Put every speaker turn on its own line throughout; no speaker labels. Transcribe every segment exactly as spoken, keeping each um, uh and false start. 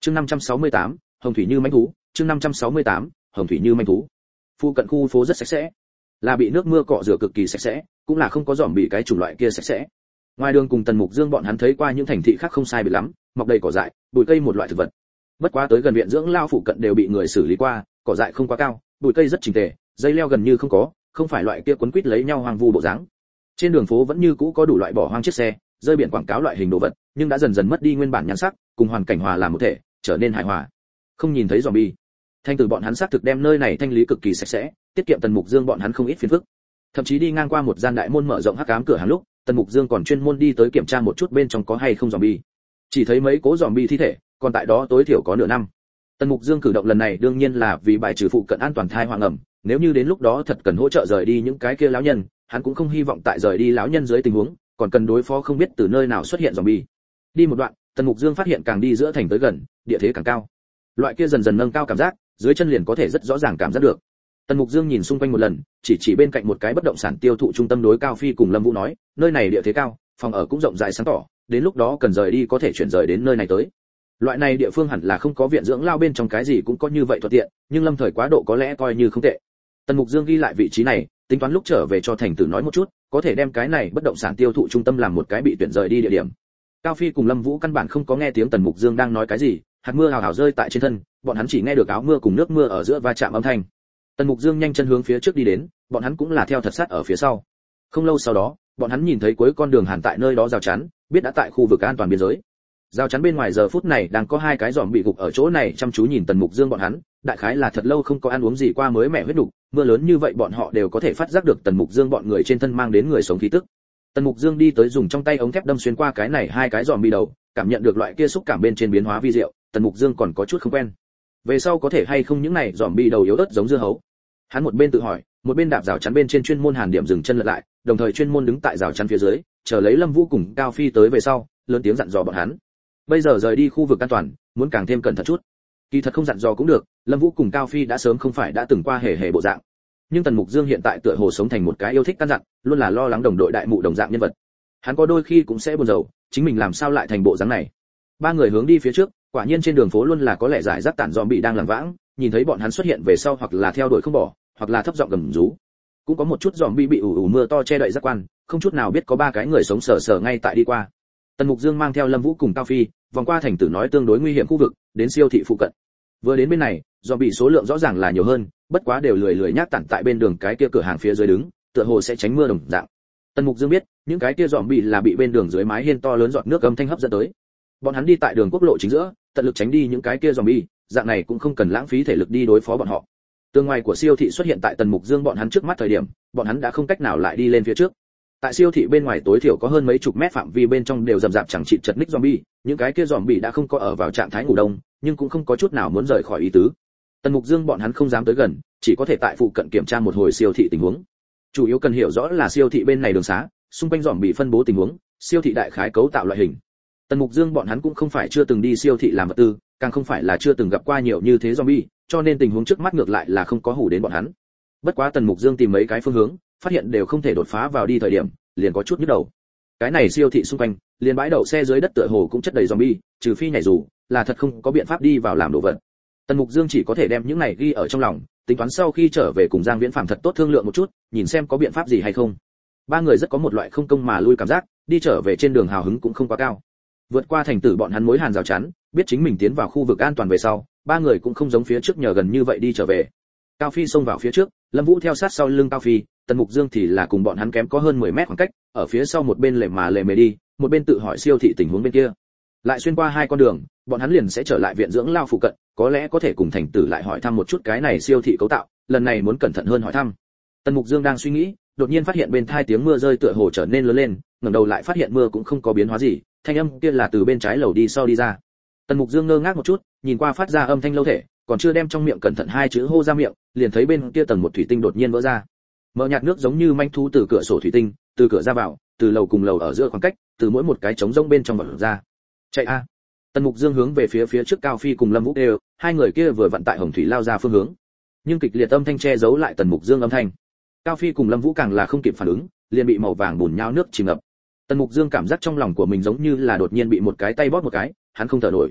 Chương năm trăm sáu mươi tám, hồng thủy như mãnh thú, chương năm trăm sáu mươi tám, hồng thủy như mãnh thú. Phụ cận khu phố rất sạch sẽ, là bị nước mưa cọ rửa cực kỳ sạch sẽ, cũng là không có dòm bị cái chủng loại kia sạch sẽ. Ngoài đường cùng Tần Mục Dương bọn hắn thấy qua những thành thị khác không sai biệt lắm, mọc đầy cỏ dại, bụi cây một loại thực vật. Bất quá tới gần viện dưỡng lao phụ cận đều bị người xử lý qua, cỏ dại không quá cao, bụi cây rất chỉnh tề, dây leo gần như không có, không phải loại kia quấn quýt lấy nhau hoang vu bộ dáng. Trên đường phố vẫn như cũ có đủ loại bỏ hoang chiếc xe, rơi biển quảng cáo loại hình đồ vật, nhưng đã dần dần mất đi nguyên bản nhan sắc, cùng hoàn cảnh hòa làm một thể, trở nên hài hòa. Không nhìn thấy zombie. Thanh tử bọn hắn xác thực đem nơi này thanh lý cực kỳ sạch sẽ, tiết kiệm Tần Mục Dương bọn hắn không ít phiền phức. Thậm chí đi ngang qua một gian đại môn mở rộng hắc ám cửa hàng lúc, Tần Mục Dương còn chuyên môn đi tới kiểm tra một chút bên trong có hay không zombie. Chỉ thấy mấy cố zombie thi thể, còn tại đó tối thiểu có nửa năm. Tần Mục Dương cử động lần này đương nhiên là vì bài trừ phụ cận an toàn thai hoang ẩm, nếu như đến lúc đó thật cần hỗ trợ rời đi những cái kia lão nhân, hắn cũng không hy vọng tại rời đi lão nhân dưới tình huống, còn cần đối phó không biết từ nơi nào xuất hiện zombie. Đi một đoạn, Tần Mục Dương phát hiện càng đi giữa thành tới gần, địa thế càng cao. Loại kia dần dần nâng cao cảm giác, dưới chân liền có thể rất rõ ràng cảm giác được. Tần Mục Dương nhìn xung quanh một lần, chỉ chỉ bên cạnh một cái bất động sản tiêu thụ trung tâm đối Cao Phi cùng Lâm Vũ nói, nơi này địa thế cao, phòng ở cũng rộng rãi sáng tỏ, đến lúc đó cần rời đi có thể chuyển rời đến nơi này tới. Loại này địa phương hẳn là không có viện dưỡng lao bên trong cái gì cũng có như vậy thuận tiện, nhưng lâm thời quá độ có lẽ coi như không tệ. Tần Mục Dương ghi lại vị trí này, tính toán lúc trở về cho thành tử nói một chút, có thể đem cái này bất động sản tiêu thụ trung tâm làm một cái bị tuyển rời đi địa điểm. Cao Phi cùng Lâm Vũ căn bản không có nghe tiếng Tần Mục Dương đang nói cái gì, hạt mưa hào hào rơi tại trên thân, bọn hắn chỉ nghe được áo mưa cùng nước mưa ở giữa va chạm âm thanh. Tần Mục Dương nhanh chân hướng phía trước đi đến, bọn hắn cũng là theo thật sát ở phía sau. Không lâu sau đó, bọn hắn nhìn thấy cuối con đường hàn tại nơi đó rào chắn, biết đã tại khu vực an toàn biên giới. Rào chắn bên ngoài giờ phút này đang có hai cái giòm bị gục ở chỗ này chăm chú nhìn Tần Mục Dương bọn hắn, đại khái là thật lâu không có ăn uống gì qua mới mẻ huyết đủ, mưa lớn như vậy bọn họ đều có thể phát giác được Tần Mục Dương bọn người trên thân mang đến người sống khí tức. Tần Mục Dương đi tới dùng trong tay ống thép đâm xuyên qua cái này hai cái giòm bị đầu, cảm nhận được loại kia xúc cảm bên trên biến hóa vi diệu, Tần Mục Dương còn có chút không quen. Về sau có thể hay không những này giòm bị đầu yếu ớt giống dưa hấu. Hắn một bên tự hỏi, một bên đạp rào chắn bên trên chuyên môn hàn điểm dừng chân lật lại, đồng thời chuyên môn đứng tại rào chắn phía dưới, chờ lấy Lâm Vũ cùng Cao Phi tới về sau, lớn tiếng dặn dò bọn hắn. Bây giờ rời đi khu vực an toàn, muốn càng thêm cẩn thận chút. Kỳ thật không dặn dò cũng được, Lâm Vũ cùng Cao Phi đã sớm không phải đã từng qua hề hề bộ dạng. Nhưng Tần Mục Dương hiện tại tựa hồ sống thành một cái yêu thích căn dặn, luôn là lo lắng đồng đội đại mụ đồng dạng nhân vật. Hắn có đôi khi cũng sẽ buồn rầu, chính mình làm sao lại thành bộ dáng này. Ba người hướng đi phía trước, quả nhiên trên đường phố luôn là có lẽ giải rác tản zombie đang lảng vãng, nhìn thấy bọn hắn xuất hiện về sau hoặc là theo đuổi không bỏ, hoặc là thấp giọng gầm rú. Cũng có một chút zombie bị ủ ủ mưa to che đậy giác quan, không chút nào biết có ba cái người sống sờ sờ ngay tại đi qua. Tần Mục Dương mang theo Lâm Vũ cùng Cao Phi, vòng qua thành tử nói tương đối nguy hiểm khu vực, đến siêu thị phụ cận. Vừa đến bên này, zombie số lượng rõ ràng là nhiều hơn, bất quá đều lười lười nhác tản tại bên đường cái kia cửa hàng phía dưới đứng, tựa hồ sẽ tránh mưa đồng dạng. Tần Mục Dương biết, những cái kia zombie là bị bên đường dưới mái hiên to lớn giọt nước âm thanh hấp dẫn tới. Bọn hắn đi tại đường quốc lộ chính giữa, tận lực tránh đi những cái kia zombie, dạng này cũng không cần lãng phí thể lực đi đối phó bọn họ. Tường ngoài của siêu thị xuất hiện tại Tần Mục Dương bọn hắn trước mắt thời điểm, bọn hắn đã không cách nào lại đi lên phía trước. Tại siêu thị bên ngoài tối thiểu có hơn mấy chục mét phạm vi bên trong đều rầm rạp chẳng chịt chật ních zombie, những cái kia zombie đã không có ở vào trạng thái ngủ đông, nhưng cũng không có chút nào muốn rời khỏi ý tứ. Tần Mục Dương bọn hắn không dám tới gần, chỉ có thể tại phụ cận kiểm tra một hồi siêu thị tình huống. Chủ yếu cần hiểu rõ là siêu thị bên này đường xá, xung quanh zombie phân bố tình huống, siêu thị đại khái cấu tạo loại hình. Tần Mục Dương bọn hắn cũng không phải chưa từng đi siêu thị làm vật tư, càng không phải là chưa từng gặp qua nhiều như thế zombie, cho nên tình huống trước mắt ngược lại là không có hủ đến bọn hắn. Bất quá Tần Mục Dương tìm mấy cái phương hướng, phát hiện đều không thể đột phá vào đi thời điểm, liền có chút nhức đầu. Cái này siêu thị xung quanh, liền bãi đậu xe dưới đất tựa hồ cũng chất đầy zombie, trừ phi nhảy dù, là thật không có biện pháp đi vào làm đồ vật. Tần Mục Dương chỉ có thể đem những này ghi ở trong lòng, tính toán sau khi trở về cùng Giang Viễn Phàm thật tốt thương lượng một chút, nhìn xem có biện pháp gì hay không. Ba người rất có một loại không công mà lui cảm giác, đi trở về trên đường hào hứng cũng không quá cao. Vượt qua thành tử bọn hắn mối hàn rào chắn, biết chính mình tiến vào khu vực an toàn về sau, ba người cũng không giống phía trước nhờ gần như vậy đi trở về. Cao Phi xông vào phía trước, Lâm Vũ theo sát sau lưng Cao Phi, Tần Mục Dương thì là cùng bọn hắn kém có hơn mười mét khoảng cách, ở phía sau một bên lề mà lề mề đi, một bên tự hỏi siêu thị tình huống bên kia. Lại xuyên qua hai con đường, bọn hắn liền sẽ trở lại viện dưỡng lao phụ cận, có lẽ có thể cùng thành tử lại hỏi thăm một chút cái này siêu thị cấu tạo, lần này muốn cẩn thận hơn hỏi thăm. Tần Mục Dương đang suy nghĩ, đột nhiên phát hiện bên tai tiếng mưa rơi tựa hồ trở nên lớn lên, ngẩng đầu lại phát hiện mưa cũng không có biến hóa gì, thanh âm kia là từ bên trái lầu đi sau đi ra. Tần Mục Dương ngơ ngác một chút, nhìn qua phát ra âm thanh lâu thể, còn chưa đem trong miệng cẩn thận hai chữ hô ra miệng, liền thấy bên kia tầng một thủy tinh đột nhiên vỡ ra. Mờ nhạt nước giống như manh thú từ cửa sổ thủy tinh, từ cửa ra vào, từ lầu cùng lầu ở giữa khoảng cách, từ mỗi một cái trống rỗng bên trong vọt ra. Chạy a! Tần Mục Dương hướng về phía phía trước Cao Phi cùng Lâm Vũ đều, hai người kia vừa vặn tại hồng thủy lao ra phương hướng. Nhưng kịch liệt âm thanh che giấu lại Tần Mục Dương âm thanh. Cao Phi cùng Lâm Vũ càng là không kịp phản ứng, liền bị màu vàng bùn nhão nước chìm ngập. Tần Mục Dương cảm giác trong lòng của mình giống như là đột nhiên bị một cái tay bóp một cái, hắn không thở nổi.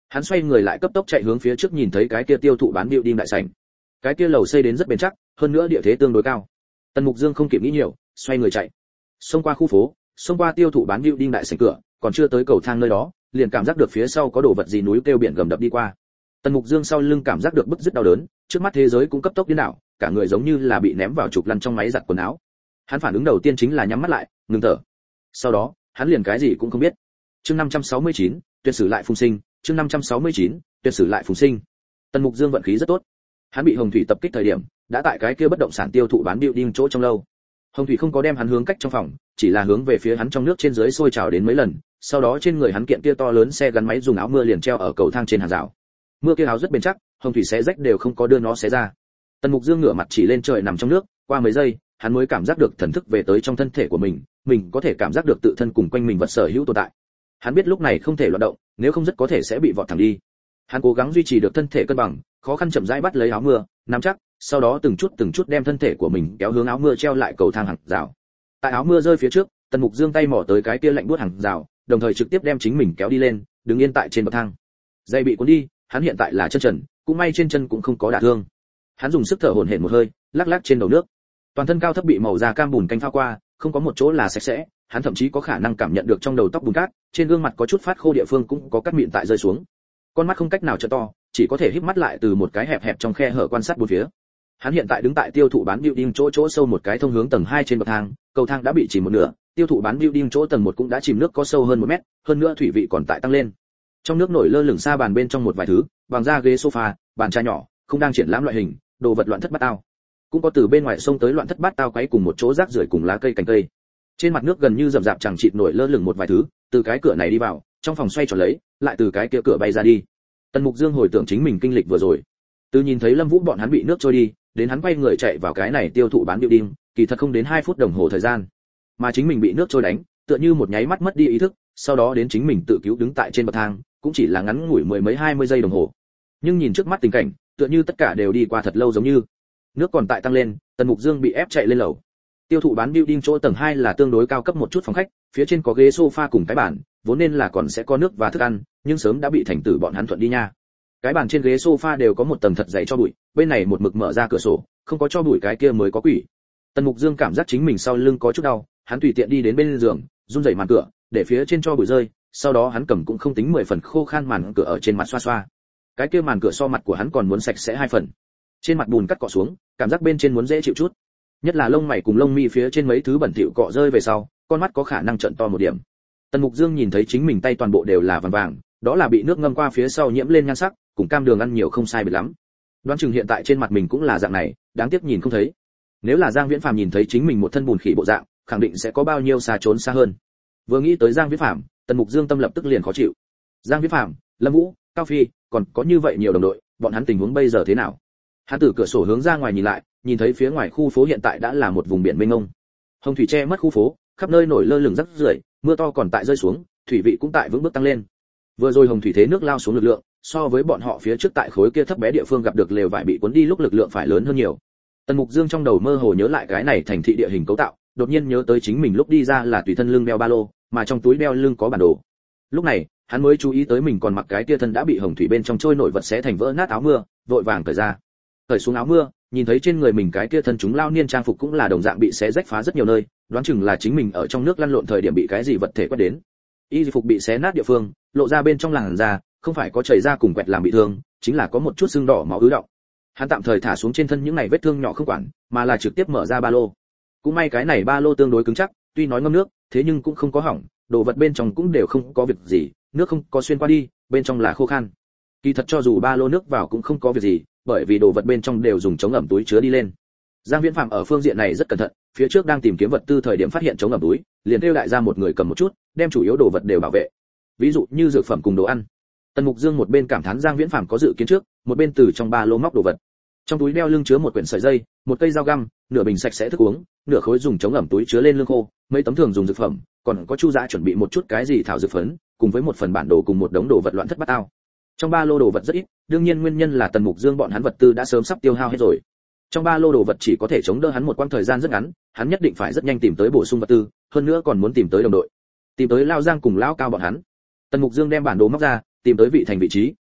Hắn xoay người lại cấp tốc chạy hướng phía trước, nhìn thấy cái kia tiêu thụ bán building đại sảnh. Cái kia lầu xây đến rất bền chắc, hơn nữa địa thế tương đối cao. Tần Mục Dương không kịp nghĩ nhiều, xoay người chạy. Xông qua khu phố, xông qua tiêu thụ bán building đại sảnh cửa, còn chưa tới cầu thang nơi đó, liền cảm giác được phía sau có đồ vật gì núi kêu biển gầm đập đi qua. Tần Mục Dương sau lưng cảm giác được bứt rứt đau đớn, trước mắt thế giới cũng cấp tốc điên đảo, cả người giống như là bị ném vào trục lăn trong máy giặt quần áo. Hắn phản ứng đầu tiên chính là nhắm mắt lại, ngừng thở. Sau đó, hắn liền cái gì cũng không biết. Chương năm trăm sáu mươi chín, tuyệt sử lại phùng sinh, chương năm trăm sáu mươi chín, tuyệt sử lại phùng sinh. Tần Mục Dương vận khí rất tốt. Hắn bị Hồng Thủy tập kích thời điểm, đã tại cái kia bất động sản tiêu thụ bán building chỗ trong lâu. Hồng Thủy không có đem hắn hướng cách trong phòng, chỉ là hướng về phía hắn trong nước trên dưới sôi trào đến mấy lần, sau đó trên người hắn kiện kia to lớn xe gắn máy dùng áo mưa liền treo ở cầu thang trên hàng rào. Mưa kia áo rất bền chắc, Hồng Thủy xé rách đều không có đưa nó xé ra. Tần Mục Dương ngửa mặt chỉ lên trời nằm trong nước, qua mấy giây, hắn mới cảm giác được thần thức về tới trong thân thể của mình, mình có thể cảm giác được tự thân cùng quanh mình vật sở hữu tồn tại. Hắn biết lúc này không thể loạn động, nếu không rất có thể sẽ bị vọt thẳng đi. Hắn cố gắng duy trì được thân thể cân bằng, khó khăn chậm rãi bắt lấy áo mưa, nắm chắc, sau đó từng chút từng chút đem thân thể của mình kéo hướng áo mưa treo lại cầu thang hàng rào. Tại áo mưa rơi phía trước, Tần Mục Dương tay mỏ tới cái kia lạnh buốt hàng rào, đồng thời trực tiếp đem chính mình kéo đi lên, đứng yên tại trên bậc thang. Dây bị cuốn đi, hắn hiện tại là chân trần, cũng may trên chân cũng không có đả thương. Hắn dùng sức thở hổn hển một hơi, lắc lắc trên đầu nước. Toàn thân cao thấp bị màu da cam bùn canh pha qua, không có một chỗ là sạch sẽ, hắn thậm chí có khả năng cảm nhận được trong đầu tóc bùn cát, trên gương mặt có chút phát khô địa phương cũng có cát mịn tại rơi xuống. Con mắt không cách nào trợ to, chỉ có thể híp mắt lại từ một cái hẹp hẹp trong khe hở quan sát bốn phía. Hắn hiện tại đứng tại tiêu thụ bán building chỗ chỗ sâu một cái thông hướng tầng hai trên bậc thang, cầu thang đã bị chìm một nửa, tiêu thụ bán building chỗ tầng một cũng đã chìm nước có sâu hơn một mét, hơn nữa thủy vị còn tại tăng lên. Trong nước nổi lơ lửng xa bàn bên trong một vài thứ, bằng da ghế sofa, bàn trà nhỏ, không đang triển lãm loại hình, đồ vật loạn thất bát ao. Cũng có từ bên ngoài sông tới loạn thất bát tao quấy cùng một chỗ rác rưởi cùng lá cây cành cây. Trên mặt nước gần như rậm rạp chẳng chịt nổi lơ lửng một vài thứ, từ cái cửa này đi vào, trong phòng xoay tròn lấy, lại từ cái kia cửa bay ra đi. Tần Mục Dương hồi tưởng chính mình kinh lịch vừa rồi, từ nhìn thấy Lâm Vũ bọn hắn bị nước trôi đi, đến hắn quay người chạy vào cái này tiêu thụ bán building, kỳ thật không đến hai phút đồng hồ thời gian, mà chính mình bị nước trôi đánh, tựa như một nháy mắt mất đi ý thức, sau đó đến chính mình tự cứu đứng tại trên bậc thang, cũng chỉ là ngắn ngủi mười mấy hai mươi giây đồng hồ. Nhưng nhìn trước mắt tình cảnh, tựa như tất cả đều đi qua thật lâu giống như. Nước còn tại tăng lên, Tần Mục Dương bị ép chạy lên lầu. Tiêu thụ bán building chỗ tầng hai là tương đối cao cấp một chút phòng khách, phía trên có ghế sofa cùng cái bàn, vốn nên là còn sẽ có nước và thức ăn, nhưng sớm đã bị thành tử bọn hắn thuận đi nha. Cái bàn trên ghế sofa đều có một tầng thật dày cho bụi, bên này một mực mở ra cửa sổ, không có cho bụi cái kia mới có quỷ. Tần Mục Dương cảm giác chính mình sau lưng có chút đau, hắn tùy tiện đi đến bên giường, run rẩy màn cửa, để phía trên cho bụi rơi, sau đó hắn cầm cũng không tính mười phần khô khan màn cửa ở trên mặt xoa xoa. Cái kia màn cửa so mặt của hắn còn muốn sạch sẽ hai phần. Trên mặt bùn cắt cọ xuống, cảm giác bên trên muốn dễ chịu chút. Nhất là lông mày cùng lông mi phía trên mấy thứ bẩn thỉu cọ rơi về sau, con mắt có khả năng trợn to một điểm. Tần Mục Dương nhìn thấy chính mình tay toàn bộ đều là vàng vàng, đó là bị nước ngâm qua phía sau nhiễm lên nhan sắc, cùng cam đường ăn nhiều không sai biệt lắm. Đoán chừng hiện tại trên mặt mình cũng là dạng này, đáng tiếc nhìn không thấy. Nếu là Giang Viễn Phàm nhìn thấy chính mình một thân bùn khỉ bộ dạng, khẳng định sẽ có bao nhiêu xa trốn xa hơn. Vừa nghĩ tới Giang Viễn Phàm, Tần Mục Dương tâm lập tức liền khó chịu. Giang Viễn Phàm, Lâm Vũ, Cao Phi, còn có như vậy nhiều đồng đội, bọn hắn tình huống bây giờ thế nào? Hắn từ cửa sổ hướng ra ngoài nhìn lại, nhìn thấy phía ngoài khu phố hiện tại đã là một vùng biển mênh mông. Hồng thủy che mất khu phố, khắp nơi nổi lơ lửng rác rưởi, mưa to còn tại rơi xuống, thủy vị cũng tại vững bước tăng lên. Vừa rồi hồng thủy thế nước lao xuống lực lượng, so với bọn họ phía trước tại khối kia thấp bé địa phương gặp được lều vải bị cuốn đi lúc lực lượng phải lớn hơn nhiều. Tần Mục Dương trong đầu mơ hồ nhớ lại cái này thành thị địa hình cấu tạo, đột nhiên nhớ tới chính mình lúc đi ra là tùy thân lưng đeo ba lô, mà trong túi đeo lưng có bản đồ. Lúc này, hắn mới chú ý tới mình còn mặc cái kia thân đã bị hồng thủy bên trong trôi nổi vật xé thành vỡ nát áo mưa, vội vàng cởi ra. Cởi xuống áo mưa, nhìn thấy trên người mình cái kia thân chúng lao niên trang phục cũng là đồng dạng bị xé rách phá rất nhiều nơi, đoán chừng là chính mình ở trong nước lăn lộn thời điểm bị cái gì vật thể quét đến. Y phục bị xé nát địa phương, lộ ra bên trong làn da, không phải có chảy ra cùng quẹt làm bị thương, chính là có một chút sưng đỏ máu ứ đọng. Hắn tạm thời thả xuống trên thân những này vết thương nhỏ không quản, mà là trực tiếp mở ra ba lô. Cũng may cái này ba lô tương đối cứng chắc, tuy nói ngâm nước, thế nhưng cũng không có hỏng, đồ vật bên trong cũng đều không có việc gì, nước không có xuyên qua đi, bên trong là khô khan. Kỳ thật cho dù ba lô nước vào cũng không có việc gì, bởi vì đồ vật bên trong đều dùng chống ẩm túi chứa đi lên. Giang Viễn Phàm ở phương diện này rất cẩn thận, phía trước đang tìm kiếm vật tư thời điểm phát hiện chống ẩm túi, liền kêu đại ra một người cầm một chút, đem chủ yếu đồ vật đều bảo vệ. Ví dụ như dược phẩm cùng đồ ăn. Tần Mục Dương một bên cảm thán Giang Viễn Phàm có dự kiến trước, một bên từ trong ba lô móc đồ vật. Trong túi đeo lưng chứa một quyển sợi dây, một cây dao găm, nửa bình sạch sẽ thức uống, nửa khối dùng chống ẩm túi chứa lên lương khô, mấy tấm thường dùng dược phẩm, còn có Chu Dã chuẩn bị một chút cái gì thảo dược phấn, cùng với một phần bản đồ cùng một đống đồ vật loạn thất bát ao. Trong ba lô đồ vật rất ít, đương nhiên nguyên nhân là Tần Mục Dương bọn hắn vật tư đã sớm sắp tiêu hao hết rồi. Trong ba lô đồ vật chỉ có thể chống đỡ hắn một quãng thời gian rất ngắn, hắn nhất định phải rất nhanh tìm tới bổ sung vật tư, hơn nữa còn muốn tìm tới đồng đội, tìm tới Lao Giang cùng Lão Cao bọn hắn. Tần Mục Dương đem bản đồ móc ra, tìm tới vị thành vị trí,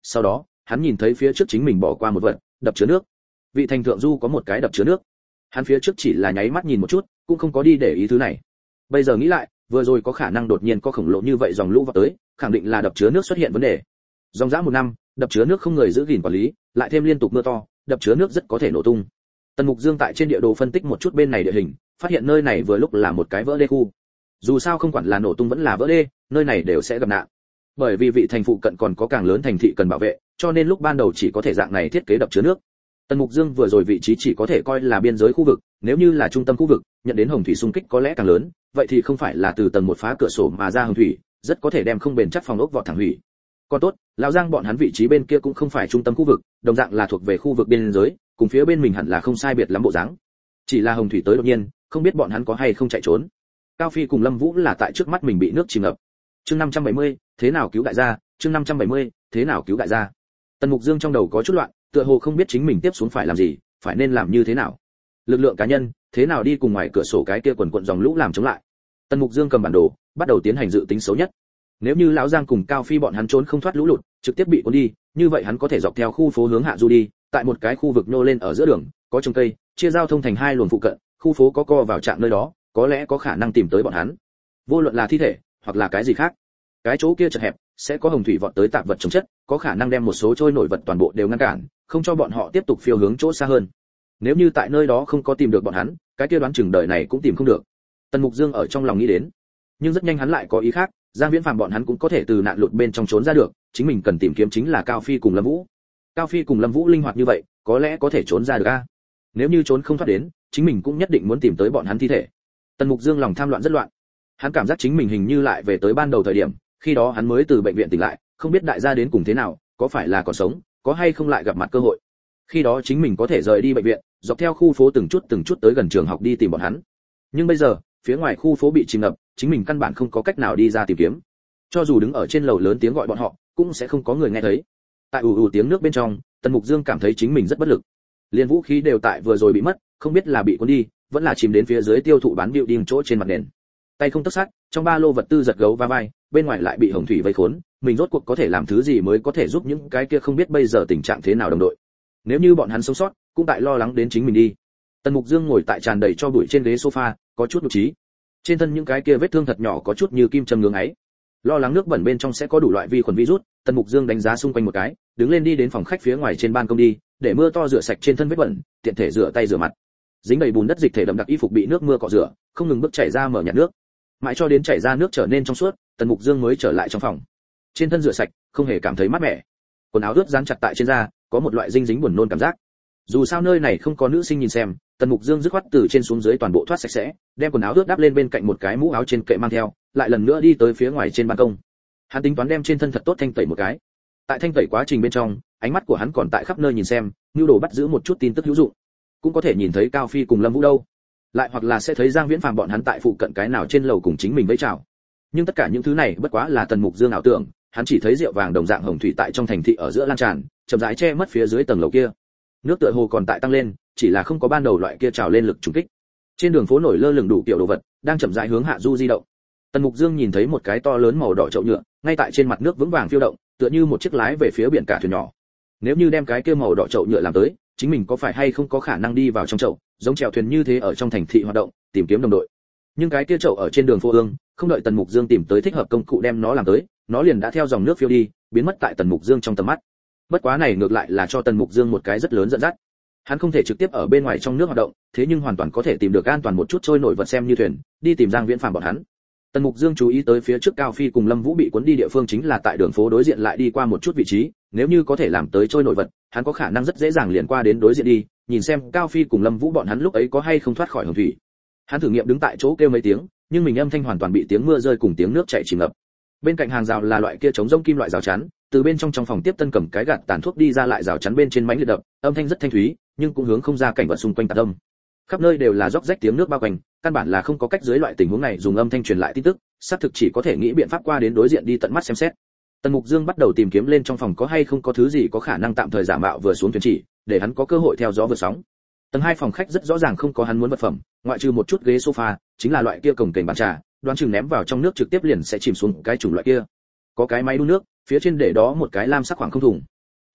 sau đó hắn nhìn thấy phía trước chính mình bỏ qua một vật, đập chứa nước. Vị thành thượng du có một cái đập chứa nước. Hắn phía trước chỉ là nháy mắt nhìn một chút, cũng không có đi để ý thứ này. Bây giờ nghĩ lại, vừa rồi có khả năng đột nhiên có khổng lồ như vậy dòng lũ vào tới, khẳng định là đập chứa nước xuất hiện vấn đề. Dòng dã một năm, đập chứa nước không người giữ gìn quản lý, lại thêm liên tục mưa to, đập chứa nước rất có thể nổ tung. Tần Mục Dương tại trên địa đồ phân tích một chút bên này địa hình, phát hiện nơi này vừa lúc là một cái vỡ đê khu. Dù sao không quản là nổ tung vẫn là vỡ đê, nơi này đều sẽ gặp nạn. Bởi vì vị thành phụ cận còn có càng lớn thành thị cần bảo vệ, cho nên lúc ban đầu chỉ có thể dạng này thiết kế đập chứa nước. Tần Mục Dương vừa rồi vị trí chỉ có thể coi là biên giới khu vực, nếu như là trung tâm khu vực, nhận đến hồng thủy xung kích có lẽ càng lớn, vậy thì không phải là từ tầng một phá cửa sổ mà ra hồng thủy, rất có thể đem không bền chắc phòng ốc vọt thẳng hủy. Còn tốt, lão Giang bọn hắn vị trí bên kia cũng không phải trung tâm khu vực, đồng dạng là thuộc về khu vực biên giới, cùng phía bên mình hẳn là không sai biệt lắm bộ dáng. Chỉ là hồng thủy tới đột nhiên, không biết bọn hắn có hay không chạy trốn. Cao Phi cùng Lâm Vũ là tại trước mắt mình bị nước chìm ngập. Chương năm trăm bảy mươi, thế nào cứu đại gia? Chương năm trăm bảy mươi, thế nào cứu đại gia? Tần Mục Dương trong đầu có chút loạn, tựa hồ không biết chính mình tiếp xuống phải làm gì, phải nên làm như thế nào. Lực lượng cá nhân, thế nào đi cùng ngoài cửa sổ cái kia quần quần dòng lũ làm chống lại. Tần Mục Dương cầm bản đồ, bắt đầu tiến hành dự tính xấu nhất. Nếu như lão Giang cùng Cao Phi bọn hắn trốn không thoát lũ lụt, trực tiếp bị cuốn đi, như vậy hắn có thể dọc theo khu phố hướng hạ du đi, tại một cái khu vực nô lên ở giữa đường, có trồng cây, chia giao thông thành hai luồng phụ cận, khu phố có co vào trạm nơi đó, có lẽ có khả năng tìm tới bọn hắn. Vô luận là thi thể, hoặc là cái gì khác, cái chỗ kia chật hẹp, sẽ có hồng thủy vọt tới tạp vật chống chất, có khả năng đem một số trôi nổi vật toàn bộ đều ngăn cản, không cho bọn họ tiếp tục phiêu hướng chỗ xa hơn. Nếu như tại nơi đó không có tìm được bọn hắn, cái kia đoán chừng đời này cũng tìm không được. Tần Mục Dương ở trong lòng nghĩ đến, nhưng rất nhanh hắn lại có ý khác, Giang Viễn Phàm bọn hắn cũng có thể từ nạn lụt bên trong trốn ra được, chính mình cần tìm kiếm chính là Cao Phi cùng Lâm Vũ. Cao Phi cùng Lâm Vũ linh hoạt như vậy, có lẽ có thể trốn ra được a. Nếu như trốn không thoát đến, chính mình cũng nhất định muốn tìm tới bọn hắn thi thể. Tần Mục Dương lòng tham loạn rất loạn. Hắn cảm giác chính mình hình như lại về tới ban đầu thời điểm, khi đó hắn mới từ bệnh viện tỉnh lại, không biết đại gia đến cùng thế nào, có phải là còn sống, có hay không lại gặp mặt cơ hội. Khi đó chính mình có thể rời đi bệnh viện, dọc theo khu phố từng chút từng chút tới gần trường học đi tìm bọn hắn. Nhưng bây giờ, phía ngoài khu phố bị chìm ngập, chính mình căn bản không có cách nào đi ra tìm kiếm. Cho dù đứng ở trên lầu lớn tiếng gọi bọn họ, cũng sẽ không có người nghe thấy. Tại ù ù tiếng nước bên trong, Tần Mục Dương cảm thấy chính mình rất bất lực. Liên vũ khí đều tại vừa rồi bị mất, không biết là bị cuốn đi, vẫn là chìm đến phía dưới tiêu thụ bán điệu điên chỗ trên mặt nền. Tay không tấc sắt, trong ba lô vật tư giật gấu va vai, bên ngoài lại bị hồng thủy vây khốn, mình rốt cuộc có thể làm thứ gì mới có thể giúp những cái kia không biết bây giờ tình trạng thế nào đồng đội. Nếu như bọn hắn sống sót, cũng tại lo lắng đến chính mình đi. Tần Mục Dương ngồi tại tràn đầy cho bụi trên ghế sofa, có chút nhục trí. Trên thân những cái kia vết thương thật nhỏ có chút như kim châm ngưỡng ấy. Lo lắng nước bẩn bên trong sẽ có đủ loại vi khuẩn virus, Tần Mục Dương đánh giá xung quanh một cái, đứng lên đi đến phòng khách phía ngoài trên ban công đi, để mưa to rửa sạch trên thân vết bẩn, tiện thể rửa tay rửa mặt. Dính đầy bùn đất dịch thể đậm đặc y phục bị nước mưa cọ rửa, không ngừng bước chảy ra mở nhạt nước. Mãi cho đến chảy ra nước trở nên trong suốt, Tần Mục Dương mới trở lại trong phòng. Trên thân rửa sạch, không hề cảm thấy mát mẻ. Quần áo ướt dán chặt tại trên da, có một loại dinh dính buồn nôn cảm giác. Dù sao nơi này không có nữ sinh nhìn xem, Tần Mục Dương dứt khoát từ trên xuống dưới toàn bộ thoát sạch sẽ, đem quần áo ướt đắp lên bên cạnh một cái mũ áo trên kệ mang theo, lại lần nữa đi tới phía ngoài trên ban công. Hắn tính toán đem trên thân thật tốt thanh tẩy một cái. Tại thanh tẩy quá trình bên trong, ánh mắt của hắn còn tại khắp nơi nhìn xem, nhu đồ bắt giữ một chút tin tức hữu dụng. Cũng có thể nhìn thấy Cao Phi cùng Lâm Vũ đâu, lại hoặc là sẽ thấy Giang Viễn Phàm bọn hắn tại phụ cận cái nào trên lầu cùng chính mình vẫy chào. Nhưng tất cả những thứ này bất quá là Tần Mục Dương ảo tưởng, hắn chỉ thấy rượu vàng đồng dạng hồng thủy tại trong thành thị ở giữa lan tràn, chậm rãi che mất phía dưới tầng lầu kia. Nước tựa hồ còn tại tăng lên, chỉ là không có ban đầu loại kia trào lên lực trùng kích. Trên đường phố nổi lơ lửng đủ kiểu đồ vật, đang chậm rãi hướng hạ du di động. Tần Mục Dương nhìn thấy một cái to lớn màu đỏ chậu nhựa, ngay tại trên mặt nước vững vàng phiêu động, tựa như một chiếc lái về phía biển cả thuyền nhỏ. Nếu như đem cái kia màu đỏ chậu nhựa làm tới, chính mình có phải hay không có khả năng đi vào trong chậu, giống chèo thuyền như thế ở trong thành thị hoạt động, tìm kiếm đồng đội. Nhưng cái kia chậu ở trên đường phố ương, không đợi Tần Mục Dương tìm tới thích hợp công cụ đem nó làm tới, nó liền đã theo dòng nước phiêu đi, biến mất tại Tần Mục Dương trong tầm mắt. Bất quá này ngược lại là cho Tần Mục Dương một cái rất lớn dẫn dắt. Hắn không thể trực tiếp ở bên ngoài trong nước hoạt động, thế nhưng hoàn toàn có thể tìm được an toàn một chút trôi nổi vật xem như thuyền, đi tìm Giang Viễn Phàm bọn hắn. Tần Mục Dương chú ý tới phía trước Cao Phi cùng Lâm Vũ bị cuốn đi địa phương chính là tại đường phố đối diện lại đi qua một chút vị trí, nếu như có thể làm tới trôi nổi vật, hắn có khả năng rất dễ dàng liền qua đến đối diện đi, nhìn xem Cao Phi cùng Lâm Vũ bọn hắn lúc ấy có hay không thoát khỏi hồng thủy. Hắn thử nghiệm đứng tại chỗ kêu mấy tiếng, nhưng mình âm thanh hoàn toàn bị tiếng mưa rơi cùng tiếng nước chảy chìm ngập. Bên cạnh hàng rào là loại kia chống rông kim loại rào chắn, từ bên trong trong phòng tiếp tân cầm cái gạt tàn thuốc đi ra lại rào chắn bên trên mảnh liệt đập, âm thanh rất thanh thúy, nhưng cũng hướng không ra cảnh vật xung quanh tạp âm. Khắp nơi đều là róc rách tiếng nước bao quanh, căn bản là không có cách dưới loại tình huống này dùng âm thanh truyền lại tin tức, xác thực chỉ có thể nghĩ biện pháp qua đến đối diện đi tận mắt xem xét. Tần Mục Dương bắt đầu tìm kiếm lên trong phòng có hay không có thứ gì có khả năng tạm thời giả mạo vừa xuống thuyền chỉ, để hắn có cơ hội theo gió vượt sóng. Tầng hai phòng khách rất rõ ràng không có hắn muốn vật phẩm, ngoại trừ một chút ghế sofa, chính là loại kia cồng kềnh bàn trà, đoán chừng ném vào trong nước trực tiếp liền sẽ chìm xuống cái chủng loại kia. Có cái máy đun nước, phía trên để đó một cái lam sắc khoảng không thùng,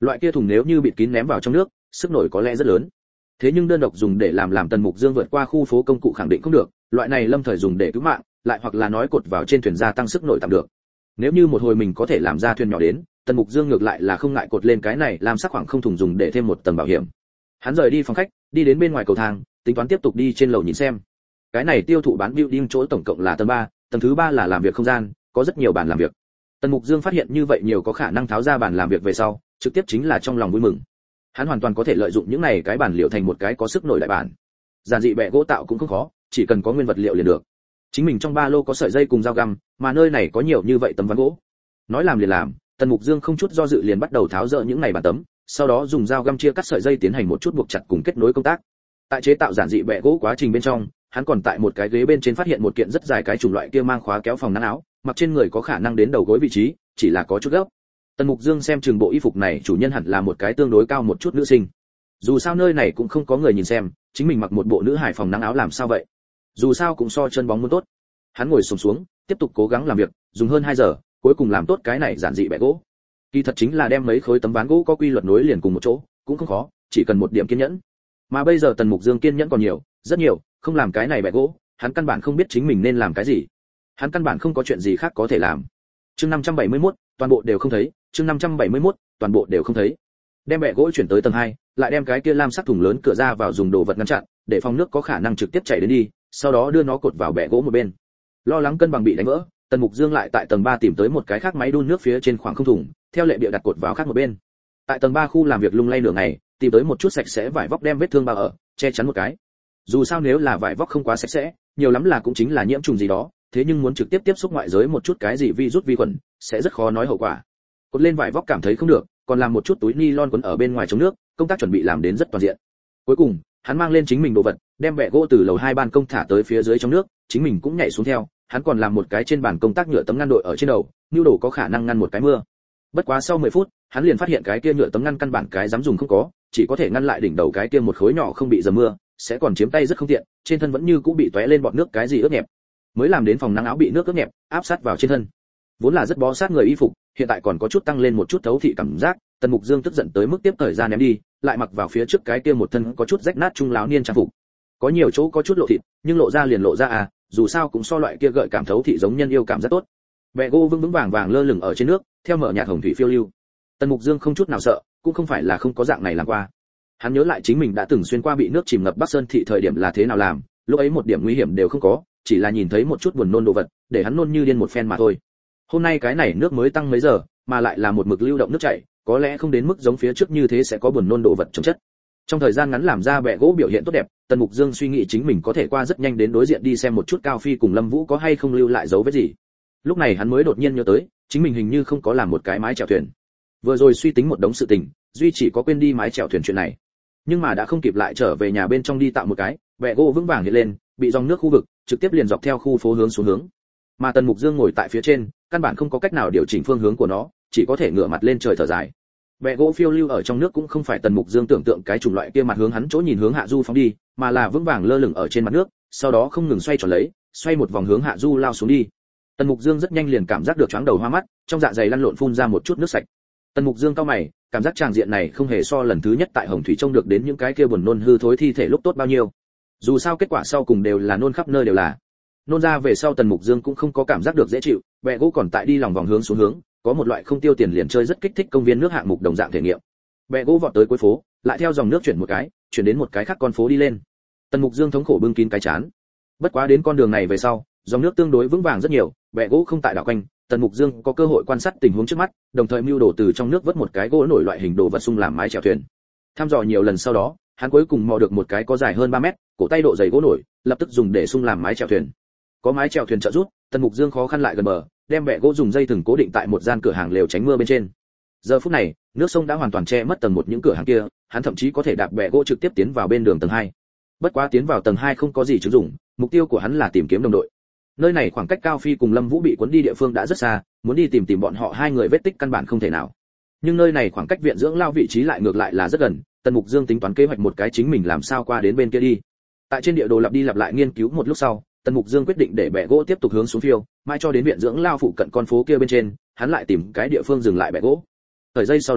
Loại kia thùng nếu như bịt kín ném vào trong nước, sức nổi có lẽ rất lớn. Thế nhưng đơn độc dùng để làm làm Tần Mục Dương vượt qua khu phố công cụ khẳng định không được, loại này lâm thời dùng để cứu mạng, lại hoặc là nói cột vào trên thuyền gia tăng sức nổi tạm được. Nếu như một hồi mình có thể làm ra thuyền nhỏ đến, Tần Mục Dương ngược lại là không ngại cột lên cái này làm sắc khoảng không thùng dùng để thêm một tầng bảo hiểm. Hắn rời đi phòng khách, đi đến bên ngoài cầu thang, tính toán tiếp tục đi trên lầu nhìn xem. Cái này tiêu thụ bán building chỗ tổng cộng là tầng ba, tầng thứ ba là làm việc không gian, có rất nhiều bàn làm việc. Tần Mục Dương phát hiện như vậy nhiều có khả năng tháo ra bàn làm việc về sau, trực tiếp chính là trong lòng vui mừng. Hắn hoàn toàn có thể lợi dụng những này cái bàn liệu thành một cái có sức nổi đại bản. Giản dị bẹ gỗ tạo cũng không khó, chỉ cần có nguyên vật liệu liền được. Chính mình trong ba lô có sợi dây cùng dao găm, mà nơi này có nhiều như vậy tấm ván gỗ. Nói làm liền làm, Tần Mục Dương không chút do dự liền bắt đầu tháo dỡ những này bàn tấm, sau đó dùng dao găm chia cắt sợi dây tiến hành một chút buộc chặt cùng kết nối công tác. Tại chế tạo giản dị bẹ gỗ quá trình bên trong, hắn còn tại một cái ghế bên trên phát hiện một kiện rất dài cái chủng loại kia mang khóa kéo phòng nắng áo, mặc trên người có khả năng đến đầu gối vị trí, chỉ là có chút gấp. Tần Mục Dương xem chừng bộ y phục này chủ nhân hẳn là một cái tương đối cao một chút nữ sinh. Dù sao nơi này cũng không có người nhìn xem, chính mình mặc một bộ nữ hải phòng nắng áo làm sao vậy? Dù sao cũng so chân bóng muốn tốt. Hắn ngồi xổm xuống, tiếp tục cố gắng làm việc, dùng hơn hai giờ, cuối cùng làm tốt cái này giản dị bẹ gỗ. Kỳ thật chính là đem mấy khối tấm ván gỗ có quy luật nối liền cùng một chỗ, cũng không khó, chỉ cần một điểm kiên nhẫn. Mà bây giờ Tần Mục Dương kiên nhẫn còn nhiều, rất nhiều, không làm cái này bẹ gỗ, hắn căn bản không biết chính mình nên làm cái gì. Hắn căn bản không có chuyện gì khác có thể làm. Chương năm trăm bảy mươi mốt, toàn bộ đều không thấy, chương năm trăm bảy mươi mốt, toàn bộ đều không thấy. Đem bẹ gỗ chuyển tới tầng hai, lại đem cái kia lam sắc thùng lớn cửa ra vào dùng đồ vật ngăn chặn, để phòng nước có khả năng trực tiếp chảy đến đi, sau đó đưa nó cột vào bẹ gỗ một bên. Lo lắng cân bằng bị đánh vỡ, Tần Mục Dương lại tại tầng ba tìm tới một cái khác máy đun nước phía trên khoảng không thùng, theo lệ bịa đặt cột vào khác một bên. Tại tầng ba khu làm việc lung lay nửa ngày, tìm tới một chút sạch sẽ vải vóc đem vết thương bao ở, che chắn một cái. Dù sao nếu là vải vóc không quá sạch sẽ, nhiều lắm là cũng chính là nhiễm trùng gì đó, thế nhưng muốn trực tiếp tiếp xúc ngoại giới một chút cái gì virus vi khuẩn, sẽ rất khó nói hậu quả. Cột lên vải vóc cảm thấy không được, còn làm một chút túi nylon quấn ở bên ngoài chống nước, công tác chuẩn bị làm đến rất toàn diện. Cuối cùng, hắn mang lên chính mình đồ vật, đem bẹ gỗ từ lầu hai ban công thả tới phía dưới trong nước, chính mình cũng nhảy xuống theo, hắn còn làm một cái trên bàn công tác nhựa tấm ngăn đội ở trên đầu, nhu đồ có khả năng ngăn một cái mưa. Bất quá sau mười phút, hắn liền phát hiện cái kia nhựa tấm ngăn căn bản cái dám dùng không có, chỉ có thể ngăn lại đỉnh đầu cái kia một khối nhỏ không bị dầm mưa, sẽ còn chiếm tay rất không tiện, trên thân vẫn như cũ bị tóe lên bọt nước cái gì ướt nhẹp. Mới làm đến phòng nắng áo bị nước ướt nhẹp, áp sát vào trên thân. Vốn là rất bó sát người y phục, hiện tại còn có chút tăng lên một chút thấu thị cảm giác, Tần Mục Dương tức giận tới mức tiếp thời gian ném đi, lại mặc vào phía trước cái kia một thân có chút rách nát trung lão niên trang phục. Có nhiều chỗ có chút lộ thịt, nhưng lộ ra liền lộ ra à, dù sao cũng so loại kia gợi cảm thấu thị giống nhân yêu cảm rất tốt. Bẹ gỗ vững vững vàng vàng lơ lửng ở trên nước, theo mở nhạt hồng thủy phiêu lưu. Tần Mục Dương không chút nào sợ, cũng không phải là không có dạng này làm qua. Hắn nhớ lại chính mình đã từng xuyên qua bị nước chìm ngập Bắc Sơn thị thời điểm là thế nào làm, lúc ấy một điểm nguy hiểm đều không có, chỉ là nhìn thấy một chút buồn nôn đồ vật, để hắn nôn như điên một phen mà thôi. Hôm nay cái này nước mới tăng mấy giờ, mà lại là một mực lưu động nước chảy, có lẽ không đến mức giống phía trước như thế sẽ có buồn nôn đồ vật chống chất. Trong thời gian ngắn làm ra bẹ gỗ biểu hiện tốt đẹp, Tần Mục Dương suy nghĩ chính mình có thể qua rất nhanh đến đối diện đi xem một chút Cao Phi cùng Lâm Vũ có hay không lưu lại dấu vết gì. Lúc này hắn mới đột nhiên nhớ tới, chính mình hình như không có làm một cái mái chèo thuyền. Vừa rồi suy tính một đống sự tình, duy chỉ có quên đi mái chèo thuyền chuyện này. Nhưng mà đã không kịp lại trở về nhà bên trong đi tạo một cái, bẹ gỗ vững vàng hiện lên, bị dòng nước khu vực trực tiếp liền dọc theo khu phố hướng xuống hướng. Mà Tần Mục Dương ngồi tại phía trên, căn bản không có cách nào điều chỉnh phương hướng của nó, chỉ có thể ngửa mặt lên trời thở dài. Bẹ gỗ phiêu lưu ở trong nước cũng không phải Tần Mục Dương tưởng tượng cái chủng loại kia mặt hướng hắn chỗ nhìn hướng hạ du phóng đi, mà là vững vàng lơ lửng ở trên mặt nước, sau đó không ngừng xoay tròn lấy, xoay một vòng hướng hạ du lao xuống đi. Tần Mục Dương rất nhanh liền cảm giác được choáng đầu hoa mắt, trong dạ dày lăn lộn phun ra một chút nước sạch. Tần Mục Dương cau mày, cảm giác tràng diện này không hề so lần thứ nhất tại Hồng Thủy trông được đến những cái kia buồn nôn hư thối thi thể lúc tốt bao nhiêu. Dù sao kết quả sau cùng đều là nôn khắp nơi đều là. Nôn ra về sau Tần Mục Dương cũng không có cảm giác được dễ chịu, bẹ gỗ còn tại đi lòng vòng hướng xuống hướng, có một loại không tiêu tiền liền chơi rất kích thích công viên nước hạng mục đồng dạng thể nghiệm. Bẹ gỗ vọt tới cuối phố, lại theo dòng nước chuyển một cái, chuyển đến một cái khác con phố đi lên. Tần Mục Dương thống khổ bưng kín cái chán. Bất quá đến con đường này về sau, dòng nước tương đối vững vàng rất nhiều, bẹ gỗ không tại đảo quanh, Tần Mục Dương có cơ hội quan sát tình huống trước mắt, đồng thời mưu đồ từ trong nước vớt một cái gỗ nổi loại hình đồ vật sung làm mái chèo thuyền. Tham dò nhiều lần sau đó, hắn cuối cùng mò được một cái có dài hơn ba mét, cổ tay độ dày gỗ nổi, lập tức dùng để sung làm mái chèo thuyền. Có mái chèo thuyền trợ giúp, Tần Mục Dương khó khăn lại gần bờ, đem bẹ gỗ dùng dây thừng cố định tại một gian cửa hàng lều tránh mưa bên trên. Giờ phút này, nước sông đã hoàn toàn che mất tầng một những cửa hàng kia, hắn thậm chí có thể đạp bẹ gỗ trực tiếp tiến vào bên đường tầng hai. Bất quá tiến vào tầng hai không có gì chứng dụng, mục tiêu của hắn là tìm kiếm đồng đội. Nơi này khoảng cách Cao Phi cùng Lâm Vũ bị cuốn đi địa phương đã rất xa, muốn đi tìm tìm bọn họ hai người vết tích căn bản không thể nào. Nhưng nơi này khoảng cách viện dưỡng lao vị trí lại ngược lại là rất gần, Tần Mục Dương tính toán kế hoạch một cái chính mình làm sao qua đến bên kia đi. Tại trên địa đồ lặp đi lặp lại nghiên cứu một lúc sau, Tần Mục Dương quyết định để bẹ gỗ tiếp tục hướng xuống phiêu, mãi cho đến viện dưỡng lao phụ cận con phố kia bên trên, hắn lại tìm cái địa phương dừng lại bẹ gỗ. Thời giây sau đó,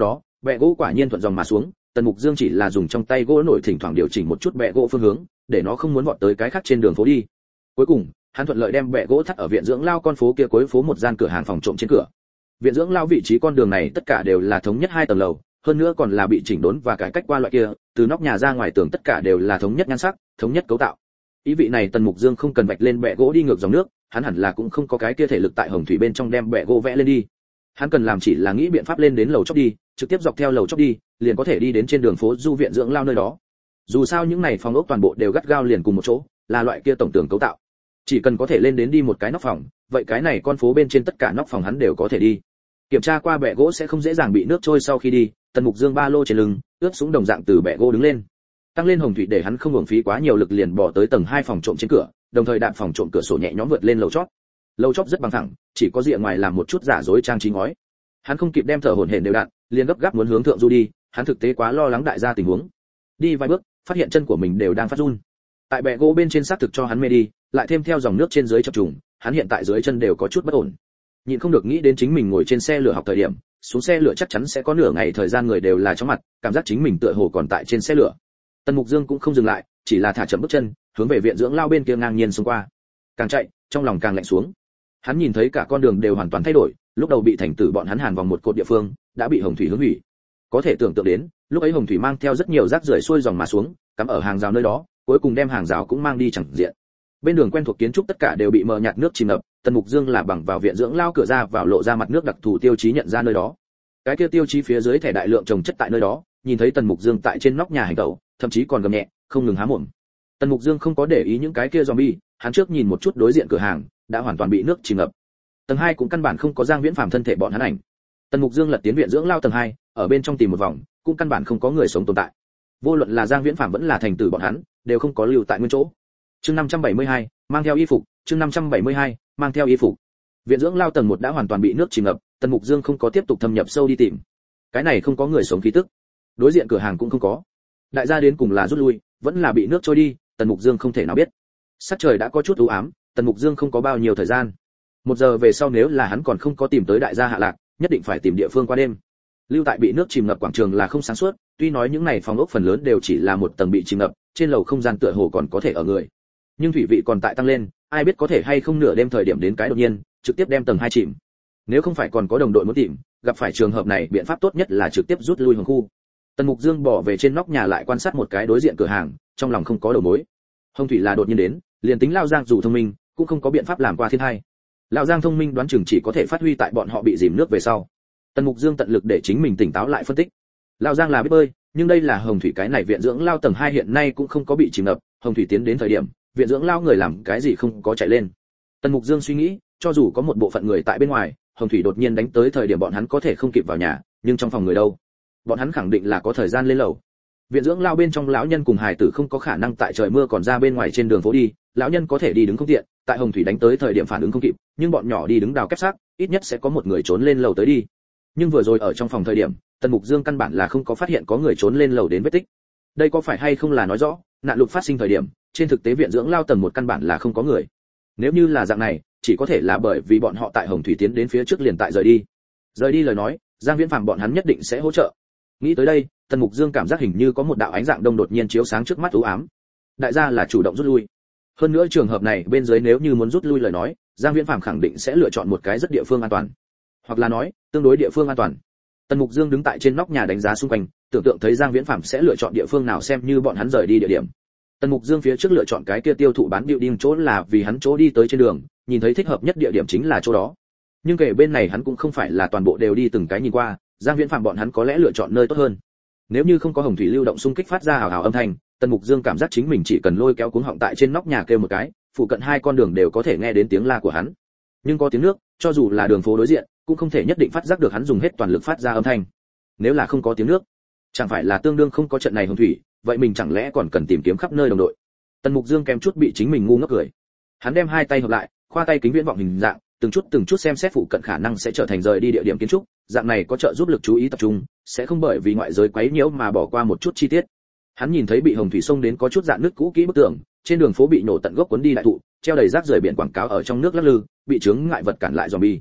Bẹ gỗ quả nhiên thuận dòng mà xuống, Tần Mục Dương chỉ là dùng trong tay gỗ nổi thỉnh thoảng điều chỉnh một chút bẹ gỗ phương hướng, để nó không muốn vọt tới cái khác trên đường phố đi. Cuối cùng, hắn thuận lợi đem bẹ gỗ thắt ở viện dưỡng lao con phố kia cuối phố một gian cửa hàng phòng trộm trên cửa. Viện dưỡng lao vị trí con đường này tất cả đều là thống nhất hai tầng lầu, hơn nữa còn là bị chỉnh đốn và cải cách qua loại kia, từ nóc nhà ra ngoài tường tất cả đều là thống nhất nhan sắc, thống nhất cấu tạo. Ý vị này Tần Mục Dương không cần vạch lên bẹ gỗ đi ngược dòng nước, hắn hẳn là cũng không có cái kia thể lực tại hồng thủy bên trong đem bẹ gỗ vẽ lên đi. Hắn cần làm chỉ là nghĩ biện pháp lên đến lầu chóp đi, trực tiếp dọc theo lầu chóp đi, liền có thể đi đến trên đường phố du viện dưỡng lao nơi đó. Dù sao những này phòng ốc toàn bộ đều gắt gao liền cùng một chỗ, là loại kia tổng tường cấu tạo. Chỉ cần có thể lên đến đi một cái nóc phòng, vậy cái này con phố bên trên tất cả nóc phòng hắn đều có thể đi. Kiểm tra qua bẹ gỗ sẽ không dễ dàng bị nước trôi sau khi đi, Tần Mục Dương ba lô trên lưng, ướt sũng đồng dạng từ bẹ gỗ đứng lên. Tăng lên hồng thủy để hắn không uổng phí quá nhiều lực liền bỏ tới tầng hai phòng trộm trên cửa, đồng thời đạp phòng trộm cửa sổ nhẹ nhõm vượt lên lầu chót. Lầu chót rất bằng phẳng, chỉ có rìa ngoài làm một chút giả dối trang trí ngói. Hắn không kịp đem thở hổn hển đều đặn, liền gấp gáp muốn hướng thượng du đi, hắn thực tế quá lo lắng đại gia tình huống. Đi vài bước, phát hiện chân của mình đều đang phát run. Tại bẹ gỗ bên trên xác thực cho hắn mê đi, lại thêm theo dòng nước trên dưới chập trùng, hắn hiện tại dưới chân đều có chút bất ổn. Nhịn không được nghĩ đến chính mình ngồi trên xe lửa học thời điểm, xuống xe lửa chắc chắn sẽ có nửa ngày thời gian người đều là chóng mặt, cảm giác chính mình tựa hồ còn tại trên xe lửa. Tần Mục Dương cũng không dừng lại, chỉ là thả chậm bước chân, hướng về viện dưỡng lao bên kia ngang nhiên xông qua. Càng chạy, trong lòng càng lạnh xuống. Hắn nhìn thấy cả con đường đều hoàn toàn thay đổi, lúc đầu bị thành tử bọn hắn hàn vòng một cột địa phương, đã bị hồng thủy hướng hủy. Có thể tưởng tượng đến, lúc ấy hồng thủy mang theo rất nhiều rác rưởi xuôi dòng mà xuống, cắm ở hàng rào nơi đó, cuối cùng đem hàng rào cũng mang đi chẳng diện. Bên đường quen thuộc kiến trúc tất cả đều bị mờ nhạt nước chìm ngập, Tần Mục Dương là bằng vào viện dưỡng lao cửa ra vào lộ ra mặt nước đặc thù tiêu chí nhận ra nơi đó. Cái kia tiêu chí phía dưới thẻ đại lượng trồng chất tại nơi đó, nhìn thấy Tần Mục Dương tại trên nóc nhà hành tẩu, thậm chí còn gầm nhẹ, không ngừng há mồm. Tần Mục Dương không có để ý những cái kia zombie, hắn trước nhìn một chút đối diện cửa hàng, đã hoàn toàn bị nước chìm ngập. Tầng hai cũng căn bản không có Giang Viễn Phàm thân thể bọn hắn ảnh. Tần Mục Dương lật tiến viện dưỡng lao tầng hai, ở bên trong tìm một vòng, cũng căn bản không có người sống tồn tại. Vô luận là Giang Viễn Phàm vẫn là thành tử bọn hắn, đều không có lưu tại nguyên chỗ. Chương năm trăm bảy mươi hai, mang theo y phục, chương năm trăm bảy mươi hai, mang theo y phục. Viện dưỡng lao tầng một đã hoàn toàn bị nước chìm ngập, Tần Mục Dương không có tiếp tục thâm nhập sâu đi tìm. Cái này không có người sống khí tức. Đối diện cửa hàng cũng không có. Đại gia đến cùng là rút lui, vẫn là bị nước trôi đi, Tần Mục Dương không thể nào biết. Sắc trời đã có chút u ám, Tần Mục Dương không có bao nhiêu thời gian. Một giờ về sau nếu là hắn còn không có tìm tới đại gia hạ lạc, nhất định phải tìm địa phương qua đêm. Lưu tại bị nước chìm ngập quảng trường là không sáng suốt, tuy nói những này phòng ốc phần lớn đều chỉ là một tầng bị chìm ngập, trên lầu không gian tựa hồ còn có thể ở người. Nhưng thủy vị còn tại tăng lên, ai biết có thể hay không nửa đêm thời điểm đến cái đột nhiên, trực tiếp đem tầng hai chìm. Nếu không phải còn có đồng đội muốn tìm, gặp phải trường hợp này biện pháp tốt nhất là trực tiếp rút lui hướng khu. Tần Mục Dương bỏ về trên nóc nhà lại quan sát một cái đối diện cửa hàng, trong lòng không có đầu mối. Hồng thủy là đột nhiên đến, liền tính Lão Giang dù thông minh, cũng không có biện pháp làm qua thiên hai. Lão Giang thông minh đoán chừng chỉ có thể phát huy tại bọn họ bị dìm nước về sau. Tần Mục Dương tận lực để chính mình tỉnh táo lại phân tích. Lão Giang là biết bơi, nhưng đây là hồng thủy cái này viện dưỡng lao tầng hai hiện nay cũng không có bị chìm ngập, hồng thủy tiến đến thời điểm, viện dưỡng lao người làm cái gì không có chạy lên. Tần Mục Dương suy nghĩ, cho dù có một bộ phận người tại bên ngoài, hồng thủy đột nhiên đánh tới thời điểm bọn hắn có thể không kịp vào nhà, nhưng trong phòng người đâu? Bọn hắn khẳng định là có thời gian lên lầu. Viện dưỡng lao bên trong lão nhân cùng hài tử không có khả năng tại trời mưa còn ra bên ngoài trên đường phố đi, lão nhân có thể đi đứng không tiện, tại hồng thủy đánh tới thời điểm phản ứng không kịp, nhưng bọn nhỏ đi đứng đào kép xác, ít nhất sẽ có một người trốn lên lầu tới đi. Nhưng vừa rồi ở trong phòng thời điểm, Tần Mục Dương căn bản là không có phát hiện có người trốn lên lầu đến vết tích. Đây có phải hay không là nói rõ, nạn lụt phát sinh thời điểm, trên thực tế viện dưỡng lao tầng một căn bản là không có người. Nếu như là dạng này, chỉ có thể là bởi vì bọn họ tại hồng thủy tiến đến phía trước liền tại rời đi. Rời đi lời nói, Giang Viễn Phàm bọn hắn nhất định sẽ hỗ trợ. Nghĩ tới đây, Tần Mục Dương cảm giác hình như có một đạo ánh dạng đông đột nhiên chiếu sáng trước mắt u ám. Đại gia là chủ động rút lui. Hơn nữa trường hợp này bên dưới nếu như muốn rút lui lời nói, Giang Viễn Phàm khẳng định sẽ lựa chọn một cái rất địa phương an toàn, hoặc là nói, tương đối địa phương an toàn. Tần Mục Dương đứng tại trên nóc nhà đánh giá xung quanh, tưởng tượng thấy Giang Viễn Phàm sẽ lựa chọn địa phương nào xem như bọn hắn rời đi địa điểm. Tần Mục Dương phía trước lựa chọn cái kia tiêu thụ bán điệu đinh chỗ là vì hắn chỗ đi tới trên đường, nhìn thấy thích hợp nhất địa điểm chính là chỗ đó. Nhưng kể bên này hắn cũng không phải là toàn bộ đều đi từng cái nhìn qua, Giang Viễn Phàm bọn hắn có lẽ lựa chọn nơi tốt hơn. Nếu như không có hồng thủy lưu động xung kích phát ra hào hào âm thanh, Tần Mục Dương cảm giác chính mình chỉ cần lôi kéo cuống họng tại trên nóc nhà kêu một cái, phụ cận hai con đường đều có thể nghe đến tiếng la của hắn. Nhưng có tiếng nước, cho dù là đường phố đối diện, cũng không thể nhất định phát giác được hắn dùng hết toàn lực phát ra âm thanh. Nếu là không có tiếng nước, chẳng phải là tương đương không có trận này hồng thủy, vậy mình chẳng lẽ còn cần tìm kiếm khắp nơi đồng đội. Tần Mục Dương kém chút bị chính mình ngu ngốc cười. Hắn đem hai tay hợp lại, khoa tay kính viễn vọng hình dạng, từng chút từng chút xem xét phụ cận khả năng sẽ trở thành rời đi địa điểm kiến trúc, dạng này có trợ giúp lực chú ý tập trung, sẽ không bởi vì ngoại giới quấy nhiễu mà bỏ qua một chút chi tiết. Hắn nhìn thấy bị hồng thủy xông đến có chút dạn nước cũ kỹ bức tường, trên đường phố bị nổ tận gốc cuốn đi đại thụ, treo đầy rác rưởi biển quảng cáo ở trong nước lắc lư, bị chướng ngại vật cản lại zombie.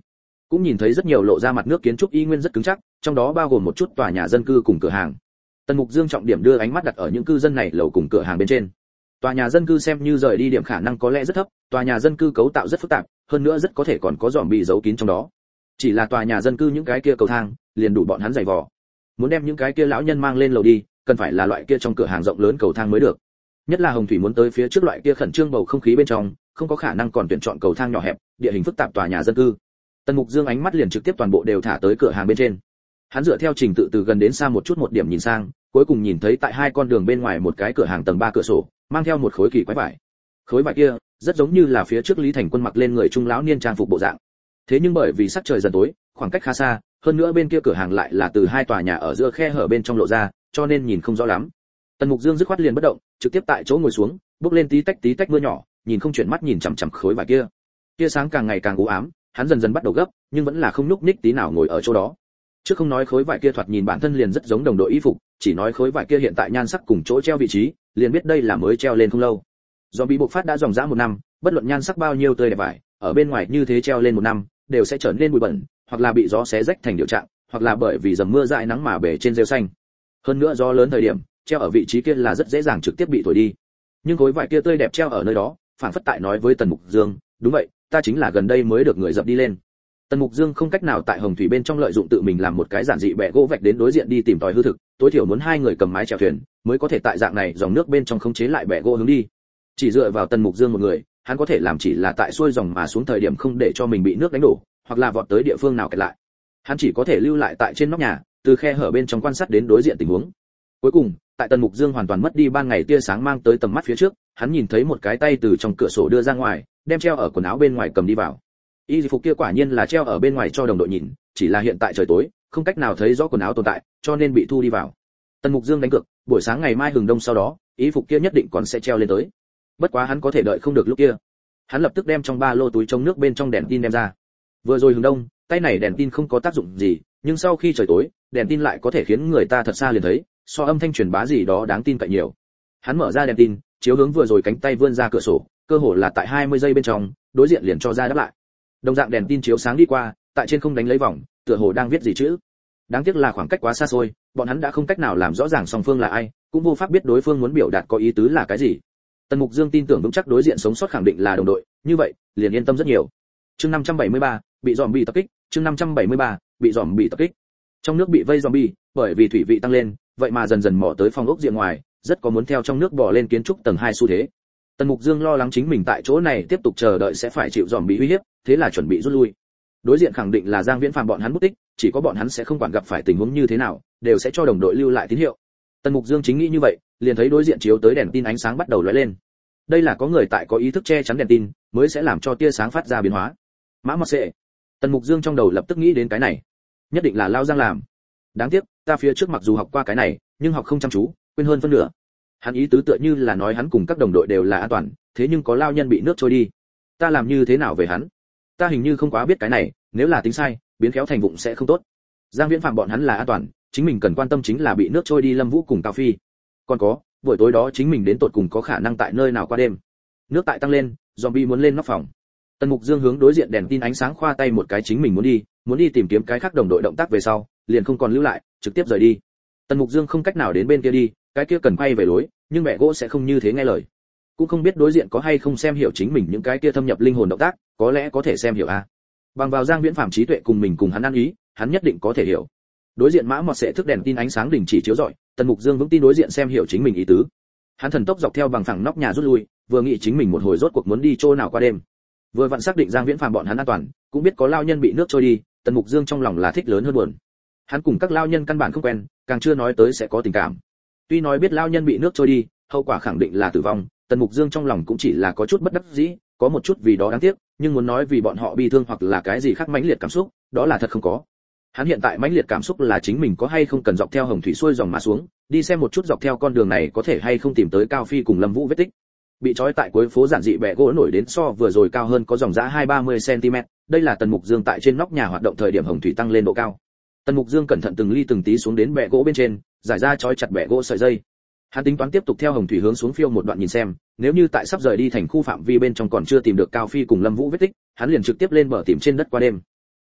cũng nhìn thấy rất nhiều lộ ra mặt nước kiến trúc y nguyên rất cứng chắc, trong đó bao gồm một chút tòa nhà dân cư cùng cửa hàng. Tần Mục Dương trọng điểm đưa ánh mắt đặt ở những cư dân này lầu cùng cửa hàng bên trên. Tòa nhà dân cư xem như rời đi điểm khả năng có lẽ rất thấp, tòa nhà dân cư cấu tạo rất phức tạp, hơn nữa rất có thể còn có dòm bị giấu kín trong đó. Chỉ là tòa nhà dân cư những cái kia cầu thang, liền đủ bọn hắn giày vò. Muốn đem những cái kia lão nhân mang lên lầu đi, cần phải là loại kia trong cửa hàng rộng lớn cầu thang mới được. Nhất là Hồng Thủy muốn tới phía trước loại kia khẩn trương bầu không khí bên trong, không có khả năng còn tuyển chọn cầu thang nhỏ hẹp, địa hình phức tạp tòa nhà dân cư. Tần Mục Dương ánh mắt liền trực tiếp toàn bộ đều thả tới cửa hàng bên trên. Hắn dựa theo trình tự từ gần đến xa một chút một điểm nhìn sang, cuối cùng nhìn thấy tại hai con đường bên ngoài một cái cửa hàng tầng ba cửa sổ, mang theo một khối kỳ quái vải. Khối vải kia rất giống như là phía trước Lý Thành Quân mặc lên người trung lão niên trang phục bộ dạng. Thế nhưng bởi vì sắc trời dần tối, khoảng cách khá xa, hơn nữa bên kia cửa hàng lại là từ hai tòa nhà ở giữa khe hở bên trong lộ ra, cho nên nhìn không rõ lắm. Tần Mục Dương dứt khoát liền bất động, trực tiếp tại chỗ ngồi xuống, bước lên tí tách tí tách mưa nhỏ, nhìn không chuyển mắt nhìn chằm chằm khối vải kia. Tia sáng càng ngày càng u ám, hắn dần dần bắt đầu gấp, nhưng vẫn là không nhúc nhích tí nào ngồi ở chỗ đó. Trước không nói khối vải kia thoạt nhìn bản thân liền rất giống đồng đội y phục, chỉ nói khối vải kia hiện tại nhan sắc cùng chỗ treo vị trí, liền biết đây là mới treo lên không lâu. Do bị bộc phát đã dòng dã một năm, bất luận nhan sắc bao nhiêu tươi đẹp vải, ở bên ngoài như thế treo lên một năm, đều sẽ trở nên bụi bẩn, hoặc là bị gió xé rách thành điều trạng, hoặc là bởi vì dầm mưa dại nắng mà bể trên rêu xanh. Hơn nữa gió lớn thời điểm, treo ở vị trí kia là rất dễ dàng trực tiếp bị thổi đi. Nhưng khối vải kia tươi đẹp treo ở nơi đó, phản phất tại nói với Tần Mục Dương, đúng vậy, ta chính là gần đây mới được người dập đi lên. Tần Mục Dương không cách nào tại Hồng Thủy bên trong lợi dụng tự mình làm một cái giản dị bẻ gỗ vạch đến đối diện đi tìm tòi hư thực, tối thiểu muốn hai người cầm mái chèo thuyền, mới có thể tại dạng này dòng nước bên trong khống chế lại bẻ gỗ hướng đi. Chỉ dựa vào Tần Mục Dương một người, hắn có thể làm chỉ là tại xuôi dòng mà xuống thời điểm không để cho mình bị nước đánh đổ, hoặc là vọt tới địa phương nào kẹt lại. Hắn chỉ có thể lưu lại tại trên nóc nhà, từ khe hở bên trong quan sát đến đối diện tình huống. Cuối cùng, tại Tần Mục Dương hoàn toàn mất đi ban ngày tia sáng mang tới tầm mắt phía trước, hắn nhìn thấy một cái tay từ trong cửa sổ đưa ra ngoài, đem treo ở quần áo bên ngoài cầm đi vào. Y phục kia quả nhiên là treo ở bên ngoài cho đồng đội nhìn, chỉ là hiện tại trời tối, không cách nào thấy rõ quần áo tồn tại, cho nên bị thu đi vào. Tần Mục Dương đánh cược, buổi sáng ngày mai hừng đông sau đó, y phục kia nhất định còn sẽ treo lên tới. Bất quá hắn có thể đợi không được lúc kia. Hắn lập tức đem trong ba lô túi chống nước bên trong đèn tin đem ra. Vừa rồi hừng đông, tay này đèn tin không có tác dụng gì, nhưng sau khi trời tối, đèn tin lại có thể khiến người ta thật xa liền thấy, so âm thanh truyền bá gì đó đáng tin cậy nhiều. Hắn mở ra đèn tin, chiếu hướng vừa rồi cánh tay vươn ra cửa sổ, cơ hồ là tại hai mươi giây bên trong, đối diện liền cho ra đáp lại. Đồng dạng đèn tin chiếu sáng đi qua, tại trên không đánh lấy vòng, tựa hồ đang viết gì chữ. Đáng tiếc là khoảng cách quá xa xôi, bọn hắn đã không cách nào làm rõ ràng song phương là ai, cũng vô pháp biết đối phương muốn biểu đạt có ý tứ là cái gì. Tần Mục Dương tin tưởng vững chắc đối diện sống sót khẳng định là đồng đội, như vậy, liền yên tâm rất nhiều. Chương năm trăm bảy mươi ba, bị dòm bị tập kích, chương năm trăm bảy mươi ba, bị dòm bị tập kích. Trong nước bị vây zombie, bởi vì thủy vị tăng lên, vậy mà dần dần mò tới phòng ốc diện ngoài, rất có muốn theo trong nước bò lên kiến trúc tầng hai xu thế. Tần Mục Dương lo lắng chính mình tại chỗ này tiếp tục chờ đợi sẽ phải chịu dòm bị uy hiếp, thế là chuẩn bị rút lui. Đối diện khẳng định là Giang Viễn Phàm bọn hắn mất tích, chỉ có bọn hắn sẽ không quản gặp phải tình huống như thế nào, đều sẽ cho đồng đội lưu lại tín hiệu. Tần Mục Dương chính nghĩ như vậy, liền thấy đối diện chiếu tới đèn tin ánh sáng bắt đầu lóe lên. Đây là có người tại có ý thức che chắn đèn tin, mới sẽ làm cho tia sáng phát ra biến hóa. Mã Mật Sệ. Tần Mục Dương trong đầu lập tức nghĩ đến cái này, nhất định là Lao Giang làm. Đáng tiếc, ta phía trước mặc dù học qua cái này, nhưng học không chăm chú, quên hơn phân nửa. Hắn ý tứ tựa như là nói hắn cùng các đồng đội đều là an toàn, thế nhưng có lao nhân bị nước trôi đi. Ta làm như thế nào về hắn? Ta hình như không quá biết cái này, nếu là tính sai, biến khéo thành vụng sẽ không tốt. Giang Viễn Phàm bọn hắn là an toàn, chính mình cần quan tâm chính là bị nước trôi đi Lâm Vũ cùng Cao Phi. Còn có, buổi tối đó chính mình đến tột cùng có khả năng tại nơi nào qua đêm. Nước tại tăng lên, zombie muốn lên nóc phòng. Tần Mục Dương hướng đối diện đèn tin ánh sáng khoa tay một cái chính mình muốn đi, muốn đi tìm kiếm cái khác đồng đội động tác về sau, liền không còn lưu lại, trực tiếp rời đi. Tần Mục Dương không cách nào đến bên kia đi, cái kia cần quay về lối, nhưng mẹ gỗ sẽ không như thế nghe lời. Cũng không biết đối diện có hay không xem hiểu chính mình những cái kia thâm nhập linh hồn động tác, có lẽ có thể xem hiểu a. À. Bằng vào Giang Viễn Phàm trí tuệ cùng mình cùng hắn ăn ý, hắn nhất định có thể hiểu. Đối diện Mã Mọt sẽ thức đèn tin ánh sáng đình chỉ chiếu rọi, Tần Mục Dương vững tin đối diện xem hiểu chính mình ý tứ. Hắn thần tốc dọc theo bằng phẳng nóc nhà rút lui, vừa nghĩ chính mình một hồi rốt cuộc muốn đi chỗ nào qua đêm. Vừa vặn xác định Giang Viễn Phàm bọn hắn an toàn, cũng biết có lao nhân bị nước trôi đi, Tần Mục Dương trong lòng là thích lớn hơn buồn. Hắn cùng các lao nhân căn bản không quen, càng chưa nói tới sẽ có tình cảm. Tuy nói biết lao nhân bị nước trôi đi, hậu quả khẳng định là tử vong, Tần Mục Dương trong lòng cũng chỉ là có chút bất đắc dĩ, có một chút vì đó đáng tiếc, nhưng muốn nói vì bọn họ bi thương hoặc là cái gì khác mãnh liệt cảm xúc, đó là thật không có. Hắn hiện tại mãnh liệt cảm xúc là chính mình có hay không cần dọc theo hồng thủy xuôi dòng mà xuống, đi xem một chút dọc theo con đường này có thể hay không tìm tới Cao Phi cùng Lâm Vũ vết tích. Bị trói tại cuối phố giản dị bẹ gỗ nổi đến so vừa rồi cao hơn có dòng giá hai ba mươi xăng-ti-mét, đây là Tần Mục Dương tại trên nóc nhà hoạt động thời điểm hồng thủy tăng lên độ cao. Tần Mục Dương cẩn thận từng ly từng tí xuống đến bẹ gỗ bên trên, giải ra trói chặt bẹ gỗ sợi dây. Hắn tính toán tiếp tục theo hồng thủy hướng xuống phiêu một đoạn nhìn xem, nếu như tại sắp rời đi thành khu phạm vi bên trong còn chưa tìm được Cao Phi cùng Lâm Vũ vết tích, hắn liền trực tiếp lên bờ tìm trên đất qua đêm.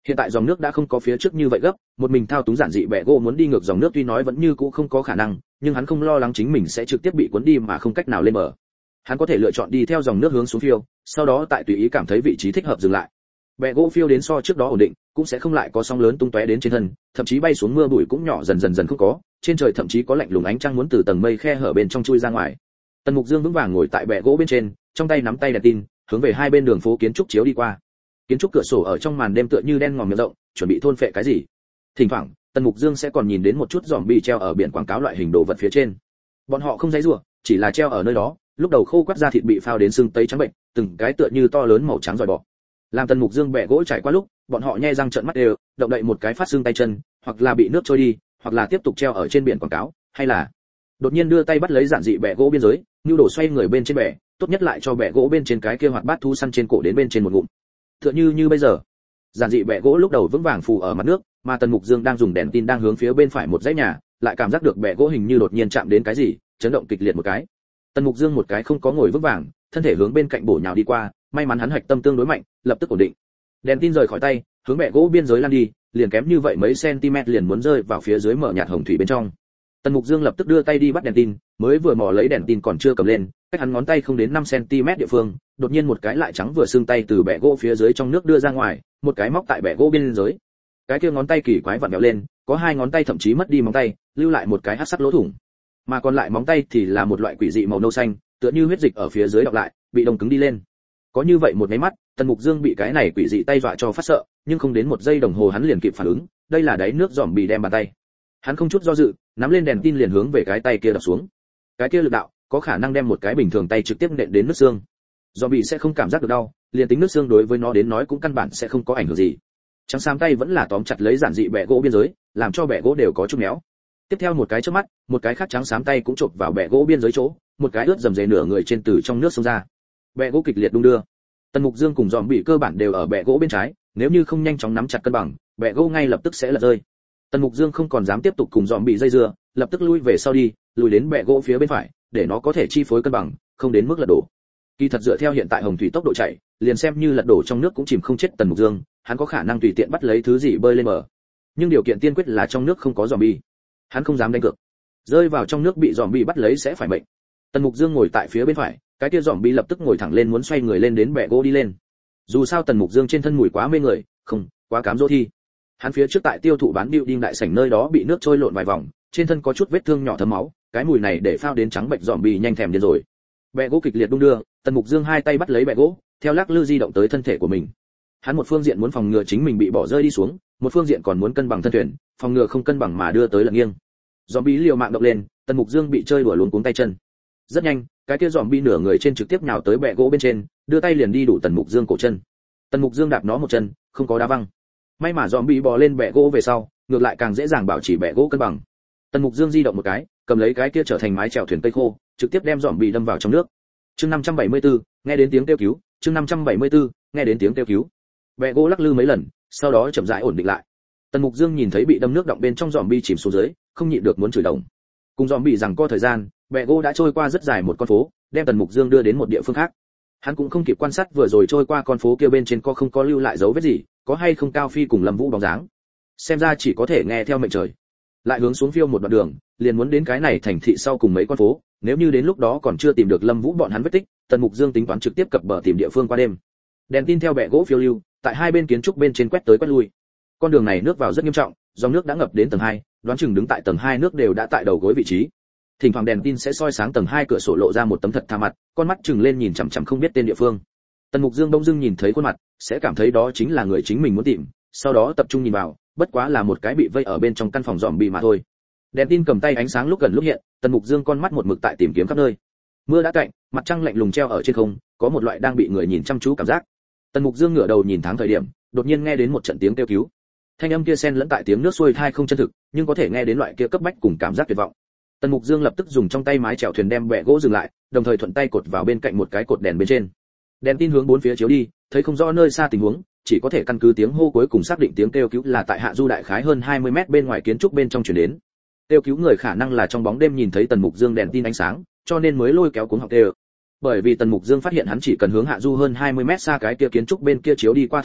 Hiện tại dòng nước đã không có phía trước như vậy gấp, một mình thao túng giản dị bẹ gỗ muốn đi ngược dòng nước tuy nói vẫn như cũ không có khả năng, nhưng hắn không lo lắng chính mình sẽ trực tiếp bị cuốn đi mà không cách nào lên bờ. Hắn có thể lựa chọn đi theo dòng nước hướng xuống phiêu, sau đó tại tùy ý cảm thấy vị trí thích hợp dừng lại. Bẹ gỗ phiêu đến so trước đó ổn định, cũng sẽ không lại có sóng lớn tung tóe đến trên thân, thậm chí bay xuống mưa bụi cũng nhỏ dần dần dần không có, trên trời thậm chí có lạnh lùng ánh trăng muốn từ tầng mây khe hở bên trong chui ra ngoài. Tần Mục Dương vững vàng ngồi tại bẹ gỗ bên trên, trong tay nắm tay đèn tin, hướng về hai bên đường phố kiến trúc chiếu đi qua. Kiến trúc cửa sổ ở trong màn đêm tựa như đen ngòm miệng rộng, chuẩn bị thôn phệ cái gì. Thỉnh thoảng, Tần Mục Dương sẽ còn nhìn đến một chút zombie treo ở biển quảng cáo loại hình đồ vật phía trên. Bọn họ không dãy rủa, chỉ là treo ở nơi đó, lúc đầu khô quắt da thịt bị phao đến sưng tấy trắng bệnh, từng cái tựa như to lớn màu trắng giòi bọ. Làm Tần Mục Dương bẻ gỗ trải qua lúc, bọn họ nhe răng trợn mắt đều, động đậy một cái phát xương tay chân, hoặc là bị nước trôi đi, hoặc là tiếp tục treo ở trên biển quảng cáo, hay là đột nhiên đưa tay bắt lấy giản dị bẻ gỗ biên giới, nưu đổ xoay người bên trên bẻ, tốt nhất lại cho bẻ gỗ bên trên cái kia hoạt bát thu săn trên cổ đến bên trên một ngụm. Tựa như như bây giờ, giản dị bẻ gỗ lúc đầu vững vàng phù ở mặt nước, mà Tần Mục Dương đang dùng đèn tin đang hướng phía bên phải một dãy nhà, lại cảm giác được bẻ gỗ hình như đột nhiên chạm đến cái gì, chấn động kịch liệt một cái. Tần Mục Dương một cái không có ngồi vững vàng, thân thể hướng bên cạnh bổ nhào đi qua, may mắn hắn hạch tâm tương đối mạnh, lập tức ổn định. Đèn tin rời khỏi tay, hướng bẻ gỗ biên giới lăn đi, liền kém như vậy mấy cm liền muốn rơi vào phía dưới mở nhạt hồng thủy bên trong. Tần Mục Dương lập tức đưa tay đi bắt đèn tin, mới vừa mò lấy đèn tin còn chưa cầm lên, cách hắn ngón tay không đến năm cm địa phương, đột nhiên một cái lại trắng vừa xương tay từ bẻ gỗ phía dưới trong nước đưa ra ngoài, một cái móc tại bẻ gỗ biên giới. Cái kia ngón tay kỳ quái vặn vẹo lên, có hai ngón tay thậm chí mất đi móng tay, lưu lại một cái hắc sắc lỗ thủng. Mà còn lại móng tay thì là một loại quỷ dị màu nâu xanh, tựa như huyết dịch ở phía dưới đọng lại, bị đông cứng đi lên. Có như vậy một cái mắt, Tần Mục Dương bị cái này quỷ dị tay dọa cho phát sợ, nhưng không đến một giây đồng hồ hắn liền kịp phản ứng, đây là đáy nước giòm bị đem bàn tay. Hắn không chút do dự, nắm lên đèn tin liền hướng về cái tay kia đập xuống. Cái kia lực đạo, có khả năng đem một cái bình thường tay trực tiếp nện đến nước xương. Giòm bị sẽ không cảm giác được đau, liền tính nước xương đối với nó đến nói cũng căn bản sẽ không có ảnh hưởng gì. Trắng xám tay vẫn là tóm chặt lấy giản dị bẻ gỗ biên giới, làm cho bẻ gỗ đều có chút méo. Tiếp theo một cái chớp mắt, một cái khác trắng xám tay cũng chộp vào bẻ gỗ biên giới chỗ, một cái ướt dầm dề nửa người trên từ trong nước xông ra. Bẻ gỗ kịch liệt đung đưa. Tần Mục Dương cùng giòm bị cơ bản đều ở bẻ gỗ bên trái, nếu như không nhanh chóng nắm chặt cân bằng, bẻ gỗ ngay lập tức sẽ lật rơi. Tần Mục Dương không còn dám tiếp tục cùng giòm bị dây dưa, lập tức lui về sau đi, lùi đến bẻ gỗ phía bên phải, để nó có thể chi phối cân bằng, không đến mức lật đổ. Kỳ thật dựa theo hiện tại hồng thủy tốc độ chạy, liền xem như lật đổ trong nước cũng chìm không chết Tần Mục Dương, hắn có khả năng tùy tiện bắt lấy thứ gì bơi lên bờ. Nhưng điều kiện tiên quyết là trong nước không có zombie. Hắn không dám đánh cược. Rơi vào trong nước bị zombie bắt lấy sẽ phải mệnh. Tần Mục Dương ngồi tại phía bên phải, cái kia zombie lập tức ngồi thẳng lên muốn xoay người lên đến bẻ gỗ đi lên. Dù sao Tần Mục Dương trên thân mùi quá mê người, không, quá cám dỗ thi. Hắn phía trước tại tiêu thụ bán building đại sảnh nơi đó bị nước trôi lộn vài vòng, trên thân có chút vết thương nhỏ thấm máu, cái mùi này để phao đến trắng bệnh zombie nhanh thèm điên rồi. Bẻ gỗ kịch liệt đung đưa, Tần Mục Dương hai tay bắt lấy bẻ gỗ, theo lắc lư di động tới thân thể của mình. Hắn một phương diện muốn phòng ngừa chính mình bị bỏ rơi đi xuống, một phương diện còn muốn cân bằng thân thuyền, phòng ngừa không cân bằng mà đưa tới lật nghiêng. Zombie liều mạng động lên, Tần Mục Dương bị chơi đùa luống cuống tay chân. Rất nhanh, cái kia zombie nửa người trên trực tiếp nhào tới bẻ gỗ bên trên, đưa tay liền đi đủ Tần Mục Dương cổ chân. Tần Mục Dương đạp nó một chân, không có đá văng. May mà zombie bò lên bẻ gỗ về sau, ngược lại càng dễ dàng bảo trì bẻ gỗ cân bằng. Tần Mục Dương di động một cái, cầm lấy cái kia trở thành mái chèo thuyền cây khô, trực tiếp đem zombie đâm vào trong nước. Chương năm trăm bảy mươi tư, nghe đến tiếng kêu cứu, chương năm trăm bảy mươi tư, nghe đến tiếng kêu cứu. Bẻ gỗ lắc lư mấy lần, sau đó chậm rãi ổn định lại. Tần Mục Dương nhìn thấy bị đâm nước động bên trong zombie chìm xuống dưới, không nhịn được muốn chửi đồng. Cùng zombie rằng co thời gian, bẻ gỗ đã trôi qua rất dài một con phố, đem Tần Mục Dương đưa đến một địa phương khác. Hắn cũng không kịp quan sát vừa rồi trôi qua con phố kia bên trên có không có lưu lại dấu vết gì, có hay không Cao Phi cùng Lâm Vũ bóng dáng. Xem ra chỉ có thể nghe theo mệnh trời. Lại hướng xuống phiêu một đoạn đường, liền muốn đến cái này thành thị sau cùng mấy con phố, nếu như đến lúc đó còn chưa tìm được Lâm Vũ bọn hắn vết tích, Tần Mục Dương tính toán trực tiếp cập bờ tìm địa phương qua đêm. Đèn tin theo bẻ gỗ phiêu lưu, tại hai bên kiến trúc bên trên quét tới quét lui. Con đường này nước vào rất nghiêm trọng, dòng nước đã ngập đến tầng hai, đoán chừng đứng tại tầng hai nước đều đã tại đầu gối vị trí. Thỉnh thoảng đèn tin sẽ soi sáng tầng hai cửa sổ lộ ra một tấm thật tha mặt, con mắt chừng lên nhìn chằm chằm không biết tên địa phương. Tần Mục Dương bỗng dưng nhìn thấy khuôn mặt, sẽ cảm thấy đó chính là người chính mình muốn tìm, sau đó tập trung nhìn vào, bất quá là một cái bị vây ở bên trong căn phòng zombie mà thôi. Đèn tin cầm tay ánh sáng lúc gần lúc hiện, Tần Mục Dương con mắt một mực tại tìm kiếm khắp nơi. Mưa đã cạnh, mặt trăng lạnh lùng treo ở trên không, có một loại đang bị người nhìn chăm chú cảm giác. Tần Mục Dương ngửa đầu nhìn tháng thời điểm, đột nhiên nghe đến một trận tiếng kêu cứu. Thanh âm kia xen lẫn tại tiếng nước xuôi thai không chân thực, nhưng có thể nghe đến loại kia cấp bách cùng cảm giác tuyệt vọng. Tần Mục Dương lập tức dùng trong tay mái chèo thuyền đem bẻ gỗ dừng lại, đồng thời thuận tay cột vào bên cạnh một cái cột đèn bên trên. Đèn tin hướng bốn phía chiếu đi, thấy không rõ nơi xa tình huống, chỉ có thể căn cứ tiếng hô cuối cùng xác định tiếng kêu cứu là tại hạ du đại khái hơn hai mươi mét bên ngoài kiến trúc bên trong truyền đến. Kêu cứu người khả năng là trong bóng đêm nhìn thấy Tần Mục Dương đèn tin ánh sáng, cho nên mới lôi kéo cuống học kêu. Bởi vì Tần Mục Dương phát hiện hắn chỉ cần hướng hạ du hơn hai mươi mét xa cái kia kiến trúc bên kia chiếu đi qua thời điểm,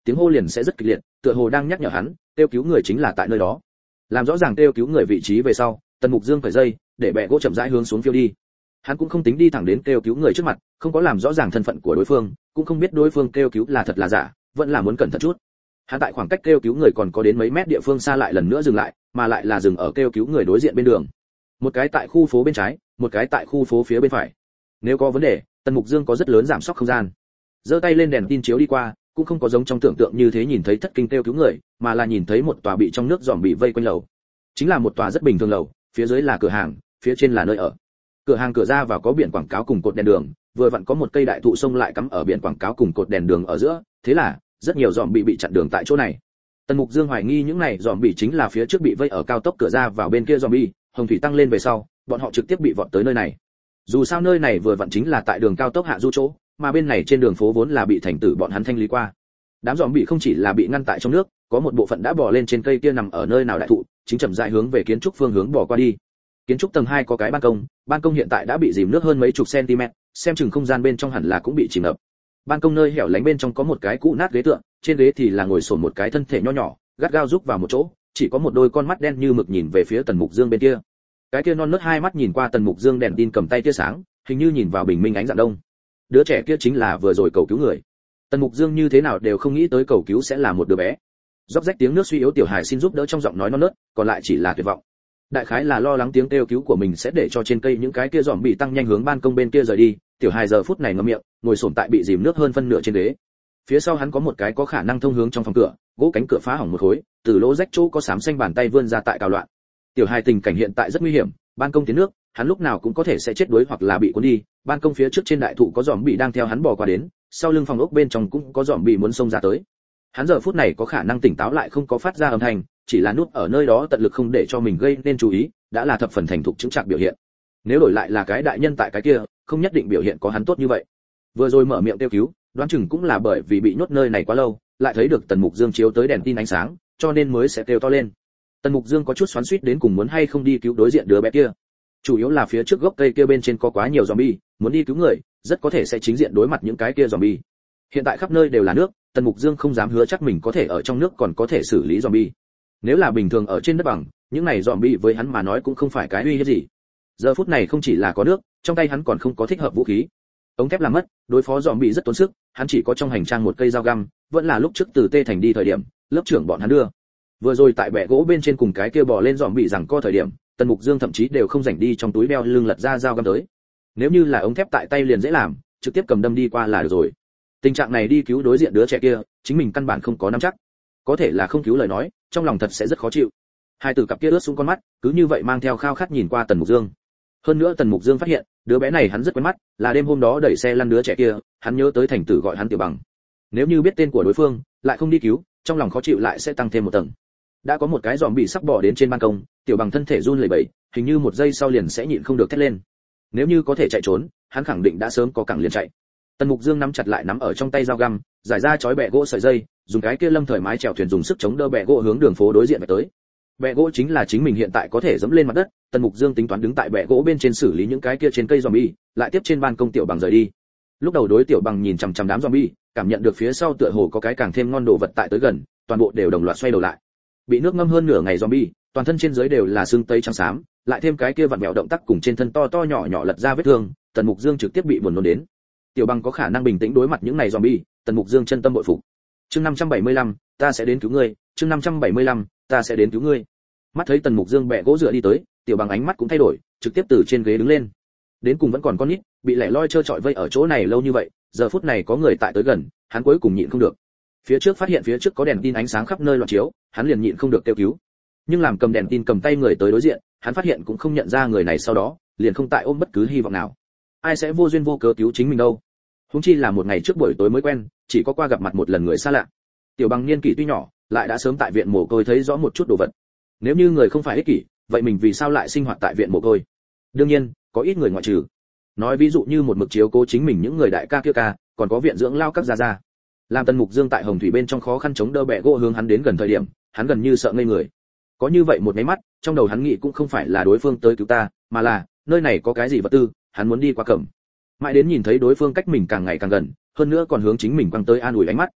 tiếng hô liền sẽ rất kịch liệt, tựa hồ đang nhắc nhở hắn, kêu cứu người chính là tại nơi đó. Làm rõ ràng kêu cứu người vị trí về sau, Tần Mục Dương cởi dây, để bè gỗ chậm rãi hướng xuống phiêu đi. Hắn cũng không tính đi thẳng đến kêu cứu người trước mặt, không có làm rõ ràng thân phận của đối phương, cũng không biết đối phương kêu cứu là thật là giả, vẫn là muốn cẩn thận chút. Hắn tại khoảng cách kêu cứu người còn có đến mấy mét địa phương xa lại lần nữa dừng lại, mà lại là dừng ở kêu cứu người đối diện bên đường. Một cái tại khu phố bên trái, một cái tại khu phố phía bên phải. Nếu có vấn đề, Tần Mục Dương có rất lớn giảm sóc không gian. Giơ tay lên đèn tin chiếu đi qua, cũng không có giống trong tưởng tượng như thế nhìn thấy thất kinh kêu cứu người, mà là nhìn thấy một tòa bị trong nước giòm bị vây quanh lầu. Chính là một tòa rất bình thường lầu, phía dưới là cửa hàng, phía trên là nơi ở. Cửa hàng cửa ra vào có biển quảng cáo cùng cột đèn đường, vừa vặn có một cây đại thụ sông lại cắm ở biển quảng cáo cùng cột đèn đường ở giữa, thế là rất nhiều giòm bị bị chặn đường tại chỗ này. Tần Mục Dương hoài nghi những này giòm bị chính là phía trước bị vây ở cao tốc cửa ra vào bên kia giòm bị, hồng thủy tăng lên về sau, bọn họ trực tiếp bị vọt tới nơi này. Dù sao nơi này vừa vặn chính là tại đường cao tốc hạ du chỗ, mà bên này trên đường phố vốn là bị thành tử bọn hắn thanh lý qua. Đám giòm bị không chỉ là bị ngăn tại trong nước, có một bộ phận đã bò lên trên cây kia nằm ở nơi nào đại thụ, chính chậm rãi hướng về kiến trúc phương hướng bò qua đi. Kiến trúc tầng hai có cái ban công, ban công hiện tại đã bị dìm nước hơn mấy chục cm, xem chừng không gian bên trong hẳn là cũng bị chìm ngập. Ban công nơi hẻo lánh bên trong có một cái cũ nát ghế tựa, trên ghế thì là ngồi xổm một cái thân thể nho nhỏ, gắt gao rúc vào một chỗ, chỉ có một đôi con mắt đen như mực nhìn về phía Tần Mục Dương bên kia. Cái kia non nớt hai mắt nhìn qua Tần Mục Dương đèn tin cầm tay tia sáng, hình như nhìn vào bình minh ánh dạng đông. Đứa trẻ kia chính là vừa rồi cầu cứu người. Tần Mục Dương như thế nào đều không nghĩ tới cầu cứu sẽ là một đứa bé. Róc rách tiếng nước suy yếu tiểu hài xin giúp đỡ trong giọng nói non nớt, còn lại chỉ là tuyệt vọng. Đại khái là lo lắng tiếng kêu cứu của mình sẽ để cho trên cây những cái kia giòm bị tăng nhanh hướng ban công bên kia rời đi, tiểu hài giờ phút này ngậm miệng, ngồi xổm tại bị dìm nước hơn phân nửa trên ghế. Phía sau hắn có một cái có khả năng thông hướng trong phòng cửa, gỗ cánh cửa phá hỏng một khối, từ lỗ rách chỗ có xám xanh bàn tay vươn ra tại cào loạn. Tiểu hài tình cảnh hiện tại rất nguy hiểm, ban công tiến nước, hắn lúc nào cũng có thể sẽ chết đuối hoặc là bị cuốn đi, ban công phía trước trên đại thụ có giòm bị đang theo hắn bò qua đến, sau lưng phòng ốc bên trong cũng có giòm bị muốn xông ra tới. Hắn giờ phút này có khả năng tỉnh táo lại không có phát ra âm thanh, chỉ là núp ở nơi đó tận lực không để cho mình gây nên chú ý, đã là thập phần thành thục chứng trạng biểu hiện. Nếu đổi lại là cái đại nhân tại cái kia, không nhất định biểu hiện có hắn tốt như vậy. Vừa rồi mở miệng kêu cứu, đoán chừng cũng là bởi vì bị nhốt nơi này quá lâu, lại thấy được Tần Mục Dương chiếu tới đèn tin ánh sáng, cho nên mới sẽ kêu to lên. Tần Mục Dương có chút xoắn xuýt đến cùng muốn hay không đi cứu đối diện đứa bé kia. Chủ yếu là phía trước gốc cây kia bên trên có quá nhiều zombie, muốn đi cứu người, rất có thể sẽ chính diện đối mặt những cái kia zombie. Hiện tại khắp nơi đều là nước, Tần Mục Dương không dám hứa chắc mình có thể ở trong nước còn có thể xử lý zombie. Nếu là bình thường ở trên đất bằng, những này zombie với hắn mà nói cũng không phải cái uy hiếp gì. Giờ phút này không chỉ là có nước, trong tay hắn còn không có thích hợp vũ khí. Ống thép làm mất, đối phó zombie rất tốn sức, hắn chỉ có trong hành trang một cây dao găm, vẫn là lúc trước từ Tê Thành đi thời điểm, lớp trưởng bọn hắn đưa. Vừa rồi tại bệ gỗ bên trên cùng cái kia bò lên zombie rằng co thời điểm, Tần Mục Dương thậm chí đều không rảnh đi trong túi đeo lưng lật ra dao găm tới. Nếu như là ống thép tại tay liền dễ làm, trực tiếp cầm đâm đi qua là được rồi. Tình trạng này đi cứu đối diện đứa trẻ kia, chính mình căn bản không có nắm chắc. Có thể là không cứu lời nói, trong lòng thật sẽ rất khó chịu. Hai tử cặp kia ướt xuống con mắt, cứ như vậy mang theo khao khát nhìn qua Tần Mục Dương. Hơn nữa Tần Mục Dương phát hiện, đứa bé này hắn rất quen mắt, là đêm hôm đó đẩy xe lăn đứa trẻ kia, hắn nhớ tới thành tử gọi hắn Tiểu Bằng. Nếu như biết tên của đối phương, lại không đi cứu, trong lòng khó chịu lại sẽ tăng thêm một tầng. Đã có một cái giòm bị sắp bò đến trên ban công, Tiểu Bằng thân thể run lẩy bẩy, hình như một giây sau liền sẽ nhịn không được thét lên. Nếu như có thể chạy trốn, hắn khẳng định đã sớm có cẳng liền chạy. Tần Mục Dương nắm chặt lại nắm ở trong tay dao găm, giải ra chói bẹ gỗ sợi dây, dùng cái kia lâm thời mái chèo thuyền dùng sức chống đỡ bẹ gỗ hướng đường phố đối diện về tới. Bẹ gỗ chính là chính mình hiện tại có thể dẫm lên mặt đất, Tần Mục Dương tính toán đứng tại bẹ gỗ bên trên xử lý những cái kia trên cây zombie, lại tiếp trên ban công Tiểu Bằng rời đi. Lúc đầu đối Tiểu Bằng nhìn chằm chằm đám zombie, cảm nhận được phía sau tựa hồ có cái càng thêm ngon đồ vật tại tới gần, toàn bộ đều đồng loạt xoay đầu lại. Bị nước ngâm hơn nửa ngày zombie, toàn thân trên dưới đều là xương tấy trắng xám, lại thêm cái kia vặn vẹo động tác cùng trên thân to to nhỏ nhỏ lật ra vết thương, Tần Mục Dương trực tiếp bị buồn nôn đến. Tiểu Bằng có khả năng bình tĩnh đối mặt những này zombie, Tần Mục Dương chân tâm bội phục. Chương năm trăm bảy mươi lăm, ta sẽ đến cứu ngươi, chương năm trăm bảy mươi lăm, ta sẽ đến cứu ngươi. Mắt thấy Tần Mục Dương bẹ gỗ dựa đi tới, Tiểu Bằng ánh mắt cũng thay đổi, trực tiếp từ trên ghế đứng lên. Đến cùng vẫn còn con nít, bị lẻ loi trơ trọi vây ở chỗ này lâu như vậy, giờ phút này có người tại tới gần, hắn cuối cùng nhịn không được. Phía trước phát hiện phía trước có đèn tin ánh sáng khắp nơi loạn chiếu, hắn liền nhịn không được kêu cứu. Nhưng làm cầm đèn tin cầm tay người tới đối diện, hắn phát hiện cũng không nhận ra người này, sau đó liền không tại ôm bất cứ hy vọng nào. Ai sẽ vô duyên vô cớ cứu chính mình đâu? Huống chi là một ngày trước buổi tối mới quen, chỉ có qua gặp mặt một lần người xa lạ. Tiểu Bằng niên kỷ tuy nhỏ, lại đã sớm tại viện mồ côi thấy rõ một chút đồ vật. Nếu như người không phải ích kỷ, vậy mình vì sao lại sinh hoạt tại viện mồ côi? Đương nhiên, có ít người ngoại trừ. Nói ví dụ như một mực chiếu cố chính mình những người đại ca kia ca, còn có viện dưỡng lao các gia gia. Làm Tần Mục Dương tại Hồng Thủy bên trong khó khăn chống đỡ bẹ gỗ hướng hắn đến gần thời điểm, hắn gần như sợ ngây người. Có như vậy một cái mắt, trong đầu hắn nghĩ cũng không phải là đối phương tới cứu ta, mà là nơi này có cái gì vật tư, hắn muốn đi qua cầm. Mãi đến nhìn thấy đối phương cách mình càng ngày càng gần, hơn nữa còn hướng chính mình quăng tới an ủi ánh mắt.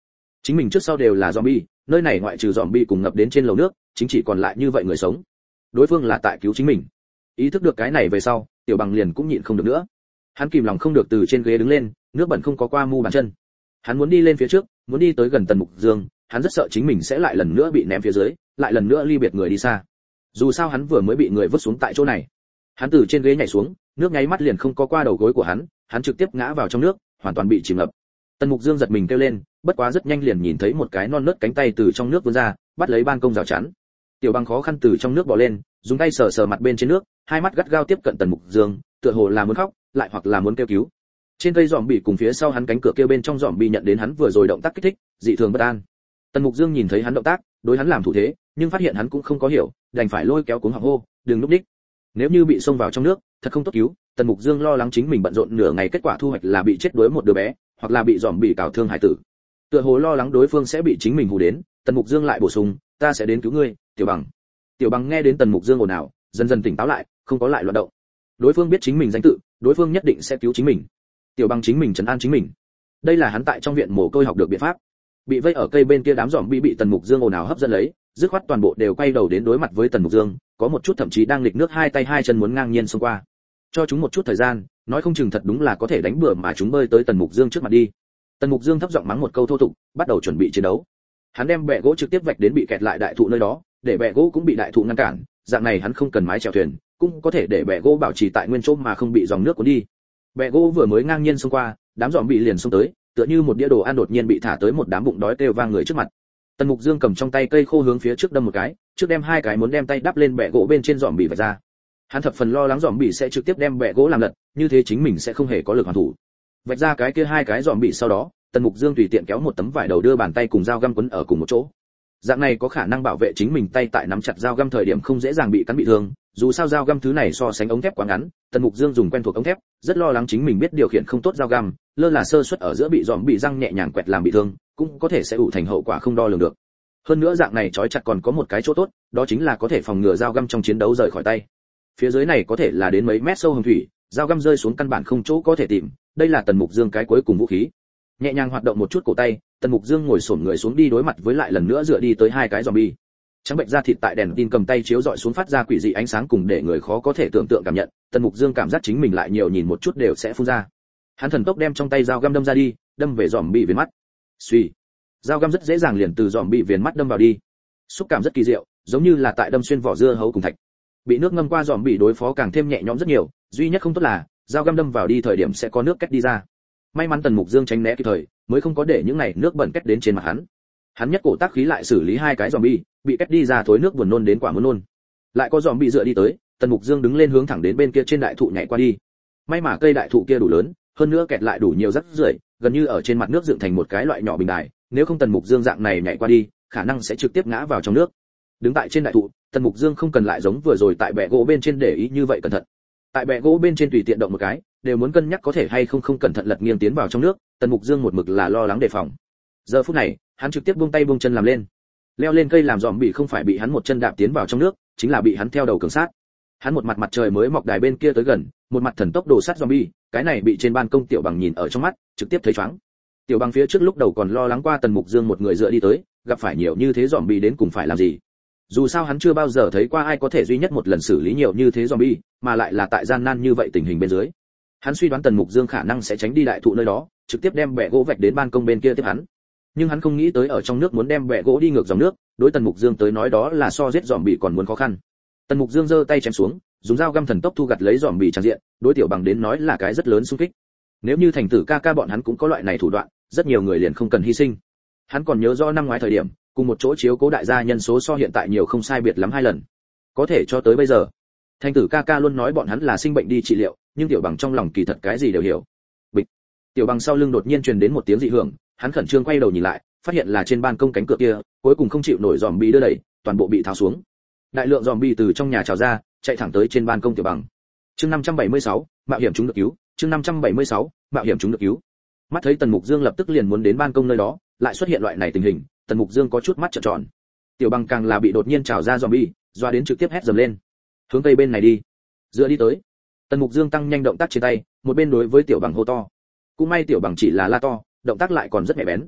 Chính mình trước sau đều là zombie, nơi này ngoại trừ zombie cùng ngập đến trên lầu nước, chính chỉ còn lại như vậy người sống. Đối phương là tại cứu chính mình. Ý thức được cái này về sau, Tiểu Bằng liền cũng nhịn không được nữa. Hắn kìm lòng không được từ trên ghế đứng lên, nước bẩn không có qua mu bàn chân. Hắn muốn đi lên phía trước, muốn đi tới gần Tần Mục Dương, hắn rất sợ chính mình sẽ lại lần nữa bị ném phía dưới, lại lần nữa ly biệt người đi xa. Dù sao hắn vừa mới bị người vứt xuống tại chỗ này. Hắn từ trên ghế nhảy xuống, nước nháy mắt liền không có qua đầu gối của hắn, hắn trực tiếp ngã vào trong nước, hoàn toàn bị chìm ngập. Tần Mục Dương giật mình kêu lên, bất quá rất nhanh liền nhìn thấy một cái non nớt cánh tay từ trong nước vươn ra, bắt lấy ban công rào chắn. Tiểu Bằng khó khăn từ trong nước bò lên, dùng tay sờ sờ mặt bên trên nước, hai mắt gắt gao tiếp cận Tần Mục Dương, tựa hồ là muốn khóc, lại hoặc là muốn kêu cứu. Trên cây giòm bị cùng phía sau hắn cánh cửa kêu bên trong giòm bị nhận đến hắn vừa rồi động tác kích thích, dị thường bất an. Tần Mục Dương nhìn thấy hắn động tác, đối hắn làm thủ thế, nhưng phát hiện hắn cũng không có hiểu, đành phải lôi kéo cuống họng hô, đừng lúc đích. Nếu như bị xông vào trong nước, thật không tốt cứu. Tần Mục Dương lo lắng chính mình bận rộn nửa ngày, kết quả thu hoạch là bị chết đuối một đứa bé, hoặc là bị giòm bị cào thương hải tử. Tựa hồ lo lắng đối phương sẽ bị chính mình hù đến, Tần Mục Dương lại bổ sung, ta sẽ đến cứu ngươi, Tiểu Bằng. Tiểu Bằng nghe đến Tần Mục Dương ồn ào, dần dần tỉnh táo lại, không có lại loạn động. Đối phương biết chính mình danh tự, đối phương nhất định sẽ cứu chính mình. Tiểu Bằng chính mình trấn an chính mình. Đây là hắn tại trong viện mồ côi học được biện pháp. Bị vây ở cây bên kia đám giòm bị bị Tần Mục Dương ồn ào hấp dẫn lấy, dứt khoát toàn bộ đều quay đầu đến đối mặt với Tần Mục Dương, có một chút thậm chí đang nghịch nước hai tay hai chân muốn ngang nhiên xông qua. Cho chúng một chút thời gian, nói không chừng thật đúng là có thể đánh bừa mà chúng bơi tới Tần Mục Dương trước mặt đi. Tần Mục Dương thấp giọng mắng một câu thô tục, bắt đầu chuẩn bị chiến đấu. Hắn đem bè gỗ trực tiếp vạch đến bị kẹt lại đại thụ nơi đó, để bè gỗ cũng bị đại thụ ngăn cản, dạng này hắn không cần mái chèo thuyền, cũng có thể để bè gỗ bảo trì tại nguyên chỗ mà không bị dòng nước cuốn đi. Bè gỗ vừa mới ngang nhiên xông qua, đám giòm bị liền xông tới, tựa như một đĩa đồ ăn đột nhiên bị thả tới một đám bụng đói kêu vang người trước mặt. Tần Mục Dương cầm trong tay cây khô hướng phía trước đâm một cái, trước đem hai cái muốn đem tay đắp lên bè gỗ bên trên giòm bị vạch ra. Hắn thập phần lo lắng giòm bị sẽ trực tiếp đem bè gỗ làm lật, như thế chính mình sẽ không hề có lực hoàn thủ. Vạch ra cái kia hai cái giòm bị sau đó, Tần Mục Dương tùy tiện kéo một tấm vải đầu đưa bàn tay cùng dao găm quấn ở cùng một chỗ. Dạng này có khả năng bảo vệ chính mình tay tại nắm chặt dao găm thời điểm không dễ dàng bị cắn bị thương, dù sao dao găm thứ này so sánh ống thép quá ngắn, Tần Mục Dương dùng quen thuộc ống thép, rất lo lắng chính mình biết điều khiển không tốt dao găm, lơ là sơ suất ở giữa bị giòm bị răng nhẹ nhàng quẹt làm bị thương, cũng có thể sẽ ủ thành hậu quả không đo lường được. Hơn nữa dạng này trói chặt còn có một cái chỗ tốt, đó chính là có thể phòng ngừa dao găm trong chiến đấu rời khỏi tay. Phía dưới này có thể là đến mấy mét sâu hồng thủy, dao găm rơi xuống căn bản không chỗ có thể tìm, đây là Tần Mục Dương cái cuối cùng vũ khí. Nhẹ nhàng hoạt động một chút cổ tay, Tần Mục Dương ngồi xổm người xuống đi đối mặt với lại lần nữa dựa đi tới hai cái zombie. Trắng bệnh da thịt tại đèn tin cầm tay chiếu dọi xuống phát ra quỷ dị ánh sáng cùng để người khó có thể tưởng tượng cảm nhận, Tần Mục Dương cảm giác chính mình lại nhiều nhìn một chút đều sẽ phun ra. Hắn thần tốc đem trong tay dao găm đâm ra đi, đâm về zombie viền mắt. Suy, dao găm rất dễ dàng liền từ zombie viền mắt đâm vào đi. Xúc cảm rất kỳ diệu, giống như là tại đâm xuyên vỏ dưa hấu cùng thạch. Bị nước ngâm qua zombie đối phó càng thêm nhẹ nhõm rất nhiều, duy nhất không tốt là dao găm đâm vào đi thời điểm sẽ có nước kết đi ra. May mắn Tần Mục Dương tránh né kịp thời, mới không có để những này nước bẩn kết đến trên mặt hắn. Hắn nhất cổ tác khí lại xử lý hai cái zombie, bị kết đi ra thối nước buồn nôn đến quả muốn nôn. Lại có zombie dựa đi tới, Tần Mục Dương đứng lên hướng thẳng đến bên kia trên đại thụ nhảy qua đi. May mà cây đại thụ kia đủ lớn, hơn nữa kẹt lại đủ nhiều rắc rưởi, gần như ở trên mặt nước dựng thành một cái loại nhỏ bình đài, nếu không Tần Mục Dương dạng này nhảy qua đi, khả năng sẽ trực tiếp ngã vào trong nước. Đứng tại trên đại thụ, Tần Mục Dương không cần lại giống vừa rồi tại bè gỗ bên trên để ý như vậy cẩn thận. Tại bè gỗ bên trên tùy tiện động một cái, đều muốn cân nhắc có thể hay không không cẩn thận lật nghiêng tiến vào trong nước, Tần Mục Dương một mực là lo lắng đề phòng. Giờ phút này, hắn trực tiếp buông tay buông chân làm lên. Leo lên cây làm giòm bị không phải bị hắn một chân đạp tiến vào trong nước, chính là bị hắn theo đầu cường sát. Hắn một mặt mặt trời mới mọc đài bên kia tới gần, một mặt thần tốc đổ sát zombie, cái này bị trên ban công Tiểu Bằng nhìn ở trong mắt, trực tiếp thấy choáng. Tiểu Bằng phía trước lúc đầu còn lo lắng qua Tần Mục Dương một người dựa đi tới, gặp phải nhiều như thế zombie đến cùng phải làm gì. Dù sao hắn chưa bao giờ thấy qua ai có thể duy nhất một lần xử lý nhiều như thế zombie, mà lại là tại gian nan như vậy tình hình bên dưới. Hắn suy đoán Tần Mục Dương khả năng sẽ tránh đi đại thụ nơi đó, trực tiếp đem bè gỗ vạch đến ban công bên kia tiếp hắn. Nhưng hắn không nghĩ tới ở trong nước muốn đem bè gỗ đi ngược dòng nước, đối Tần Mục Dương tới nói đó là so giết zombie còn muốn khó khăn. Tần Mục Dương giơ tay chém xuống, dùng dao găm thần tốc thu gặt lấy zombie tràn diện, đối Tiểu Bằng đến nói là cái rất lớn xung kích. Nếu như thành tử ca ca bọn hắn cũng có loại này thủ đoạn, rất nhiều người liền không cần hy sinh. Hắn còn nhớ rõ năm ngoái thời điểm, cùng một chỗ chiếu cố đại gia nhân số so hiện tại nhiều không sai biệt lắm hai lần. Có thể cho tới bây giờ, thành tử ca ca luôn nói bọn hắn là sinh bệnh đi trị liệu, nhưng Tiểu Bằng trong lòng kỳ thật cái gì đều hiểu. Bịch. Tiểu Bằng sau lưng đột nhiên truyền đến một tiếng dị hưởng, hắn khẩn trương quay đầu nhìn lại, phát hiện là trên ban công cánh cửa kia, cuối cùng không chịu nổi zombie đưa đẩy, toàn bộ bị tháo xuống. Đại lượng zombie từ trong nhà trào ra, chạy thẳng tới trên ban công Tiểu Bằng. Chương năm trăm bảy mươi sáu, mạo hiểm chúng được cứu, chương năm trăm bảy mươi sáu, mạo hiểm chúng được cứu. Mắt thấy Tần Mục Dương lập tức liền muốn đến ban công nơi đó, lại xuất hiện loại này tình hình, Tần Mục Dương có chút mắt trợn tròn. Tiểu Bằng càng là bị đột nhiên trào ra zombie, doa đến trực tiếp hét dầm lên. Hướng tây bên này đi. Dựa đi tới. Tần Mục Dương tăng nhanh động tác trên tay, một bên đối với Tiểu Bằng hô to. Cũng may Tiểu Bằng chỉ là la to, động tác lại còn rất nhạy bén.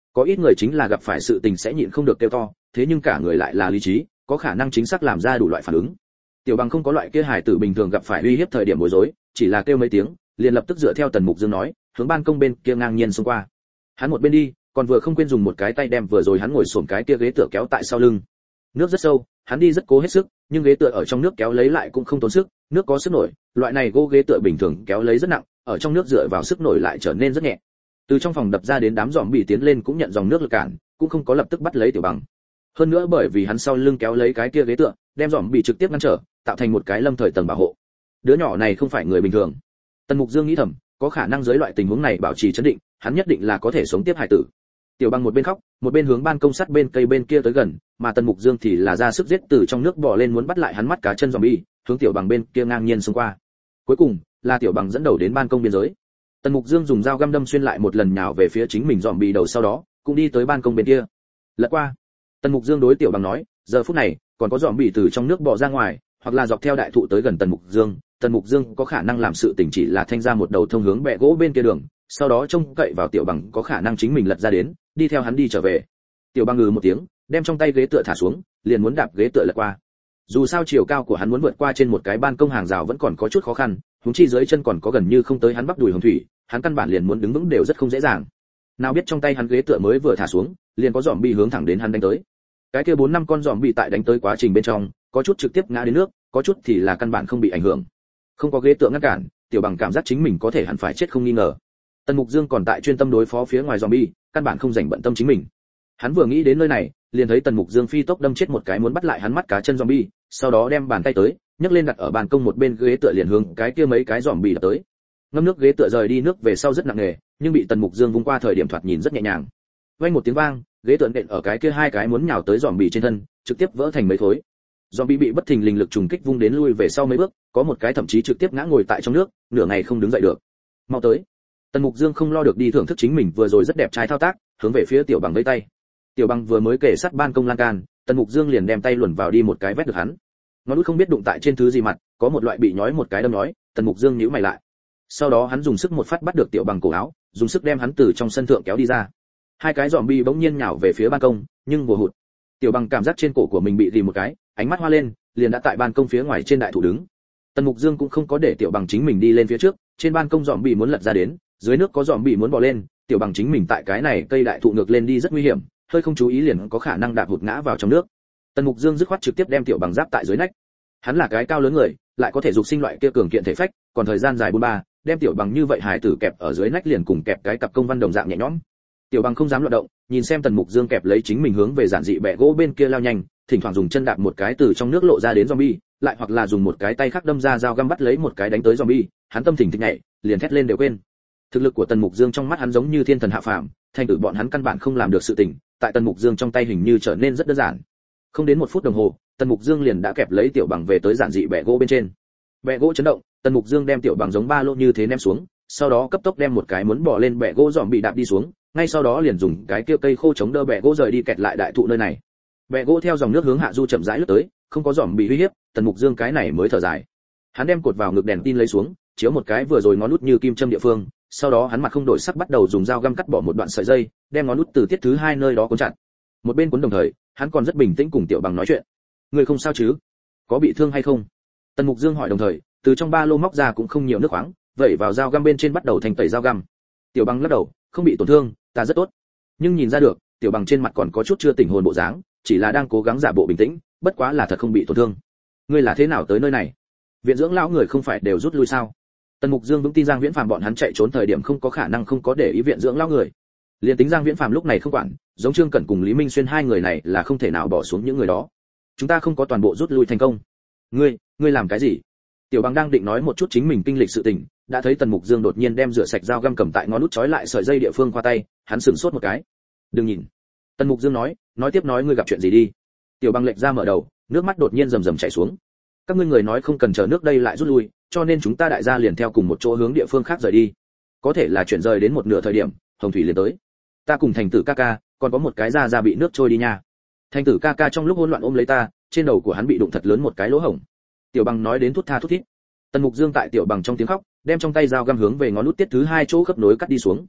Có ít người chính là gặp phải sự tình sẽ nhịn không được kêu to, thế nhưng cả người lại là lý trí, có khả năng chính xác làm ra đủ loại phản ứng. Tiểu Bằng không có loại kia hài tử bình thường gặp phải uy hiếp thời điểm bối rối, chỉ là kêu mấy tiếng, liền lập tức dựa theo Tần Mục Dương nói, hướng ban công bên kia ngang nhiên xông qua. Hắn một bên đi, còn vừa không quên dùng một cái tay đem vừa rồi hắn ngồi xổm cái kia ghế tựa kéo tại sau lưng. Nước rất sâu, hắn đi rất cố hết sức, nhưng ghế tựa ở trong nước kéo lấy lại cũng không tốn sức, nước có sức nổi, loại này gỗ ghế tựa bình thường kéo lấy rất nặng, ở trong nước dựa vào sức nổi lại trở nên rất nhẹ. Từ trong phòng đập ra đến đám giòm bị tiến lên cũng nhận dòng nước lực cản, cũng không có lập tức bắt lấy Tiểu Bằng. Hơn nữa bởi vì hắn sau lưng kéo lấy cái kia ghế tựa, đem giòm bị trực tiếp ngăn trở, tạo thành một cái lâm thời tầng bảo hộ. Đứa nhỏ này không phải người bình thường. Tần Mục Dương nghĩ thầm, có khả năng dưới loại tình huống này bảo trì trấn định, hắn nhất định là có thể sống tiếp hải tử. Tiểu Bằng một bên khóc, một bên hướng ban công sắt bên cây bên kia tới gần, mà Tần Mục Dương thì là ra sức giết từ trong nước bò lên muốn bắt lại hắn mắt cá chân zombie, hướng Tiểu Bằng bên kia ngang nhiên xông qua. Cuối cùng, là Tiểu Bằng dẫn đầu đến ban công biên giới. Tần Mục Dương dùng dao găm đâm xuyên lại một lần nhào về phía chính mình zombie đầu, sau đó cũng đi tới ban công bên kia. Lật qua. Tần Mục Dương đối Tiểu Bằng nói, giờ phút này, còn có zombie từ trong nước bò ra ngoài, hoặc là dọc theo đại thụ tới gần Tần Mục Dương, Tần Mục Dương có khả năng làm sự tình chỉ là thanh ra một đầu thông hướng bẹ gỗ bên kia đường, sau đó trông cậy vào Tiểu Bằng có khả năng chính mình lật ra đến, đi theo hắn đi trở về. Tiểu Bằng ngừ một tiếng, đem trong tay ghế tựa thả xuống, liền muốn đạp ghế tựa lật qua. Dù sao chiều cao của hắn muốn vượt qua trên một cái ban công hàng rào vẫn còn có chút khó khăn, huống chi dưới chân còn có gần như không tới hắn bắp đùi hồng thủy, hắn căn bản liền muốn đứng vững đều rất không dễ dàng. Nào biết trong tay hắn ghế tựa mới vừa thả xuống, liền có giòm bị hướng thẳng đến hắn đánh tới. Cái kia bốn năm con giòm bị tại đánh tới quá trình bên trong, có chút trực tiếp ngã đến nước, có chút thì là căn bản không bị ảnh hưởng. Không có ghế tựa ngăn cản, Tiểu Bằng cảm giác chính mình có thể hẳn phải chết không nghi ngờ. Tần Mục Dương còn tại chuyên tâm đối phó phía ngoài zombie, căn bản không rảnh bận tâm chính mình. Hắn vừa nghĩ đến nơi này, liền thấy Tần Mục Dương phi tốc đâm chết một cái muốn bắt lại hắn mắt cá chân zombie, sau đó đem bàn tay tới, nhấc lên đặt ở bàn công một bên ghế tựa liền hướng cái kia mấy cái zombie đập tới. Ngâm nước ghế tựa rời đi nước về sau rất nặng nề, nhưng bị Tần Mục Dương vung qua thời điểm thoạt nhìn rất nhẹ nhàng. Vang một tiếng vang, ghế tựa nện ở cái kia hai cái muốn nhào tới zombie trên thân, trực tiếp vỡ thành mấy thối. Zombie bị bất thình lình lực trùng kích vung đến lui về sau mấy bước, có một cái thậm chí trực tiếp ngã ngồi tại trong nước, nửa ngày không đứng dậy được. Mau tới. Tần Mục Dương không lo được đi thưởng thức chính mình vừa rồi rất đẹp trai thao tác, hướng về phía Tiểu Bằng vẫy tay. Tiểu Bằng vừa mới kể sát ban công lan can, Tần Mục Dương liền đem tay luồn vào đi một cái vét được hắn. Ngón út không biết đụng tại trên thứ gì mặt, có một loại bị nhói một cái đâm nhói, Tần Mục Dương nhíu mày lại. Sau đó hắn dùng sức một phát bắt được Tiểu Bằng cổ áo, dùng sức đem hắn từ trong sân thượng kéo đi ra. Hai cái zombie bỗng nhiên nhào về phía ban công, nhưng vừa hụt. Tiểu Bằng cảm giác trên cổ của mình bị rì một cái, ánh mắt hoa lên, liền đã tại ban công phía ngoài trên đại thụ đứng. Tần Mục Dương cũng không có để Tiểu Bằng chính mình đi lên phía trước, trên ban công zombie muốn lật ra đến, dưới nước có zombie muốn bò lên, Tiểu Bằng chính mình tại cái này cây đại thụ ngược lên đi rất nguy hiểm, hơi không chú ý liền có khả năng đạp hụt ngã vào trong nước. Tần Mục Dương dứt khoát trực tiếp đem Tiểu Bằng giáp tại dưới nách. Hắn là cái cao lớn người, lại có thể dục sinh loại kia cường kiện thể phách, còn thời gian dài bôn ba, đem Tiểu Bằng như vậy hài tử kẹp ở dưới nách liền cùng kẹp cái cặp công văn đồng dạng nhẹ nhõm. Tiểu Bằng không dám loạn động, nhìn xem Tần Mục Dương kẹp lấy chính mình hướng về giản dị bẹ gỗ bên kia lao nhanh, thỉnh thoảng dùng chân đạp một cái từ trong nước lộ ra đến zombie, lại hoặc là dùng một cái tay khác đâm ra dao găm bắt lấy một cái đánh tới zombie, hắn tâm thỉnh thịch nhảy, liền thét lên đều quên. Thực lực của Tần Mục Dương trong mắt hắn giống như thiên thần hạ phàm, thành tựu bọn hắn căn bản không làm được sự tình, tại Tần Mục Dương trong tay hình như trở nên rất đơn giản. Không đến một phút đồng hồ, Tần Mục Dương liền đã kẹp lấy Tiểu Bằng về tới giản dị bẹ gỗ bên trên. Bẹ gỗ chấn động, Tần Mục Dương đem Tiểu Bằng giống ba lô như thế ném xuống, sau đó cấp tốc đem một cái muốn bò lên bẹ gỗ dòm bị đạp đi xuống, ngay sau đó liền dùng cái kia cây khô chống đỡ bẹ gỗ rời đi kẹt lại đại thụ nơi này. Bẹ gỗ theo dòng nước hướng hạ du chậm rãi lướt tới, không có dòm bị uy hiếp, Tần Mục Dương cái này mới thở dài. Hắn đem cột vào ngực đèn tin lấy xuống, chiếu một cái vừa rồi ngón út như kim châm địa phương, sau đó hắn mặt không đổi sắc bắt đầu dùng dao găm cắt bỏ một đoạn sợi dây, đem ngón út từ tiết thứ hai nơi đó cuốn chặt. Một bên cuốn đồng thời, hắn còn rất bình tĩnh cùng Tiểu Bằng nói chuyện. Người không sao chứ? Có bị thương hay không? Tần Mục Dương hỏi đồng thời, từ trong ba lô móc ra cũng không nhiều nước khoáng, vẩy vào dao găm bên trên bắt đầu thành tẩy dao găm. Tiểu Bằng lắc đầu, không bị tổn thương, ta rất tốt. Nhưng nhìn ra được, Tiểu Bằng trên mặt còn có chút chưa tỉnh hồn bộ dáng, chỉ là đang cố gắng giả bộ bình tĩnh, bất quá là thật không bị tổn thương. Ngươi là thế nào tới nơi này? Viện dưỡng lão người không phải đều rút lui sao? Tần Mục Dương vững tin Giang Viễn Phàm bọn hắn chạy trốn thời điểm không có khả năng không có để ý viện dưỡng lão người. Liên tính Giang Viễn Phàm lúc này không quản, giống Trương Cẩn cùng Lý Minh Xuyên hai người này là không thể nào bỏ xuống những người đó. Chúng ta không có toàn bộ rút lui thành công. Ngươi, ngươi làm cái gì? Tiểu Bằng đang định nói một chút chính mình kinh lịch sự tình, đã thấy Tần Mục Dương đột nhiên đem rửa sạch dao găm cầm tại ngón út trói lại sợi dây địa phương qua tay, hắn sửng sốt một cái. Đừng nhìn. Tần Mục Dương nói, nói tiếp nói ngươi gặp chuyện gì đi. Tiểu Bằng lệch ra mở đầu, nước mắt đột nhiên rầm rầm chảy xuống. Các ngươi người nói không cần chờ nước đây lại rút lui, cho nên chúng ta đại gia liền theo cùng một chỗ hướng địa phương khác rời đi. Có thể là chuyển rời đến một nửa thời điểm, Hồng Thủy liền tới. Ta cùng Thành Tử ca ca, còn có một cái da da bị nước trôi đi nha. Thành Tử ca ca trong lúc hỗn loạn ôm lấy ta, trên đầu của hắn bị đụng thật lớn một cái lỗ hổng. Tiểu Bằng nói đến thút tha thút thít. Tần Mục Dương tại Tiểu Bằng trong tiếng khóc, đem trong tay dao găm hướng về ngón út tiết thứ hai chỗ khớp nối cắt đi xuống.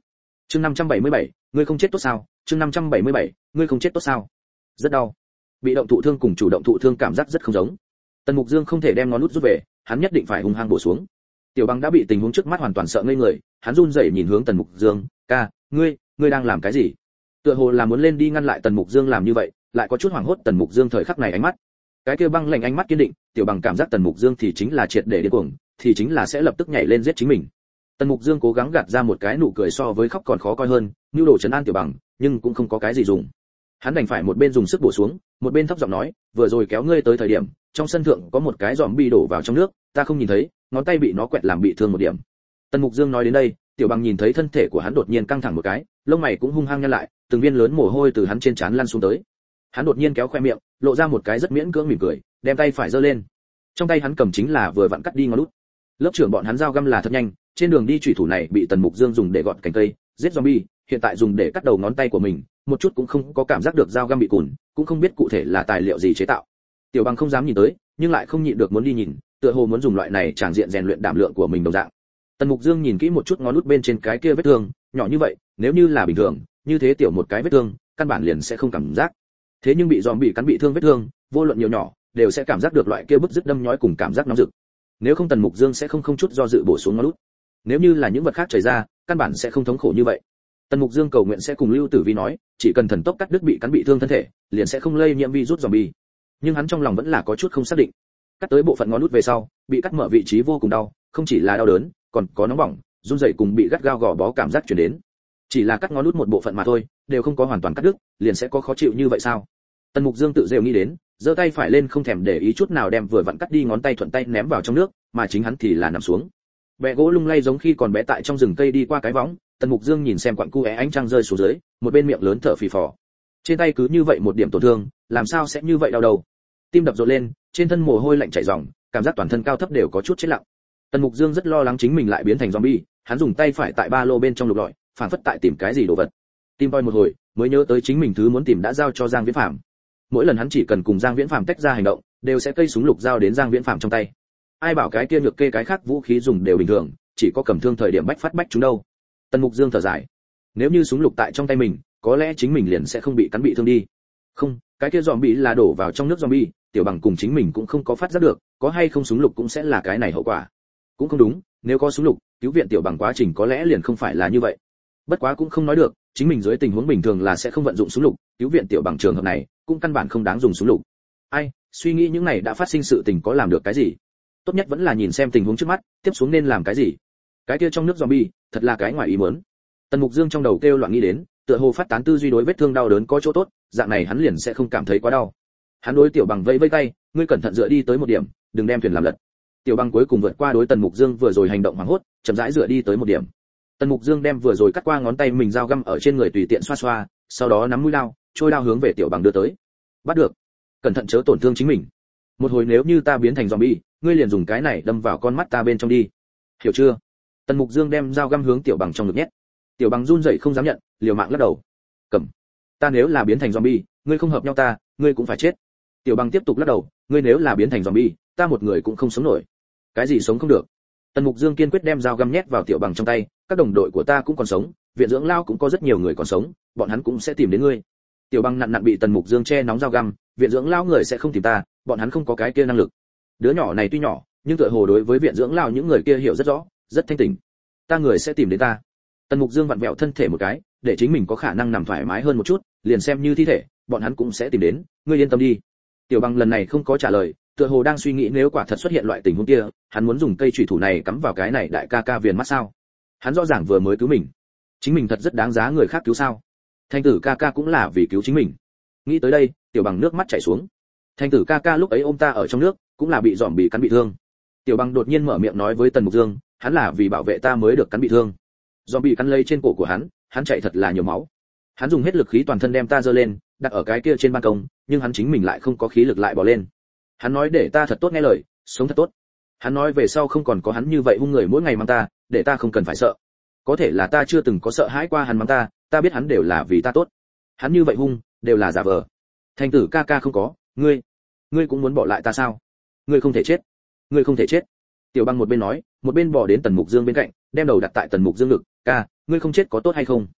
chương năm trăm bảy mươi bảy, ngươi không chết tốt sao? chương năm trăm bảy mươi bảy, ngươi không chết tốt sao? Rất đau. Bị động thụ thương cùng chủ động thụ thương cảm giác rất không giống. Tần Mục Dương không thể đem ngón út rút về, hắn nhất định phải hung hăng bổ xuống. Tiểu Bằng đã bị tình huống trước mắt hoàn toàn sợ ngây người, hắn run rẩy nhìn hướng Tần Mục Dương, "Ca, ngươi, ngươi đang làm cái gì?" Tựa hồ là muốn lên đi ngăn lại Tần Mục Dương làm như vậy, lại có chút hoảng hốt. Tần Mục Dương thời khắc này ánh mắt, cái kia băng lạnh ánh mắt kiên định. Tiểu Bằng cảm giác Tần Mục Dương thì chính là triệt để điên cuồng, thì chính là sẽ lập tức nhảy lên giết chính mình. Tần Mục Dương cố gắng gạt ra một cái nụ cười so với khóc còn khó coi hơn, nhu đồ trấn an Tiểu Bằng, nhưng cũng không có cái gì dùng. Hắn đành phải một bên dùng sức bổ xuống, một bên thấp giọng nói, "Vừa rồi kéo ngươi tới thời điểm, trong sân thượng có một cái giòm bi đổ vào trong nước, ta không nhìn thấy, ngón tay bị nó quẹt làm bị thương một điểm." Tần Mục Dương nói đến đây, Tiểu Bằng nhìn thấy thân thể của hắn đột nhiên căng thẳng một cái, lông mày cũng hung hăng nhăn lại, từng viên lớn mồ hôi từ hắn trên trán lăn xuống tới. Hắn đột nhiên kéo khoe miệng, lộ ra một cái rất miễn cưỡng mỉm cười, đem tay phải giơ lên. Trong tay hắn cầm chính là vừa vặn cắt đi ngón út. Lớp trưởng bọn hắn dao găm là thật nhanh, trên đường đi chủy thủ này bị Tần Mục Dương dùng để gọt cành cây, giết zombie, hiện tại dùng để cắt đầu ngón tay của mình, một chút cũng không có cảm giác được dao găm bị cùn, cũng không biết cụ thể là tài liệu gì chế tạo. Tiểu Bằng không dám nhìn tới, nhưng lại không nhịn được muốn đi nhìn, tựa hồ muốn dùng loại này tràng diện rèn luyện đảm lượng của mình đồng dạng. Tần Mục Dương nhìn kỹ một chút ngón út bên trên cái kia vết thương, nhỏ như vậy, nếu như là bình thường, như thế tiểu một cái vết thương, căn bản liền sẽ không cảm giác. Thế nhưng bị zombie cắn bị thương vết thương, vô luận nhiều nhỏ, đều sẽ cảm giác được loại kia bức rứt đâm nhói cùng cảm giác nóng rực. Nếu không Tần Mục Dương sẽ không không chút do dự bổ xuống ngón út. Nếu như là những vật khác chảy ra, căn bản sẽ không thống khổ như vậy. Tần Mục Dương cầu nguyện sẽ cùng Lưu Tử Vi nói, chỉ cần thần tốc cắt đứt bị cắn bị thương thân thể, liền sẽ không lây nhiễm virus zombie. Nhưng hắn trong lòng vẫn là có chút không xác định. Cắt tới bộ phận ngón út về sau, bị cắt mở vị trí vô cùng đau, không chỉ là đau đớn, còn có nóng bỏng, run rẩy cùng bị gắt gao gò bó cảm giác truyền đến. Chỉ là cắt ngón út một bộ phận mà thôi, đều không có hoàn toàn cắt đứt, liền sẽ có khó chịu như vậy sao? Tần Mục Dương tự rêu nghĩ đến, giơ tay phải lên không thèm để ý chút nào đem vừa vặn cắt đi ngón tay thuận tay ném vào trong nước, mà chính hắn thì là nằm xuống. Bẹ gỗ lung lay giống khi còn bé tại trong rừng cây đi qua cái võng, Tần Mục Dương nhìn xem quặng cu é ánh trăng rơi xuống dưới, một bên miệng lớn thở phì phò. Trên tay cứ như vậy một điểm tổn thương, làm sao sẽ như vậy đau đầu. Tim đập rộn lên, trên thân mồ hôi lạnh chảy ròng, cảm giác toàn thân cao thấp đều có chút chết lặng. Tần Mục Dương rất lo lắng chính mình lại biến thành zombie, hắn dùng tay phải tại ba lô bên trong lục lọi, phảng phất tại tìm cái gì đồ vật. Tim voi một hồi, mới nhớ tới chính mình thứ muốn tìm đã giao cho Giang Viễn Phàm. Mỗi lần hắn chỉ cần cùng Giang Viễn Phàm tách ra hành động, đều sẽ cây súng lục giao đến Giang Viễn Phàm trong tay. Ai bảo cái kia nhược kê cái khác vũ khí dùng đều bình thường, chỉ có cầm thương thời điểm bách phát bách chúng đâu. Tần Mục Dương thở dài, nếu như súng lục tại trong tay mình, có lẽ chính mình liền sẽ không bị cắn bị thương đi. Không, cái kia zombie là đổ vào trong nước zombie, Tiểu Bằng cùng chính mình cũng không có phát giác được, có hay không súng lục cũng sẽ là cái này hậu quả. Cũng không đúng, nếu có súng lục, cứu viện Tiểu Bằng quá trình có lẽ liền không phải là như vậy. Bất quá cũng không nói được, chính mình dưới tình huống bình thường là sẽ không vận dụng súng lục, cứu viện Tiểu Bằng trường hợp này, cũng căn bản không đáng dùng súng lục. Ai, suy nghĩ những này đã phát sinh sự tình có làm được cái gì? Tốt nhất vẫn là nhìn xem tình huống trước mắt, tiếp xuống nên làm cái gì. Cái kia trong nước zombie, thật là cái ngoài ý muốn. Tần Mục Dương trong đầu kêu loạn nghĩ đến, tựa hồ phát tán tư duy đối vết thương đau đớn có chỗ tốt, dạng này hắn liền sẽ không cảm thấy quá đau. Hắn đối Tiểu Bằng vẫy vẫy tay, ngươi cẩn thận dựa đi tới một điểm, đừng đem thuyền làm lật. Tiểu Bằng cuối cùng vượt qua đối Tần Mục Dương vừa rồi hành động hoảng hốt, chậm rãi dựa đi tới một điểm. Tần Mục Dương đem vừa rồi cắt qua ngón tay mình dao găm ở trên người tùy tiện xoa xoa, sau đó nắm mũi dao, trôi dao hướng về Tiểu Bằng đưa tới. Bắt được, cẩn thận chớ tổn thương chính mình. Một hồi nếu như ta biến thành zombie, ngươi liền dùng cái này đâm vào con mắt ta bên trong đi, hiểu chưa? Tần Mục Dương đem dao găm hướng Tiểu Bằng trong ngực nhét. Tiểu Bằng run rẩy không dám nhận, liều mạng lắc đầu. Cầm, ta nếu là biến thành zombie, ngươi không hợp nhau ta, ngươi cũng phải chết. Tiểu Bằng tiếp tục lắc đầu, ngươi nếu là biến thành zombie, ta một người cũng không sống nổi. Cái gì sống không được? Tần Mục Dương kiên quyết đem dao găm nhét vào Tiểu Bằng trong tay, các đồng đội của ta cũng còn sống, viện dưỡng lao cũng có rất nhiều người còn sống, bọn hắn cũng sẽ tìm đến ngươi. Tiểu Bằng nặn nặn bị Tần Mục Dương che nóng dao găm, viện dưỡng lao người sẽ không tìm ta, bọn hắn không có cái kia năng lực. Đứa nhỏ này tuy nhỏ, nhưng tựa hồ đối với viện dưỡng lao những người kia hiểu rất rõ, rất thanh tỉnh. Ta người sẽ tìm đến ta. Tần Mục Dương vặn vẹo thân thể một cái, để chính mình có khả năng nằm thoải mái hơn một chút, liền xem như thi thể, bọn hắn cũng sẽ tìm đến, ngươi yên tâm đi. Tiểu Bằng lần này không có trả lời, tựa hồ đang suy nghĩ nếu quả thật xuất hiện loại tình huống kia, hắn muốn dùng cây chủy thủ này cắm vào cái này đại ca ca viền mắt sao? Hắn rõ ràng vừa mới cứu mình, chính mình thật rất đáng giá người khác cứu sao? Thanh tử ca ca cũng là vì cứu chính mình. Nghĩ tới đây, Tiểu Bằng nước mắt chảy xuống. Thanh tử ca ca lúc ấy ôm ta ở trong nước, cũng là bị giòm bị cắn bị thương. Tiểu Bằng đột nhiên mở miệng nói với Tần Mục Dương, hắn là vì bảo vệ ta mới được cắn bị thương. Giòm bị cắn lấy trên cổ của hắn, hắn chạy thật là nhiều máu. Hắn dùng hết lực khí toàn thân đem ta giơ lên, đặt ở cái kia trên ban công, nhưng hắn chính mình lại không có khí lực lại bò lên. Hắn nói để ta thật tốt nghe lời, sống thật tốt. Hắn nói về sau không còn có hắn như vậy hung người mỗi ngày mang ta, để ta không cần phải sợ. Có thể là ta chưa từng có sợ hãi qua hắn mang ta, ta biết hắn đều là vì ta tốt. Hắn như vậy hung, đều là giả vờ. Thanh tử ca ca không có, ngươi, ngươi cũng muốn bỏ lại ta sao? Ngươi không thể chết, ngươi không thể chết. Tiểu Bằng một bên nói, một bên bò đến Tần Mục Dương bên cạnh, đem đầu đặt tại Tần Mục Dương ngực, ca, ngươi không chết có tốt hay không?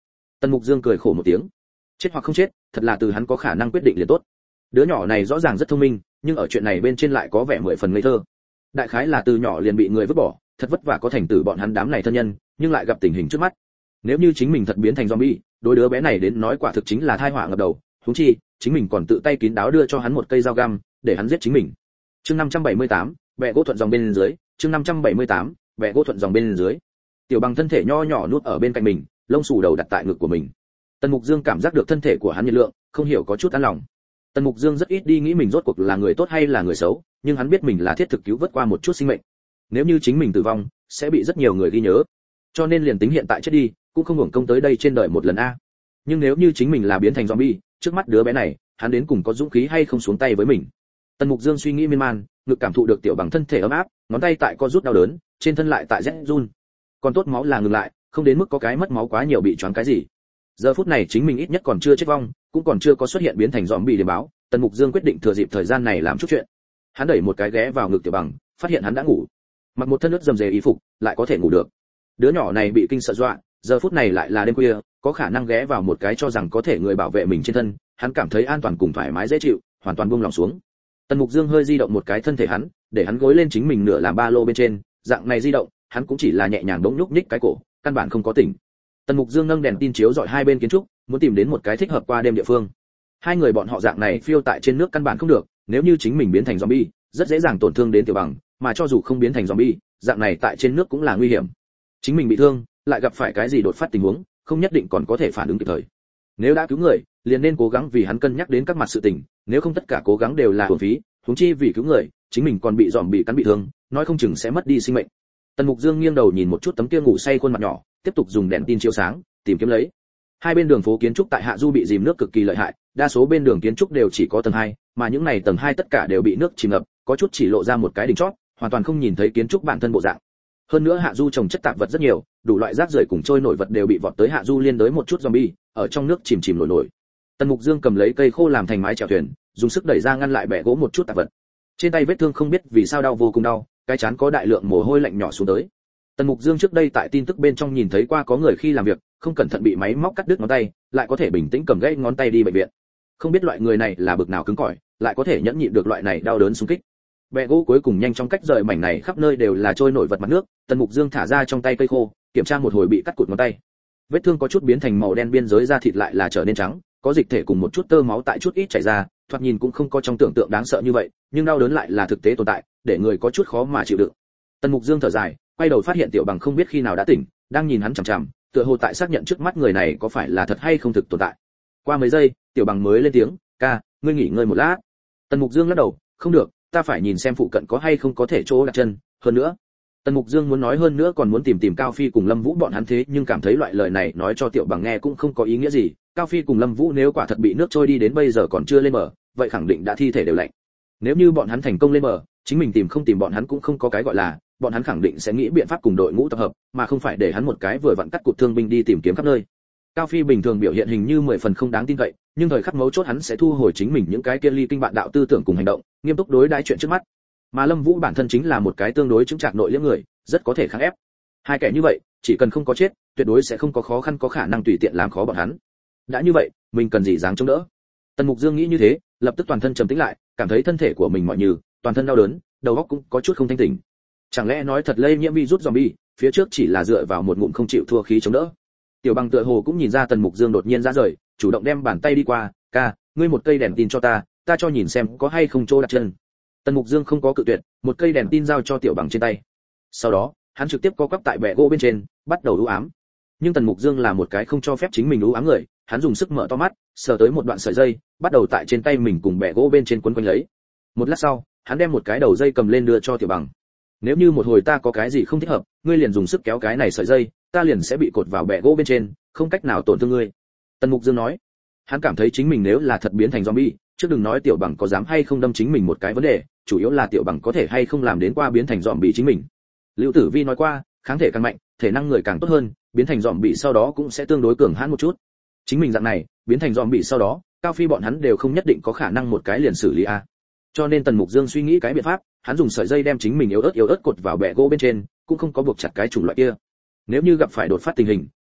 Tần Mục Dương cười khổ một tiếng, chết hoặc không chết, thật là từ hắn có khả năng quyết định liền tốt. Đứa nhỏ này rõ ràng rất thông minh, nhưng ở chuyện này bên trên lại có vẻ mười phần ngây thơ. Đại khái là từ nhỏ liền bị người vứt bỏ, thật vất vả có thành tử bọn hắn đám này thân nhân, nhưng lại gặp tình hình trước mắt. Nếu như chính mình thật biến thành zombie, đối đứa bé này đến nói quả thực chính là tai họa ngập đầu, huống chi, chính mình còn tự tay kín đáo đưa cho hắn một cây dao găm, để hắn giết chính mình. Chương năm trăm bảy mươi tám, bẹ gỗ thuận dòng bên dưới, chương năm trăm bảy mươi tám, bẹ gỗ thuận dòng bên dưới. Tiểu Bằng thân thể nho nhỏ nuốt ở bên cạnh mình, lông xù đầu đặt tại ngực của mình. Tần Mục Dương cảm giác được thân thể của hắn nhiệt lượng, không hiểu có chút an lòng. Tần Mục Dương rất ít đi nghĩ mình rốt cuộc là người tốt hay là người xấu, nhưng hắn biết mình là thiết thực cứu vớt qua một chút sinh mệnh. Nếu như chính mình tử vong, sẽ bị rất nhiều người ghi nhớ. Cho nên liền tính hiện tại chết đi, cũng không hưởng công tới đây trên đời một lần a. Nhưng nếu như chính mình là biến thành zombie, trước mắt đứa bé này, hắn đến cùng có dũng khí hay không xuống tay với mình. Tần Mục Dương suy nghĩ miên man, ngực cảm thụ được Tiểu Bằng thân thể ấm áp, ngón tay tại co rút đau đớn, trên thân lại tại rét run. Còn tốt máu là ngừng lại, không đến mức có cái mất máu quá nhiều bị choáng cái gì. Giờ phút này chính mình ít nhất còn chưa chết vong, cũng còn chưa có xuất hiện biến thành zombie để báo, Tần Mục Dương quyết định thừa dịp thời gian này làm chút chuyện. Hắn đẩy một cái ghé vào ngực Tiểu Bằng, phát hiện hắn đã ngủ. Mặc một thân ướt rầm rề y phục, lại có thể ngủ được. Đứa nhỏ này bị kinh sợ dọa, giờ phút này lại là đêm khuya, có khả năng ghé vào một cái cho rằng có thể người bảo vệ mình trên thân, hắn cảm thấy an toàn cùng thoải mái dễ chịu, hoàn toàn buông lòng xuống. Tần Mục Dương hơi di động một cái thân thể hắn, để hắn gối lên chính mình nửa làm ba lô bên trên, dạng này di động, hắn cũng chỉ là nhẹ nhàng đống nhúc nhích cái cổ, căn bản không có tỉnh. Tần Mục Dương nâng đèn tin chiếu dọi hai bên kiến trúc, muốn tìm đến một cái thích hợp qua đêm địa phương. Hai người bọn họ dạng này phiêu tại trên nước căn bản không được, nếu như chính mình biến thành zombie, rất dễ dàng tổn thương đến Tiểu Bằng, mà cho dù không biến thành zombie, dạng này tại trên nước cũng là nguy hiểm. Chính mình bị thương, lại gặp phải cái gì đột phát tình huống, không nhất định còn có thể phản ứng kịp thời. Nếu đã cứu người, liền nên cố gắng vì hắn cân nhắc đến các mặt sự tình, nếu không tất cả cố gắng đều là uổng phí, huống chi vì cứu người, chính mình còn bị dòm bị cắn bị thương, nói không chừng sẽ mất đi sinh mệnh. Tần Mục Dương nghiêng đầu nhìn một chút tấm kia ngủ say khuôn mặt nhỏ, tiếp tục dùng đèn tin chiếu sáng, tìm kiếm lấy. Hai bên đường phố kiến trúc tại Hạ Du bị dìm nước cực kỳ lợi hại, đa số bên đường kiến trúc đều chỉ có tầng hai, mà những này tầng hai tất cả đều bị nước chìm ngập, có chút chỉ lộ ra một cái đỉnh chót, hoàn toàn không nhìn thấy kiến trúc bản thân bộ dạng. Hơn nữa Hạ Du trồng chất tạp vật rất nhiều, đủ loại rác rưởi cùng trôi nổi vật đều bị vọt tới Hạ Du liên đới một chút zombie, ở trong nước chìm chìm nổi nổi. Tần Mục Dương cầm lấy cây khô làm thành mái chèo thuyền, dùng sức đẩy ra ngăn lại bẻ gỗ một chút tạp vật. Trên tay vết thương không biết vì sao đau vô cùng đau, cái trán có đại lượng mồ hôi lạnh nhỏ xuống tới. Tần Mục Dương trước đây tại tin tức bên trong nhìn thấy qua có người khi làm việc, không cẩn thận bị máy móc cắt đứt ngón tay, lại có thể bình tĩnh cầm gãy ngón tay đi bệnh viện. Không biết loại người này là bực nào cứng cỏi, lại có thể nhẫn nhịn được loại này đau đớn xung kích. Bẹ gỗ cuối cùng nhanh chóng cách rời mảnh này khắp nơi đều là trôi nổi vật mặt nước, Tần Mục Dương thả ra trong tay cây khô, kiểm tra một hồi bị cắt cụt ngón tay. Vết thương có chút biến thành màu đen, biên giới da thịt lại là trở nên trắng, có dịch thể cùng một chút tơ máu tại chút ít chảy ra, thoạt nhìn cũng không có trong tưởng tượng đáng sợ như vậy, nhưng đau đớn lại là thực tế tồn tại, để người có chút khó mà chịu đựng. Tần Mục Dương thở dài, quay đầu phát hiện Tiểu Bằng không biết khi nào đã tỉnh, đang nhìn hắn chằm chằm, tựa hồ tại xác nhận trước mắt người này có phải là thật hay không thực tồn tại. Qua mấy giây, Tiểu Bằng mới lên tiếng, "Ca, ngươi nghỉ ngơi một lát." Tần Mục Dương lắc đầu, "Không được, ta phải nhìn xem phụ cận có hay không có thể chỗ đặt chân, hơn nữa." Tần Mục Dương muốn nói hơn nữa còn muốn tìm tìm Cao Phi cùng Lâm Vũ bọn hắn, thế nhưng cảm thấy loại lời này nói cho Tiểu Bằng nghe cũng không có ý nghĩa gì, Cao Phi cùng Lâm Vũ nếu quả thật bị nước trôi đi đến bây giờ còn chưa lên bờ, vậy khẳng định đã thi thể đều lạnh. Nếu như bọn hắn thành công lên bờ, chính mình tìm không tìm bọn hắn cũng không có cái gọi là, bọn hắn khẳng định sẽ nghĩ biện pháp cùng đội ngũ tập hợp, mà không phải để hắn một cái vừa vặn cắt cụt thương binh đi tìm kiếm khắp nơi. Cao Phi bình thường biểu hiện hình như mười phần không đáng tin cậy, nhưng thời khắc mấu chốt hắn sẽ thu hồi chính mình những cái kia ly kinh bạn đạo tư tưởng cùng hành động, nghiêm túc đối đãi chuyện trước mắt. Mà Lâm Vũ bản thân chính là một cái tương đối chứng chạc nội liễm người, rất có thể kháng ép. Hai kẻ như vậy, chỉ cần không có chết, tuyệt đối sẽ không có khó khăn có khả năng tùy tiện làm khó bọn hắn. Đã như vậy, mình cần gì dáng chống đỡ. Tần Mục Dương nghĩ như thế, lập tức toàn thân trầm tĩnh lại, cảm thấy thân thể của mình mỏi nhừ, toàn thân đau đớn, đầu óc cũng có chút không thanh tỉnh. Chẳng lẽ nói thật lây nhiễm virus zombie, phía trước chỉ là dựa vào một ngụm không chịu thua khí chống đỡ. Tiểu Bằng tựa hồ cũng nhìn ra Tần Mục Dương đột nhiên ra rời, chủ động đem bàn tay đi qua, "Ca, ngươi một cây đèn tin cho ta, ta cho nhìn xem có hay không chỗ đặt chân." Tần Mục Dương không có cự tuyệt, một cây đèn tin giao cho Tiểu Bằng trên tay. Sau đó, hắn trực tiếp co quắp tại bệ gỗ bên trên, bắt đầu u ám. Nhưng Tần Mục Dương là một cái không cho phép chính mình u ám người, hắn dùng sức mở to mắt, sờ tới một đoạn sợi dây, bắt đầu tại trên tay mình cùng bệ gỗ bên trên quấn quanh lấy. Một lát sau, hắn đem một cái đầu dây cầm lên đưa cho Tiểu Bằng. "Nếu như một hồi ta có cái gì không thích hợp, ngươi liền dùng sức kéo cái này sợi dây, ta liền sẽ bị cột vào bệ gỗ bên trên, không cách nào tổn thương ngươi." Tần Mục Dương nói. Hắn cảm thấy chính mình nếu là thật biến thành zombie, chứ đừng nói Tiểu Bằng có dám hay không đâm chính mình một cái vấn đề, chủ yếu là Tiểu Bằng có thể hay không làm đến qua biến thành zombie chính mình. Lưu Tử Vi nói qua, kháng thể càng mạnh, thể năng người càng tốt hơn, biến thành zombie sau đó cũng sẽ tương đối cường hãn một chút. Chính mình dạng này, biến thành zombie sau đó, Cao Phi bọn hắn đều không nhất định có khả năng một cái liền xử lý a. Cho nên Tần Mục Dương suy nghĩ cái biện pháp, hắn dùng sợi dây đem chính mình yếu ớt yếu ớt cột vào bệ gỗ bên trên, cũng không có buộc chặt cái chủng loại kia. Nếu như gặp phải đột phát tình hình,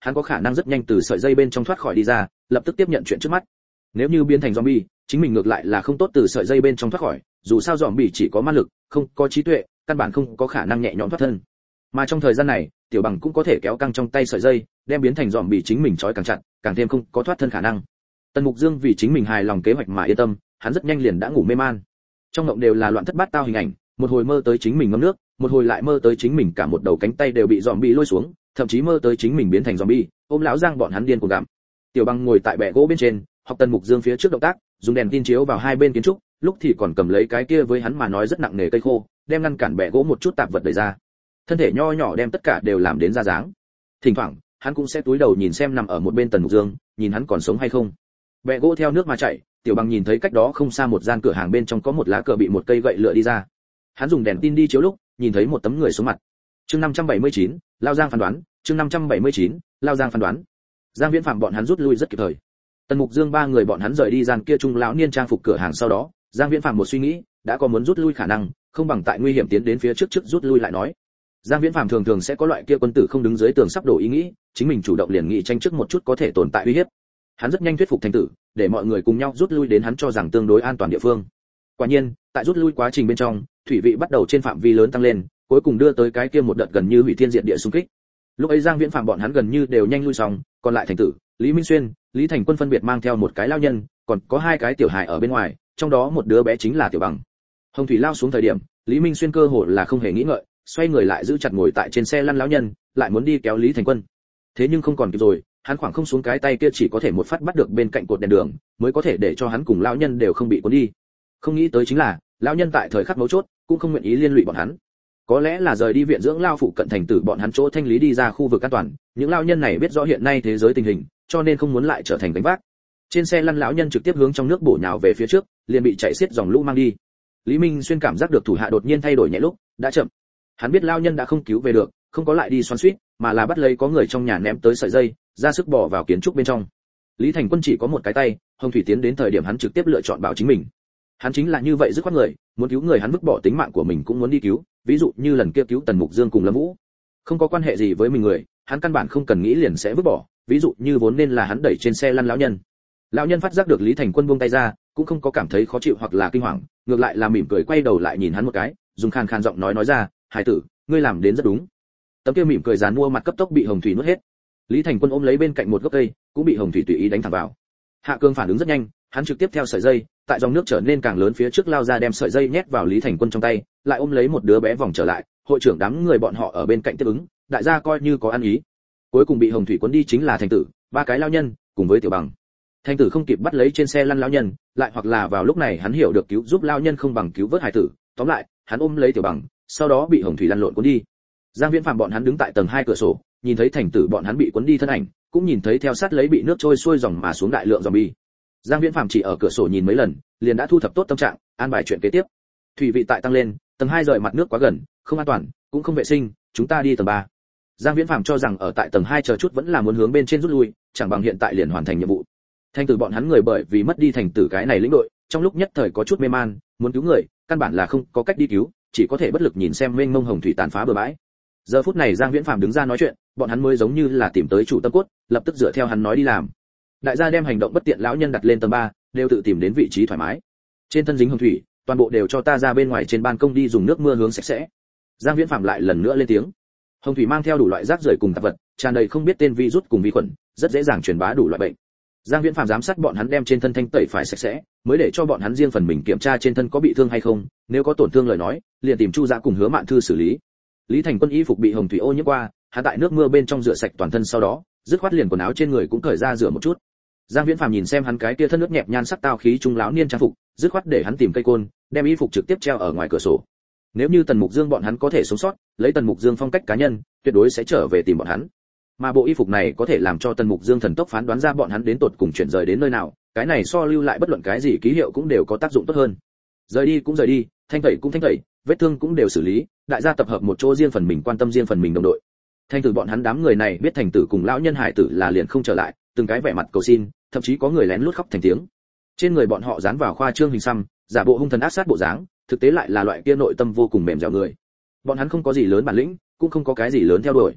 hắn có khả năng rất nhanh từ sợi dây bên trong thoát khỏi đi ra, lập tức tiếp nhận chuyện trước mắt. Nếu như biến thành zombie, chính mình ngược lại là không tốt từ sợi dây bên trong thoát khỏi, dù sao zombie chỉ có ma lực, không có trí tuệ, căn bản không có khả năng nhẹ nhõm thoát thân. Mà trong thời gian này, Tiểu Bằng cũng có thể kéo căng trong tay sợi dây, đem biến thành zombie chính mình trói càng chặt, càng thêm không có thoát thân khả năng. Tần Mục Dương vì chính mình hài lòng kế hoạch mà yên tâm, hắn rất nhanh liền đã ngủ mê man. Trong mộng đều là loạn thất bát tao hình ảnh, một hồi mơ tới chính mình ngâm nước, một hồi lại mơ tới chính mình cả một đầu cánh tay đều bị zombie lôi xuống, thậm chí mơ tới chính mình biến thành zombie, ôm lão Giang bọn hắn điên cuồng gặm. Tiểu Bằng ngồi tại bệ gỗ bên trên, học Tần Mục Dương phía trước động tác, dùng đèn tin chiếu vào hai bên kiến trúc, lúc thì còn cầm lấy cái kia với hắn mà nói rất nặng nề cây khô, đem ngăn cản bệ gỗ một chút tạp vật đẩy ra. Thân thể nho nhỏ đem tất cả đều làm đến ra dáng. Thỉnh thoảng, hắn cũng sẽ túi đầu nhìn xem nằm ở một bên Tần Mục Dương, nhìn hắn còn sống hay không. Bệ gỗ theo nước mà chảy, Tiểu Bằng nhìn thấy cách đó không xa một gian cửa hàng bên trong có một lá cờ bị một cây gậy lựa đi ra. Hắn dùng đèn tin đi chiếu lúc, nhìn thấy một tấm người xuống mặt. Chương năm trăm bảy mươi chín, Lao Giang phán đoán, chương năm trăm bảy mươi chín, Lao Giang phán đoán. Giang Viễn Phạm bọn hắn rút lui rất kịp thời. Tần Mục Dương ba người bọn hắn rời đi gian kia trung lão niên trang phục cửa hàng sau đó, Giang Viễn Phạm một suy nghĩ, đã có muốn rút lui khả năng, không bằng tại nguy hiểm tiến đến phía trước trước rút lui lại nói. Giang Viễn Phạm thường thường sẽ có loại kia quân tử không đứng dưới tường sắp đổ ý nghĩ, chính mình chủ động liền nghĩ tranh trước một chút có thể tồn tại uy hiếp. Hắn rất nhanh thuyết phục thành tử, để mọi người cùng nhau rút lui đến hắn cho rằng tương đối an toàn địa phương. Quả nhiên, tại rút lui quá trình bên trong, thủy vị bắt đầu trên phạm vi lớn tăng lên, cuối cùng đưa tới cái kia một đợt gần như hủy thiên diệt địa xung kích. Lúc ấy Giang Viễn Phạm bọn hắn gần như đều nhanh lui xong, còn lại thành tử, Lý Minh Xuyên, Lý Thành Quân phân biệt mang theo một cái lao nhân, còn có hai cái tiểu hài ở bên ngoài, trong đó một đứa bé chính là Tiểu Bằng. Hồng thủy lao xuống thời điểm, Lý Minh Xuyên cơ hồ là không hề nghĩ ngợi, xoay người lại giữ chặt ngồi tại trên xe lăn lão nhân, lại muốn đi kéo Lý Thành Quân. Thế nhưng không còn kịp rồi, hắn khoảng không xuống cái tay kia chỉ có thể một phát bắt được bên cạnh cột đèn đường, mới có thể để cho hắn cùng lão nhân đều không bị cuốn đi. Không nghĩ tới chính là, lão nhân tại thời khắc mấu chốt, cũng không nguyện ý liên lụy bọn hắn. Có lẽ là rời đi viện dưỡng lao phụ cận thành tử bọn hắn chỗ thanh lý đi ra khu vực an toàn, những lão nhân này biết rõ hiện nay thế giới tình hình, cho nên không muốn lại trở thành gánh vác. Trên xe lăn lão nhân trực tiếp hướng trong nước bổ nhào về phía trước, liền bị chạy xiết dòng lũ mang đi. Lý Minh Xuyên cảm giác được thủ hạ đột nhiên thay đổi nhẹ lúc, đã chậm. Hắn biết lão nhân đã không cứu về được, không có lại đi xoắn xuýt, mà là bắt lấy có người trong nhà ném tới sợi dây, ra sức bỏ vào kiến trúc bên trong. Lý Thành Quân chỉ có một cái tay, Hồng Thủy tiến đến thời điểm hắn trực tiếp lựa chọn bảo chính mình. Hắn chính là như vậy dứt khoát người, muốn cứu người hắn vứt bỏ tính mạng của mình cũng muốn đi cứu, ví dụ như lần kia cứu Tần Mục Dương cùng Lâm Vũ. Không có quan hệ gì với mình người, hắn căn bản không cần nghĩ liền sẽ vứt bỏ, ví dụ như vốn nên là hắn đẩy trên xe lăn lão nhân. Lão nhân phát giác được Lý Thành Quân buông tay ra, cũng không có cảm thấy khó chịu hoặc là kinh hoàng, ngược lại là mỉm cười quay đầu lại nhìn hắn một cái, dùng khan khan giọng nói nói ra, "Hải tử, ngươi làm đến rất đúng." Tấm kia mỉm cười dán mua mặt cấp tốc bị Hồng Thủy nuốt hết. Lý Thành Quân ôm lấy bên cạnh một gốc cây, cũng bị Hồng Thủy tùy ý đánh thẳng vào. Hạ Cương phản ứng rất nhanh, hắn trực tiếp theo sợi dây, tại dòng nước trở nên càng lớn phía trước lao ra đem sợi dây nhét vào Lý Thành Quân trong tay, lại ôm lấy một đứa bé vòng trở lại, hội trưởng đám người bọn họ ở bên cạnh tiếp ứng, đại gia coi như có ăn ý. Cuối cùng bị Hồng Thủy cuốn đi chính là thành tử, ba cái lao nhân, cùng với Tiểu Bằng. Thành tử không kịp bắt lấy trên xe lăn lao nhân, lại hoặc là vào lúc này hắn hiểu được cứu giúp lao nhân không bằng cứu vớt hải tử, tóm lại, hắn ôm lấy Tiểu Bằng, sau đó bị Hồng Thủy lăn lộn cuốn đi. Giang Viễn Phạm bọn hắn đứng tại tầng hai cửa sổ, nhìn thấy thành tử bọn hắn bị cuốn đi thân ảnh, cũng nhìn thấy theo sát lấy bị nước trôi xuôi dòng mà xuống đại lượng zombie. Giang Viễn Phạm chỉ ở cửa sổ nhìn mấy lần, liền đã thu thập tốt tâm trạng, an bài chuyện kế tiếp. Thủy vị tại tăng lên, tầng hai rời mặt nước quá gần, không an toàn, cũng không vệ sinh, chúng ta đi tầng ba. Giang Viễn Phạm cho rằng ở tại tầng hai chờ chút vẫn là muốn hướng bên trên rút lui, chẳng bằng hiện tại liền hoàn thành nhiệm vụ. Thành tử bọn hắn người bởi vì mất đi thành tử cái này lĩnh đội, trong lúc nhất thời có chút mê man, muốn cứu người, căn bản là không có cách đi cứu, chỉ có thể bất lực nhìn xem mênh mông hồng thủy tàn phá bờ bãi. Giờ phút này Giang Viễn Phạm đứng ra nói chuyện, bọn hắn mới giống như là tìm tới chủ tâm cốt, lập tức dựa theo hắn nói đi làm. Đại gia đem hành động bất tiện lão nhân đặt lên tầng ba, đều tự tìm đến vị trí thoải mái. Trên thân dính hồng thủy, toàn bộ đều cho ta ra bên ngoài trên ban công đi dùng nước mưa hướng sạch sẽ. Giang Viễn Phạm lại lần nữa lên tiếng. Hồng thủy mang theo đủ loại rác rưởi cùng tạp vật, tràn đầy không biết tên virus cùng vi khuẩn, rất dễ dàng truyền bá đủ loại bệnh. Giang Viễn Phạm giám sát bọn hắn đem trên thân thanh tẩy phải sạch sẽ, mới để cho bọn hắn riêng phần mình kiểm tra trên thân có bị thương hay không, nếu có tổn thương lời nói, liền tìm Chu Dạ cùng Hứa Mạn Thư xử lý. Lý Thành Quân y phục bị hồng thủy ô nhiễm qua, hắn tại nước mưa bên trong rửa sạch toàn thân sau đó, dứt khoát liền quần áo trên người cũng cởi ra rửa một chút. Giang Viễn Phạm nhìn xem hắn cái kia thân nước nhẹp nhan sắc tao khí trung lão niên trang phục, dứt khoát để hắn tìm cây côn, đem y phục trực tiếp treo ở ngoài cửa sổ. Nếu như Tần Mục Dương bọn hắn có thể sống sót, lấy Tần Mục Dương phong cách cá nhân, tuyệt đối sẽ trở về tìm bọn hắn. Mà bộ y phục này có thể làm cho Tần Mục Dương thần tốc phán đoán ra bọn hắn đến tột cùng chuyển rời đến nơi nào, cái này so lưu lại bất luận cái gì ký hiệu cũng đều có tác dụng tốt hơn. Rời đi cũng rời đi, thanh tẩy cũng thanh tẩy, vết thương cũng đều xử lý, đại gia tập hợp một chỗ riêng phần mình quan tâm riêng phần mình đồng đội. Thanh tử bọn hắn đám người này biết thành tử cùng lão nhân hải tử là liền không trở lại, từng cái vẻ mặt cầu xin, thậm chí có người lén lút khóc thành tiếng. Trên người bọn họ dán vào khoa trương hình xăm, giả bộ hung thần ác sát bộ dáng, thực tế lại là loại kia nội tâm vô cùng mềm dẻo người. Bọn hắn không có gì lớn bản lĩnh, cũng không có cái gì lớn theo đuổi.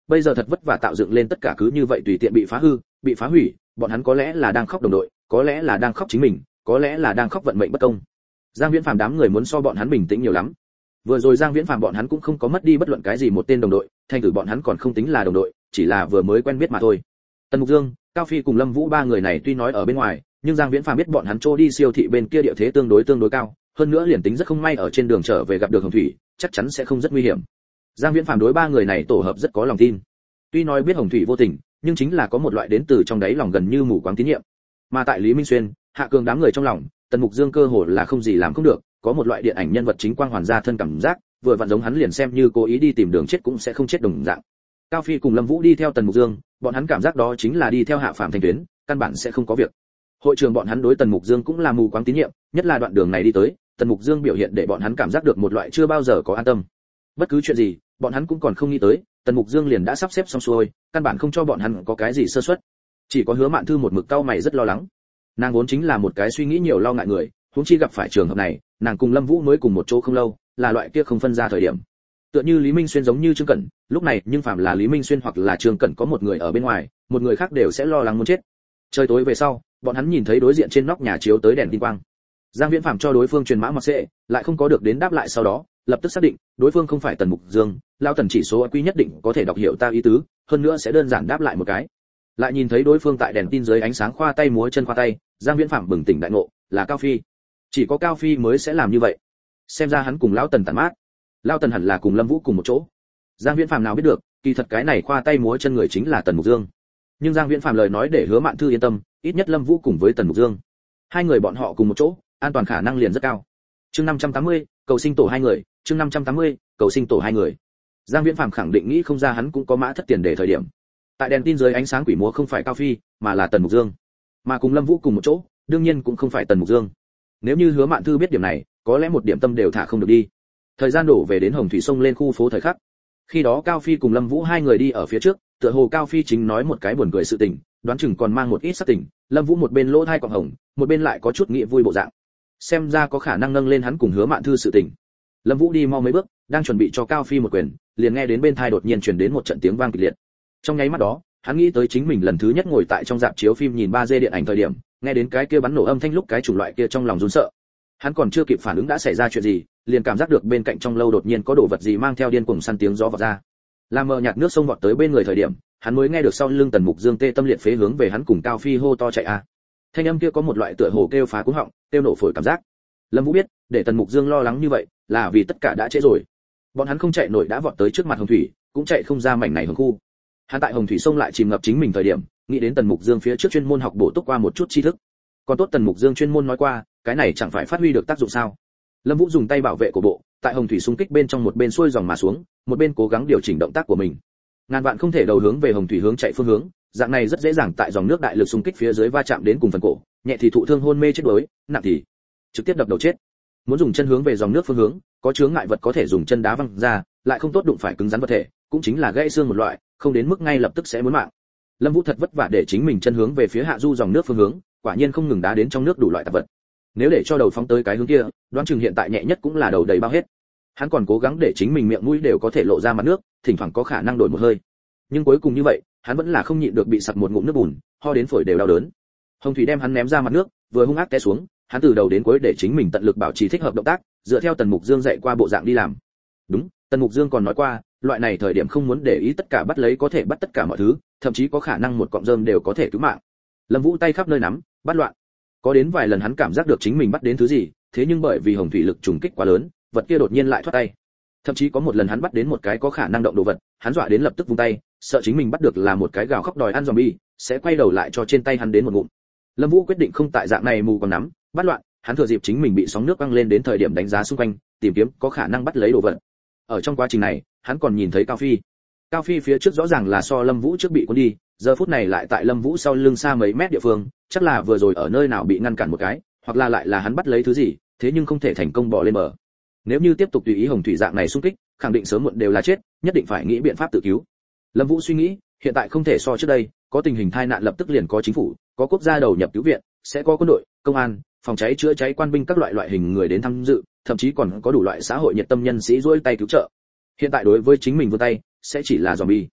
bây giờ thật vất vả tạo dựng lên tất cả cứ như vậy tùy tiện bị phá hư, bị phá hủy, bọn hắn có lẽ là đang khóc đồng đội, có lẽ là đang khóc chính mình, có lẽ là đang khóc vận mệnh bất công. Giang Viễn Phàm đám người muốn so bọn hắn bình tĩnh nhiều lắm. Vừa rồi Giang Viễn Phàm bọn hắn cũng không có mất đi bất luận cái gì một tên đồng đội, thành thử bọn hắn còn không tính là đồng đội, chỉ là vừa mới quen biết mà thôi. Tần Mục Dương, Cao Phi cùng Lâm Vũ ba người này tuy nói ở bên ngoài, nhưng Giang Viễn Phàm biết bọn hắn trô đi siêu thị bên kia địa thế tương đối tương đối cao, hơn nữa liền tính rất không may ở trên đường trở về gặp được Hồng Thủy, chắc chắn sẽ không rất nguy hiểm. Giang Viễn Phàm đối ba người này tổ hợp rất có lòng tin. Tuy nói biết Hồng Thủy vô tình, nhưng chính là có một loại đến từ trong đáy lòng gần như mù quáng tín nhiệm. Mà tại Lý Minh Xuyên, Hạ Cường đám người trong lòng, Tần Mục Dương cơ hồ là không gì làm không được, có một loại điện ảnh nhân vật chính quang hoàn ra thân cảm giác, vừa vặn giống hắn liền xem như cố ý đi tìm đường chết cũng sẽ không chết đồng dạng. Cao Phi cùng Lâm Vũ đi theo Tần Mục Dương, bọn hắn cảm giác đó chính là đi theo Hạ Phàm thành tuyến, căn bản sẽ không có việc. Hội trường bọn hắn đối Tần Mục Dương cũng là mù quáng tín nhiệm, nhất là đoạn đường này đi tới, Tần Mục Dương biểu hiện để bọn hắn cảm giác được một loại chưa bao giờ có an tâm. Bất cứ chuyện gì, bọn hắn cũng còn không nghĩ tới, Tần Mục Dương liền đã sắp xếp xong xuôi, căn bản không cho bọn hắn có cái gì sơ suất. Chỉ có Hứa Mạn Thư một mực cau mày rất lo lắng. Nàng vốn chính là một cái suy nghĩ nhiều lo ngại người, huống chi gặp phải trường hợp này, nàng cùng Lâm Vũ mới cùng một chỗ không lâu, là loại kia không phân ra thời điểm. Tựa như Lý Minh Xuyên giống như Trương Cẩn, lúc này nhưng phàm là Lý Minh Xuyên hoặc là Trương Cẩn có một người ở bên ngoài, một người khác đều sẽ lo lắng muốn chết. Trời tối về sau, bọn hắn nhìn thấy đối diện trên nóc nhà chiếu tới đèn tin quang. Giang Viễn Phàm cho đối phương truyền mã mặc sẽ, lại không có được đến đáp lại sau đó, lập tức xác định, đối phương không phải Tần Mục Dương, lao Tần chỉ số quy nhất định có thể đọc hiểu ta ý tứ, hơn nữa sẽ đơn giản đáp lại một cái. Lại nhìn thấy đối phương tại đèn tin dưới ánh sáng khoa tay múa chân khoa tay, Giang Viễn Phàm bừng tỉnh đại ngộ, là Cao Phi. Chỉ có Cao Phi mới sẽ làm như vậy. Xem ra hắn cùng lão Tần tản mát. Lão Tần hẳn là cùng Lâm Vũ cùng một chỗ. Giang Viễn Phàm nào biết được, kỳ thật cái này khoa tay múa chân người chính là Tần Mục Dương. Nhưng Giang Viễn Phàm lời nói để Hứa Mạn Thư yên tâm, ít nhất Lâm Vũ cùng với Tần Mục Dương, hai người bọn họ cùng một chỗ, an toàn khả năng liền rất cao. Chương năm trăm tám mươi, cầu sinh tổ hai người, chương năm trăm tám mươi, cầu sinh tổ hai người. Giang Viễn Phàm khẳng định nghĩ không ra hắn cũng có mã thất tiền để thời điểm. Tại đèn tin dưới ánh sáng quỷ múa không phải Cao Phi, mà là Tần Mục Dương. Mà cùng Lâm Vũ cùng một chỗ, đương nhiên cũng không phải Tần Mục Dương. Nếu như Hứa Mạn Thư biết điểm này, có lẽ một điểm tâm đều thả không được đi. Thời gian đổ về đến Hồng Thủy sông lên khu phố thời khắc. Khi đó Cao Phi cùng Lâm Vũ hai người đi ở phía trước, tựa hồ Cao Phi chính nói một cái buồn cười sự tình, đoán chừng còn mang một ít sắc tình, Lâm Vũ một bên lỗ thai quầng hồng, một bên lại có chút nghĩa vui bộ dạng. Xem ra có khả năng nâng lên hắn cùng Hứa Mạn Thư sự tình. Lâm Vũ đi mau mấy bước, đang chuẩn bị cho Cao Phi một quyền, liền nghe đến bên tai đột nhiên truyền đến một trận tiếng vang kịch liệt. Trong nháy mắt đó, hắn nghĩ tới chính mình lần thứ nhất ngồi tại trong rạp chiếu phim nhìn ba D điện ảnh thời điểm, nghe đến cái kia bắn nổ âm thanh lúc cái chủng loại kia trong lòng run sợ. Hắn còn chưa kịp phản ứng đã xảy ra chuyện gì, liền cảm giác được bên cạnh trong lâu đột nhiên có đồ vật gì mang theo điên cuồng săn tiếng gió vọt ra. Làm mờ nhạt nước sông vọt tới bên người thời điểm, hắn mới nghe được sau lưng Tần Mục Dương tê tâm liệt phế hướng về hắn cùng Cao Phi hô to chạy a. Thanh âm kia có một loại tựa hồ kêu phá cuống họng, kêu nổ phổi cảm giác. Lâm Vũ biết, để Tần Mục Dương lo lắng như vậy, là vì tất cả đã trễ rồi. Bọn hắn không chạy nổi đã vọt tới trước mặt Hồng Thủy, cũng chạy không ra mảnh này hướng khu. Hắn tại Hồng Thủy sông lại chìm ngập chính mình thời điểm, nghĩ đến Tần Mục Dương phía trước chuyên môn học bổ túc qua một chút tri thức. Còn tốt Tần Mục Dương chuyên môn nói qua, cái này chẳng phải phát huy được tác dụng sao? Lâm Vũ dùng tay bảo vệ của bộ, tại Hồng Thủy xung kích bên trong một bên xuôi dòng mà xuống, một bên cố gắng điều chỉnh động tác của mình. Ngàn vạn không thể đầu hướng về Hồng Thủy hướng chạy phương hướng, dạng này rất dễ dàng tại dòng nước đại lực xung kích phía dưới va chạm đến cùng phần cổ, nhẹ thì thụ thương hôn mê chết đuối, nặng thì trực tiếp đập đầu chết. Muốn dùng chân hướng về dòng nước phương hướng, có chướng ngại vật có thể dùng chân đá văng ra, lại không tốt đụng phải cứng rắn vật thể, cũng chính là gãy xương một loại, không đến mức ngay lập tức sẽ muốn mạng. Lâm Vũ thật vất vả để chính mình chân hướng về phía hạ du dòng nước phương hướng, quả nhiên không ngừng đá đến trong nước đủ loại tạp vật. Nếu để cho đầu phóng tới cái hướng kia, đoán chừng hiện tại nhẹ nhất cũng là đầu đầy bao hết. Hắn còn cố gắng để chính mình miệng mũi đều có thể lộ ra mặt nước, thỉnh thoảng có khả năng đổi một hơi. Nhưng cuối cùng như vậy, hắn vẫn là không nhịn được bị sặc một ngụm nước bùn, ho đến phổi đều đau đớn. Hồng Thủy đem hắn ném ra mặt nước, vừa hung ác té xuống, hắn từ đầu đến cuối để chính mình tận lực bảo trì thích hợp động tác, dựa theo Tần Mục Dương dạy qua bộ dạng đi làm. Đúng, Tần Mục Dương còn nói qua, loại này thời điểm không muốn để ý tất cả bắt lấy có thể bắt tất cả mọi thứ, thậm chí có khả năng một cọng rơm đều có thể cứu mạng. Lâm Vũ tay khắp nơi nắm, bắt loạn. Có đến vài lần hắn cảm giác được chính mình bắt đến thứ gì, thế nhưng bởi vì Hồng Thủy lực trùng kích quá lớn, vật kia đột nhiên lại thoát tay. Thậm chí có một lần hắn bắt đến một cái có khả năng động đồ vật, hắn dọa đến lập tức vung tay, sợ chính mình bắt được là một cái gào khóc đòi ăn zombie, sẽ quay đầu lại cho trên tay hắn đến một ngụm. Lâm Vũ quyết định không tại dạng này mù còn nắm, bắt loạn, hắn thừa dịp chính mình bị sóng nước văng lên đến thời điểm đánh giá xung quanh, tìm kiếm có khả năng bắt lấy đồ vật. Ở trong quá trình này, hắn còn nhìn thấy Cao Phi. Cao Phi phía trước rõ ràng là so Lâm Vũ trước bị cuốn đi, giờ phút này lại tại Lâm Vũ sau lưng xa mấy mét địa phương, chắc là vừa rồi ở nơi nào bị ngăn cản một cái, hoặc là lại là hắn bắt lấy thứ gì, thế nhưng không thể thành công bò lên bờ. Nếu như tiếp tục tùy ý Hồng Thủy dạng này xung kích, khẳng định sớm muộn đều là chết, nhất định phải nghĩ biện pháp tự cứu. Lâm Vũ suy nghĩ, hiện tại không thể so trước đây, có tình hình tai nạn lập tức liền có chính phủ, có quốc gia đầu nhập cứu viện, sẽ có quân đội, công an, phòng cháy chữa cháy quan binh các loại loại hình người đến tham dự, thậm chí còn có đủ loại xã hội nhiệt tâm nhân sĩ duỗi tay cứu trợ. Hiện tại đối với chính mình vươn tay, sẽ chỉ là zombie.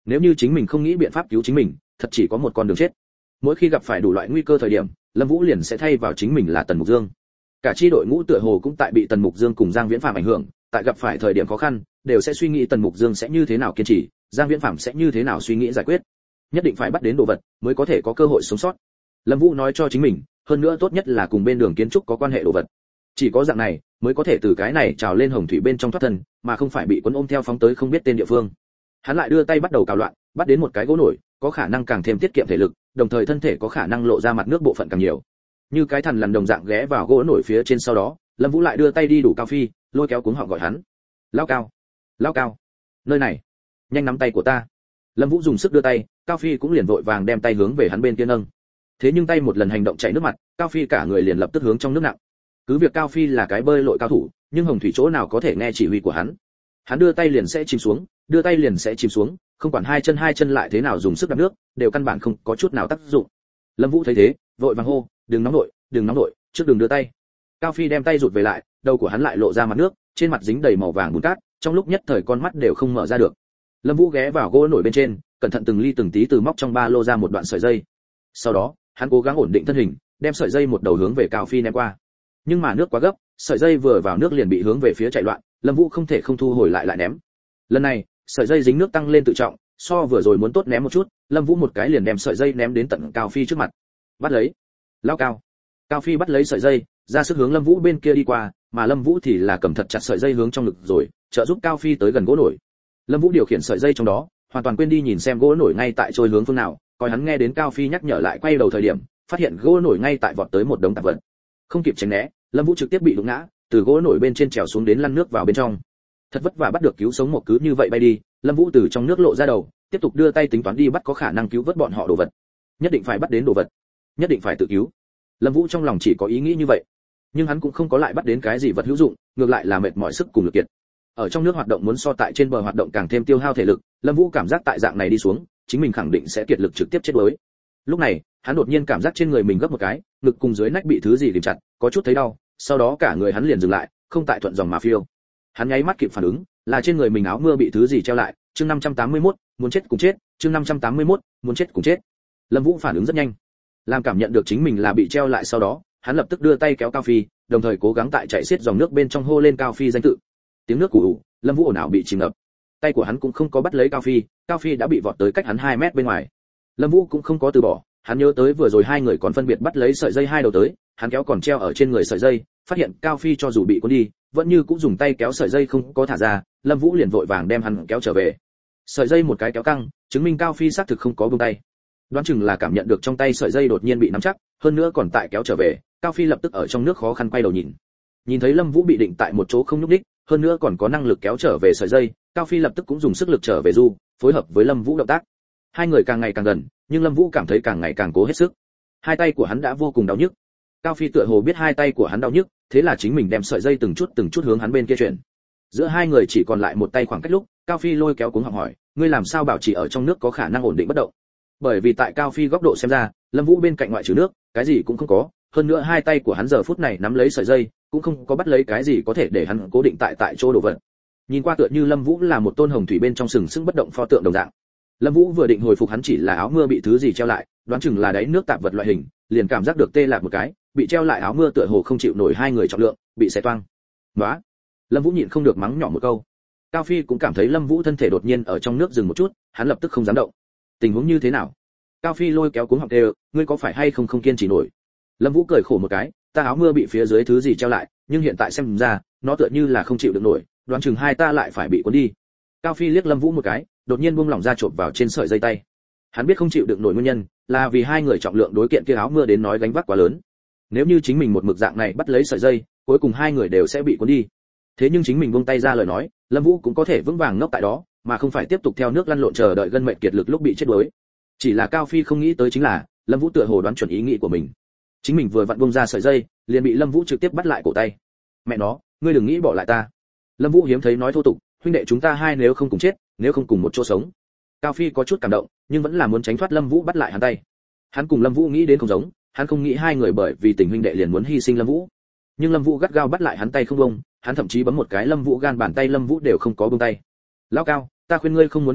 Nếu như chính mình không nghĩ biện pháp cứu chính mình, thật chỉ có một con đường chết. Mỗi khi gặp phải đủ loại nguy cơ thời điểm, Lâm Vũ liền sẽ thay vào chính mình là Tần Mục Dương. Cả chi đội ngũ tựa hồ cũng tại bị Tần Mục Dương cùng Giang Viễn Phàm ảnh hưởng, tại gặp phải thời điểm khó khăn, đều sẽ suy nghĩ Tần Mục Dương sẽ như thế nào kiên trì, Giang Viễn Phàm sẽ như thế nào suy nghĩ giải quyết. Nhất định phải bắt đến đồ vật, mới có thể có cơ hội sống sót. Lâm Vũ nói cho chính mình, hơn nữa tốt nhất là cùng bên đường kiến trúc có quan hệ đồ vật. Chỉ có dạng này, mới có thể từ cái này trào lên hồng thủy bên trong thoát thân, mà không phải bị cuốn ôm theo phóng tới không biết tên địa phương. Hắn lại đưa tay bắt đầu cào loạn, bắt đến một cái gỗ nổi, có khả năng càng thêm tiết kiệm thể lực, đồng thời thân thể có khả năng lộ ra mặt nước bộ phận càng nhiều. Như cái thằn lằn đồng dạng ghé vào gỗ nổi phía trên, sau đó, Lâm Vũ lại đưa tay đi đủ Cao Phi, lôi kéo cuống họng gọi hắn. "Lao Cao, Lao Cao, nơi này, nhanh nắm tay của ta." Lâm Vũ dùng sức đưa tay, Cao Phi cũng liền vội vàng đem tay hướng về hắn bên kia nâng. Thế nhưng tay một lần hành động chảy nước mặt, Cao Phi cả người liền lập tức hướng trong nước nặng. Cứ việc Cao Phi là cái bơi lội cao thủ, nhưng hồng thủy chỗ nào có thể nghe chỉ huy của hắn. Hắn đưa tay liền sẽ chìm xuống, đưa tay liền sẽ chìm xuống, không quản hai chân hai chân lại thế nào dùng sức đạp nước, đều căn bản không có chút nào tác dụng. Lâm Vũ thấy thế, vội vàng hô, "Đừng nóng nội, đừng nóng nội, trước đừng đưa tay." Cao Phi đem tay rụt về lại, đầu của hắn lại lộ ra mặt nước, trên mặt dính đầy màu vàng bùn cát, trong lúc nhất thời con mắt đều không mở ra được. Lâm Vũ ghé vào gỗ nổi bên trên, cẩn thận từng ly từng tí từ móc trong ba lô ra một đoạn sợi dây. Sau đó, hắn cố gắng ổn định thân hình, đem sợi dây một đầu hướng về Cao Phi ném qua. Nhưng mà nước quá gấp, sợi dây vừa vào nước liền bị hướng về phía chạy loạn, Lâm Vũ không thể không thu hồi lại lại ném. Lần này, sợi dây dính nước tăng lên tự trọng, so vừa rồi muốn tốt ném một chút, Lâm Vũ một cái liền đem sợi dây ném đến tận Cao Phi trước mặt. "Bắt lấy." "Lao Cao." Cao Phi bắt lấy sợi dây, ra sức hướng Lâm Vũ bên kia đi qua, mà Lâm Vũ thì là cầm thật chặt sợi dây hướng trong ngực rồi, trợ giúp Cao Phi tới gần gỗ nổi. Lâm Vũ điều khiển sợi dây trong đó, hoàn toàn quên đi nhìn xem gỗ nổi ngay tại trôi hướng phương nào, coi hắn nghe đến Cao Phi nhắc nhở lại quay đầu thời điểm, phát hiện gỗ nổi ngay tại vọt tới một đống tạp vật. Không kịp tránh né, Lâm Vũ trực tiếp bị đụng ngã, từ gỗ nổi bên trên trèo xuống đến lăn nước vào bên trong. Thật vất vả bắt được cứu sống một cứ như vậy bay đi, Lâm Vũ từ trong nước lộ ra đầu, tiếp tục đưa tay tính toán đi bắt có khả năng cứu vớt bọn họ đồ vật. Nhất định phải bắt đến đồ vật, nhất định phải tự cứu. Lâm Vũ trong lòng chỉ có ý nghĩ như vậy, nhưng hắn cũng không có lại bắt đến cái gì vật hữu dụng, ngược lại là mệt mỏi sức cùng lực kiệt. Ở trong nước hoạt động muốn so tại trên bờ hoạt động càng thêm tiêu hao thể lực, Lâm Vũ cảm giác tại dạng này đi xuống, chính mình khẳng định sẽ kiệt lực trực tiếp chết đuối. Lúc này, hắn đột nhiên cảm giác trên người mình gấp một cái, ngực cùng dưới nách bị thứ gì ghim chặt, có chút thấy đau, sau đó cả người hắn liền dừng lại, không tại thuận dòng mà phiêu. Hắn nháy mắt kịp phản ứng, là trên người mình áo mưa bị thứ gì treo lại, chương năm trăm tám mươi mốt, muốn chết cùng chết, chương năm trăm tám mươi mốt, muốn chết cùng chết. Lâm Vũ phản ứng rất nhanh. Làm cảm nhận được chính mình là bị treo lại sau đó, hắn lập tức đưa tay kéo Cao Phi, đồng thời cố gắng tại chạy xiết dòng nước bên trong hô lên Cao Phi danh tự. Tiếng nước ù ù, Lâm Vũ ồn ào bị chìm ngập. Tay của hắn cũng không có bắt lấy Cao Phi, Cao Phi đã bị vọt tới cách hắn hai mét bên ngoài. Lâm Vũ cũng không có từ bỏ, hắn nhớ tới vừa rồi hai người còn phân biệt bắt lấy sợi dây hai đầu tới, hắn kéo còn treo ở trên người sợi dây, phát hiện Cao Phi cho dù bị cuốn đi, vẫn như cũng dùng tay kéo sợi dây không có thả ra, Lâm Vũ liền vội vàng đem hắn kéo trở về. Sợi dây một cái kéo căng, chứng minh Cao Phi xác thực không có buông tay. Đoán chừng là cảm nhận được trong tay sợi dây đột nhiên bị nắm chắc, hơn nữa còn tại kéo trở về, Cao Phi lập tức ở trong nước khó khăn quay đầu nhìn. Nhìn thấy Lâm Vũ bị định tại một chỗ không nhúc nhích, hơn nữa còn có năng lực kéo trở về sợi dây, Cao Phi lập tức cũng dùng sức lực trở về du, phối hợp với Lâm Vũ động tác. Hai người càng ngày càng gần, nhưng Lâm Vũ cảm thấy càng ngày càng cố hết sức. Hai tay của hắn đã vô cùng đau nhức. Cao Phi tựa hồ biết hai tay của hắn đau nhức, thế là chính mình đem sợi dây từng chút từng chút hướng hắn bên kia chuyển. Giữa hai người chỉ còn lại một tay khoảng cách lúc, Cao Phi lôi kéo cuống họng hỏi, ngươi làm sao bảo trì ở trong nước có khả năng ổn định bất động? Bởi vì tại Cao Phi góc độ xem ra, Lâm Vũ bên cạnh ngoại trừ nước, cái gì cũng không có, hơn nữa hai tay của hắn giờ phút này nắm lấy sợi dây, cũng không có bắt lấy cái gì có thể để hắn cố định tại tại chỗ đồ vật. Nhìn qua tựa như Lâm Vũ là một tôn hồng thủy bên trong sừng sững bất động pho tượng đồng dạng. Lâm Vũ vừa định hồi phục hắn chỉ là áo mưa bị thứ gì treo lại, đoán chừng là đáy nước tạp vật loại hình, liền cảm giác được tê lạc một cái, bị treo lại áo mưa tựa hồ không chịu nổi hai người trọng lượng, bị xé toang. "Nóa!" Lâm Vũ nhịn không được mắng nhỏ một câu. Cao Phi cũng cảm thấy Lâm Vũ thân thể đột nhiên ở trong nước dừng một chút, hắn lập tức không dám động. Tình huống như thế nào? Cao Phi lôi kéo cuống họng đều, ngươi có phải hay không không kiên trì nổi? Lâm Vũ cười khổ một cái, ta áo mưa bị phía dưới thứ gì treo lại, nhưng hiện tại xem ra, nó tựa như là không chịu được nổi, đoán chừng hai ta lại phải bị cuốn đi. Cao Phi liếc Lâm Vũ một cái, đột nhiên buông lỏng ra chộp vào trên sợi dây tay. Hắn biết không chịu được nổi nguyên nhân, là vì hai người trọng lượng đối kiện kia áo mưa đến nói gánh vác quá lớn. Nếu như chính mình một mực dạng này bắt lấy sợi dây, cuối cùng hai người đều sẽ bị cuốn đi. Thế nhưng chính mình buông tay ra lời nói, Lâm Vũ cũng có thể vững vàng ngốc tại đó, mà không phải tiếp tục theo nước lăn lộn chờ đợi gân mệnh kiệt lực lúc bị chết đuối. Chỉ là Cao Phi không nghĩ tới chính là, Lâm Vũ tựa hồ đoán chuẩn ý nghĩ của mình. Chính mình vừa vặn buông ra sợi dây, liền bị Lâm Vũ trực tiếp bắt lại cổ tay. Mẹ nó, ngươi đừng nghĩ bỏ lại ta. Lâm Vũ hiếm thấy nói thô tục, huynh đệ chúng ta hai nếu không cùng chết, nếu không cùng một chỗ sống. Cao Phi có chút cảm động, nhưng vẫn là muốn tránh thoát Lâm Vũ bắt lại hắn tay. Hắn cùng Lâm Vũ nghĩ đến không giống, hắn không nghĩ hai người bởi vì tình huynh đệ liền muốn hy sinh Lâm Vũ. Nhưng Lâm Vũ gắt gao bắt lại hắn tay không buông, hắn thậm chí bấm một cái Lâm Vũ gan bàn tay Lâm Vũ đều không có buông tay. "Lão Cao, ta khuyên ngươi không muốn như vậy,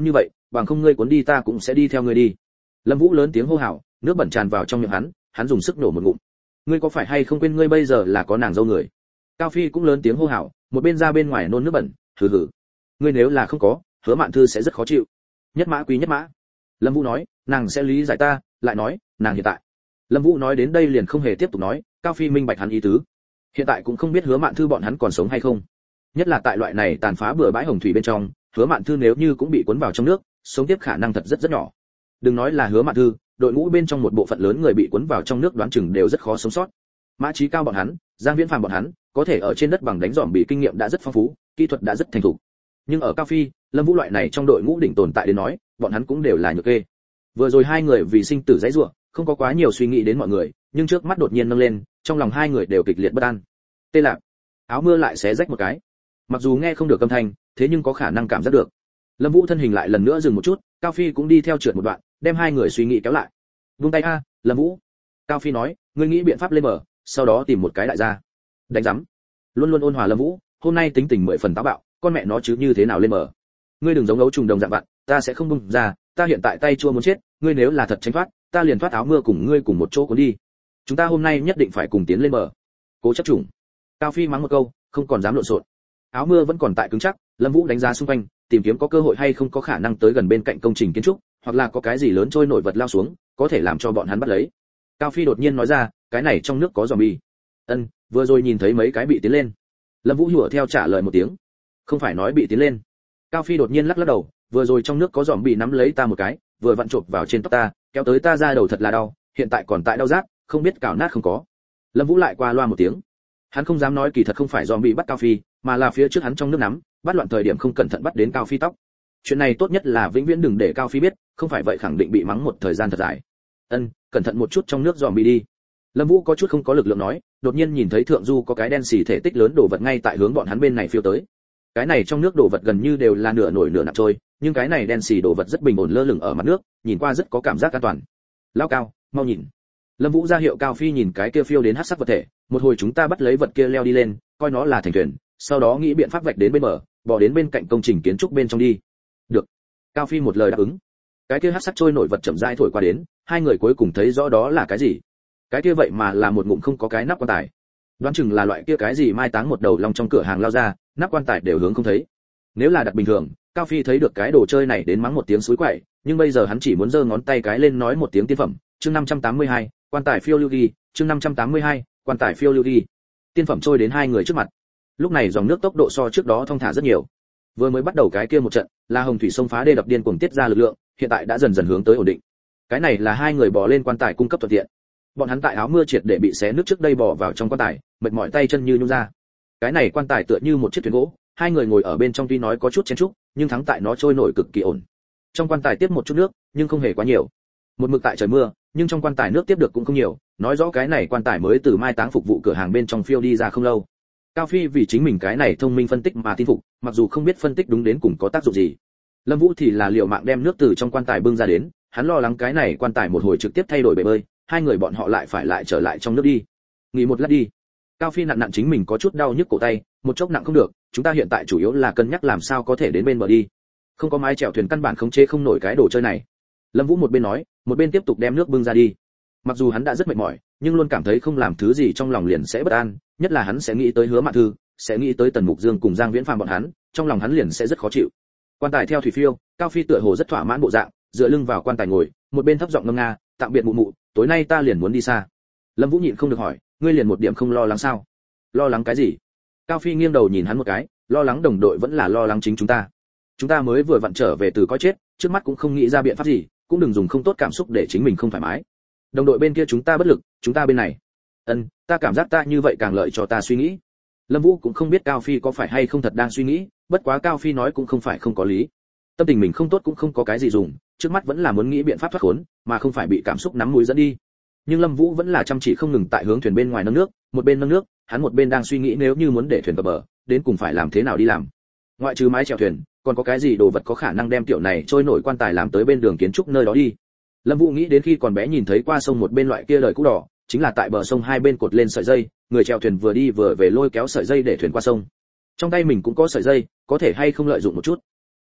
bằng không ngươi cuốn đi ta cũng sẽ đi theo ngươi đi. Lâm Vũ lớn tiếng hô hào, nước bẩn tràn vào trong miệng hắn, hắn dùng sức nổ một ngụm. Ngươi có phải hay không quên ngươi bây giờ là có nàng dâu người? Cao Phi cũng lớn tiếng hô hào, một bên ra bên ngoài nôn nước bẩn, hừ hừ. Ngươi nếu là không có, Hứa Mạn Thư sẽ rất khó chịu. Nhất mã quý nhất mã. Lâm Vũ nói, nàng sẽ lý giải ta, lại nói, nàng hiện tại. Lâm Vũ nói đến đây liền không hề tiếp tục nói, Cao Phi minh bạch hắn ý tứ. Hiện tại cũng không biết Hứa Mạn Thư bọn hắn còn sống hay không. Nhất là tại loại này tàn phá bừa bãi hồng thủy bên trong, Hứa Mạn Thư nếu như cũng bị cuốn vào trong nước, sống tiếp khả năng thật rất rất nhỏ. Đừng nói là Hứa Mạn Thư, đội ngũ bên trong một bộ phận lớn người bị cuốn vào trong nước đoán chừng đều rất khó sống sót. Mã Chí Cao bọn hắn, Giang Viễn Phàm bọn hắn, có thể ở trên đất bằng đánh dòm bị kinh nghiệm đã rất phong phú, kỹ thuật đã rất thành thục. Nhưng ở Cao Phi, Lâm Vũ loại này trong đội ngũ đỉnh tồn tại đến nói, bọn hắn cũng đều là nhược kê. Vừa rồi hai người vì sinh tử giãy giụa, không có quá nhiều suy nghĩ đến mọi người, nhưng trước mắt đột nhiên nâng lên, trong lòng hai người đều kịch liệt bất an. Tê Lạc, áo mưa lại xé rách một cái. Mặc dù nghe không được âm thanh, thế nhưng có khả năng cảm giác được. Lâm Vũ thân hình lại lần nữa dừng một chút, Cao Phi cũng đi theo trượt một đoạn, đem hai người suy nghĩ kéo lại. Buông tay a, Lâm Vũ. Cao Phi nói, ngươi nghĩ biện pháp lên bờ, sau đó tìm một cái đại gia. Đánh rắm. Luôn luôn ôn hòa Lâm Vũ, hôm nay tính tình mười phần táo bạo, con mẹ nó chứ như thế nào lên bờ. Ngươi đừng giống ấu trùng đồng dạng vặn, ta sẽ không buông ra, ta hiện tại tay chua muốn chết, ngươi nếu là thật tránh thoát, ta liền thoát áo mưa cùng ngươi cùng một chỗ cuốn đi. Chúng ta hôm nay nhất định phải cùng tiến lên bờ. Cố chấp trùng. Cao Phi mắng một câu, không còn dám lộn xộn. Áo mưa vẫn còn tại cứng chắc, Lâm Vũ đánh giá xung quanh, tìm kiếm có cơ hội hay không có khả năng tới gần bên cạnh công trình kiến trúc, hoặc là có cái gì lớn trôi nổi vật lao xuống, có thể làm cho bọn hắn bắt lấy. Cao Phi đột nhiên nói ra, cái này trong nước có zombie. Ân, vừa rồi nhìn thấy mấy cái bị tiến lên. Lâm Vũ hùa theo trả lời một tiếng. Không phải nói bị tiến lên. Cao Phi đột nhiên lắc lắc đầu, vừa rồi trong nước có zombie nắm lấy ta một cái, vừa vặn chộp vào trên tóc ta, kéo tới ta ra đầu thật là đau, hiện tại còn tại đau rát, không biết cào nát không có. Lâm Vũ lại qua loa một tiếng. Hắn không dám nói kỳ thật không phải zombie bắt Cao Phi, mà là phía trước hắn trong nước nắm, bắt loạn thời điểm không cẩn thận bắt đến Cao Phi tóc. Chuyện này tốt nhất là vĩnh viễn đừng để Cao Phi biết, không phải vậy khẳng định bị mắng một thời gian thật dài. Ân, cẩn thận một chút trong nước zombie đi. Lâm Vũ có chút không có lực lượng nói, đột nhiên nhìn thấy thượng du có cái đen xì thể tích lớn đổ vật ngay tại hướng bọn hắn bên này phiêu tới. Cái này trong nước đổ vật gần như đều là nửa nổi nửa nặng trôi, nhưng cái này đen xì đổ vật rất bình ổn lơ lửng ở mặt nước, nhìn qua rất có cảm giác an toàn. Lao Cao, mau nhìn. Lâm Vũ ra hiệu Cao Phi nhìn cái kia phiêu đến hắc sắc vật thể, một hồi chúng ta bắt lấy vật kia leo đi lên, coi nó là thành thuyền, sau đó nghĩ biện pháp vạch đến bên bờ, bò đến bên cạnh công trình kiến trúc bên trong đi. Được. Cao Phi một lời đáp ứng. Cái kia hắc sắc trôi nổi vật chậm rãi thổi qua đến, hai người cuối cùng thấy rõ đó là cái gì. Cái kia vậy mà là một ngụm không có cái nắp quan tài. Đoán chừng là loại kia cái gì mai táng một đầu long trong cửa hàng lao ra, nắp quan tài đều hướng không thấy. Nếu là đặt bình thường, Cao Phi thấy được cái đồ chơi này đến mắng một tiếng suối quậy, nhưng bây giờ hắn chỉ muốn giơ ngón tay cái lên nói một tiếng tiên phẩm. Chương năm trăm tám mươi hai, quan tài phiêu lưu ghi, chương năm trăm tám mươi hai, quan tài phiêu lưu ghi. Tiên phẩm trôi đến hai người trước mặt. Lúc này dòng nước tốc độ so trước đó thong thả rất nhiều. Vừa mới bắt đầu cái kia một trận, là hồng thủy sông phá đê đập điên cuồng tiết ra lực lượng, hiện tại đã dần dần hướng tới ổn định. Cái này là hai người bò lên quan tài cung cấp thuận tiện. Bọn hắn tại áo mưa triệt để bị xé nước trước đây bò vào trong quan tài, mệt mỏi tay chân như nhũn ra. Cái này quan tài tựa như một chiếc thuyền gỗ, hai người ngồi ở bên trong tuy nói có chút chen chúc, nhưng thắng tại nó trôi nổi cực kỳ ổn. Trong quan tài tiếp một chút nước, nhưng không hề quá nhiều. Một mực tại trời mưa, nhưng trong quan tài nước tiếp được cũng không nhiều, nói rõ cái này quan tài mới từ mai táng phục vụ cửa hàng bên trong phiêu đi ra không lâu. Cao Phi vì chính mình cái này thông minh phân tích mà tin phục, mặc dù không biết phân tích đúng đến cùng có tác dụng gì. Lâm Vũ thì là liều mạng đem nước từ trong quan tài bưng ra đến, hắn lo lắng cái này quan tài một hồi trực tiếp thay đổi bể bơi, hai người bọn họ lại phải lại trở lại trong nước đi. Nghỉ một lát đi. Cao Phi nặn nặn chính mình có chút đau nhức cổ tay, một chốc nặng không được, chúng ta hiện tại chủ yếu là cân nhắc làm sao có thể đến bên bờ đi. Không có mái chèo thuyền căn bản khống chế không nổi cái đồ chơi này. Lâm Vũ một bên nói, một bên tiếp tục đem nước bưng ra đi. Mặc dù hắn đã rất mệt mỏi, nhưng luôn cảm thấy không làm thứ gì trong lòng liền sẽ bất an, nhất là hắn sẽ nghĩ tới Hứa Mạn Thư, sẽ nghĩ tới Tần Mục Dương cùng Giang Viễn Phàm bọn hắn, trong lòng hắn liền sẽ rất khó chịu. Quan tài theo thủy phiêu, Cao Phi tựa hồ rất thỏa mãn bộ dạng, dựa lưng vào quan tài ngồi, một bên thấp giọng ngâm nga, tạm biệt mụ mụ, tối nay ta liền muốn đi xa. Lâm Vũ nhịn không được hỏi, ngươi liền một điểm không lo lắng sao? Lo lắng cái gì? Cao Phi nghiêng đầu nhìn hắn một cái, lo lắng đồng đội vẫn là lo lắng chính chúng ta. Chúng ta mới vừa vặn trở về từ coi chết, trước mắt cũng không nghĩ ra biện pháp gì, cũng đừng dùng không tốt cảm xúc để chính mình không thoải mái. Đồng đội bên kia chúng ta bất lực, chúng ta bên này. Ân, ta cảm giác ta như vậy càng lợi cho ta suy nghĩ. Lâm Vũ cũng không biết Cao Phi có phải hay không thật đang suy nghĩ, bất quá Cao Phi nói cũng không phải không có lý. Tâm tình mình không tốt cũng không có cái gì dùng, trước mắt vẫn là muốn nghĩ biện pháp thoát khốn, mà không phải bị cảm xúc nắm mũi dẫn đi. Nhưng Lâm Vũ vẫn là chăm chỉ không ngừng tại hướng thuyền bên ngoài nâng nước, một bên nâng nước, hắn một bên đang suy nghĩ nếu như muốn để thuyền cập bờ, đến cùng phải làm thế nào đi làm. Ngoại trừ mái chèo thuyền, còn có cái gì đồ vật có khả năng đem tiểu này trôi nổi quan tài làm tới bên đường kiến trúc nơi đó đi. Lâm Vũ nghĩ đến khi còn bé nhìn thấy qua sông một bên loại kia đời cũ đỏ, chính là tại bờ sông hai bên cột lên sợi dây, người chèo thuyền vừa đi vừa về lôi kéo sợi dây để thuyền qua sông. Trong tay mình cũng có sợi dây, có thể hay không lợi dụng một chút.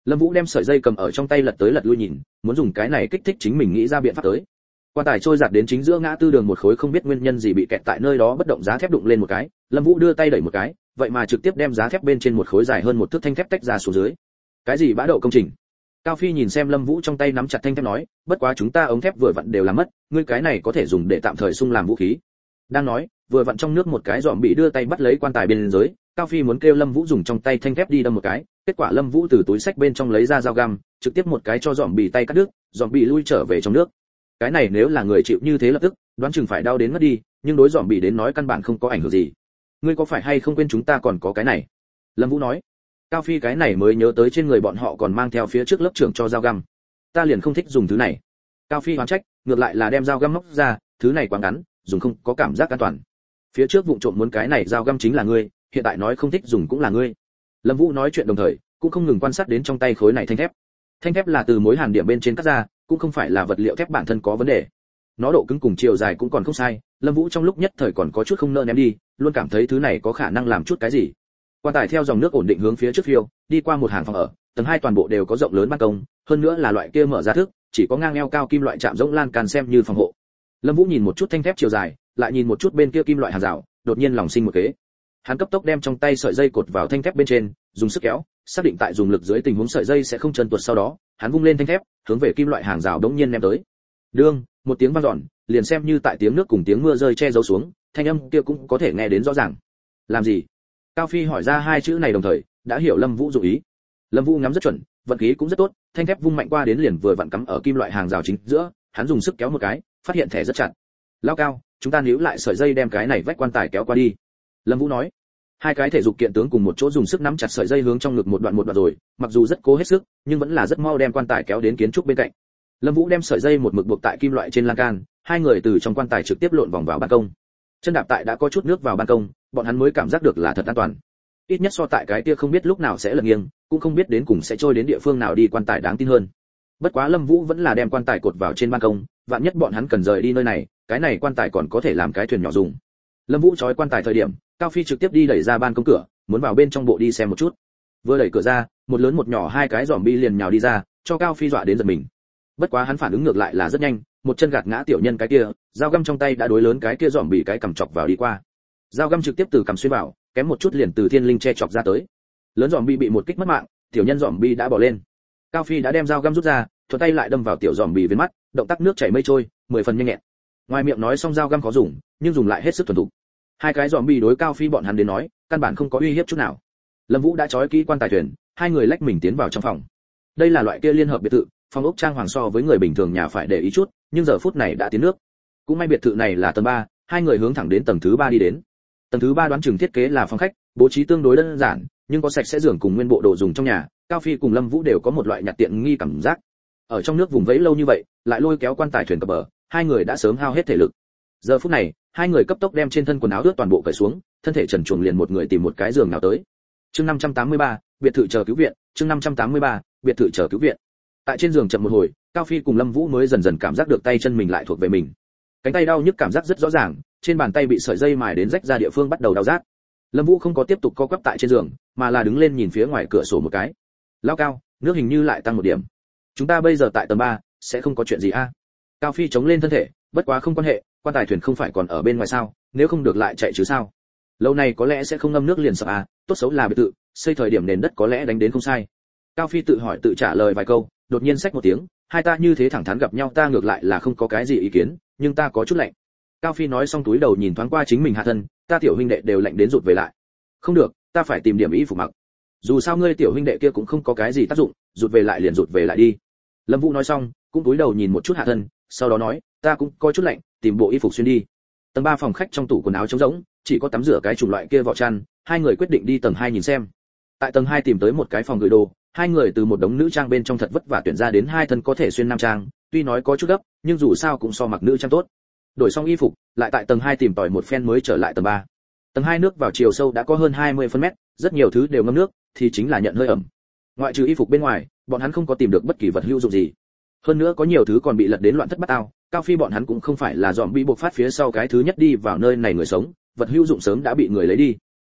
Lâm Vũ đem sợi dây cầm ở trong tay lật tới lật lui nhìn, muốn dùng cái này kích thích chính mình nghĩ ra biện pháp tới. Quan tài trôi giạt đến chính giữa ngã tư đường một khối không biết nguyên nhân gì bị kẹt tại nơi đó bất động giá thép đụng lên một cái, Lâm Vũ đưa tay đẩy một cái, vậy mà trực tiếp đem giá thép bên trên một khối dài hơn một thước thanh thép tách ra xuống dưới. Cái gì bã đậu công trình? Cao Phi nhìn xem Lâm Vũ trong tay nắm chặt thanh thép nói, bất quá chúng ta ống thép vừa vặn đều làm mất, ngươi cái này có thể dùng để tạm thời xung làm vũ khí. Đang nói, vừa vặn trong nước một cái giòm bị đưa tay bắt lấy quan tài bên dưới, Cao Phi muốn kêu Lâm Vũ dùng trong tay thanh thép đi đâm một cái, kết quả Lâm Vũ từ túi xách bên trong lấy ra dao găm, trực tiếp một cái cho giòm bị tay cắt đứt, giòm bị lui trở về trong nước. Cái này nếu là người chịu như thế lập tức, đoán chừng phải đau đến mất đi, nhưng đối giòm bị đến nói căn bản không có ảnh hưởng gì. Ngươi có phải hay không quên chúng ta còn có cái này? Lâm Vũ nói. Cao Phi cái này mới nhớ tới trên người bọn họ còn mang theo phía trước lớp trưởng cho dao găm. Ta liền không thích dùng thứ này. Cao Phi oán trách, ngược lại là đem dao găm móc ra, thứ này quá ngắn, dùng không có cảm giác an toàn. Phía trước vụng trộm muốn cái này dao găm chính là ngươi, hiện tại nói không thích dùng cũng là ngươi. Lâm Vũ nói chuyện đồng thời, cũng không ngừng quan sát đến trong tay khối này thanh thép. Thanh thép là từ mối hàn điểm bên trên cắt ra, cũng không phải là vật liệu thép bản thân có vấn đề. Nó độ cứng cùng chiều dài cũng còn không sai, Lâm Vũ trong lúc nhất thời còn có chút không nỡ ném đi, luôn cảm thấy thứ này có khả năng làm chút cái gì. Quan tài theo dòng nước ổn định hướng phía trước phiêu, đi qua một hàng phòng ở, tầng hai toàn bộ đều có rộng lớn ban công, hơn nữa là loại kia mở ra thức, chỉ có ngang eo cao kim loại chạm rỗng lan can xem như phòng hộ. Lâm Vũ nhìn một chút thanh thép chiều dài, lại nhìn một chút bên kia kim loại hàng rào, đột nhiên lòng sinh một kế. Hắn cấp tốc đem trong tay sợi dây cột vào thanh thép bên trên, dùng sức kéo, xác định tại dùng lực dưới tình huống sợi dây sẽ không trơn tuột, sau đó, hắn vung lên thanh thép, hướng về kim loại hàng rào đống nhiên ném tới. Đương, một tiếng vang dọn, liền xem như tại tiếng nước cùng tiếng mưa rơi che giấu xuống, thanh âm kia cũng có thể nghe đến rõ ràng. Làm gì? Cao Phi hỏi ra hai chữ này đồng thời, đã hiểu Lâm Vũ dụng ý. Lâm Vũ ngắm rất chuẩn, vận khí cũng rất tốt, thanh thép vung mạnh qua đến liền vừa vặn cắm ở kim loại hàng rào chính giữa, hắn dùng sức kéo một cái, phát hiện thẻ rất chặt. Lao Cao, chúng ta níu lại sợi dây đem cái này vách quan tài kéo qua đi. Lâm Vũ nói. Hai cái thể dục kiện tướng cùng một chỗ dùng sức nắm chặt sợi dây hướng trong ngực một đoạn một đoạn rồi, mặc dù rất cố hết sức, nhưng vẫn là rất mau đem quan tài kéo đến kiến trúc bên cạnh. Lâm Vũ đem sợi dây một mực buộc tại kim loại trên lan can, hai người từ trong quan tài trực tiếp lộn vòng vào ban công. Chân đạp tại đã có chút nước vào ban công, bọn hắn mới cảm giác được là thật an toàn. Ít nhất so tại cái kia không biết lúc nào sẽ lật nghiêng, cũng không biết đến cùng sẽ trôi đến địa phương nào đi quan tài đáng tin hơn. Bất quá Lâm Vũ vẫn là đem quan tài cột vào trên ban công, vạn nhất bọn hắn cần rời đi nơi này, cái này quan tài còn có thể làm cái thuyền nhỏ dùng. Lâm Vũ trói quan tài thời điểm, Cao Phi trực tiếp đi đẩy ra ban công cửa, muốn vào bên trong bộ đi xem một chút. Vừa đẩy cửa ra, một lớn một nhỏ hai cái zombie liền nhào đi ra, cho Cao Phi dọa đến giật mình. Bất quá hắn phản ứng ngược lại là rất nhanh, một chân gạt ngã tiểu nhân cái kia, dao găm trong tay đã đối lớn cái kia zombie cái cầm chọc vào đi qua. Dao găm trực tiếp từ cầm xuyên vào, kém một chút liền từ thiên linh che chọc ra tới. Lớn zombie bị một kích mất mạng, tiểu nhân zombie đã bỏ lên. Cao Phi đã đem dao găm rút ra, thuận tay lại đâm vào tiểu zombie viên mắt, động tác nước chảy mây trôi, mười phần nhanh nhẹn. Ngoài miệng nói xong dao găm có dùng, nhưng dùng lại hết sức thuần thục. Hai cái zombie đối Cao Phi bọn hắn đến nói, căn bản không có uy hiếp chút nào. Lâm Vũ đã trói kỹ quan tài thuyền, hai người lách mình tiến vào trong phòng. Đây là loại kia liên hợp biệt thự, phòng ốc trang hoàng so với người bình thường nhà phải để ý chút, nhưng giờ phút này đã tiến nước. Cũng may biệt thự này là tầng ba, hai người hướng thẳng đến tầng thứ ba đi đến. Tầng thứ ba đoán chừng thiết kế là phòng khách, bố trí tương đối đơn giản, nhưng có sạch sẽ giường cùng nguyên bộ đồ dùng trong nhà, Cao Phi cùng Lâm Vũ đều có một loại nhặt tiện nghi cảm giác. Ở trong nước vùng vẫy lâu như vậy, lại lôi kéo quan tài thuyền cập bờ, hai người đã sớm hao hết thể lực. Giờ phút này, hai người cấp tốc đem trên thân quần áo ướt toàn bộ cởi xuống, thân thể trần truồng liền một người tìm một cái giường nào tới. Chương năm trăm tám mươi ba, biệt thự chờ cứu viện, chương năm trăm tám mươi ba, biệt thự chờ cứu viện. Tại trên giường chậm một hồi, Cao Phi cùng Lâm Vũ mới dần dần cảm giác được tay chân mình lại thuộc về mình. Cánh tay đau nhức cảm giác rất rõ ràng, trên bàn tay bị sợi dây mài đến rách ra địa phương bắt đầu đau rát. Lâm Vũ không có tiếp tục co quắp tại trên giường, mà là đứng lên nhìn phía ngoài cửa sổ một cái. Lao Cao, nước hình như lại tăng một điểm. Chúng ta bây giờ tại tầng ba, sẽ không có chuyện gì a? Cao Phi chống lên thân thể, bất quá không quan hệ, quan tài thuyền không phải còn ở bên ngoài sao, nếu không được lại chạy chứ sao? Lâu này có lẽ sẽ không ngâm nước liền sợ à, tốt xấu là biệt thự, xây thời điểm nền đất có lẽ đánh đến không sai. Cao Phi tự hỏi tự trả lời vài câu, đột nhiên xách một tiếng, hai ta như thế thẳng thắn gặp nhau ta ngược lại là không có cái gì ý kiến, nhưng ta có chút lạnh. Cao Phi nói xong túi đầu nhìn thoáng qua chính mình hạ thân, ta tiểu huynh đệ đều lạnh đến rụt về lại. Không được, ta phải tìm điểm y phục mặc. Dù sao ngươi tiểu huynh đệ kia cũng không có cái gì tác dụng, rụt về lại liền rụt về lại đi. Lâm Vũ nói xong, cũng túi đầu nhìn một chút hạ thân, sau đó nói, ta cũng có chút lạnh, tìm bộ y phục xuyên đi. Tầng ba phòng khách trong tủ quần áo trống rỗng, chỉ có tắm rửa cái chủng loại kia vỏ chăn, hai người quyết định đi tầng hai nhìn xem. Tại tầng hai tìm tới một cái phòng gửi đồ, hai người từ một đống nữ trang bên trong thật vất vả tuyển ra đến hai thân có thể xuyên nam trang, tuy nói có chút gấp, nhưng dù sao cũng so mặc nữ trang tốt. Đổi xong y phục, lại tại tầng hai tìm tòi một phen mới trở lại tầng ba. Tầng hai nước vào chiều sâu đã có hơn hai mươi phân mét, rất nhiều thứ đều ngâm nước, thì chính là nhận hơi ẩm. Ngoại trừ y phục bên ngoài, bọn hắn không có tìm được bất kỳ vật hữu dụng gì. Hơn nữa có nhiều thứ còn bị lật đến loạn thất bát ao, Cao Phi bọn hắn cũng không phải là dòm bị bộc phát phía sau cái thứ nhất đi vào nơi này người sống, vật hữu dụng sớm đã bị người lấy đi.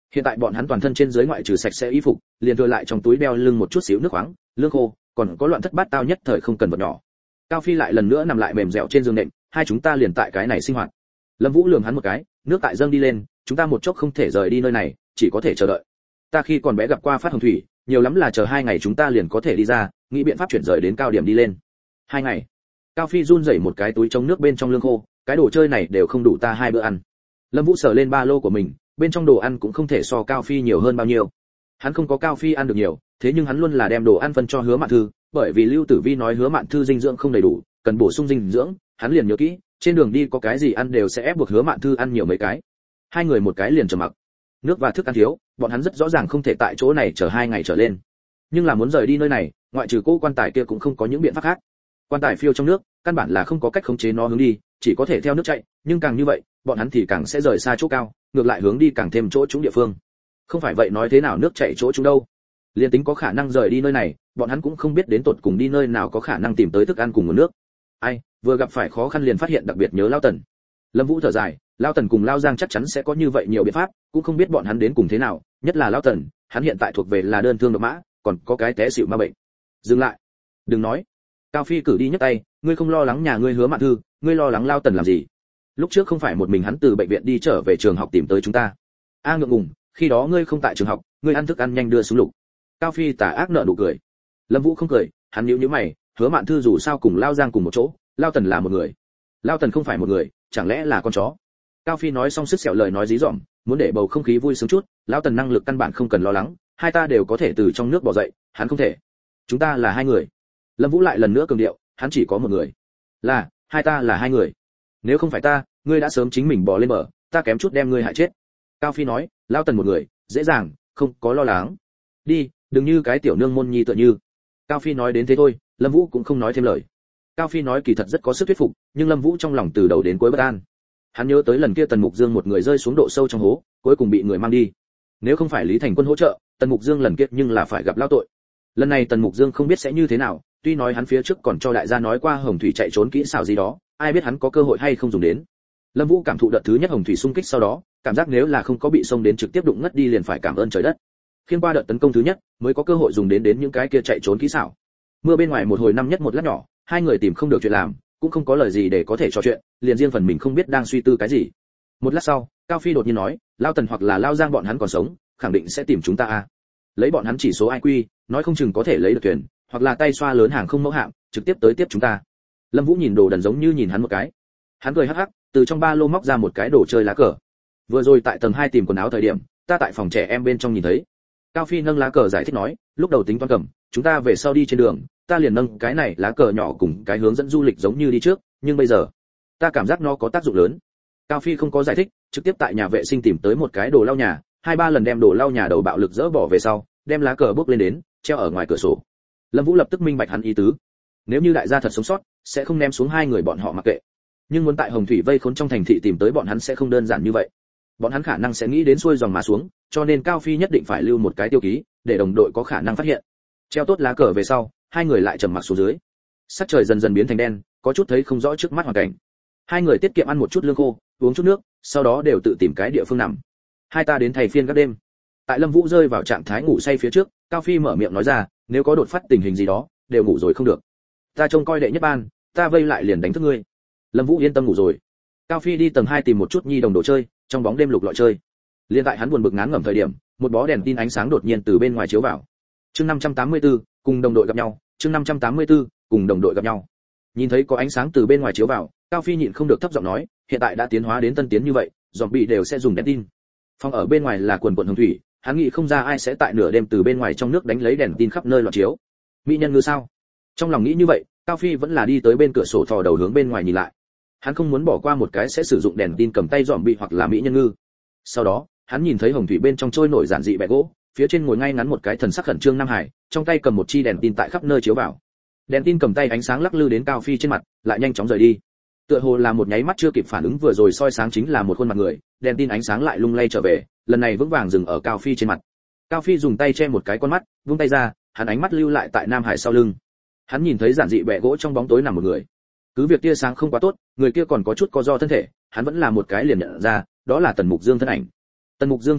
Hiện tại bọn hắn toàn thân trên dưới ngoại trừ sạch sẽ y phục, liền thừa lại trong túi đeo lưng một chút xíu nước khoáng, lương khô, còn có loạn thất bát tao nhất thời không cần vật nhỏ. Cao Phi lại lần nữa nằm lại mềm dẻo trên giường nệm, hai chúng ta liền tại cái này sinh hoạt. Lâm Vũ lườm hắn một cái, nước tại dâng đi lên, chúng ta một chốc không thể rời đi nơi này, chỉ có thể chờ đợi. Ta khi còn bé gặp qua Phát Hồng Thủy, nhiều lắm là chờ hai ngày chúng ta liền có thể đi ra, nghĩ biện pháp chuyển rời đến cao điểm đi lên. Hai ngày. Cao Phi run rẩy một cái túi chống nước bên trong lương khô, cái đồ chơi này đều không đủ ta hai bữa ăn. Lâm Vũ sờ lên ba lô của mình, bên trong đồ ăn cũng không thể so Cao Phi nhiều hơn bao nhiêu. Hắn không có Cao Phi ăn được nhiều, thế nhưng hắn luôn là đem đồ ăn phân cho Hứa Mạn Thư, bởi vì Lưu Tử Vi nói Hứa Mạn Thư dinh dưỡng không đầy đủ, cần bổ sung dinh dưỡng, hắn liền nhớ kỹ, trên đường đi có cái gì ăn đều sẽ ép buộc Hứa Mạn Thư ăn nhiều mấy cái. Hai người một cái liền trầm mặc. Nước và thức ăn thiếu, bọn hắn rất rõ ràng không thể tại chỗ này chờ hai ngày trở lên. Nhưng là muốn rời đi nơi này, ngoại trừ cô quan tài kia cũng không có những biện pháp khác. Quan tài phiêu trong nước, căn bản là không có cách khống chế nó hướng đi, chỉ có thể theo nước chạy, nhưng càng như vậy, bọn hắn thì càng sẽ rời xa chỗ cao, ngược lại hướng đi càng thêm chỗ trũng địa phương. Không phải vậy nói thế nào nước chạy chỗ trũng đâu? Liên tính có khả năng rời đi nơi này, bọn hắn cũng không biết đến tột cùng đi nơi nào có khả năng tìm tới thức ăn cùng nguồn nước. Ai, vừa gặp phải khó khăn liền phát hiện đặc biệt nhớ Lao Tần. Lâm Vũ thở dài, Lao Tần cùng Lao Giang chắc chắn sẽ có như vậy nhiều biện pháp, cũng không biết bọn hắn đến cùng thế nào, nhất là Lao Tần, hắn hiện tại thuộc về là đơn thương độc mã, còn có cái té xỉu ma bệnh. Dừng lại, đừng nói. Cao Phi cử đi nhấc tay, ngươi không lo lắng nhà ngươi Hứa Mạn Thư, ngươi lo lắng Lao Tần làm gì? Lúc trước không phải một mình hắn từ bệnh viện đi trở về trường học tìm tới chúng ta. A ngượng ngùng, khi đó ngươi không tại trường học, ngươi ăn thức ăn nhanh đưa xuống lục. Cao Phi tà ác nở nụ cười. Lâm Vũ không cười, hắn nhíu nhíu mày, Hứa Mạn Thư dù sao cùng Lao Giang cùng một chỗ, Lao Tần là một người. Lao Tần không phải một người, chẳng lẽ là con chó? Cao Phi nói xong sức sẹo lời nói dí dỏm, muốn để bầu không khí vui sướng chút, Lao Tần năng lực căn bản không cần lo lắng, hai ta đều có thể từ trong nước bò dậy, hắn không thể. Chúng ta là hai người. Lâm Vũ lại lần nữa cường điệu, hắn chỉ có một người. Là, hai ta là hai người. Nếu không phải ta, ngươi đã sớm chính mình bò lên bờ, ta kém chút đem ngươi hại chết. Cao Phi nói, Lao Tần một người, dễ dàng, không có lo lắng. Đi, đừng như cái tiểu nương môn nhi tựa như. Cao Phi nói đến thế thôi, Lâm Vũ cũng không nói thêm lời. Cao Phi nói kỳ thật rất có sức thuyết phục, nhưng Lâm Vũ trong lòng từ đầu đến cuối bất an. Hắn nhớ tới lần kia Tần Mục Dương một người rơi xuống độ sâu trong hố, cuối cùng bị người mang đi. Nếu không phải Lý Thành Quân hỗ trợ, Tần Mục Dương lần kia nhưng là phải gặp lao tội. Lần này Tần Mục Dương không biết sẽ như thế nào, tuy nói hắn phía trước còn cho đại gia nói qua Hồng Thủy chạy trốn kỹ xảo gì đó, ai biết hắn có cơ hội hay không dùng đến. Lâm Vũ cảm thụ đợt thứ nhất Hồng Thủy xung kích sau đó, cảm giác nếu là không có bị xông đến trực tiếp đụng ngất đi liền phải cảm ơn trời đất. Khiên qua đợt tấn công thứ nhất, mới có cơ hội dùng đến đến những cái kia chạy trốn kỹ xảo. Mưa bên ngoài một hồi năm nhất một lát nhỏ, hai người tìm không được chuyện làm, cũng không có lời gì để có thể trò chuyện, liền riêng phần mình không biết đang suy tư cái gì. Một lát sau, Cao Phi đột nhiên nói, Lao Tần hoặc là Lao Giang bọn hắn còn sống, khẳng định sẽ tìm chúng ta a. Lấy bọn hắn chỉ số i kiu, nói không chừng có thể lấy được thuyền, hoặc là tay xoa lớn hàng không mẫu hạm, trực tiếp tới tiếp chúng ta. Lâm Vũ nhìn đồ đần giống như nhìn hắn một cái. Hắn cười hắc hắc, từ trong ba lô móc ra một cái đồ chơi lá cờ. Vừa rồi tại tầng hai tìm quần áo thời điểm, ta tại phòng trẻ em bên trong nhìn thấy. Cao Phi nâng lá cờ giải thích nói, lúc đầu tính toán cầm, chúng ta về sau đi trên đường, ta liền nâng cái này lá cờ nhỏ cùng cái hướng dẫn du lịch giống như đi trước, nhưng bây giờ, ta cảm giác nó có tác dụng lớn. Cao Phi không có giải thích, trực tiếp tại nhà vệ sinh tìm tới một cái đồ lau nhà, hai ba lần đem đồ lau nhà đầu bạo lực dỡ bỏ về sau, đem lá cờ bốc lên đến, treo ở ngoài cửa sổ. Lâm Vũ lập tức minh bạch hắn ý tứ. Nếu như đại gia thật sống sót, sẽ không ném xuống hai người bọn họ mặc kệ. Nhưng muốn tại Hồng Thủy vây khốn trong thành thị tìm tới bọn hắn sẽ không đơn giản như vậy. Bọn hắn khả năng sẽ nghĩ đến xuôi dòng mà xuống, cho nên Cao Phi nhất định phải lưu một cái tiêu ký, để đồng đội có khả năng phát hiện. Treo tốt lá cờ về sau, hai người lại trầm mặc xuống dưới. Sắc trời dần dần biến thành đen, có chút thấy không rõ trước mắt hoàn cảnh. Hai người tiết kiệm ăn một chút lương khô, uống chút nước, sau đó đều tự tìm cái địa phương nằm. Hai ta đến thầy phiên các đêm. Tại Lâm Vũ rơi vào trạng thái ngủ say phía trước, Cao Phi mở miệng nói ra, nếu có đột phát tình hình gì đó, đều ngủ rồi không được. Ta trông coi đệ nhất ban, ta vây lại liền đánh thức ngươi. Lâm Vũ yên tâm ngủ rồi. Cao Phi đi tầng hai tìm một chút nhi đồng đồ chơi, trong bóng đêm lục lọi chơi. Liên tại hắn buồn bực ngán ngẩm thời điểm, một bó đèn tin ánh sáng đột nhiên từ bên ngoài chiếu vào. Chương năm trăm tám mươi tư, cùng đồng đội gặp nhau, chương năm trăm tám mươi tư, cùng đồng đội gặp nhau. Nhìn thấy có ánh sáng từ bên ngoài chiếu vào, Cao Phi nhịn không được thấp giọng nói, hiện tại đã tiến hóa đến tân tiến như vậy, zombie đều sẽ dùng đèn tin. Phòng ở bên ngoài là quần quần hồng thủy, hắn nghĩ không ra ai sẽ tại nửa đêm từ bên ngoài trong nước đánh lấy đèn tin khắp nơi loạn chiếu. Mỹ nhân ngư sao? Trong lòng nghĩ như vậy, Cao Phi vẫn là đi tới bên cửa sổ thò đầu hướng bên ngoài nhìn lại. Hắn không muốn bỏ qua một cái sẽ sử dụng đèn tin cầm tay zombie hoặc là mỹ nhân ngư. Sau đó, hắn nhìn thấy hồng thủy bên trong trôi nổi giản dị bẹ gỗ, phía trên ngồi ngay ngắn một cái thần sắc khẩn trương nam hải, trong tay cầm một chi đèn tin tại khắp nơi chiếu vào. Đèn tin cầm tay ánh sáng lắc lư đến Cao Phi trên mặt, lại nhanh chóng rời đi. Tựa hồ là một nháy mắt chưa kịp phản ứng vừa rồi soi sáng chính là một khuôn mặt người, đèn tin ánh sáng lại lung lay trở về, lần này vững vàng dừng ở Cao Phi trên mặt. Cao Phi dùng tay che một cái con mắt, vung tay ra, hắn ánh mắt lưu lại tại nam hải sau lưng. Hắn nhìn thấy giản dị bẹ gỗ trong bóng tối nằm một người. Cứ việc tia sáng không quá tốt, người kia còn có chút co ro thân thể, hắn vẫn là một cái liền nhận ra, đó là Tần Mục Dương thân ảnh. Tần Mục Dương thân ảnh,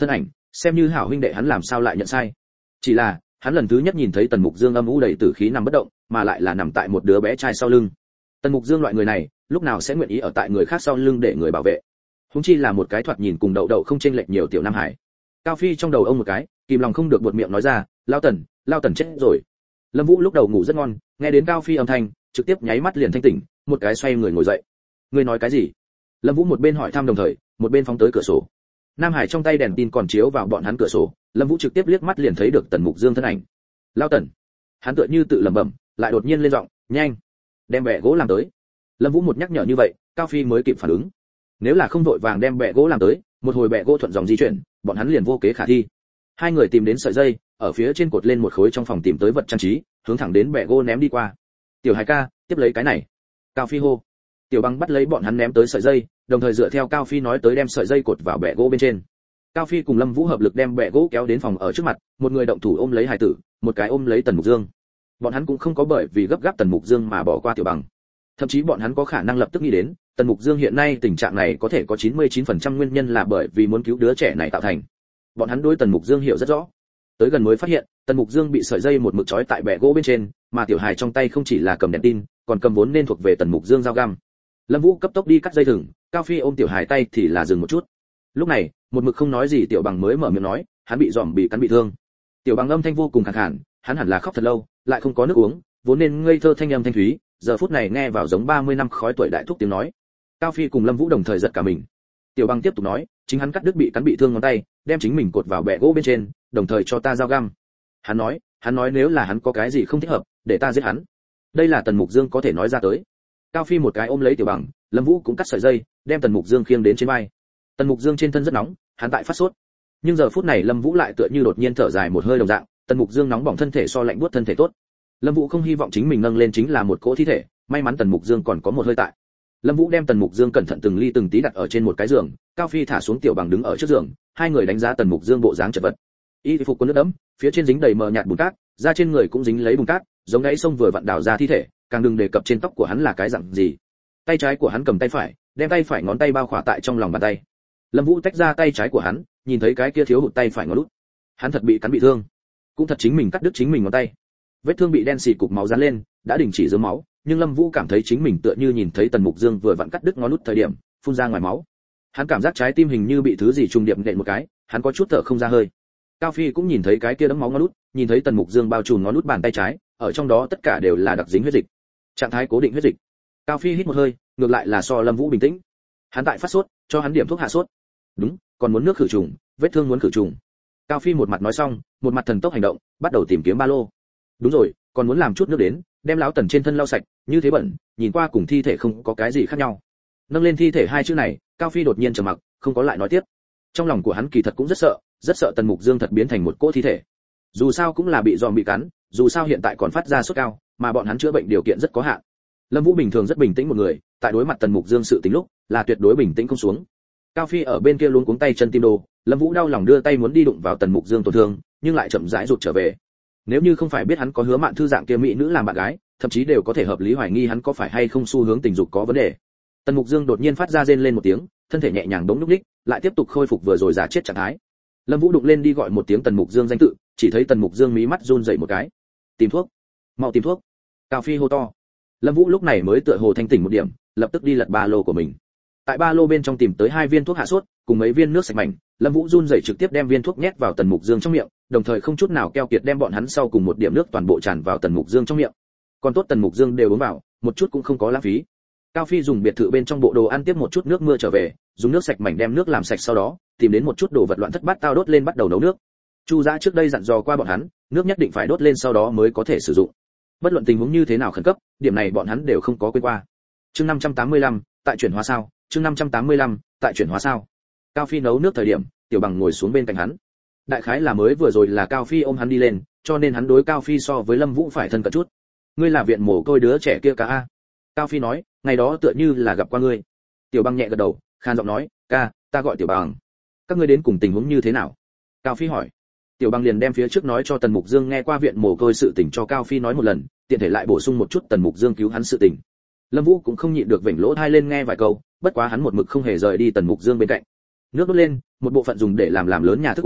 xem như hảo huynh đệ hắn làm sao lại nhận sai. Chỉ là hắn lần thứ nhất nhìn thấy Tần Mục Dương âm u đầy tử khí nằm bất động, mà lại là nằm tại một đứa bé trai sau lưng. Tần Mục Dương loại người này, lúc nào sẽ nguyện ý ở tại người khác sau lưng để người bảo vệ? Huống chi là một cái thoạt nhìn cùng đậu đậu không chênh lệch nhiều tiểu Nam Hải. Cao Phi trong đầu ông một cái, kìm lòng không được buột miệng nói ra, "Lao Tần, Lao Tần chết rồi." Lâm Vũ lúc đầu ngủ rất ngon, nghe đến Cao Phi âm thanh, trực tiếp nháy mắt liền thanh tỉnh, một cái xoay người ngồi dậy. "Ngươi nói cái gì?" Lâm Vũ một bên hỏi thăm đồng thời, một bên phóng tới cửa sổ. Nam Hải trong tay đèn tin còn chiếu vào bọn hắn cửa sổ, Lâm Vũ trực tiếp liếc mắt liền thấy được Tần Mục Dương thân ảnh. "Lao Tần." Hắn tựa như tự lẩm bẩm, lại đột nhiên lên giọng, "Nhanh, đem bẹ gỗ làm tới." Lâm Vũ một nhắc nhở như vậy, Cao Phi mới kịp phản ứng. Nếu là không vội vàng đem bẹ gỗ làm tới, một hồi bẹ gỗ thuận dòng di chuyển, bọn hắn liền vô kế khả thi. Hai người tìm đến sợi dây, ở phía trên cột lên một khối trong phòng tìm tới vật trang trí, hướng thẳng đến bẹ gỗ ném đi qua. "Tiểu Hải ca, tiếp lấy cái này." Cao Phi hô. Tiểu Băng bắt lấy bọn hắn ném tới sợi dây, đồng thời dựa theo Cao Phi nói tới đem sợi dây cột vào bẹ gỗ bên trên. Cao Phi cùng Lâm Vũ hợp lực đem bẹ gỗ kéo đến phòng ở trước mặt, một người động thủ ôm lấy Hải tử, một cái ôm lấy Tần Mục Dương. Bọn hắn cũng không có bởi vì gấp gáp Tần Mục Dương mà bỏ qua Tiểu Băng. Thậm chí bọn hắn có khả năng lập tức nghĩ đến, Tần Mục Dương hiện nay tình trạng này có thể có chín mươi chín phần trăm nguyên nhân là bởi vì muốn cứu đứa trẻ này tạo thành. Bọn hắn đối Tần Mục Dương hiểu rất rõ. Tới gần mới phát hiện, Tần Mục Dương bị sợi dây một mực trói tại bẹ gỗ bên trên, mà Tiểu Hải trong tay không chỉ là cầm đèn tin, còn cầm vốn nên thuộc về Tần Mục Dương dao găm. Lâm Vũ cấp tốc đi cắt dây thừng, Cao Phi ôm Tiểu Hải tay thì là dừng một chút. Lúc này, một mực không nói gì Tiểu Bằng mới mở miệng nói, hắn bị giòm bị cắn bị thương. Tiểu Bằng âm thanh vô cùng khàn khàn, hắn hẳn là khóc thật lâu, lại không có nước uống, vốn nên ngây thơ thanh âm thanh thúy, giờ phút này nghe vào giống ba mươi năm khói tuổi đại thúc tiếng nói. Cao Phi cùng Lâm Vũ đồng thời giật cả mình. Tiểu Bằng tiếp tục nói, chính hắn cắt đứt bị cắn bị thương ngón tay, đem chính mình cột vào bẹ gỗ bên trên, đồng thời cho ta dao găm. Hắn nói, hắn nói nếu là hắn có cái gì không thích hợp, để ta giết hắn. Đây là Tần Mục Dương có thể nói ra tới. Cao Phi một cái ôm lấy Tiểu Bằng, Lâm Vũ cũng cắt sợi dây, đem Tần Mục Dương khiêng đến trên vai. Tần Mục Dương trên thân rất nóng, hắn tại phát sốt. Nhưng giờ phút này Lâm Vũ lại tựa như đột nhiên thở dài một hơi đồng dạng, Tần Mục Dương nóng bỏng thân thể so lạnh buốt thân thể tốt. Lâm Vũ không hy vọng chính mình nâng lên chính là một cỗ thi thể, may mắn Tần Mục Dương còn có một hơi tại. Lâm Vũ đem Tần Mục Dương cẩn thận từng ly từng tí đặt ở trên một cái giường, Cao Phi thả xuống Tiểu Bằng đứng ở trước giường, hai người đánh giá Tần Mục Dương bộ dáng chật vật. Y phục có nước đẫm, phía trên dính đầy mờ nhạt bùn cát, da trên người cũng dính lấy bùn cát, giống đáy sông vừa vặn đào ra thi thể, càng đừng đề cập trên tóc của hắn là cái dạng gì. Tay trái của hắn cầm tay phải, đem tay phải ngón tay bao khỏa tại trong lòng bàn tay. Lâm Vũ tách ra tay trái của hắn, nhìn thấy cái kia thiếu hụt tay phải ngón út. Hắn thật bị cắn bị thương, cũng thật chính mình cắt đứt chính mình ngón tay. Vết thương bị đen xì cục máu dán lên, đã đình chỉ rớm máu, nhưng Lâm Vũ cảm thấy chính mình tựa như nhìn thấy Tần Mục Dương vừa vặn cắt đứt ngón út thời điểm, phun ra ngoài máu. Hắn cảm giác trái tim hình như bị thứ gì trùng điệp nện một cái, hắn có chút thở không ra hơi. Cao Phi cũng nhìn thấy cái kia đấm máu ngón út, nhìn thấy Tần Mục Dương bao trùm ngón út bàn tay trái, ở trong đó tất cả đều là đặc dính huyết dịch. Trạng thái cố định huyết dịch. Cao Phi hít một hơi, ngược lại là so Lâm Vũ bình tĩnh. Hắn tại phát sốt, cho hắn điểm thuốc hạ sốt. Đúng, còn muốn nước khử trùng, vết thương muốn khử trùng. Cao Phi một mặt nói xong, một mặt thần tốc hành động, bắt đầu tìm kiếm ba lô. Đúng rồi, còn muốn làm chút nước đến, đem lão Tần trên thân lau sạch, như thế bẩn, nhìn qua cùng thi thể không có cái gì khác nhau. Nâng lên thi thể hai chữ này, Cao Phi đột nhiên trầm mặc, không có lại nói tiếp. Trong lòng của hắn kỳ thật cũng rất sợ, rất sợ Tần Mục Dương thật biến thành một cỗ thi thể. Dù sao cũng là bị giòm bị cắn, dù sao hiện tại còn phát ra sốt cao, mà bọn hắn chữa bệnh điều kiện rất có hạn. Lâm Vũ bình thường rất bình tĩnh một người, tại đối mặt Tần Mục Dương sự tình lúc, là tuyệt đối bình tĩnh không xuống. Cao Phi ở bên kia luống cuống tay chân tim đồ, Lâm Vũ đau lòng đưa tay muốn đi đụng vào Tần Mục Dương tổn thương, nhưng lại chậm rãi rụt trở về. Nếu như không phải biết hắn có Hứa Mạn Thư dạng kia mỹ nữ làm bạn gái, thậm chí đều có thể hợp lý hoài nghi hắn có phải hay không xu hướng tình dục có vấn đề. Tần Mục Dương đột nhiên phát ra rên lên một tiếng, thân thể nhẹ nhàng đống lúc ních, lại tiếp tục khôi phục vừa rồi giả chết trạng thái. Lâm Vũ đụng lên đi gọi một tiếng Tần Mục Dương danh tự, chỉ thấy Tần Mục Dương mí mắt run rẩy một cái. Tìm thuốc, mau tìm thuốc. Cao Phi hô to. Lâm Vũ lúc này mới tựa hồ thanh tỉnh một điểm, lập tức đi lật ba lô của mình. Tại ba lô bên trong tìm tới hai viên thuốc hạ sốt, cùng mấy viên nước sạch mảnh, Lâm Vũ run rẩy trực tiếp đem viên thuốc nhét vào Tần Mục Dương trong miệng, đồng thời không chút nào keo kiệt đem bọn hắn sau cùng một điểm nước toàn bộ tràn vào Tần Mục Dương trong miệng. Còn tốt Tần Mục Dương đều uống vào, một chút cũng không có lãng phí. Cao Phi dùng biệt thự bên trong bộ đồ ăn tiếp một chút nước mưa trở về, dùng nước sạch mảnh đem nước làm sạch sau đó, tìm đến một chút đồ vật loạn thất bát tao đốt lên bắt đầu nấu nước. Chu Dã trước đây dặn dò qua bọn hắn, nước nhất định phải đốt lên sau đó mới có thể sử dụng. Bất luận tình huống như thế nào khẩn cấp, điểm này bọn hắn đều không có quên qua. Chương năm trăm tám mươi lăm, tại chuyển hóa sao? Chương năm trăm tám mươi lăm, tại chuyển hóa sao? Cao Phi nấu nước thời điểm, Tiểu Bằng ngồi xuống bên cạnh hắn. Đại khái là mới vừa rồi là Cao Phi ôm hắn đi lên, cho nên hắn đối Cao Phi so với Lâm Vũ phải thân cận chút. Ngươi là viện mồ côi đứa trẻ kia cả a? Cao Phi nói, ngày đó tựa như là gặp qua ngươi. Tiểu Bằng nhẹ gật đầu, khan giọng nói, ca, ta gọi Tiểu Bằng. Các ngươi đến cùng tình huống như thế nào? Cao Phi hỏi. Tiểu Bằng liền đem phía trước nói cho Tần Mục Dương nghe qua viện mồ côi sự tình cho Cao Phi nói một lần, tiện thể lại bổ sung một chút Tần Mục Dương cứu hắn sự tình. Lâm Vũ cũng không nhịn được vểnh lỗ tai lên nghe vài câu, bất quá hắn một mực không hề rời đi Tần Mục Dương bên cạnh. Nước đốt lên, một bộ phận dùng để làm làm lớn nhà thức uống,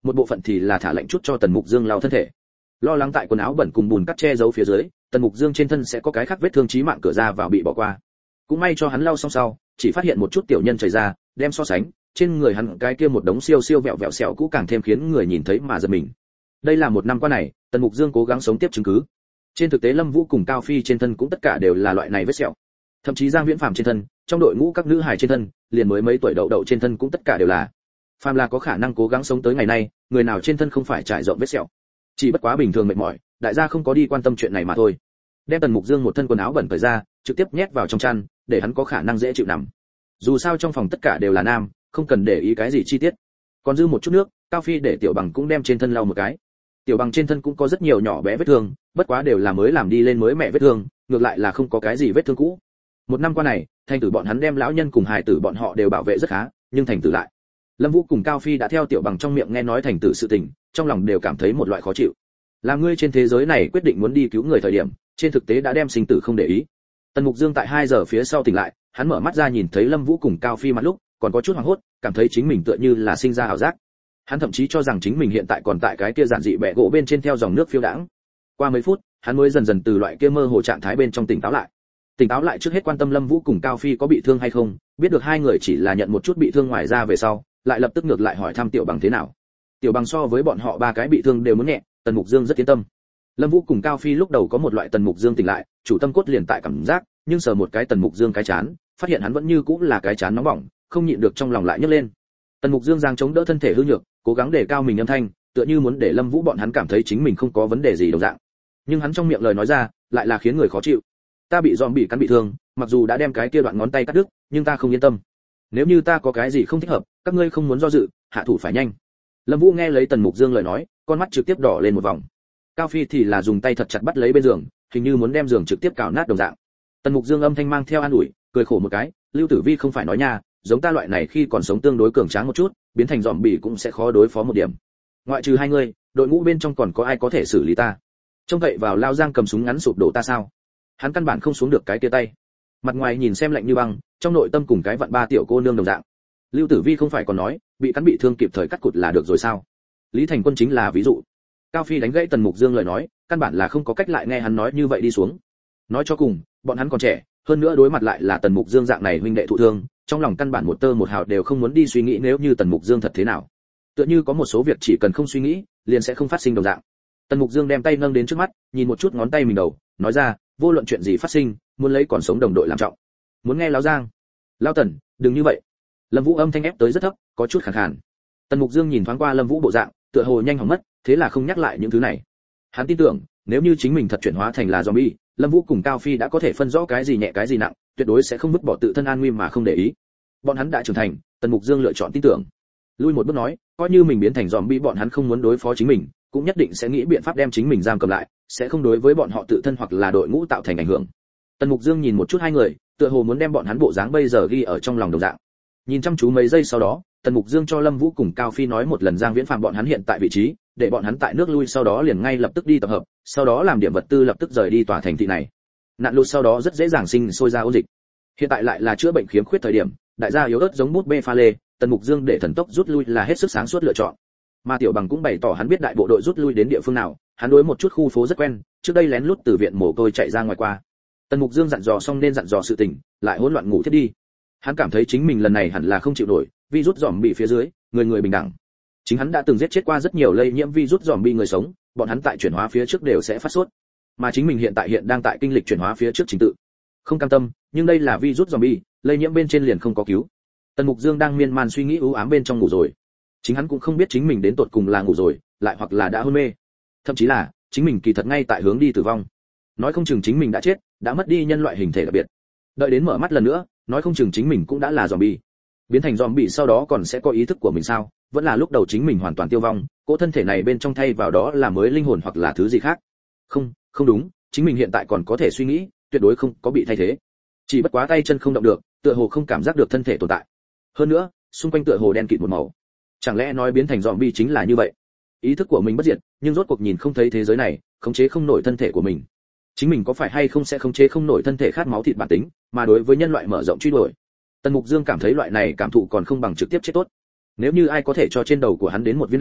một bộ phận thì là thả lệnh chút cho Tần Mục Dương lau thân thể. Lo lắng tại quần áo bẩn cùng bùn cắt che giấu phía dưới, Tần Mục Dương trên thân sẽ có cái khác vết thương chí mạng cửa ra vào bị bỏ qua. Cũng may cho hắn lau xong sau, chỉ phát hiện một chút tiểu nhân chảy ra, đem so sánh, trên người hắn cái kia một đống siêu siêu vẹo vẹo sẹo cũ càng thêm khiến người nhìn thấy mà giật mình. Đây là một năm qua này, Tần Mục Dương cố gắng sống tiếp chứng cứ. Trên thực tế Lâm Vũ cùng Cao Phi trên thân cũng tất cả đều là loại này vết sẹo. Thậm chí Giang Viễn Phàm trên thân, trong đội ngũ các nữ hài trên thân, liền mới mấy tuổi đậu đậu trên thân cũng tất cả đều là. Phàm là có khả năng cố gắng sống tới ngày nay, người nào trên thân không phải trải rộng vết sẹo. Chỉ bất quá bình thường mệt mỏi, đại gia không có đi quan tâm chuyện này mà thôi. Đem Tần Mục Dương một thân quần áo bẩn cởi ra, trực tiếp nhét vào trong chăn, để hắn có khả năng dễ chịu nằm. Dù sao trong phòng tất cả đều là nam, không cần để ý cái gì chi tiết. Còn dư một chút nước, Cao Phi để Tiểu Bằng cũng đem trên thân lau một cái. Tiểu Bằng trên thân cũng có rất nhiều nhỏ bé vết thương, bất quá đều là mới làm đi lên mới mẹ vết thương, ngược lại là không có cái gì vết thương cũ. Một năm qua này, thành tử bọn hắn đem lão nhân cùng hài tử bọn họ đều bảo vệ rất khá, nhưng thành tử lại. Lâm Vũ cùng Cao Phi đã theo Tiểu Bằng trong miệng nghe nói thành tử sự tình, trong lòng đều cảm thấy một loại khó chịu. Là ngươi trên thế giới này quyết định muốn đi cứu người thời điểm, trên thực tế đã đem sinh tử không để ý. Tần Mục Dương tại hai giờ phía sau tỉnh lại, hắn mở mắt ra nhìn thấy Lâm Vũ cùng Cao Phi mặt lúc, còn có chút hoảng hốt, cảm thấy chính mình tựa như là sinh ra ảo giác. Hắn thậm chí cho rằng chính mình hiện tại còn tại cái kia giản dị bệ gỗ bên trên theo dòng nước phiêu đãng. Qua mấy phút, hắn mới dần dần từ loại kia mơ hồ trạng thái bên trong tỉnh táo lại. Tỉnh táo lại trước hết quan tâm Lâm Vũ cùng Cao Phi có bị thương hay không, biết được hai người chỉ là nhận một chút bị thương ngoài ra về sau, lại lập tức ngược lại hỏi thăm Tiểu Bằng thế nào. Tiểu Bằng so với bọn họ ba cái bị thương đều muốn nhẹ, Tần Mục Dương rất yên tâm. Lâm Vũ cùng Cao Phi lúc đầu có một loại Tần Mục Dương tỉnh lại, chủ tâm cốt liền tại cảm giác, nhưng sờ một cái Tần Mục Dương cái chán, phát hiện hắn vẫn như cũ là cái chán nóng bỏng, không nhịn được trong lòng lại nhấc lên. Tần Mục Dương giang chống đỡ thân thể hư nhược, cố gắng để cao mình âm thanh, tựa như muốn để Lâm Vũ bọn hắn cảm thấy chính mình không có vấn đề gì đồng dạng. Nhưng hắn trong miệng lời nói ra, lại là khiến người khó chịu. Ta bị zombie cắn bị thương, mặc dù đã đem cái kia đoạn ngón tay cắt đứt, nhưng ta không yên tâm. Nếu như ta có cái gì không thích hợp, các ngươi không muốn do dự, hạ thủ phải nhanh. Lâm Vũ nghe lấy Tần Mục Dương lời nói, con mắt trực tiếp đỏ lên một vòng. Cao Phi thì là dùng tay thật chặt bắt lấy bên giường, hình như muốn đem giường trực tiếp cào nát đồng dạng. Tần Mục Dương âm thanh mang theo an ủi, cười khổ một cái, Lưu Tử Vi không phải nói nha, giống ta loại này khi còn sống tương đối cường tráng một chút, biến thành zombie cũng sẽ khó đối phó một điểm. Ngoại trừ hai người, đội ngũ bên trong còn có ai có thể xử lý ta? Trông cậy vào Lao Giang cầm súng ngắn sụp đổ ta sao? Hắn căn bản không xuống được cái kia tay. Mặt ngoài nhìn xem lạnh như băng, trong nội tâm cùng cái vặn ba tiểu cô nương đồng dạng. Lưu Tử Vi không phải còn nói, bị cắn bị thương kịp thời cắt cụt là được rồi sao? Lý Thành Quân chính là ví dụ. Cao Phi đánh gãy Tần Mục Dương lời nói, căn bản là không có cách lại nghe hắn nói như vậy đi xuống. Nói cho cùng, bọn hắn còn trẻ, hơn nữa đối mặt lại là Tần Mục Dương dạng này huynh đệ thụ thương, trong lòng căn bản một tơ một hào đều không muốn đi suy nghĩ nếu như Tần Mục Dương thật thế nào. Tựa như có một số việc chỉ cần không suy nghĩ, liền sẽ không phát sinh đồng dạng. Tần Mục Dương đem tay nâng đến trước mắt, nhìn một chút ngón tay mình đầu, nói ra, vô luận chuyện gì phát sinh, muốn lấy còn sống đồng đội làm trọng. Muốn nghe Lão Giang? Lão Tần, đừng như vậy. Lâm Vũ âm thanh ép tới rất thấp, có chút khàn khàn. Tần Mục Dương nhìn thoáng qua Lâm Vũ bộ dạng, tựa hồ nhanh hỏng mất, thế là không nhắc lại những thứ này. Hắn tin tưởng, nếu như chính mình thật chuyển hóa thành là zombie, Lâm Vũ cùng Cao Phi đã có thể phân rõ cái gì nhẹ cái gì nặng, tuyệt đối sẽ không vứt bỏ tự thân an nguy mà không để ý. Bọn hắn đã trưởng thành, Tần Mục Dương lựa chọn tin tưởng. Lui một bước nói, coi như mình biến thành zombie bọn hắn không muốn đối phó chính mình, cũng nhất định sẽ nghĩ biện pháp đem chính mình giam cầm lại, sẽ không đối với bọn họ tự thân hoặc là đội ngũ tạo thành ảnh hưởng. Tần Mục Dương nhìn một chút hai người, tựa hồ muốn đem bọn hắn bộ dáng bây giờ ghi ở trong lòng đồng dạng. Nhìn chăm chú mấy giây sau đó, Tần Mục Dương cho Lâm Vũ cùng Cao Phi nói một lần Giang Viễn Phàm bọn hắn hiện tại vị trí, để bọn hắn tại nước lui sau đó liền ngay lập tức đi tập hợp, sau đó làm điểm vật tư lập tức rời đi tòa thành thị này. Nạn lụt sau đó rất dễ dàng sinh sôi ra ôn dịch. Hiện tại lại là chữa bệnh khiếm khuyết thời điểm, đại gia yếu ớt giống bút bê pha lê, Tần Mục Dương để thần tốc rút lui là hết sức sáng suốt lựa chọn. Mà Tiểu Bằng cũng bày tỏ hắn biết đại bộ đội rút lui đến địa phương nào, hắn đối một chút khu phố rất quen, trước đây lén lút từ viện mồ côi chạy ra ngoài qua. Tần Mục Dương dặn dò xong nên dặn dò sự tình, lại hỗn loạn ngủ thiết đi. Hắn cảm thấy chính mình lần này hẳn là không chịu nổi, virus zombie phía dưới, người người bình đẳng. Chính hắn đã từng giết chết qua rất nhiều lây nhiễm virus zombie người sống, bọn hắn tại chuyển hóa phía trước đều sẽ phát sốt. Mà chính mình hiện tại hiện đang tại kinh lịch chuyển hóa phía trước trình tự. Không cam tâm, nhưng đây là virus zombie, lây nhiễm bên trên liền không có cứu. Tần Mục Dương đang miên man suy nghĩ u ám bên trong ngủ rồi. Chính hắn cũng không biết chính mình đến tột cùng là ngủ rồi, lại hoặc là đã hôn mê. Thậm chí là, chính mình kỳ thật ngay tại hướng đi tử vong. Nói không chừng chính mình đã chết, đã mất đi nhân loại hình thể đặc biệt. Đợi đến mở mắt lần nữa, nói không chừng chính mình cũng đã là zombie. Biến thành zombie sau đó còn sẽ có ý thức của mình sao? Vẫn là lúc đầu chính mình hoàn toàn tiêu vong, cỗ thân thể này bên trong thay vào đó là mới linh hồn hoặc là thứ gì khác. Không, không đúng, chính mình hiện tại còn có thể suy nghĩ, tuyệt đối không có bị thay thế. Chỉ bất quá tay chân không động được, tựa hồ không cảm giác được thân thể tồn tại. Hơn nữa, xung quanh tựa hồ đen kịt một màu. Chẳng lẽ nói biến thành zombie chính là như vậy? Ý thức của mình bất diệt, nhưng rốt cuộc nhìn không thấy thế giới này, khống chế không nổi thân thể của mình. Chính mình có phải hay không sẽ khống chế không nổi thân thể khát máu thịt bản tính, mà đối với nhân loại mở rộng truy đuổi. Tần Mục Dương cảm thấy loại này cảm thụ còn không bằng trực tiếp chết tốt. Nếu như ai có thể cho trên đầu của hắn đến một viên đạn,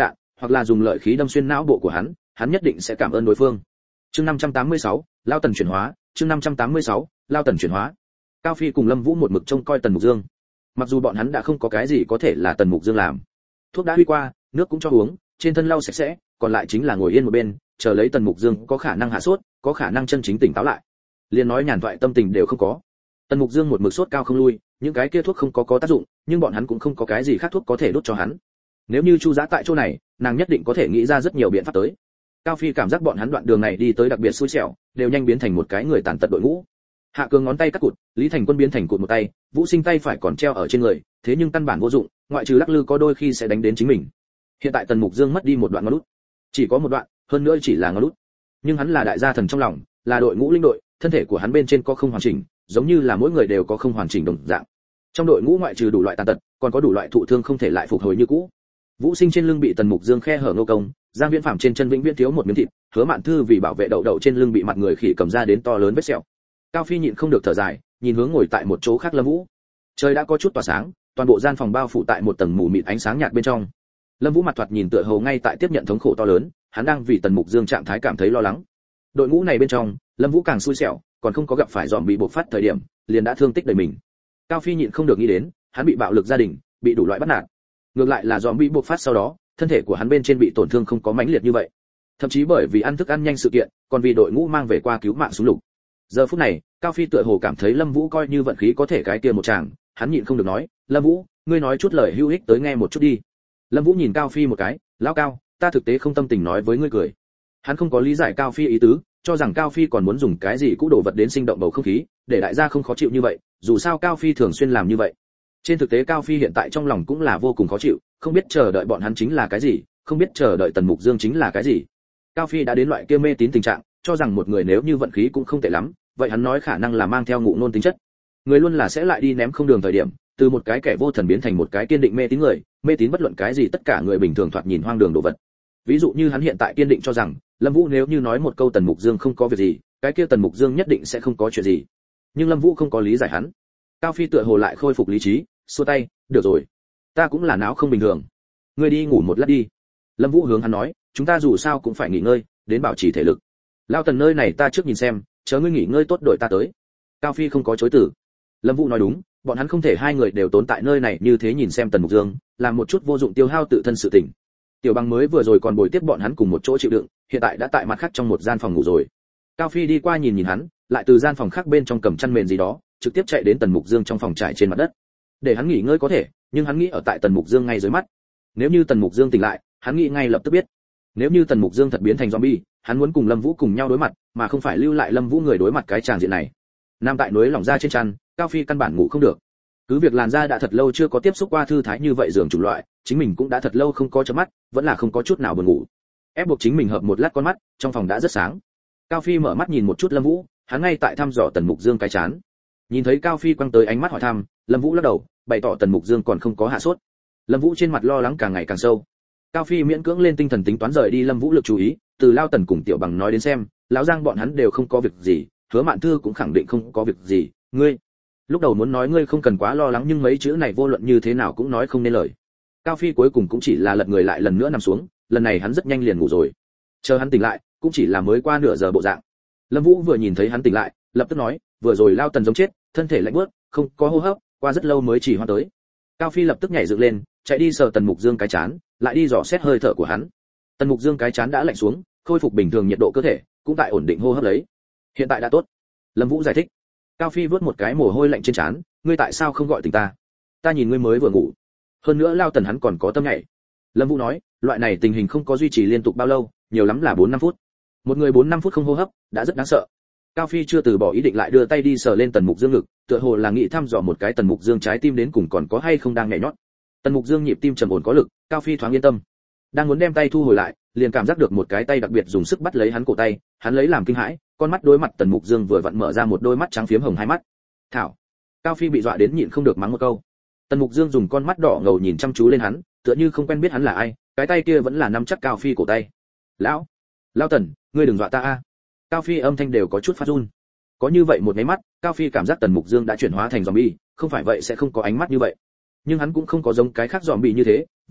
hoặc là dùng lợi khí đâm xuyên não bộ của hắn, hắn nhất định sẽ cảm ơn đối phương. Chương năm trăm tám mươi sáu, Lao Tần chuyển hóa, chương năm trăm tám mươi sáu, Lao Tần chuyển hóa. Cao Phi cùng Lâm Vũ một mực trông coi Tần Mục Dương. Mặc dù bọn hắn đã không có cái gì có thể là Tần Mục Dương làm. Thuốc đã huy qua, nước cũng cho uống, trên thân lau sạch sẽ, còn lại chính là ngồi yên một bên, chờ lấy Tần Mục Dương có khả năng hạ sốt, có khả năng chân chính tỉnh táo lại. Liền nói nhàn thoại tâm tình đều không có. Tần Mục Dương một mực sốt cao không lui, những cái kia thuốc không có có tác dụng, nhưng bọn hắn cũng không có cái gì khác thuốc có thể đốt cho hắn. Nếu như Chu Giá tại chỗ này, nàng nhất định có thể nghĩ ra rất nhiều biện pháp tới. Cao Phi cảm giác bọn hắn đoạn đường này đi tới đặc biệt xui xẻo, đều nhanh biến thành một cái người tàn tật đội ngũ. Hạ Cường ngón tay cắt cụt, Lý Thành Quân biến thành cụt một tay, Vũ Sinh tay phải còn treo ở trên người, thế nhưng căn bản vô dụng, ngoại trừ lắc lư có đôi khi sẽ đánh đến chính mình. Hiện tại Tần Mục Dương mất đi một đoạn ngón út, chỉ có một đoạn, hơn nữa chỉ là ngón út. Nhưng hắn là đại gia thần trong lòng, là đội ngũ linh đội, thân thể của hắn bên trên có không hoàn chỉnh, giống như là mỗi người đều có không hoàn chỉnh đồng dạng. Trong đội ngũ ngoại trừ đủ loại tàn tật, còn có đủ loại thụ thương không thể lại phục hồi như cũ. Vũ Sinh trên lưng bị Tần Mục Dương khe hở nô công, Giang Viễn Phàm trên chân vĩnh viễn thiếu một miếng thịt, Hứa Mạn Thư vì bảo vệ đậu đậu trên lưng bị mặt người khỉ cầm ra đến to lớn vết sẹo. Cao Phi nhịn không được thở dài, nhìn hướng ngồi tại một chỗ khác Lâm Vũ. Trời đã có chút tỏa sáng, toàn bộ gian phòng bao phủ tại một tầng mù mịt ánh sáng nhạt bên trong. Lâm Vũ mặt thoạt nhìn tựa hồ ngay tại tiếp nhận thống khổ to lớn, hắn đang vì Tần Mục Dương trạng thái cảm thấy lo lắng. Đội ngũ này bên trong, Lâm Vũ càng xui xẻo, còn không có gặp phải dòm bị bộc phát thời điểm, liền đã thương tích đầy mình. Cao Phi nhịn không được nghĩ đến, hắn bị bạo lực gia đình, bị đủ loại bắt nạt. Ngược lại là dòm bị bộc phát sau đó, thân thể của hắn bên trên bị tổn thương không có mãnh liệt như vậy. Thậm chí bởi vì ăn thức ăn nhanh sự kiện, còn vì đội ngũ mang về qua cứu mạng súng lục. Giờ phút này, Cao Phi tựa hồ cảm thấy Lâm Vũ coi như vận khí có thể cái kia một chàng, hắn nhịn không được nói, "Lâm Vũ, ngươi nói chút lời hữu ích tới nghe một chút đi." Lâm Vũ nhìn Cao Phi một cái, "Lão Cao, ta thực tế không tâm tình nói với ngươi cười." Hắn không có lý giải Cao Phi ý tứ, cho rằng Cao Phi còn muốn dùng cái gì cũ đồ vật đến sinh động bầu không khí, để đại gia không khó chịu như vậy, dù sao Cao Phi thường xuyên làm như vậy. Trên thực tế Cao Phi hiện tại trong lòng cũng là vô cùng khó chịu, không biết chờ đợi bọn hắn chính là cái gì, không biết chờ đợi Tần Mục Dương chính là cái gì. Cao Phi đã đến loại kia mê tín tình trạng, cho rằng một người nếu như vận khí cũng không tệ lắm, vậy hắn nói khả năng là mang theo ngụ ngôn tính chất. Người luôn là sẽ lại đi ném không đường thời điểm, từ một cái kẻ vô thần biến thành một cái kiên định mê tín người, mê tín bất luận cái gì tất cả người bình thường thoạt nhìn hoang đường đồ vật. Ví dụ như hắn hiện tại kiên định cho rằng, Lâm Vũ nếu như nói một câu Tần Mục Dương không có việc gì, cái kia Tần Mục Dương nhất định sẽ không có chuyện gì. Nhưng Lâm Vũ không có lý giải hắn. Cao Phi tựa hồ lại khôi phục lý trí, xua tay, "Được rồi, ta cũng là não không bình thường. Ngươi đi ngủ một lát đi." Lâm Vũ hướng hắn nói, "Chúng ta dù sao cũng phải nghỉ ngơi, đến bảo trì thể lực. Lao Tần nơi này ta trước nhìn xem, chờ ngươi nghỉ ngơi tốt đội ta tới." Cao Phi không có chối từ. Lâm Vũ nói đúng, bọn hắn không thể hai người đều tốn tại nơi này như thế nhìn xem Tần Mục Dương, làm một chút vô dụng tiêu hao tự thân sự tình. Tiểu Bằng mới vừa rồi còn bồi tiếp bọn hắn cùng một chỗ chịu đựng, hiện tại đã tại mặt khác trong một gian phòng ngủ rồi. Cao Phi đi qua nhìn nhìn hắn, lại từ gian phòng khác bên trong cầm chăn mền gì đó, trực tiếp chạy đến Tần Mục Dương trong phòng trải trên mặt đất. Để hắn nghỉ ngơi có thể, nhưng hắn nghĩ ở tại Tần Mục Dương ngay dưới mắt. Nếu như Tần Mục Dương tỉnh lại, hắn nghĩ ngay lập tức biết. Nếu như Tần Mục Dương thật biến thành zombie, hắn muốn cùng Lâm Vũ cùng nhau đối mặt, mà không phải lưu lại Lâm Vũ người đối mặt cái tràng diện này. Nam tại núi lỏng ra trên chăn, Cao Phi căn bản ngủ không được. Cứ việc làn da đã thật lâu chưa có tiếp xúc qua thư thái như vậy giường chủng loại, chính mình cũng đã thật lâu không có chớp mắt, vẫn là không có chút nào buồn ngủ. Ép buộc chính mình hợp một lát con mắt, trong phòng đã rất sáng. Cao Phi mở mắt nhìn một chút Lâm Vũ, hắn ngay tại thăm dò Tần Mục Dương cái chán. Nhìn thấy Cao Phi quăng tới ánh mắt hỏi thăm, Lâm Vũ lắc đầu, bày tỏ Tần Mục Dương còn không có hạ sốt. Lâm Vũ trên mặt lo lắng càng ngày càng sâu. Cao Phi miễn cưỡng lên tinh thần tính toán rời đi Lâm Vũ lực chú ý, từ Lao Tần cùng Tiểu Bằng nói đến xem, lão Giang bọn hắn đều không có việc gì, Hứa Mạn Thư cũng khẳng định không có việc gì, ngươi. Lúc đầu muốn nói ngươi không cần quá lo lắng nhưng mấy chữ này vô luận như thế nào cũng nói không nên lời. Cao Phi cuối cùng cũng chỉ là lật người lại lần nữa nằm xuống, lần này hắn rất nhanh liền ngủ rồi. Chờ hắn tỉnh lại, cũng chỉ là mới qua nửa giờ bộ dạng. Lâm Vũ vừa nhìn thấy hắn tỉnh lại, lập tức nói, vừa rồi Lao Tần giống chết, thân thể lạnh buốt, không có hô hấp, qua rất lâu mới chỉ hoa tới. Cao Phi lập tức nhảy dựng lên, chạy đi sờ Tần Mục Dương cái chán, lại đi dò xét hơi thở của hắn. Tần Mục Dương cái chán đã lạnh xuống, khôi phục bình thường nhiệt độ cơ thể, cũng tại ổn định hô hấp lấy. Hiện tại đã tốt. Lâm Vũ giải thích. Cao Phi vớt một cái mồ hôi lạnh trên trán, ngươi tại sao không gọi tỉnh ta? Ta nhìn ngươi mới vừa ngủ. Hơn nữa Lao Tần hắn còn có tâm nhảy. Lâm Vũ nói, loại này tình hình không có duy trì liên tục bao lâu, nhiều lắm là bốn năm phút. Một người bốn năm phút không hô hấp, đã rất đáng sợ. Cao Phi chưa từ bỏ ý định lại đưa tay đi sờ lên Tần Mục Dương ngực, tựa hồ là nghĩ thăm dò một cái Tần Mục Dương trái tim đến cùng còn có hay không đang nhảy nhót. Tần Mục Dương nhịp tim trầm ổn có lực, Cao Phi thoáng yên tâm. Đang muốn đem tay thu hồi lại, liền cảm giác được một cái tay đặc biệt dùng sức bắt lấy hắn cổ tay, hắn lấy làm kinh hãi, con mắt đối mặt Tần Mục Dương vừa vặn mở ra một đôi mắt trắng phiếm hồng hai mắt. Thảo. Cao Phi bị dọa đến nhịn không được mắng một câu. Tần Mục Dương dùng con mắt đỏ ngầu nhìn chăm chú lên hắn, tựa như không quen biết hắn là ai, cái tay kia vẫn là nắm chắc Cao Phi cổ tay. "Lão, Lão Tần, ngươi đừng dọa ta a." Cao Phi âm thanh đều có chút phát run. Có như vậy một cái mắt, Cao Phi cảm giác Tần Mục Dương đã chuyển hóa thành zombie, không phải vậy sẽ không có ánh mắt như vậy. Nhưng hắn cũng không có giống cái khác zombie như thế,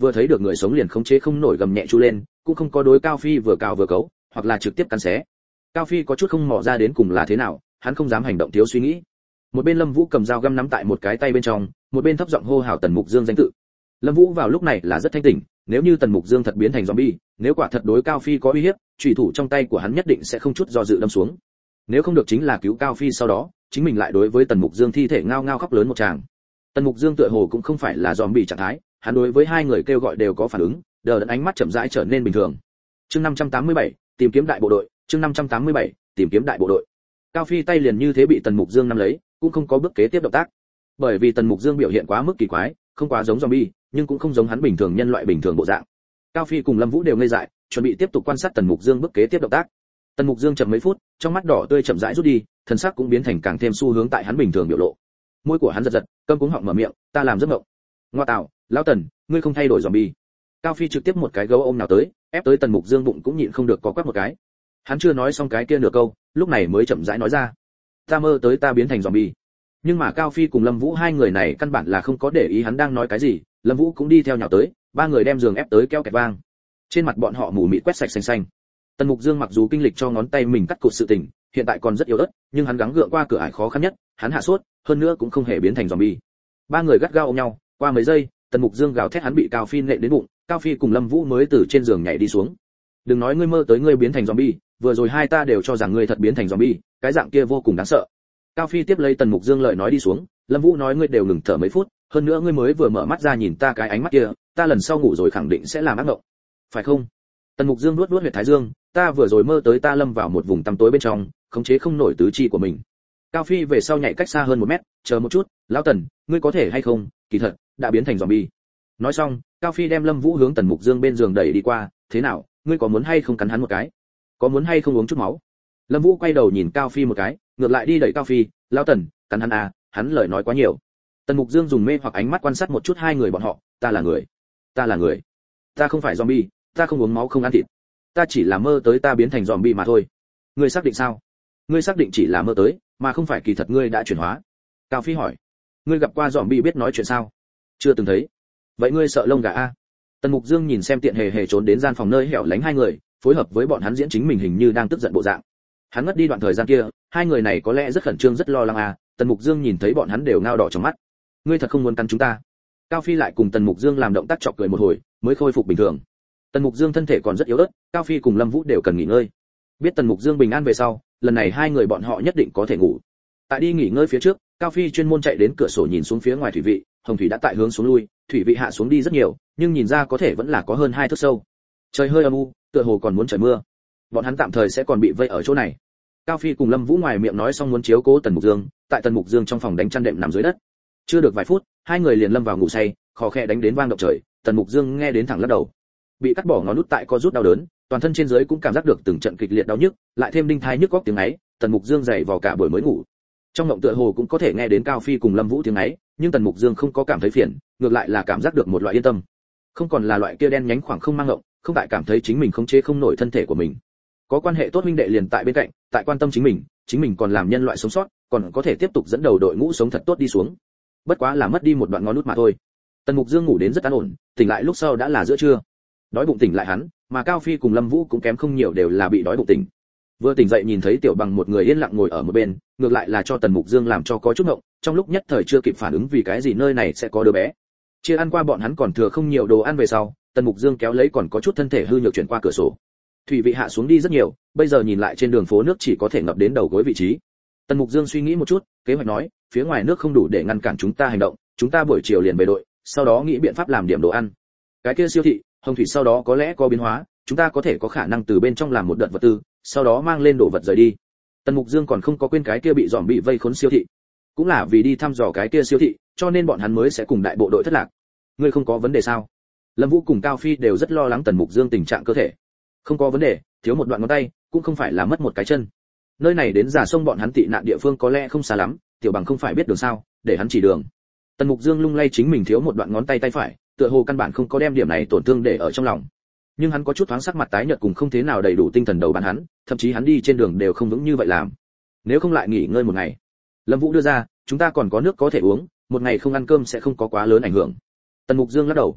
vừa thấy được người sống liền khống chế không nổi gầm nhẹ chu lên, cũng không có đối Cao Phi vừa cào vừa cấu, hoặc là trực tiếp cắn xé. Cao Phi có chút không mò ra đến cùng là thế nào, hắn không dám hành động thiếu suy nghĩ. Một bên Lâm Vũ cầm dao găm nắm tại một cái tay bên trong, một bên thấp giọng hô hào Tần Mục Dương danh tự. Lâm Vũ vào lúc này là rất thanh tỉnh, nếu như Tần Mục Dương thật biến thành zombie, nếu quả thật đối Cao Phi có uy hiếp, chủy thủ trong tay của hắn nhất định sẽ không chút do dự đâm xuống. Nếu không được chính là cứu Cao Phi sau đó, chính mình lại đối với Tần Mục Dương thi thể ngao ngao khóc lớn một tràng. Tần Mục Dương tựa hồ cũng không phải là zombie trạng thái, hắn đối với hai người kêu gọi đều có phản ứng, đờ đẫn ánh mắt chậm rãi trở nên bình thường. Chương năm trăm tám mươi bảy, tìm kiếm đại bộ đội, chương năm trăm tám mươi bảy, tìm kiếm đại bộ đội. Cao Phi tay liền như thế bị Tần Mục Dương nắm lấy, cũng không có bước kế tiếp động tác. Bởi vì Tần Mục Dương biểu hiện quá mức kỳ quái, không quá giống zombie, nhưng cũng không giống hắn bình thường nhân loại bình thường bộ dạng. Cao Phi cùng Lâm Vũ đều ngây dại, chuẩn bị tiếp tục quan sát Tần Mục Dương bước kế tiếp động tác. Tần Mục Dương chậm mấy phút, trong mắt đỏ tươi chậm rãi rút đi, thần sắc cũng biến thành càng thêm xu hướng tại hắn bình thường biểu lộ. Môi của hắn giật giật, câm cuống họng mở miệng, ta làm giấc mộng. Ngoa tạo, lão Tần, ngươi không thay đổi zombie. Cao Phi trực tiếp một cái gấu ôm nào tới, ép tới Tần Mục Dương bụng cũng nhịn không được có quắc một cái. Hắn chưa nói xong cái kia nửa câu, lúc này mới chậm rãi nói ra, ta mơ tới ta biến thành zombie. Nhưng mà Cao Phi cùng Lâm Vũ hai người này căn bản là không có để ý hắn đang nói cái gì, Lâm Vũ cũng đi theo nhào tới, ba người đem giường ép tới keo kẹt vang. Trên mặt bọn họ mù mịt quét sạch xanh xanh. Tần Mục Dương mặc dù kinh lịch cho ngón tay mình cắt cụt sự tình, hiện tại còn rất yếu ớt, nhưng hắn gắng gượng qua cửa ải khó khăn nhất, hắn hạ sốt, hơn nữa cũng không hề biến thành zombie. Ba người gắt gao ôm nhau, qua mấy giây, Tần Mục Dương gào thét hắn bị Cao Phi nện đến bụng, Cao Phi cùng Lâm Vũ mới từ trên giường nhảy đi xuống. Đừng nói ngươi mơ tới ngươi biến thành zombie, vừa rồi hai ta đều cho rằng ngươi thật biến thành zombie, cái dạng kia vô cùng đáng sợ. Cao Phi tiếp lấy Tần Mục Dương lời nói đi xuống, Lâm Vũ nói ngươi đều ngừng thở mấy phút, hơn nữa ngươi mới vừa mở mắt ra nhìn ta cái ánh mắt kia, ta lần sau ngủ rồi khẳng định sẽ làm ác mộng. Phải không? Tần Mục Dương nuốt nuốt huyệt thái dương, ta vừa rồi mơ tới ta lâm vào một vùng tăm tối bên trong, khống chế không nổi tứ chi của mình. Cao Phi về sau nhảy cách xa hơn một mét, chờ một chút, lão Tần, ngươi có thể hay không, kỳ thật đã biến thành zombie. Nói xong, Cao Phi đem Lâm Vũ hướng Tần Mục Dương bên giường đẩy đi qua, thế nào, ngươi có muốn hay không cắn hắn một cái? Có muốn hay không uống chút máu? Lâm Vũ quay đầu nhìn Cao Phi một cái, ngược lại đi đẩy Cao Phi, lão Tần, cắn hắn à, hắn lời nói quá nhiều. Tần Mục Dương dùng mê hoặc ánh mắt quan sát một chút hai người bọn họ, ta là người, ta là người, ta không phải zombie, ta không uống máu không ăn thịt, ta chỉ là mơ tới ta biến thành zombie mà thôi. Ngươi xác định sao? Ngươi xác định chỉ là mơ tới, mà không phải kỳ thật ngươi đã chuyển hóa? Cao Phi hỏi. Ngươi gặp qua zombie biết nói chuyện sao? Chưa từng thấy. Vậy ngươi sợ lông gà a? Tần Mục Dương nhìn xem tiện hề hề trốn đến gian phòng nơi hẻo lánh hai người, phối hợp với bọn hắn diễn chính mình hình như đang tức giận bộ dạng. Hắn ngất đi đoạn thời gian kia, hai người này có lẽ rất khẩn trương rất lo lắng à, Tần Mục Dương nhìn thấy bọn hắn đều ngao đỏ trong mắt. Ngươi thật không muốn cắn chúng ta? Cao Phi lại cùng Tần Mục Dương làm động tác chọc cười một hồi, mới khôi phục bình thường. Tần Mục Dương thân thể còn rất yếu ớt, Cao Phi cùng Lâm Vũ đều cần nghỉ ngơi. Biết Tần Mục Dương bình an về sau, lần này hai người bọn họ nhất định có thể ngủ. Tại đi nghỉ ngơi phía trước, Cao Phi chuyên môn chạy đến cửa sổ nhìn xuống phía ngoài thủy vị, hồng thủy đã tại hướng xuống lui, thủy vị hạ xuống đi rất nhiều, nhưng nhìn ra có thể vẫn là có hơn hai thước sâu. Trời hơi âm u, tựa hồ còn muốn trời mưa. Bọn hắn tạm thời sẽ còn bị vây ở chỗ này. Cao Phi cùng Lâm Vũ ngoài miệng nói xong muốn chiếu cố Tần Mục Dương, tại Tần Mục Dương trong phòng đánh chăn đệm nằm dưới đất. Chưa được vài phút, hai người liền lâm vào ngủ say, khò khẽ đánh đến vang động trời, Tần Mục Dương nghe đến thẳng lắc đầu. Bị cắt bỏ ngón nút tại co rút đau đớn, toàn thân trên dưới cũng cảm giác được từng trận kịch liệt đau nhức, lại thêm đinh thai nhức góc tiếng ấy, Tần Mục Dương dậy vào cả buổi mới ngủ. Trong mộng tựa hồ cũng có thể nghe đến Cao Phi cùng Lâm Vũ tiếng ấy, nhưng Tần Mục Dương không có cảm thấy phiền, ngược lại là cảm giác được một loại yên tâm. Không còn là loại kia đen nhánh khoảng không mang ngộng, không tại cảm thấy chính mình khống chế không nổi thân thể của mình. Có quan hệ tốt huynh đệ liền tại bên cạnh, tại quan tâm chính mình, chính mình còn làm nhân loại sống sót, còn có thể tiếp tục dẫn đầu đội ngũ sống thật tốt đi xuống. Bất quá là mất đi một đoạn ngón nút mà thôi. Tần Mục Dương ngủ đến rất an ổn, tỉnh lại lúc sau đã là giữa trưa. Đói bụng tỉnh lại hắn, mà Cao Phi cùng Lâm Vũ cũng kém không nhiều đều là bị đói bụng tỉnh. Vừa tỉnh dậy nhìn thấy Tiểu Bằng một người yên lặng ngồi ở một bên, ngược lại là cho Tần Mục Dương làm cho có chút ngộng, trong lúc nhất thời chưa kịp phản ứng vì cái gì nơi này sẽ có đứa bé. Chia ăn qua bọn hắn còn thừa không nhiều đồ ăn về sau, Tần Mục Dương kéo lấy còn có chút thân thể hư nhược chuyển qua cửa sổ. Thủy vị hạ xuống đi rất nhiều, bây giờ nhìn lại trên đường phố nước chỉ có thể ngập đến đầu gối vị trí. Tần Mục Dương suy nghĩ một chút, kế hoạch nói, phía ngoài nước không đủ để ngăn cản chúng ta hành động, chúng ta buổi chiều liền về đội, sau đó nghĩ biện pháp làm điểm đồ ăn. Cái kia siêu thị, Hồng Thủy sau đó có lẽ có biến hóa, chúng ta có thể có khả năng từ bên trong làm một đợt vật tư, sau đó mang lên đồ vật rời đi. Tần Mục Dương còn không có quên cái kia bị dòm bị vây khốn siêu thị, cũng là vì đi thăm dò cái kia siêu thị, cho nên bọn hắn mới sẽ cùng đại bộ đội thất lạc. Ngươi không có vấn đề sao? Lâm Vũ cùng Cao Phi đều rất lo lắng Tần Mục Dương tình trạng cơ thể. Không có vấn đề, thiếu một đoạn ngón tay, cũng không phải là mất một cái chân. Nơi này đến giả sông bọn hắn tị nạn địa phương có lẽ không xa lắm, Tiểu Bằng không phải biết đường sao, để hắn chỉ đường. Tần Mục Dương lung lay chính mình thiếu một đoạn ngón tay tay phải, tựa hồ căn bản không có đem điểm này tổn thương để ở trong lòng. Nhưng hắn có chút thoáng sắc mặt tái nhợt cùng không thế nào đầy đủ tinh thần đầu bán hắn, thậm chí hắn đi trên đường đều không vững như vậy làm. Nếu không lại nghỉ ngơi một ngày. Lâm Vũ đưa ra, chúng ta còn có nước có thể uống, một ngày không ăn cơm sẽ không có quá lớn ảnh hưởng. Tần Mục Dương lắc đầu.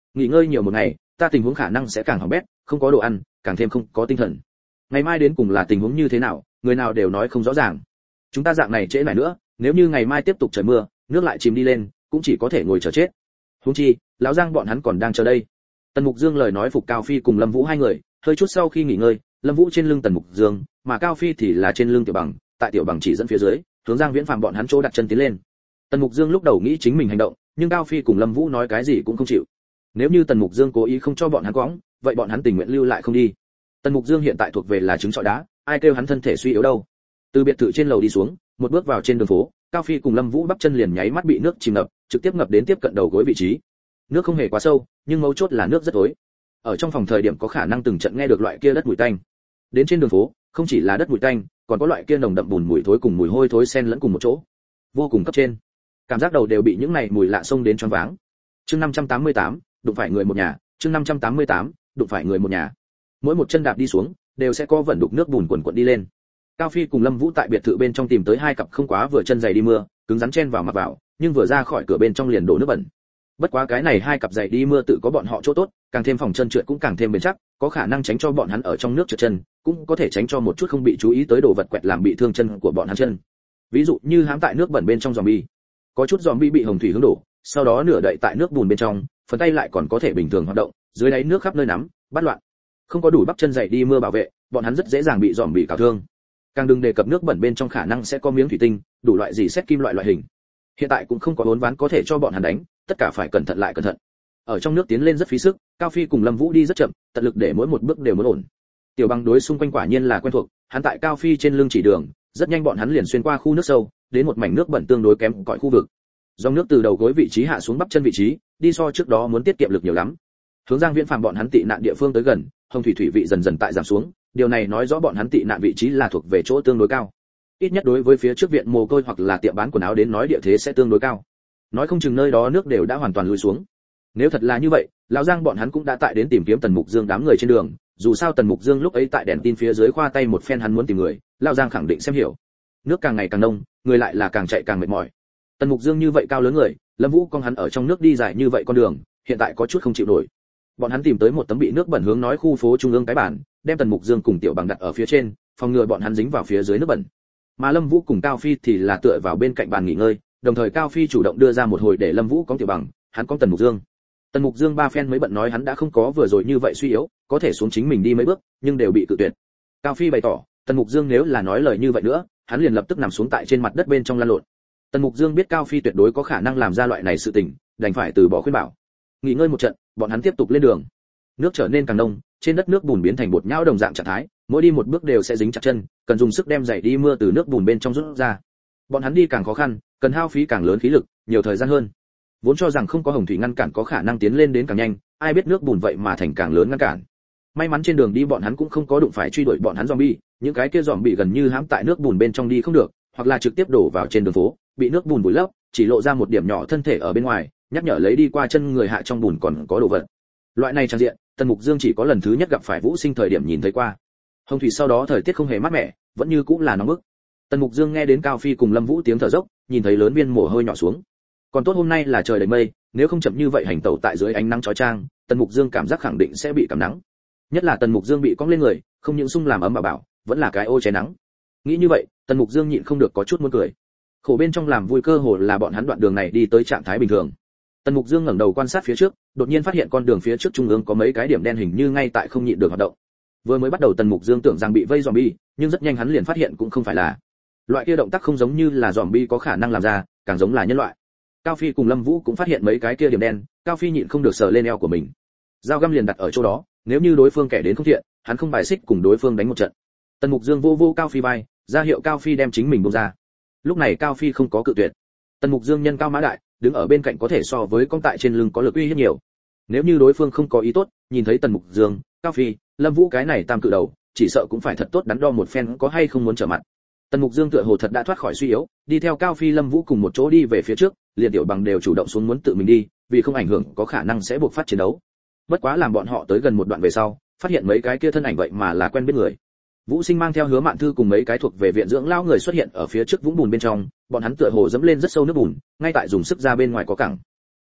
nghỉ ngơi nhiều một ngày, ta tình huống khả năng sẽ càng hỏng bét, không có đồ ăn, càng thêm không có tinh thần. Ngày mai đến cùng là tình huống như thế nào, người nào đều nói không rõ ràng. Chúng ta dạng này trễ lại nữa, nếu như ngày mai tiếp tục trời mưa, nước lại chìm đi lên, cũng chỉ có thể ngồi chờ chết. Huống chi, lão Giang bọn hắn còn đang chờ đây. Tần Mục Dương lời nói phục Cao Phi cùng Lâm Vũ hai người, hơi chút sau khi nghỉ ngơi, Lâm Vũ trên lưng Tần Mục Dương, mà Cao Phi thì là trên lưng Tiểu Bằng, tại Tiểu Bằng chỉ dẫn phía dưới, hướng Giang Viễn Phàm bọn hắn chỗ đặt chân tiến lên. Tần Mục Dương lúc đầu nghĩ chính mình hành động, nhưng Cao Phi cùng Lâm Vũ nói cái gì cũng không chịu. Nếu như Tần Mục Dương cố ý không cho bọn hắn quõng, vậy bọn hắn tình nguyện lưu lại không đi. Tần Mục Dương hiện tại thuộc về là trứng trọi đá, ai kêu hắn thân thể suy yếu đâu. Từ biệt thự trên lầu đi xuống, một bước vào trên đường phố, Cao Phi cùng Lâm Vũ bắp chân liền nháy mắt bị nước chìm ngập, trực tiếp ngập đến tiếp cận đầu gối vị trí. Nước không hề quá sâu, nhưng mấu chốt là nước rất tối. Ở trong phòng thời điểm có khả năng từng trận nghe được loại kia đất mùi tanh. Đến trên đường phố, không chỉ là đất mùi tanh, còn có loại kia nồng đậm bùn mùi thối cùng mùi hôi thối xen lẫn cùng một chỗ, vô cùng cấp trên. Cảm giác đầu đều bị những này mùi lạ xông đến choáng váng. Chương năm trăm tám mươi tám, đụng phải người một nhà, chương năm trăm tám mươi tám, đụng phải người một nhà. Mỗi một chân đạp đi xuống, đều sẽ có vẩn đục nước bùn quần quần đi lên. Cao Phi cùng Lâm Vũ tại biệt thự bên trong tìm tới hai cặp không quá vừa chân giày đi mưa, cứng rắn chen vào mặc vào, nhưng vừa ra khỏi cửa bên trong liền đổ nước bẩn. Bất quá cái này hai cặp giày đi mưa tự có bọn họ chỗ tốt, càng thêm phòng chân trượt cũng càng thêm bền chắc, có khả năng tránh cho bọn hắn ở trong nước trượt chân, cũng có thể tránh cho một chút không bị chú ý tới đồ vật quẹt làm bị thương chân của bọn hắn chân. Ví dụ như hãm tại nước bẩn bên trong zombie, có chút zombie bị hồng thủy hướng đổ, sau đó nửa đậy tại nước bùn bên trong, phần tay lại còn có thể bình thường hoạt động, dưới đáy nước khắp nơi nắm, bắt loạn. Không có đủ bắp chân giày đi mưa bảo vệ, bọn hắn rất dễ dàng bị zombie cào thương. Càng đừng đề cập nước bẩn bên trong khả năng sẽ có miếng thủy tinh, đủ loại gì xét kim loại loại hình. Hiện tại cũng không có vốn ván có thể cho bọn hắn đánh, tất cả phải cẩn thận lại cẩn thận. Ở trong nước tiến lên rất phí sức, Cao Phi cùng Lâm Vũ đi rất chậm, tận lực để mỗi một bước đều muốn ổn. Tiểu Bằng đối xung quanh quả nhiên là quen thuộc, hắn tại Cao Phi trên lưng chỉ đường, rất nhanh bọn hắn liền xuyên qua khu nước sâu, đến một mảnh nước bẩn tương đối kém cỏi khu vực. Dòng nước từ đầu gối vị trí hạ xuống bắp chân vị trí, đi so trước đó muốn tiết kiệm lực nhiều lắm. Hướng Giang Viễn Phàm bọn hắn tị nạn địa phương tới gần, hồng thủy thủy vị dần dần tại giảm xuống, điều này nói rõ bọn hắn tị nạn vị trí là thuộc về chỗ tương đối cao. Ít nhất đối với phía trước viện mồ côi hoặc là tiệm bán quần áo đến nói địa thế sẽ tương đối cao. Nói không chừng nơi đó nước đều đã hoàn toàn lùi xuống. Nếu thật là như vậy, lão Giang bọn hắn cũng đã tại đến tìm kiếm Tần Mục Dương đám người trên đường, dù sao Tần Mục Dương lúc ấy tại đèn tin phía dưới khoa tay một phen hắn muốn tìm người, lão Giang khẳng định xem hiểu. Nước càng ngày càng nông, người lại là càng chạy càng mệt mỏi. Tần Mục Dương như vậy cao lớn người, Lâm Vũ con hắn ở trong nước đi dài như vậy con đường, hiện tại có chút không chịu nổi. Bọn hắn tìm tới một tấm bị nước bẩn hướng nói khu phố trung ương cái bản, đem Tần Mục Dương cùng Tiểu Bằng đặt ở phía trên, phòng ngừa bọn hắn dính vào phía dưới nước bẩn. Mà Lâm Vũ cùng Cao Phi thì là tựa vào bên cạnh bàn nghỉ ngơi, đồng thời Cao Phi chủ động đưa ra một hồi để Lâm Vũ có Tiểu Bằng, hắn có Tần Mục Dương. Tần Mục Dương ba phen mới bận nói hắn đã không có vừa rồi như vậy suy yếu, có thể xuống chính mình đi mấy bước, nhưng đều bị cự tuyệt. Cao Phi bày tỏ, Tần Mục Dương nếu là nói lời như vậy nữa, hắn liền lập tức nằm xuống tại trên mặt đất bên trong lăn lộn. Tần Mục Dương biết Cao Phi tuyệt đối có khả năng làm ra loại này sự tình, đành phải từ bỏ khuyên bảo. Nghỉ ngơi một trận, bọn hắn tiếp tục lên đường. Nước trở nên càng nông, trên đất nước bùn biến thành bột nhão đồng dạng trạng thái, mỗi đi một bước đều sẽ dính chặt chân, cần dùng sức đem giày đi mưa từ nước bùn bên trong rút ra. Bọn hắn đi càng khó khăn, cần hao phí càng lớn khí lực, nhiều thời gian hơn. Vốn cho rằng không có hồng thủy ngăn cản có khả năng tiến lên đến càng nhanh, ai biết nước bùn vậy mà thành càng lớn ngăn cản. May mắn trên đường đi bọn hắn cũng không có đụng phải truy đuổi bọn hắn zombie, những cái kia zombie gần như hãm tại nước bùn bên trong đi không được, hoặc là trực tiếp đổ vào trên đường phố, bị nước bùn vùi lấp, chỉ lộ ra một điểm nhỏ thân thể ở bên ngoài, nhắc nhở lấy đi qua chân người hạ trong bùn còn có đồ vật. Loại này trang diện, Tần Mục Dương chỉ có lần thứ nhất gặp phải Vũ Sinh thời điểm nhìn thấy qua. Hồng thủy sau đó thời tiết không hề mát mẻ, vẫn như cũng là nóng bức. Tần Mục Dương nghe đến Cao Phi cùng Lâm Vũ tiếng thở dốc, nhìn thấy lớn viên mồ hôi nhỏ xuống. Còn tốt hôm nay là trời đầy mây, nếu không chậm như vậy hành tẩu tại dưới ánh nắng chói chang, Tần Mục Dương cảm giác khẳng định sẽ bị cảm nắng. Nhất là Tần Mục Dương bị cong lên người, không những sung làm ấm bảo bảo, vẫn là cái ô che nắng. Nghĩ như vậy, Tần Mục Dương nhịn không được có chút muốn cười. Khổ bên trong làm vui cơ hồ là bọn hắn đoạn đường này đi tới trạng thái bình thường. Tần Mục Dương ngẩng đầu quan sát phía trước, đột nhiên phát hiện con đường phía trước trung ương có mấy cái điểm đen hình như ngay tại không nhịn được hoạt động. Vừa mới bắt đầu Tần Mục Dương tưởng rằng bị vây zombie, nhưng rất nhanh hắn liền phát hiện cũng không phải là. Loại kia động tác không giống như là zombie có khả năng làm ra, càng giống là nhân loại. Cao Phi cùng Lâm Vũ cũng phát hiện mấy cái kia điểm đen, Cao Phi nhịn không được sờ lên eo của mình. Dao găm liền đặt ở chỗ đó, nếu như đối phương kẻ đến không thiện, hắn không bài xích cùng đối phương đánh một trận. Tần Mục Dương vô vô Cao Phi vai, ra hiệu Cao Phi đem chính mình buông ra. Lúc này Cao Phi không có cự tuyệt. Tần Mục Dương nhân cao mã đại, đứng ở bên cạnh có thể so với con tại trên lưng có lực uy hiếp nhiều. Nếu như đối phương không có ý tốt, nhìn thấy Tần Mục Dương, Cao Phi, Lâm Vũ cái này tam cự đầu, chỉ sợ cũng phải thật tốt đắn đo một phen có hay không muốn trở mặt. Tần Mục Dương tựa hồ thật đã thoát khỏi suy yếu, đi theo Cao Phi Lâm Vũ cùng một chỗ đi về phía trước, liền Tiểu Bằng đều chủ động xuống muốn tự mình đi, vì không ảnh hưởng có khả năng sẽ buộc phát chiến đấu. Bất quá làm bọn họ tới gần một đoạn về sau, phát hiện mấy cái kia thân ảnh vậy mà là quen biết người. Vũ Sinh mang theo Hứa Mạn Thư cùng mấy cái thuộc về viện dưỡng lão người xuất hiện ở phía trước vũng bùn bên trong, bọn hắn tựa hồ dẫm lên rất sâu nước bùn, ngay tại dùng sức ra bên ngoài có cẳng.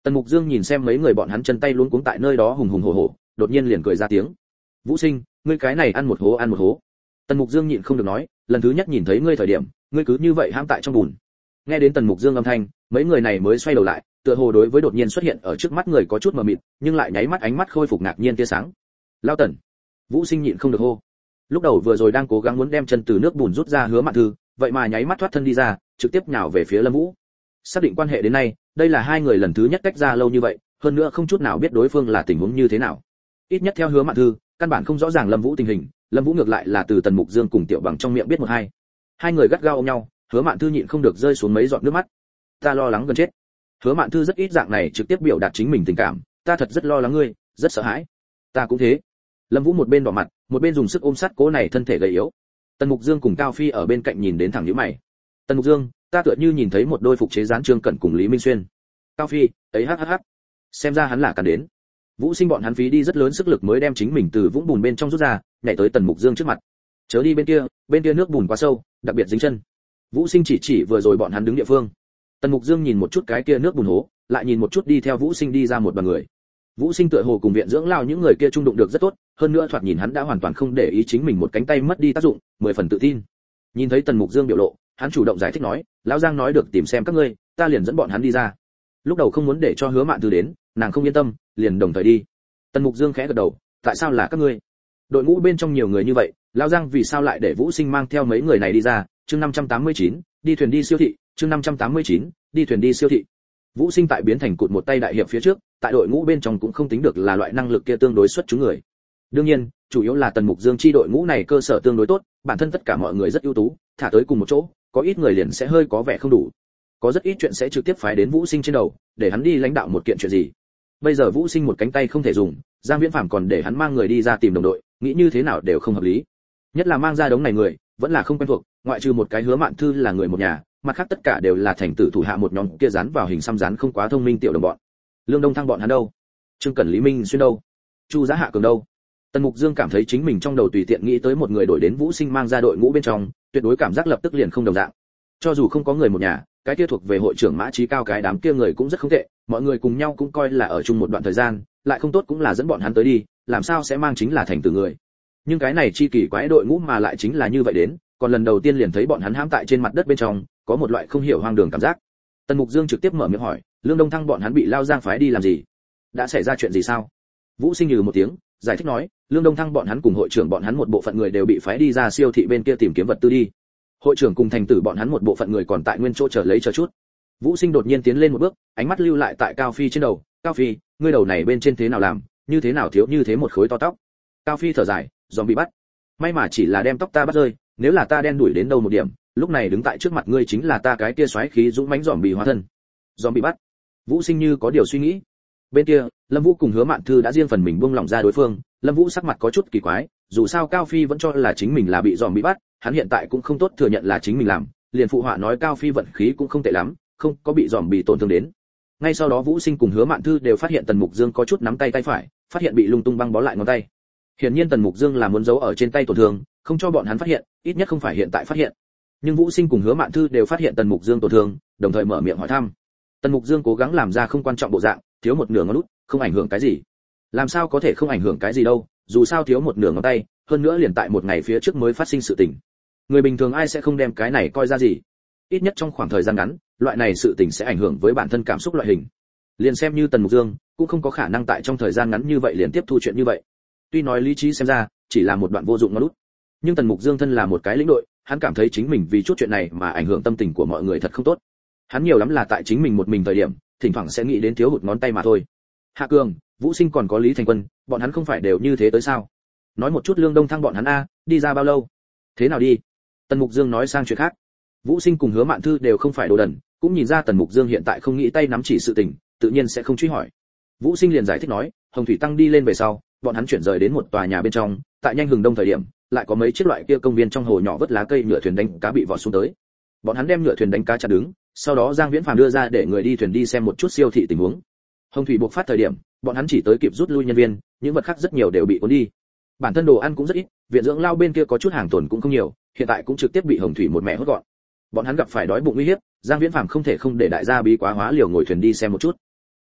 Tần Mục Dương nhìn xem mấy người bọn hắn chân tay luống cuống tại nơi đó hùng hùng hổ hổ, đột nhiên liền cười ra tiếng. Vũ Sinh, ngươi cái này ăn một hố ăn một hố. Tần Mục Dương nhịn không được nói, lần thứ nhất nhìn thấy ngươi thời điểm, ngươi cứ như vậy hãm tại trong bùn. Nghe đến Tần Mục Dương âm thanh, mấy người này mới xoay đầu lại, tựa hồ đối với đột nhiên xuất hiện ở trước mắt người có chút mờ mịt, nhưng lại nháy mắt ánh mắt khôi phục ngạc nhiên tia sáng. Lao Tần. Vũ Sinh nhịn không được hô. Lúc đầu vừa rồi đang cố gắng muốn đem chân từ nước bùn rút ra Hứa Mạn Thư, vậy mà nháy mắt thoát thân đi ra, trực tiếp nhào về phía Lâm Vũ. Xác định quan hệ đến nay, đây là hai người lần thứ nhất cách ra lâu như vậy, hơn nữa không chút nào biết đối phương là tình huống như thế nào. Ít nhất theo Hứa Mạn Thư, căn bản không rõ ràng Lâm Vũ tình hình, Lâm Vũ ngược lại là từ Tần Mục Dương cùng Tiểu Bằng trong miệng biết một hai. Hai người gắt gao ôm nhau, Hứa Mạn Thư nhịn không được rơi xuống mấy giọt nước mắt. Ta lo lắng gần chết. Hứa Mạn Thư rất ít dạng này trực tiếp biểu đạt chính mình tình cảm, ta thật rất lo lắng ngươi, rất sợ hãi. Ta cũng thế. Lâm Vũ một bên đỏ mặt, một bên dùng sức ôm sát cố này thân thể gầy yếu. Tần Mục Dương cùng Cao Phi ở bên cạnh nhìn đến thẳng nhíu mày. Tần Mục Dương, ta tựa như nhìn thấy một đôi phục chế dán Trương Cẩn cùng Lý Minh Xuyên. Cao Phi, ấy hắc hắc hắc. Xem ra hắn là cần đến. Vũ Sinh bọn hắn phí đi rất lớn sức lực mới đem chính mình từ vũng bùn bên trong rút ra, nhảy tới Tần Mục Dương trước mặt. Chớ đi bên kia, bên kia nước bùn quá sâu, đặc biệt dính chân. Vũ Sinh chỉ chỉ vừa rồi bọn hắn đứng địa phương. Tần Mục Dương nhìn một chút cái kia nước bùn hố, lại nhìn một chút đi theo Vũ Sinh đi ra một đoàn người. Vũ Sinh tựa hồ cùng viện dưỡng lao những người kia trung đụng được rất tốt, hơn nữa thoạt nhìn hắn đã hoàn toàn không để ý chính mình một cánh tay mất đi tác dụng, mười phần tự tin. Nhìn thấy Tần Mục Dương biểu lộ, hắn chủ động giải thích nói, lão Giang nói được tìm xem các ngươi, ta liền dẫn bọn hắn đi ra. Lúc đầu không muốn để cho Hứa Mạn Thư đến, nàng không yên tâm, liền đồng thời đi. Tần Mục Dương khẽ gật đầu, tại sao là các ngươi? Đội ngũ bên trong nhiều người như vậy, lão Giang vì sao lại để Vũ Sinh mang theo mấy người này đi ra? Chương năm trăm tám mươi chín, đi thuyền đi siêu thị, chương năm trăm tám mươi chín, đi thuyền đi siêu thị. Vũ Sinh tại biến thành cụt một tay đại hiệp phía trước, tại đội ngũ bên trong cũng không tính được là loại năng lực kia tương đối xuất chúng người. Đương nhiên, chủ yếu là Tần Mục Dương chi đội ngũ này cơ sở tương đối tốt, bản thân tất cả mọi người rất ưu tú, thả tới cùng một chỗ, có ít người liền sẽ hơi có vẻ không đủ. Có rất ít chuyện sẽ trực tiếp phái đến Vũ Sinh trên đầu, để hắn đi lãnh đạo một kiện chuyện gì. Bây giờ Vũ Sinh một cánh tay không thể dùng, Giang Viễn Phàm còn để hắn mang người đi ra tìm đồng đội, nghĩ như thế nào đều không hợp lý. Nhất là mang ra đống này người, vẫn là không quen thuộc, ngoại trừ một cái Hứa Mạn Thư là người một nhà, mặt khác tất cả đều là thành tử thủ hạ một nhóm kia dán vào hình xăm dán không quá thông minh tiểu đồng bọn. Lương Đông Thăng bọn hắn đâu? Trương Cẩn Lý Minh Xuyên đâu? Chu Giá Hạ Cường đâu? Tần Mục Dương cảm thấy chính mình trong đầu tùy tiện nghĩ tới một người đổi đến Vũ Sinh mang ra đội ngũ bên trong, tuyệt đối cảm giác lập tức liền không đồng dạng. Cho dù không có người một nhà, cái kia thuộc về hội trưởng Mã Chí Cao cái đám kia người cũng rất không tệ, mọi người cùng nhau cũng coi là ở chung một đoạn thời gian, lại không tốt cũng là dẫn bọn hắn tới đi, làm sao sẽ mang chính là thành tử người. Nhưng cái này chi kỳ quái đội ngũ mà lại chính là như vậy đến, còn lần đầu tiên liền thấy bọn hắn hãm tại trên mặt đất bên trong, có một loại không hiểu hoang đường cảm giác. Tần Mục Dương trực tiếp mở miệng hỏi, Lương Đông Thăng bọn hắn bị Lao Giang phái đi làm gì? Đã xảy ra chuyện gì sao? Vũ Sinh nhừ một tiếng, giải thích nói, Lương Đông Thăng bọn hắn cùng hội trưởng bọn hắn một bộ phận người đều bị phái đi ra siêu thị bên kia tìm kiếm vật tư đi. Hội trưởng cùng thành tử bọn hắn một bộ phận người còn tại nguyên chỗ chờ lấy chờ chút. Vũ Sinh đột nhiên tiến lên một bước, ánh mắt lưu lại tại Cao Phi trên đầu, Cao Phi, ngươi đầu này bên trên thế nào làm, như thế nào thiếu như thế một khối to tóc. Cao Phi thở dài, giòm bị bắt. May mà chỉ là đem tóc ta bắt rơi, nếu là ta đen đuổi đến đâu một điểm, lúc này đứng tại trước mặt ngươi chính là ta cái kia xoáy khí dũng mãnh giòm bị hóa thân. Giòm bị bắt. Vũ Sinh như có điều suy nghĩ. Bên kia, Lâm Vũ cùng Hứa Mạn Thư đã riêng phần mình buông lỏng ra đối phương, Lâm Vũ sắc mặt có chút kỳ quái, dù sao Cao Phi vẫn cho là chính mình là bị giòm bị bắt, hắn hiện tại cũng không tốt thừa nhận là chính mình làm, liền phụ họa nói Cao Phi vận khí cũng không tệ lắm, không có bị giòm bị tổn thương đến. Ngay sau đó Vũ Sinh cùng Hứa Mạn Thư đều phát hiện Tần Mục Dương có chút nắm tay tay phải, phát hiện bị lung tung băng bó lại ngón tay. Hiển nhiên Tần Mục Dương là muốn giấu ở trên tay tổn thương, không cho bọn hắn phát hiện, ít nhất không phải hiện tại phát hiện. Nhưng Vũ Sinh cùng Hứa Mạn Thư đều phát hiện Tần Mục Dương tổn thương, đồng thời mở miệng hỏi thăm. Tần Mục Dương cố gắng làm ra không quan trọng bộ dạng, thiếu một nửa ngón út, không ảnh hưởng cái gì. Làm sao có thể không ảnh hưởng cái gì đâu, dù sao thiếu một nửa ngón tay, hơn nữa liền tại một ngày phía trước mới phát sinh sự tình. Người bình thường ai sẽ không đem cái này coi ra gì. Ít nhất trong khoảng thời gian ngắn, loại này sự tình sẽ ảnh hưởng với bản thân cảm xúc loại hình. Liền xem như Tần Mục Dương, cũng không có khả năng tại trong thời gian ngắn như vậy liền tiếp thu chuyện như vậy. Tuy nói lý trí xem ra, chỉ là một đoạn vô dụng ngón út. Nhưng Tần Mục Dương thân là một cái lĩnh đội, hắn cảm thấy chính mình vì chút chuyện này mà ảnh hưởng tâm tình của mọi người thật không tốt. Hắn nhiều lắm là tại chính mình một mình thời điểm, thỉnh thoảng sẽ nghĩ đến thiếu hụt ngón tay mà thôi. Hạ Cường, Vũ Sinh còn có Lý Thành Quân, bọn hắn không phải đều như thế tới sao? Nói một chút Lương Đông Thăng bọn hắn a, đi ra bao lâu? Thế nào đi? Tần Mục Dương nói sang chuyện khác. Vũ Sinh cùng Hứa Mạn Thư đều không phải đồ đần, cũng nhìn ra Tần Mục Dương hiện tại không nghĩ tay nắm chỉ sự tình, tự nhiên sẽ không truy hỏi. Vũ Sinh liền giải thích nói, Hồng Thủy Tăng đi lên về sau, bọn hắn chuyển rời đến một tòa nhà bên trong, tại nhanh hừng đông thời điểm, lại có mấy chiếc loại kia công viên trong hồ nhỏ vớt lá cây nhựa thuyền đánh cá bị vọt xuống tới. Bọn hắn đem nhựa thuyền đánh cá chặt đứng, sau đó Giang Viễn Phàm đưa ra để người đi thuyền đi xem một chút siêu thị tình huống. Hồng thủy buộc phát thời điểm, bọn hắn chỉ tới kịp rút lui nhân viên, những vật khác rất nhiều đều bị cuốn đi. Bản thân đồ ăn cũng rất ít, viện dưỡng lao bên kia có chút hàng tồn cũng không nhiều, hiện tại cũng trực tiếp bị hồng thủy một mẹ hốt gọn. Bọn hắn gặp phải đói bụng uy hiếp, Giang Viễn Phàm không thể không để đại gia bí quá hóa liều ngồi thuyền đi xem một chút.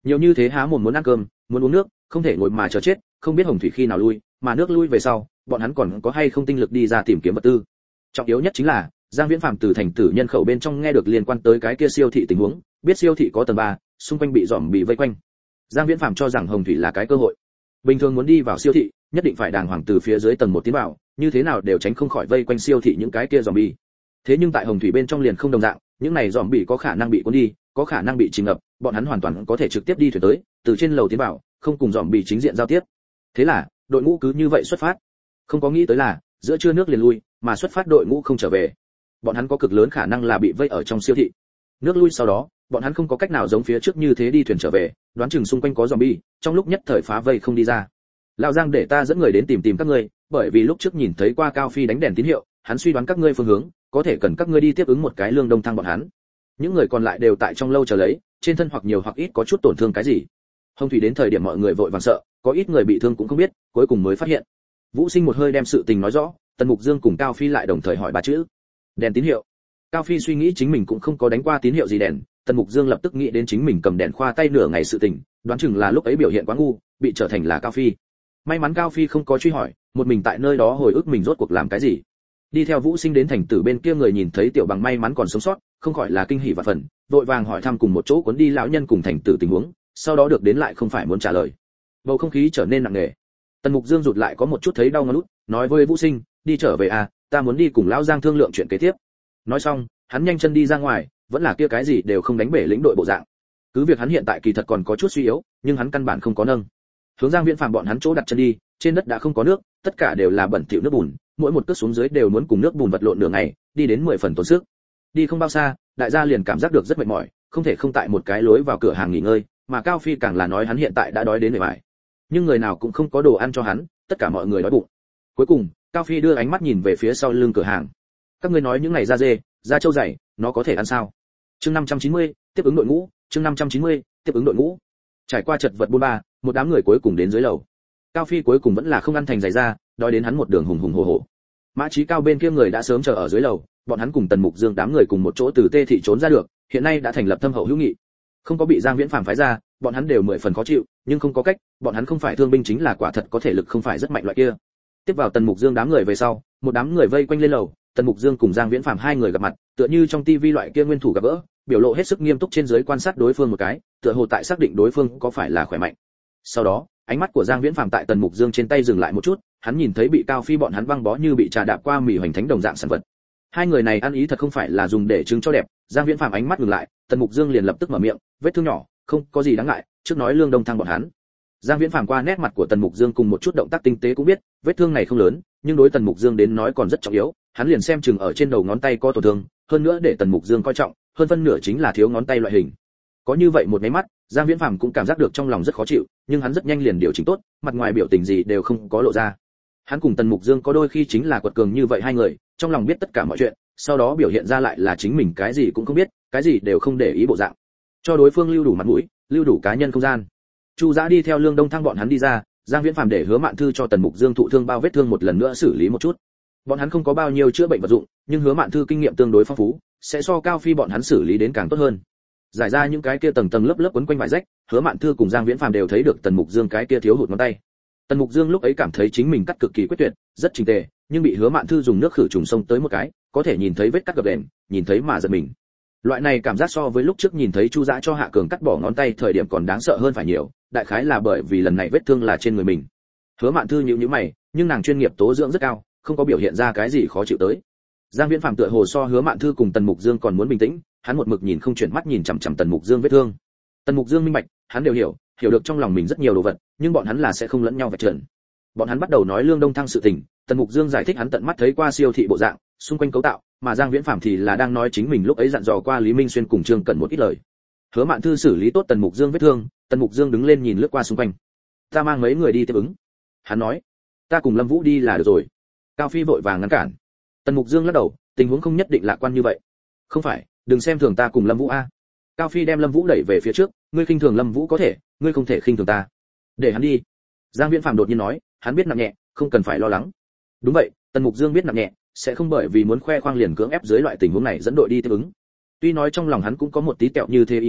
nhiều như thế há mồm muốn ăn cơm, muốn uống nước, không thể ngồi mà chờ chết, không biết hồng thủy khi nào lui, mà nước lui về sau, bọn hắn còn có hay không tinh lực đi ra tìm kiếm vật tư. Trọng yếu nhất chính là, Giang Viễn Phàm từ thành tử nhân khẩu bên trong nghe được liên quan tới cái kia siêu thị tình huống, biết siêu thị có tầng ba, xung quanh bị dòm bị vây quanh. Giang Viễn Phàm cho rằng hồng thủy là cái cơ hội. Bình thường muốn đi vào siêu thị, nhất định phải đàng hoàng từ phía dưới tầng một tiến vào, như thế nào đều tránh không khỏi vây quanh siêu thị những cái kia dòm bị. Thế nhưng tại hồng thủy bên trong liền không đồng dạng, những này dòm bị có khả năng bị cuốn đi, có khả năng bị chìm ngập, bọn hắn hoàn toàn có thể trực tiếp đi thuyền tới, từ trên lầu tiến vào, không cùng dòm bị chính diện giao tiếp. Thế là, đội ngũ cứ như vậy xuất phát. Không có nghĩ tới là, giữa trưa nước liền lui, mà xuất phát đội ngũ không trở về. Bọn hắn có cực lớn khả năng là bị vây ở trong siêu thị. Nước lui sau đó, bọn hắn không có cách nào giống phía trước như thế đi thuyền trở về, đoán chừng xung quanh có zombie, trong lúc nhất thời phá vây không đi ra. Lão Giang để ta dẫn người đến tìm tìm các ngươi, bởi vì lúc trước nhìn thấy qua Cao Phi đánh đèn tín hiệu, hắn suy đoán các ngươi phương hướng, có thể cần các ngươi đi tiếp ứng một cái lương đông thăng bọn hắn. Những người còn lại đều tại trong lâu chờ lấy, trên thân hoặc nhiều hoặc ít có chút tổn thương cái gì. Hồng thủy đến thời điểm mọi người vội vàng sợ, có ít người bị thương cũng không biết, cuối cùng mới phát hiện. Vũ Sinh một hơi đem sự tình nói rõ, Tần Mục Dương cùng Cao Phi lại đồng thời hỏi ba chữ. Đèn tín hiệu. Cao Phi suy nghĩ chính mình cũng không có đánh qua tín hiệu gì đèn, Tần Mục Dương lập tức nghĩ đến chính mình cầm đèn khoa tay nửa ngày sự tình, đoán chừng là lúc ấy biểu hiện quá ngu, bị trở thành là Cao Phi. May mắn Cao Phi không có truy hỏi, một mình tại nơi đó hồi ức mình rốt cuộc làm cái gì. Đi theo Vũ Sinh đến thành tử bên kia người nhìn thấy Tiểu Bằng may mắn còn sống sót, không khỏi là kinh hỉ vạn phần, vội vàng hỏi thăm cùng một chỗ cuốn đi lão nhân cùng thành tử tình huống, sau đó được đến lại không phải muốn trả lời. Bầu không khí trở nên nặng nề. Tần Mục Dương rụt lại có một chút thấy đau ngón út, nói với Vũ Sinh, đi trở về à, ta muốn đi cùng lão Giang thương lượng chuyện kế tiếp. Nói xong, hắn nhanh chân đi ra ngoài, vẫn là kia cái gì đều không đánh bể lĩnh đội bộ dạng. Cứ việc hắn hiện tại kỳ thật còn có chút suy yếu, nhưng hắn căn bản không có nâng. Hướng Giang Viễn Phàm bọn hắn chỗ đặt chân đi, trên đất đã không có nước, tất cả đều là bẩn thỉu nước bùn, mỗi một cước xuống dưới đều muốn cùng nước bùn vật lộn nửa ngày, đi đến mười phần tốn sức. Đi không bao xa, đại gia liền cảm giác được rất mệt mỏi, không thể không tại một cái lối vào cửa hàng nghỉ ngơi, mà Cao Phi càng là nói hắn hiện tại đã đói đến mệt mỏi. Nhưng người nào cũng không có đồ ăn cho hắn, tất cả mọi người đói bụng. Cuối cùng, Cao Phi đưa ánh mắt nhìn về phía sau lưng cửa hàng. Các ngươi nói những này da dê, da trâu dày, nó có thể ăn sao? Chương năm trăm chín mươi, tiếp ứng đội ngũ, chương năm trăm chín mươi, tiếp ứng đội ngũ. Trải qua chật vật buôn ba, một đám người cuối cùng đến dưới lầu. Cao Phi cuối cùng vẫn là không ăn thành giày da, đói đến hắn một đường hùng hùng hổ hổ. Mã Chí Cao bên kia người đã sớm chờ ở dưới lầu, bọn hắn cùng Tần Mục Dương đám người cùng một chỗ từ Tê thị trốn ra được, hiện nay đã thành lập thâm hậu hữu nghị. Không có bị Giang Viễn Phàm phái ra, bọn hắn đều mười phần khó chịu, nhưng không có cách, bọn hắn không phải thương binh chính là quả thật có thể lực không phải rất mạnh loại kia. Tiếp vào Tần Mục Dương đám người về sau, một đám người vây quanh lên lầu, Tần Mục Dương cùng Giang Viễn Phàm hai người gặp mặt, tựa như trong tivi loại kia nguyên thủ gặp gỡ, biểu lộ hết sức nghiêm túc trên dưới quan sát đối phương một cái, tựa hồ tại xác định đối phương có phải là khỏe mạnh. Sau đó, ánh mắt của Giang Viễn Phàm tại Tần Mục Dương trên tay dừng lại một chút, hắn nhìn thấy bị Cao Phi bọn hắn băng bó như bị trà đạp qua mì hoành thánh đồng dạng sản vật. Hai người này ăn ý thật không phải là dùng để trưng cho đẹp, Giang Viễn Phàm ánh mắt ngừng lại, Tần Mục Dương liền lập tức mở miệng, vết thương nhỏ, không có gì đáng ngại, trước nói lương đông thăng bọn hắn. Giang Viễn Phàm qua nét mặt của Tần Mục Dương cùng một chút động tác tinh tế cũng biết, vết thương này không lớn, nhưng đối Tần Mục Dương đến nói còn rất trọng yếu, hắn liền xem chừng ở trên đầu ngón tay có tổn thương, hơn nữa để Tần Mục Dương coi trọng, hơn phân nửa chính là thiếu ngón tay loại hình. Có như vậy một cái mắt, Giang Viễn Phàm cũng cảm giác được trong lòng rất khó chịu, nhưng hắn rất nhanh liền điều chỉnh tốt, mặt ngoài biểu tình gì đều không có lộ ra. Hắn cùng Tần Mục Dương có đôi khi chính là quật cường như vậy hai người, trong lòng biết tất cả mọi chuyện, sau đó biểu hiện ra lại là chính mình cái gì cũng không biết, cái gì đều không để ý bộ dạng, cho đối phương lưu đủ mặt mũi, lưu đủ cá nhân không gian. Chu Dã đi theo Lương Đông Thăng bọn hắn đi ra, Giang Viễn Phàm để Hứa Mạn Thư cho Tần Mục Dương thụ thương bao vết thương một lần nữa xử lý một chút. Bọn hắn không có bao nhiêu chữa bệnh vật dụng, nhưng Hứa Mạn Thư kinh nghiệm tương đối phong phú, sẽ so Cao Phi bọn hắn xử lý đến càng tốt hơn. Giải ra những cái kia tầng tầng lớp lớp quấn quanh vải rách, Hứa Mạn Thư cùng Giang Viễn Phàm đều thấy được Tần Mục Dương cái kia thiếu hụt ngón tay. Tần Mục Dương lúc ấy cảm thấy chính mình cắt cực kỳ quyết tuyệt, rất chỉnh tề, nhưng bị Hứa Mạn Thư dùng nước khử trùng xông tới một cái, có thể nhìn thấy vết cắt gập ghềnh, nhìn thấy mà giật mình. Loại này cảm giác so với lúc trước nhìn thấy Chu Dã cho Hạ Cường cắt bỏ ngón tay thời điểm còn đáng sợ hơn phải nhiều, đại khái là bởi vì lần này vết thương là trên người mình. Hứa Mạn Thư nhíu nhíu mày, nhưng nàng chuyên nghiệp tố dưỡng rất cao, không có biểu hiện ra cái gì khó chịu tới. Giang Viễn Phàm tựa hồ so Hứa Mạn Thư cùng Tần Mục Dương còn muốn bình tĩnh, hắn một mực nhìn không chuyển mắt nhìn chằm chằm Tần Mục Dương vết thương. Tần Mục Dương minh bạch, hắn đều hiểu, hiểu được trong lòng mình rất nhiều đồ vật, nhưng bọn hắn là sẽ không lẫn nhau vạch trần. Bọn hắn bắt đầu nói Lương Đông Thăng sự tình, Tần Mục Dương giải thích hắn tận mắt thấy qua siêu thị bộ dạng, xung quanh cấu tạo, mà Giang Viễn Phàm thì là đang nói chính mình lúc ấy dặn dò qua Lý Minh Xuyên cùng Trương Cẩn một ít lời. Hứa Mạn Thư xử lý tốt Tần Mục Dương vết thương, Tần Mục Dương đứng lên nhìn lướt qua xung quanh. Ta mang mấy người đi tiếp ứng. Hắn nói, ta cùng Lâm Vũ đi là được rồi. Cao Phi vội vàng ngăn cản. Tần Mục Dương lắc đầu, tình huống không nhất định lạc quan như vậy. Không phải, đừng xem thường ta cùng Lâm Vũ a. Cao Phi đem Lâm Vũ đẩy về phía trước, ngươi khinh thường Lâm Vũ có thể, ngươi không thể khinh thường ta. Để hắn đi. Giang Viễn Phàm đột nhiên nói, hắn biết nặng nhẹ, không cần phải lo lắng. Đúng vậy, Tần Mục Dương biết nặng nhẹ, sẽ không bởi vì muốn khoe khoang liền cưỡng ép dưới loại tình huống này dẫn đội đi tiếp ứng. Tuy nói trong lòng hắn cũng có một tí tẹo như thế ý nghĩ,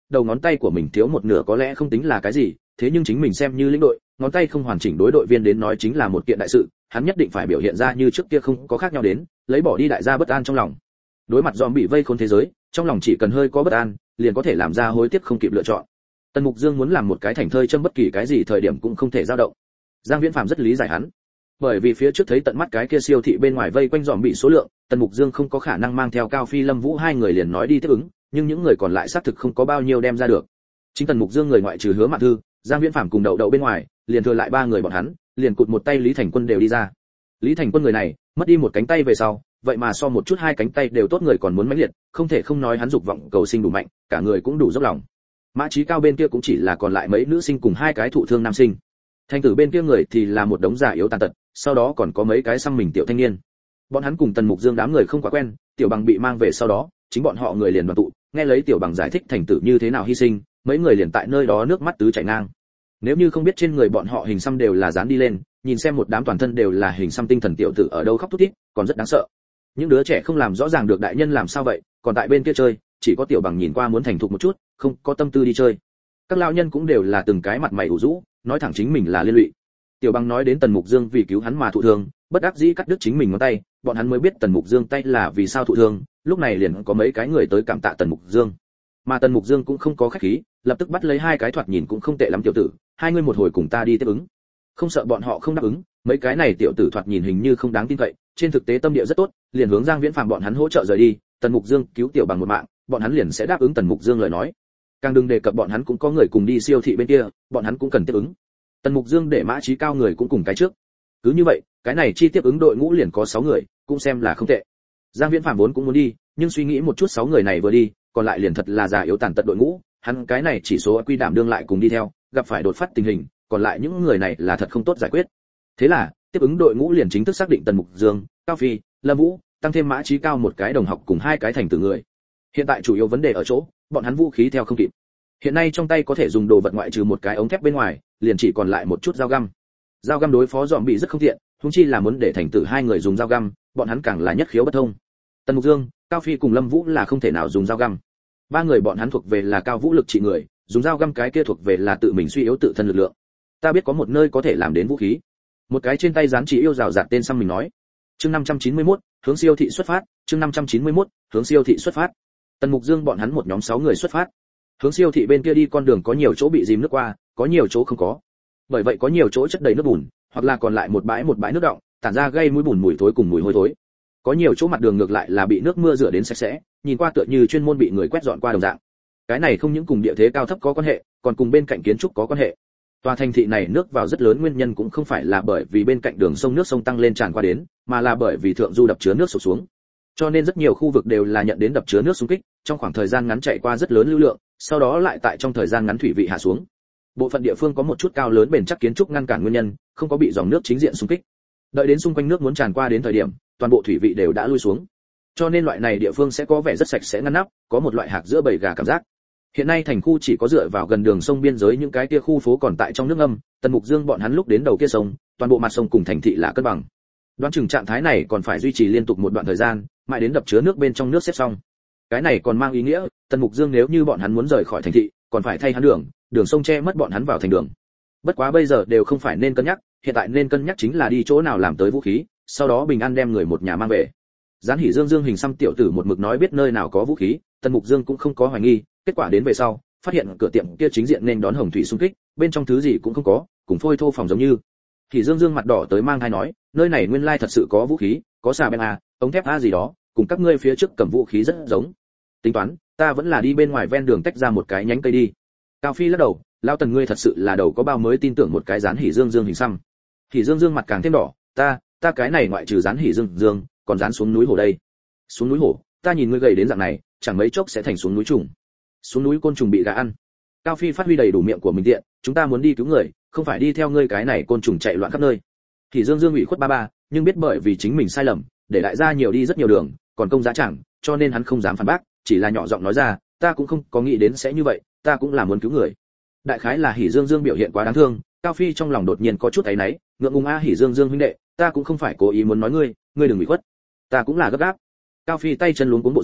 đầu ngón tay của mình thiếu một nửa có lẽ không tính là cái gì, thế nhưng chính mình xem như lĩnh đội, ngón tay không hoàn chỉnh đối đội viên đến nói chính là một kiện đại sự, hắn nhất định phải biểu hiện ra như trước kia không có khác nhau đến, lấy bỏ đi đại gia bất an trong lòng. Đối mặt zombie vây khốn thế giới, trong lòng chỉ cần hơi có bất an, liền có thể làm ra hối tiếc không kịp lựa chọn. Tần Mục Dương muốn làm một cái thành thơi châm bất kỳ cái gì thời điểm cũng không thể dao động. Giang Viễn Phàm rất lý giải hắn, bởi vì phía trước thấy tận mắt cái kia siêu thị bên ngoài vây quanh zombie số lượng, Tần Mục Dương không có khả năng mang theo Cao Phi Lâm Vũ hai người liền nói đi tiếp ứng, nhưng những người còn lại xác thực không có bao nhiêu đem ra được. Chính Tần Mục Dương người ngoại trừ Hứa Mạn Thư, Giang Viễn Phàm cùng Đậu Đậu bên ngoài, liền thừa lại ba người bọn hắn, liền cụt một tay Lý Thành Quân đều đi ra. Lý Thành Quân người này, mất đi một cánh tay về sau, vậy mà so một chút hai cánh tay đều tốt người còn muốn mãnh liệt, không thể không nói hắn dục vọng cầu sinh đủ mạnh, cả người cũng đủ dốc lòng. Mã Chí Cao bên kia cũng chỉ là còn lại mấy nữ sinh cùng hai cái thụ thương nam sinh. Thanh tử bên kia người thì là một đống già yếu tàn tật, sau đó còn có mấy cái xăm mình tiểu thanh niên. Bọn hắn cùng Tần Mục Dương đám người không quá quen, Tiểu Bằng bị mang về sau đó, chính bọn họ người liền đoàn tụ, nghe lấy Tiểu Bằng giải thích thành tử như thế nào hy sinh, mấy người liền tại nơi đó nước mắt tứ chảy ngang. Nếu như không biết trên người bọn họ hình xăm đều là dán đi lên, nhìn xem một đám toàn thân đều là hình xăm tinh thần tiểu tử ở đâu khóc thút thít, còn rất đáng sợ. Những đứa trẻ không làm rõ ràng được đại nhân làm sao vậy, còn tại bên kia chơi, chỉ có Tiểu Bằng nhìn qua muốn thành thục một chút, không có tâm tư đi chơi. Các lão nhân cũng đều là từng cái mặt mày ủ rũ, nói thẳng chính mình là liên lụy. Tiểu Bằng nói đến Tần Mục Dương vì cứu hắn mà thụ thương, bất đắc dĩ cắt đứt chính mình ngón tay, bọn hắn mới biết Tần Mục Dương tay là vì sao thụ thương, lúc này liền có mấy cái người tới cảm tạ Tần Mục Dương. Mà Tần Mục Dương cũng không có khách khí, lập tức bắt lấy hai cái thoạt nhìn cũng không tệ lắm tiểu tử, hai người một hồi cùng ta đi tiếp ứng. Không sợ bọn họ không đáp ứng, mấy cái này tiểu tử thoạt nhìn hình như không đáng tin cậy, trên thực tế tâm địa rất tốt, liền hướng Giang Viễn Phàm bọn hắn hỗ trợ rời đi, Tần Mục Dương cứu Tiểu Bằng một mạng, bọn hắn liền sẽ đáp ứng Tần Mục Dương lời nói. Càng đừng đề cập bọn hắn cũng có người cùng đi siêu thị bên kia, bọn hắn cũng cần tiếp ứng. Tần Mục Dương để Mã Chí Cao người cũng cùng cái trước. Cứ như vậy, cái này chi tiếp ứng đội ngũ liền có sáu người, cũng xem là không tệ. Giang Viễn Phàm vốn cũng muốn đi, nhưng suy nghĩ một chút sáu người này vừa đi, còn lại liền thật là già yếu tàn tật đội ngũ, hắn cái này chỉ số quy đảm đương lại cùng đi theo, gặp phải đột phát tình hình, còn lại những người này là thật không tốt giải quyết. Thế là, tiếp ứng đội ngũ liền chính thức xác định Tần Mục Dương, Cao Phi, Lâm Vũ, tăng thêm Mã Chí Cao một cái đồng học cùng hai cái thành tử người. Hiện tại chủ yếu vấn đề ở chỗ, bọn hắn vũ khí theo không kịp. Hiện nay trong tay có thể dùng đồ vật ngoại trừ một cái ống thép bên ngoài, liền chỉ còn lại một chút dao găm. Dao găm đối phó dòm bị rất không tiện, huống chi là muốn để thành tử hai người dùng dao găm, bọn hắn càng là nhất khiếu bất thông. Tần Mục Dương, Cao Phi cùng Lâm Vũ là không thể nào dùng dao găm. Ba người bọn hắn thuộc về là cao vũ lực trị người, dùng dao găm cái kia thuộc về là tự mình suy yếu tự thân lực lượng. Ta biết có một nơi có thể làm đến vũ khí. Một cái trên tay dán chỉ yêu rào rạt tên xăm mình nói. Chương năm trăm chín mươi mốt, hướng siêu thị xuất phát, chương năm trăm chín mươi mốt, hướng siêu thị xuất phát. Tần Mục Dương bọn hắn một nhóm sáu người xuất phát. Hướng siêu thị bên kia đi con đường có nhiều chỗ bị dìm nước qua, có nhiều chỗ không có. Bởi vậy có nhiều chỗ chất đầy nước bùn, hoặc là còn lại một bãi một bãi nước đọng, tản ra gây mũi bùn mùi thối cùng mùi hôi thối. Có nhiều chỗ mặt đường ngược lại là bị nước mưa rửa đến sạch sẽ, nhìn qua tựa như chuyên môn bị người quét dọn qua đồng dạng. Cái này không những cùng địa thế cao thấp có quan hệ, còn cùng bên cạnh kiến trúc có quan hệ. Tòa thành thị này nước vào rất lớn nguyên nhân cũng không phải là bởi vì bên cạnh đường sông nước sông tăng lên tràn qua đến, mà là bởi vì thượng du đập chứa nước sụp xuống. Cho nên rất nhiều khu vực đều là nhận đến đập chứa nước xung kích, trong khoảng thời gian ngắn chạy qua rất lớn lưu lượng, sau đó lại tại trong thời gian ngắn thủy vị hạ xuống. Bộ phận địa phương có một chút cao lớn bền chắc kiến trúc ngăn cản nguyên nhân, không có bị dòng nước chính diện xung kích. Đợi đến xung quanh nước muốn tràn qua đến thời điểm, toàn bộ thủy vị đều đã lui xuống. Cho nên loại này địa phương sẽ có vẻ rất sạch sẽ ngăn nắp, có một loại hạc giữa bầy gà cảm giác. Hiện nay thành khu chỉ có dựa vào gần đường sông biên giới những cái kia khu phố còn tại trong nước ngâm, Tần Mục Dương bọn hắn lúc đến đầu kia sông, toàn bộ mặt sông cùng thành thị là cân bằng. Đoán chừng trạng thái này còn phải duy trì liên tục một đoạn thời gian, mãi đến đập chứa nước bên trong nước xếp xong. Cái này còn mang ý nghĩa, Tần Mục Dương nếu như bọn hắn muốn rời khỏi thành thị, còn phải thay hắn đường, đường sông che mất bọn hắn vào thành đường. Bất quá bây giờ đều không phải nên cân nhắc, hiện tại nên cân nhắc chính là đi chỗ nào làm tới vũ khí, sau đó bình an đem người một nhà mang về. Gián Hỉ Dương Dương hình xăm tiểu tử một mực nói biết nơi nào có vũ khí, Tần Mục Dương cũng không có hoài nghi, kết quả đến về sau, phát hiện cửa tiệm kia chính diện nên đón hồng thủy xung kích, bên trong thứ gì cũng không có, cùng phôi thô phòng giống như. Hỉ Dương Dương mặt đỏ tới mang thai nói, nơi này nguyên lai thật sự có vũ khí, có xà beng a, ống thép a gì đó, cùng các ngươi phía trước cầm vũ khí rất giống. Tính toán, ta vẫn là đi bên ngoài ven đường tách ra một cái nhánh cây đi. Cao Phi lắc đầu, lão Tần ngươi thật sự là đầu có bao mới tin tưởng một cái dán Hỉ Dương Dương hình xăm. Hỉ Dương Dương mặt càng thêm đỏ, ta, ta cái này ngoại trừ dán Hỉ Dương Dương, còn dán xuống núi hổ đây. Xuống núi hổ, ta nhìn ngươi gầy đến dạng này, chẳng mấy chốc sẽ thành xuống núi trùng. Xuống núi côn trùng bị gà ăn. Cao Phi phát huy đầy đủ miệng của mình tiện, chúng ta muốn đi cứu người, không phải đi theo ngươi cái này côn trùng chạy loạn khắp nơi. Hỉ Dương Dương ủy khuất ba ba, nhưng biết bởi vì chính mình sai lầm, để đại gia nhiều đi rất nhiều đường, còn công giá chẳng, cho nên hắn không dám phản bác, chỉ là nhỏ giọng nói ra, ta cũng không có nghĩ đến sẽ như vậy, ta cũng là muốn cứu người. Đại khái là Hỉ Dương Dương biểu hiện quá đáng thương, Cao Phi trong lòng đột nhiên có chút áy náy, ngượng ngùng a Hỉ Dương Dương huynh đệ, ta cũng không phải cố ý muốn nói ngươi, ngươi đừng bị khuất, ta cũng là gấp gáp. Cao Phi tay chân luống cuống bộ dáng,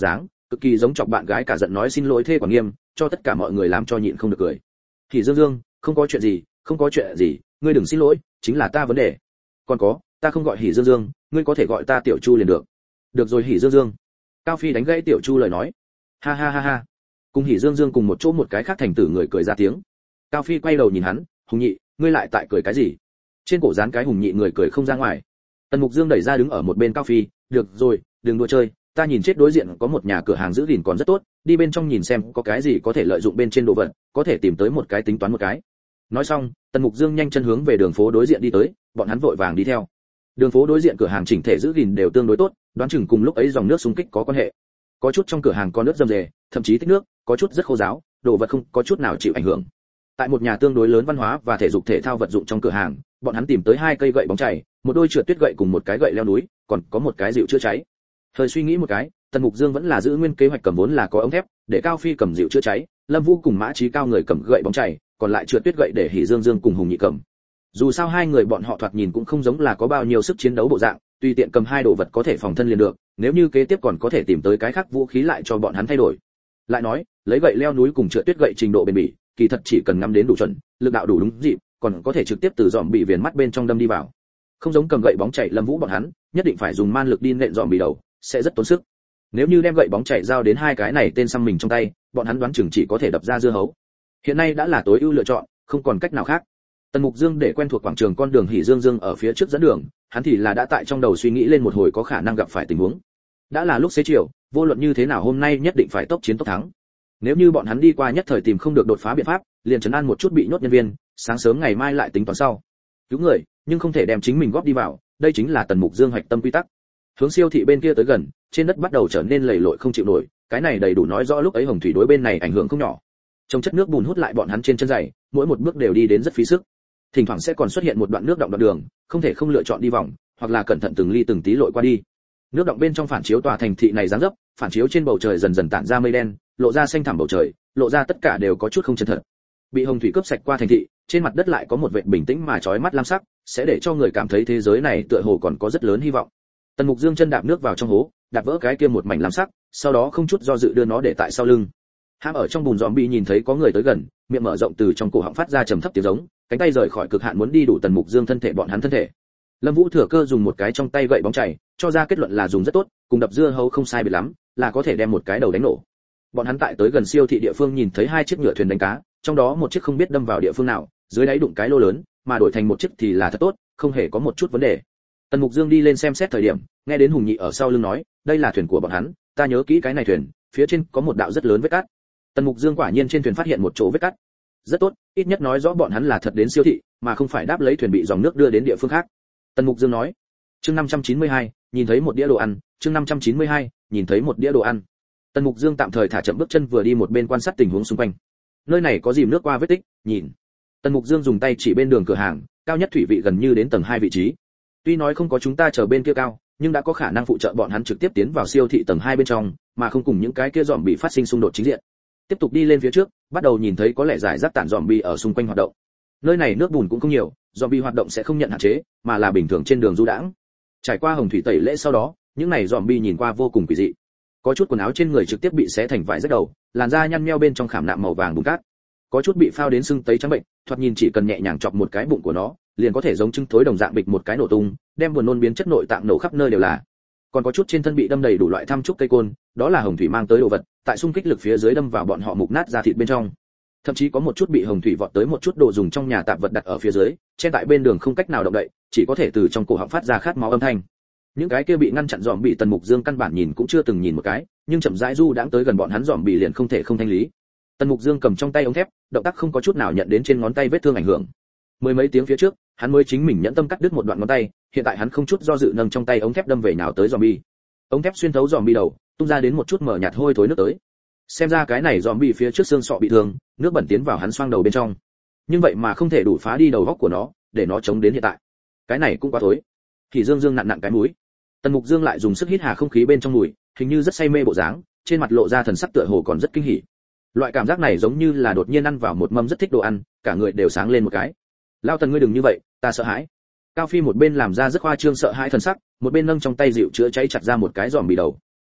cực kỳ giống chọc bạn gái cả giận nói xin lỗi thê quản nghiêm, cho tất cả mọi người làm cho nhịn không được cười. Hỉ Dương Dương, không có chuyện gì, không có chuyện gì, ngươi đừng xin lỗi, chính là ta vấn đề. Còn có, ta không gọi Hỉ Dương Dương, ngươi có thể gọi ta Tiểu Chu liền được. Được rồi Hỉ Dương Dương. Cao Phi đánh gãy Tiểu Chu lời nói. Ha ha ha ha. Cùng Hỉ Dương Dương cùng một chỗ một cái khác thành tử người cười ra tiếng. Cao Phi quay đầu nhìn hắn, Hùng Nhị, ngươi lại tại cười cái gì? Trên cổ dán cái Hùng Nhị người cười không ra ngoài. Tần Mục Dương đẩy ra đứng ở một bên Cao Phi, được rồi, đừng đùa chơi, ta nhìn chết đối diện có một nhà cửa hàng giữ gìn còn rất tốt, đi bên trong nhìn xem có cái gì có thể lợi dụng bên trên đồ vật, có thể tìm tới một cái tính toán một cái. Nói xong, Tần Mục Dương nhanh chân hướng về đường phố đối diện đi tới, bọn hắn vội vàng đi theo. Đường phố đối diện cửa hàng chỉnh thể giữ gìn đều tương đối tốt, đoán chừng cùng lúc ấy dòng nước xung kích có quan hệ. Có chút trong cửa hàng có nước rầm rề, thậm chí tích nước, có chút rất khô ráo, đồ vật không có chút nào chịu ảnh hưởng. Tại một nhà tương đối lớn văn hóa và thể dục thể thao vật dụng trong cửa hàng, bọn hắn tìm tới hai cây gậy bóng chày, một đôi trượt tuyết gậy cùng một cái gậy leo núi, còn có một cái dịu chữa cháy. Hơi suy nghĩ một cái, Tần Mục Dương vẫn là giữ nguyên kế hoạch cầm vốn là có ống thép, để Cao Phi cầm dịu chữa cháy, Lâm Vũ cùng Mã Chí Cao người cầm gậy bóng chày, còn lại trượt tuyết gậy để Hỉ Dương Dương cùng Hùng Nhị cầm. Dù sao hai người bọn họ thoạt nhìn cũng không giống là có bao nhiêu sức chiến đấu bộ dạng, tùy tiện cầm hai đồ vật có thể phòng thân liền được, nếu như kế tiếp còn có thể tìm tới cái khác vũ khí lại cho bọn hắn thay đổi. Lại nói, lấy gậy leo núi cùng trượt tuyết gậy trình độ bền bỉ, kỳ thật chỉ cần ngắm đến đủ chuẩn, lực đạo đủ đúng dịp, còn có thể trực tiếp từ dòm bị viền mắt bên trong đâm đi vào. Không giống cầm gậy bóng chảy Lâm Vũ bọn hắn, nhất định phải dùng man lực đi nện dòm bị đầu, sẽ rất tốn sức. Nếu như đem gậy bóng chảy giao đến hai cái này tên xăm mình trong tay, bọn hắn đoán chừng chỉ có thể đập ra dưa hấu. Hiện nay đã là tối ưu lựa chọn, không còn cách nào khác. Tần Mục Dương để quen thuộc quảng trường con đường Hỉ Dương Dương ở phía trước dẫn đường, hắn thì là đã tại trong đầu suy nghĩ lên một hồi có khả năng gặp phải tình huống. Đã là lúc xế chiều, vô luận như thế nào hôm nay nhất định phải tốc chiến tốc thắng. Nếu như bọn hắn đi qua nhất thời tìm không được đột phá biện pháp, liền trấn an một chút bị nhốt nhân viên, sáng sớm ngày mai lại tính toán sau. Cứu người, nhưng không thể đem chính mình góp đi vào, đây chính là Tần Mục Dương hoạch tâm quy tắc. Hướng siêu thị bên kia tới gần, trên đất bắt đầu trở nên lầy lội không chịu nổi, cái này đầy đủ nói rõ lúc ấy Hồng Thủy đối bên này ảnh hưởng không nhỏ. Trong chất nước bùn hút lại bọn hắn trên chân giày, mỗi một bước đều đi đến rất phí sức. Thỉnh thoảng sẽ còn xuất hiện một đoạn nước động đoạn đường, không thể không lựa chọn đi vòng, hoặc là cẩn thận từng ly từng tí lội qua đi. Nước động bên trong phản chiếu tòa thành thị này dáng dấp, phản chiếu trên bầu trời dần dần tản ra mây đen, lộ ra xanh thẳm bầu trời, lộ ra tất cả đều có chút không chân thật. Bị Hồng Thủy cướp sạch qua thành thị, trên mặt đất lại có một vệt bình tĩnh mà chói mắt lam sắc, sẽ để cho người cảm thấy thế giới này tựa hồ còn có rất lớn hy vọng. Tần Mục Dương chân đạp nước vào trong hố, đạp vỡ cái kia một mảnh lam sắc, sau đó không chút do dự đưa nó để tại sau lưng. Hãm ở trong bùn zombie nhìn thấy có người tới gần, miệng mở rộng từ trong cổ họng phát ra trầm thấp tiếng giống, cánh tay rời khỏi cực hạn muốn đi đủ Tần Mục Dương thân thể bọn hắn thân thể. Lâm Vũ thừa cơ dùng một cái trong tay gậy bóng chảy, cho ra kết luận là dùng rất tốt, cùng đập dưa hấu không sai biệt lắm, là có thể đem một cái đầu đánh nổ. Bọn hắn tại tới gần siêu thị địa phương nhìn thấy hai chiếc nhựa thuyền đánh cá, trong đó một chiếc không biết đâm vào địa phương nào, dưới đáy đụng cái lô lớn, mà đổi thành một chiếc thì là thật tốt, không hề có một chút vấn đề. Tần Mục Dương đi lên xem xét thời điểm, nghe đến Hùng Nhị ở sau lưng nói, đây là thuyền của bọn hắn, ta nhớ kỹ cái này thuyền, phía trên có một đạo rất lớn vết cắt. Tần Mục Dương quả nhiên trên thuyền phát hiện một chỗ vết cắt. Rất tốt, ít nhất nói rõ bọn hắn là thật đến siêu thị, mà không phải đáp lấy thuyền bị dòng nước đưa đến địa phương khác. Tần Mục Dương nói. Chương năm trăm chín mươi hai, nhìn thấy một đĩa đồ ăn, chương năm trăm chín mươi hai, nhìn thấy một đĩa đồ ăn. Tần Mục Dương tạm thời thả chậm bước chân vừa đi một bên quan sát tình huống xung quanh. Nơi này có dìm nước qua vết tích, nhìn. Tần Mục Dương dùng tay chỉ bên đường cửa hàng, cao nhất thủy vị gần như đến tầng hai vị trí. Tuy nói không có chúng ta chờ bên kia cao, nhưng đã có khả năng phụ trợ bọn hắn trực tiếp tiến vào siêu thị tầng hai bên trong, mà không cùng những cái kia dòm bị phát sinh xung đột chính diện. Tiếp tục đi lên phía trước, bắt đầu nhìn thấy có lẽ giải rác tản dòm bị ở xung quanh hoạt động. Nơi này nước bùn cũng không nhiều, dòm bị hoạt động sẽ không nhận hạn chế, mà là bình thường trên đường du đãng. Trải qua Hồng Thủy tẩy lễ sau đó, những này dòm bị nhìn qua vô cùng quỷ dị. Có chút quần áo trên người trực tiếp bị xé thành vải rách đầu, làn da nhăn nheo bên trong khảm nạm màu vàng bùn cát. Có chút bị phao đến sưng tấy trắng bệnh, thoạt nhìn chỉ cần nhẹ nhàng chọc một cái bụng của nó, liền có thể giống trứng thối đồng dạng bịch một cái nổ tung, đem buồn nôn biến chất nội tạng nổ khắp nơi đều là. Còn có chút trên thân bị đâm đầy đủ loại thăm trúc cây côn, đó là Hồng Thủy mang tới đồ vật, tại xung kích lực phía dưới đâm vào bọn họ mục nát da thịt bên trong. Thậm chí có một chút bị Hồng Thủy vọt tới một chút đồ dùng trong nhà tạp vật đặt ở phía dưới, trên tại bên đường không cách nào động đậy, chỉ có thể từ trong cổ họng phát ra khát máu âm thanh. Những cái kia bị ngăn chặn dòm bị Tần Mục Dương căn bản nhìn cũng chưa từng nhìn một cái, nhưng chậm rãi du đãng tới gần bọn hắn dòm bị liền không thể không thanh lý. Tần Mục Dương cầm trong tay ống thép, động tác không có chút nào nhận đến trên ngón tay vết thương ảnh hưởng. Mười mấy tiếng phía trước, hắn mới chính mình nhẫn tâm cắt đứt một đoạn ngón tay, hiện tại hắn không chút do dự nâng trong tay ống thép đâm về nào tới zombie. Ống thép xuyên thấu zombie đầu, tung ra đến một chút mở nhạt hôi thối nước tới. Xem ra cái này zombie phía trước xương sọ bị thương, nước bẩn tiến vào hắn xoang đầu bên trong. Nhưng vậy mà không thể đủ phá đi đầu góc của nó, để nó chống đến hiện tại. Cái này cũng quá thối. Thì Dương Dương nặn nặn cái mũi. Tần Mục Dương lại dùng sức hít hà không khí bên trong mũi, hình như rất say mê bộ dáng, trên mặt lộ ra thần sắc tựa hồ còn rất kinh hỉ. Loại cảm giác này giống như là đột nhiên ăn vào một mâm rất thích đồ ăn, cả người đều sáng lên một cái. Lao Tần ngươi đừng như vậy, ta sợ hãi. Cao Phi một bên làm ra rất khoa trương sợ hãi thần sắc, một bên nâng trong tay dịu chữa cháy chặt ra một cái giòm bị đầu.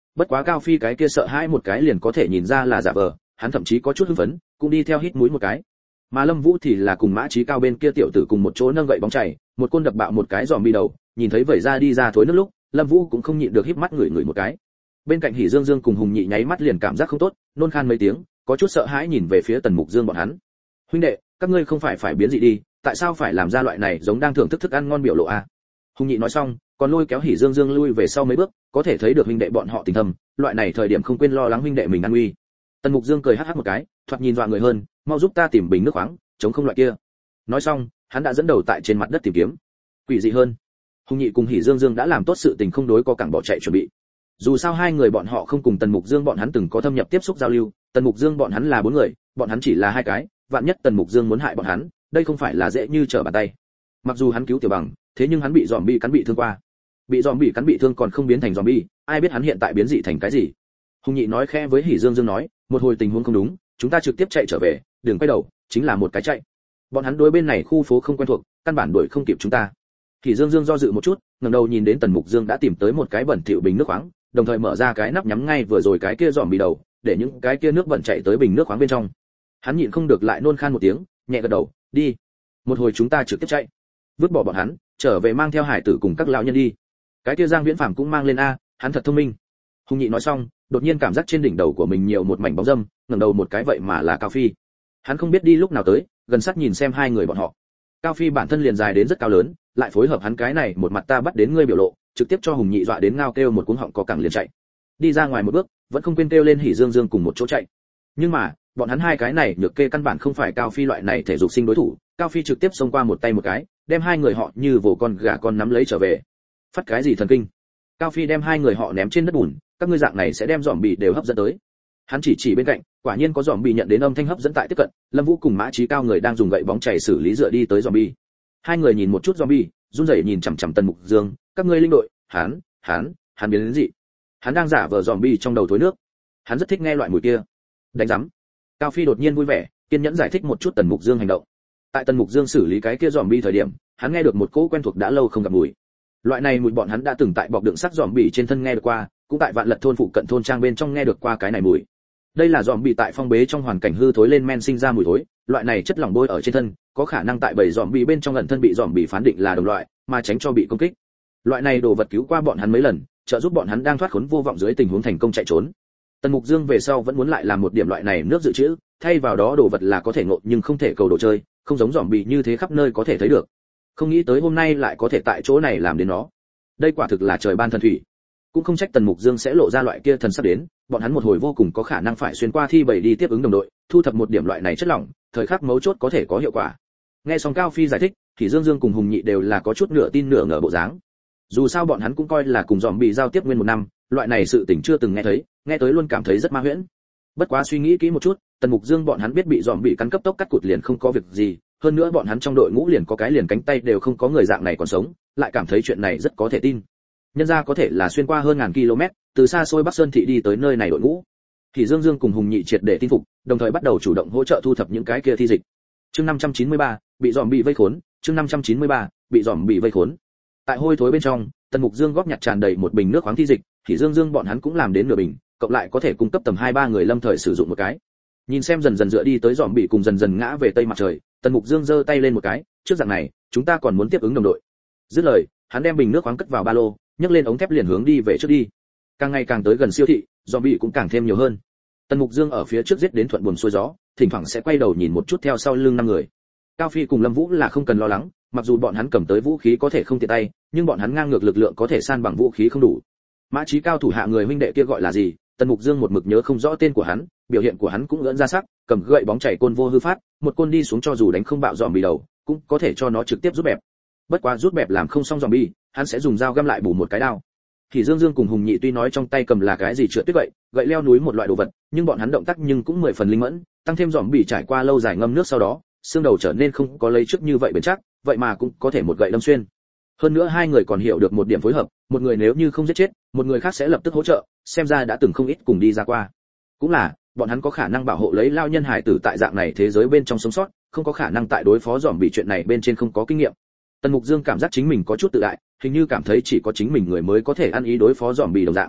bất quá Cao Phi cái kia sợ hãi một cái liền có thể nhìn ra là giả vờ, hắn thậm chí có chút hưng phấn, cũng đi theo hít mũi một cái. Mà Lâm Vũ thì là cùng Mã Chí Cao bên kia tiểu tử cùng một chỗ nâng gậy bóng chảy, một côn đập bạo một cái giòm bi đầu, nhìn thấy vẩy ra đi ra thối nước lúc, Lâm Vũ cũng không nhịn được híp mắt ngửi ngửi một cái. Bên cạnh Hỉ Dương Dương cùng Hùng Nhị nháy mắt liền cảm giác không tốt, nôn khan mấy tiếng, có chút sợ hãi nhìn về phía Tần Mục Dương bọn hắn. Huynh đệ, các ngươi không phải phải biến dị đi, tại sao phải làm ra loại này giống đang thưởng thức thức ăn ngon biểu lộ a? À? Hùng Nhị nói xong, còn lôi kéo Hỉ Dương Dương lui về sau mấy bước, có thể thấy được huynh đệ bọn họ tình thầm, loại này thời điểm không quên lo lắng huynh đệ mình an nguy. Tần Mục Dương cười hắc hắc một cái, thoạt nhìn dọa người hơn, mau giúp ta tìm bình nước khoáng, chống không loại kia. Nói xong, hắn đã dẫn đầu tại trên mặt đất tìm kiếm. Quỷ dị hơn, Hùng Nhị cùng Hỉ Dương Dương đã làm tốt sự tình không đối có cẳng bỏ chạy chuẩn bị. Dù sao hai người bọn họ không cùng Tần Mục Dương bọn hắn từng có thâm nhập tiếp xúc giao lưu, Tần Mục Dương bọn hắn là bốn người, bọn hắn chỉ là hai cái, vạn nhất Tần Mục Dương muốn hại bọn hắn, đây không phải là dễ như trở bàn tay. Mặc dù hắn cứu Tiểu Bằng, thế nhưng hắn bị zombie cắn bị thương qua. Bị zombie cắn bị thương còn không biến thành zombie, ai biết hắn hiện tại biến dị thành cái gì. Hùng Nhị nói khẽ với Hỉ Dương Dương nói, một hồi tình huống không đúng, chúng ta trực tiếp chạy trở về, đừng quay đầu, chính là một cái chạy. Bọn hắn đối bên này khu phố không quen thuộc, căn bản đuổi không kịp chúng ta. Hỉ Dương Dương do dự một chút, ngẩng đầu nhìn đến Tần Mục Dương đã tìm tới một cái bẩn thỉu bình nước khoáng, đồng thời mở ra cái nắp nhắm ngay vừa rồi cái kia giòm bị đầu, để những cái kia nước bẩn chảy tới bình nước khoáng bên trong. Hắn nhịn không được lại nôn khan một tiếng, nhẹ gật đầu, đi. Một hồi chúng ta trực tiếp chạy, vứt bỏ bọn hắn, trở về mang theo hải tử cùng các lão nhân đi. Cái kia Giang Viễn Phàm cũng mang lên a, hắn thật thông minh. Hùng Nhị nói xong, đột nhiên cảm giác trên đỉnh đầu của mình nhiều một mảnh bóng râm, ngẩng đầu một cái vậy mà là Cao Phi. Hắn không biết đi lúc nào tới, gần sát nhìn xem hai người bọn họ. Cao Phi bản thân liền dài đến rất cao lớn, lại phối hợp hắn cái này một mặt ta bắt đến ngươi biểu lộ, trực tiếp cho Hùng Nhị dọa đến ngao kêu một cuống họng có cẳng liền chạy. Đi ra ngoài một bước, vẫn không quên kêu lên Hỉ Dương Dương cùng một chỗ chạy. Nhưng mà, bọn hắn hai cái này nhược kê căn bản không phải Cao Phi loại này thể dục sinh đối thủ, Cao Phi trực tiếp xông qua một tay một cái, đem hai người họ như vồ con gà con nắm lấy trở về. Phát cái gì thần kinh? Cao Phi đem hai người họ ném trên đất bùn, các ngươi dạng này sẽ đem giòm bị đều hấp dẫn tới. Hắn chỉ chỉ bên cạnh, quả nhiên có giòm bị nhận đến âm thanh hấp dẫn tại tiếp cận, Lâm Vũ cùng Mã Chí Cao người đang dùng gậy bóng chảy xử lý dựa đi tới giòm bị. Hai người nhìn một chút giòm bị, run rẩy nhìn chằm chằm Tần Mục Dương, các ngươi linh đội, hắn, hắn, hắn biến đến gì? Hắn đang giả vờ giòm bị trong đầu thối nước. Hắn rất thích nghe loại mùi kia. Đánh rắm. Cao Phi đột nhiên vui vẻ, kiên nhẫn giải thích một chút Tần Mục Dương hành động. Tại Tần Mục Dương xử lý cái kia giòm bị thời điểm, hắn nghe được một cỗ quen thuộc đã lâu không gặp mùi. Loại này mùi bọn hắn đã từng tại bọc đựng sắc giòm bị trên thân nghe được qua, cũng tại Vạn Lật thôn phụ cận thôn trang bên trong nghe được qua cái này mùi. Đây là giòm bị tại phong bế trong hoàn cảnh hư thối lên men sinh ra mùi thối, loại này chất lỏng bôi ở trên thân, có khả năng tại bầy giòm bị bên trong ẩn thân bị giòm bị phán định là đồng loại, mà tránh cho bị công kích. Loại này đồ vật cứu qua bọn hắn mấy lần, trợ giúp bọn hắn đang thoát khốn vô vọng dưới tình huống thành công chạy trốn. Tần Mục Dương về sau vẫn muốn lại làm một điểm loại này nước dự trữ, thay vào đó đồ vật là có thể ngộ nhưng không thể cầu đồ chơi, không giống giòm bị như thế khắp nơi có thể thấy được. Không nghĩ tới hôm nay lại có thể tại chỗ này làm đến nó. Đây quả thực là trời ban thần thủy. Cũng không trách Tần Mục Dương sẽ lộ ra loại kia thần sắp đến, bọn hắn một hồi vô cùng có khả năng phải xuyên qua thi bảy đi tiếp ứng đồng đội, thu thập một điểm loại này chất lỏng, thời khắc mấu chốt có thể có hiệu quả. Nghe xong Cao Phi giải thích, thì Dương Dương cùng Hùng Nhị đều là có chút nửa tin nửa ngờ bộ dáng. Dù sao bọn hắn cũng coi là cùng giòm bị giao tiếp nguyên một năm, loại này sự tình chưa từng nghe thấy, nghe tới luôn cảm thấy rất ma huyễn. Bất quá suy nghĩ kỹ một chút, Tần Mục Dương bọn hắn biết bị giòm bị cắn cấp tốc cắt cụt liền không có việc gì, hơn nữa bọn hắn trong đội ngũ liền có cái liền cánh tay đều không có người dạng này còn sống, lại cảm thấy chuyện này rất có thể tin. Nhân ra có thể là xuyên qua hơn ngàn km, từ xa xôi Bắc Sơn thị đi tới nơi này đội ngũ. Thì Dương Dương cùng Hùng Nhị triệt để tin phục, đồng thời bắt đầu chủ động hỗ trợ thu thập những cái kia thi dịch. Chương năm trăm chín mươi ba, bị giòm bị vây khốn, chương năm trăm chín mươi ba, bị giòm bị vây khốn. Tại hôi thối bên trong, Tần Mục Dương góp nhặt tràn đầy một bình nước khoáng thi dịch, thì Dương Dương bọn hắn cũng làm đến nửa bình, cộng lại có thể cung cấp tầm hai ba người lâm thời sử dụng một cái. Nhìn xem dần dần dựa đi tới giòm bị cùng dần dần ngã về tây mặt trời, Tần Mục Dương giơ tay lên một cái, trước dạng này, chúng ta còn muốn tiếp ứng đồng đội. Dứt lời, hắn đem bình nước khoáng cất vào ba lô, nhấc lên ống thép liền hướng đi về trước đi. Càng ngày càng tới gần siêu thị, zombie cũng càng thêm nhiều hơn. Tần Mục Dương ở phía trước giết đến thuận buồm xuôi gió, thỉnh thoảng sẽ quay đầu nhìn một chút theo sau lưng năm người. Cao Phi cùng Lâm Vũ là không cần lo lắng, mặc dù bọn hắn cầm tới vũ khí có thể không tiện tay, nhưng bọn hắn ngang ngược lực lượng có thể san bằng vũ khí không đủ. Mã Chí Cao thủ hạ người huynh đệ kia gọi là gì? Tần Mục Dương một mực nhớ không rõ tên của hắn, biểu hiện của hắn cũng ưỡn ra sắc, cầm gậy bóng chảy côn vô hư phát, một côn đi xuống cho dù đánh không bạo dòm bị đầu, cũng có thể cho nó trực tiếp rút bẹp. Bất quá rút bẹp làm không xong dòm bi, hắn sẽ dùng dao găm lại bù một cái đao. Thì Dương Dương cùng Hùng Nhị tuy nói trong tay cầm là cái gì trượt tuyết vậy, gậy leo núi một loại đồ vật, nhưng bọn hắn động tác nhưng cũng mười phần linh mẫn, tăng thêm dòm bị trải qua lâu dài ngâm nước sau đó, xương đầu trở nên không có lấy trước như vậy bền chắc, vậy mà cũng có thể một gậy đâm xuyên. Hơn nữa hai người còn hiểu được một điểm phối hợp, một người nếu như không giết chết, một người khác sẽ lập tức hỗ trợ, xem ra đã từng không ít cùng đi ra qua. Cũng là, bọn hắn có khả năng bảo hộ lấy lao nhân hải tử tại dạng này thế giới bên trong sống sót, không có khả năng tại đối phó dòm bị chuyện này bên trên không có kinh nghiệm. Tần Mục Dương cảm giác chính mình có chút tự đại, hình như cảm thấy chỉ có chính mình người mới có thể ăn ý đối phó dòm bị đồng dạng.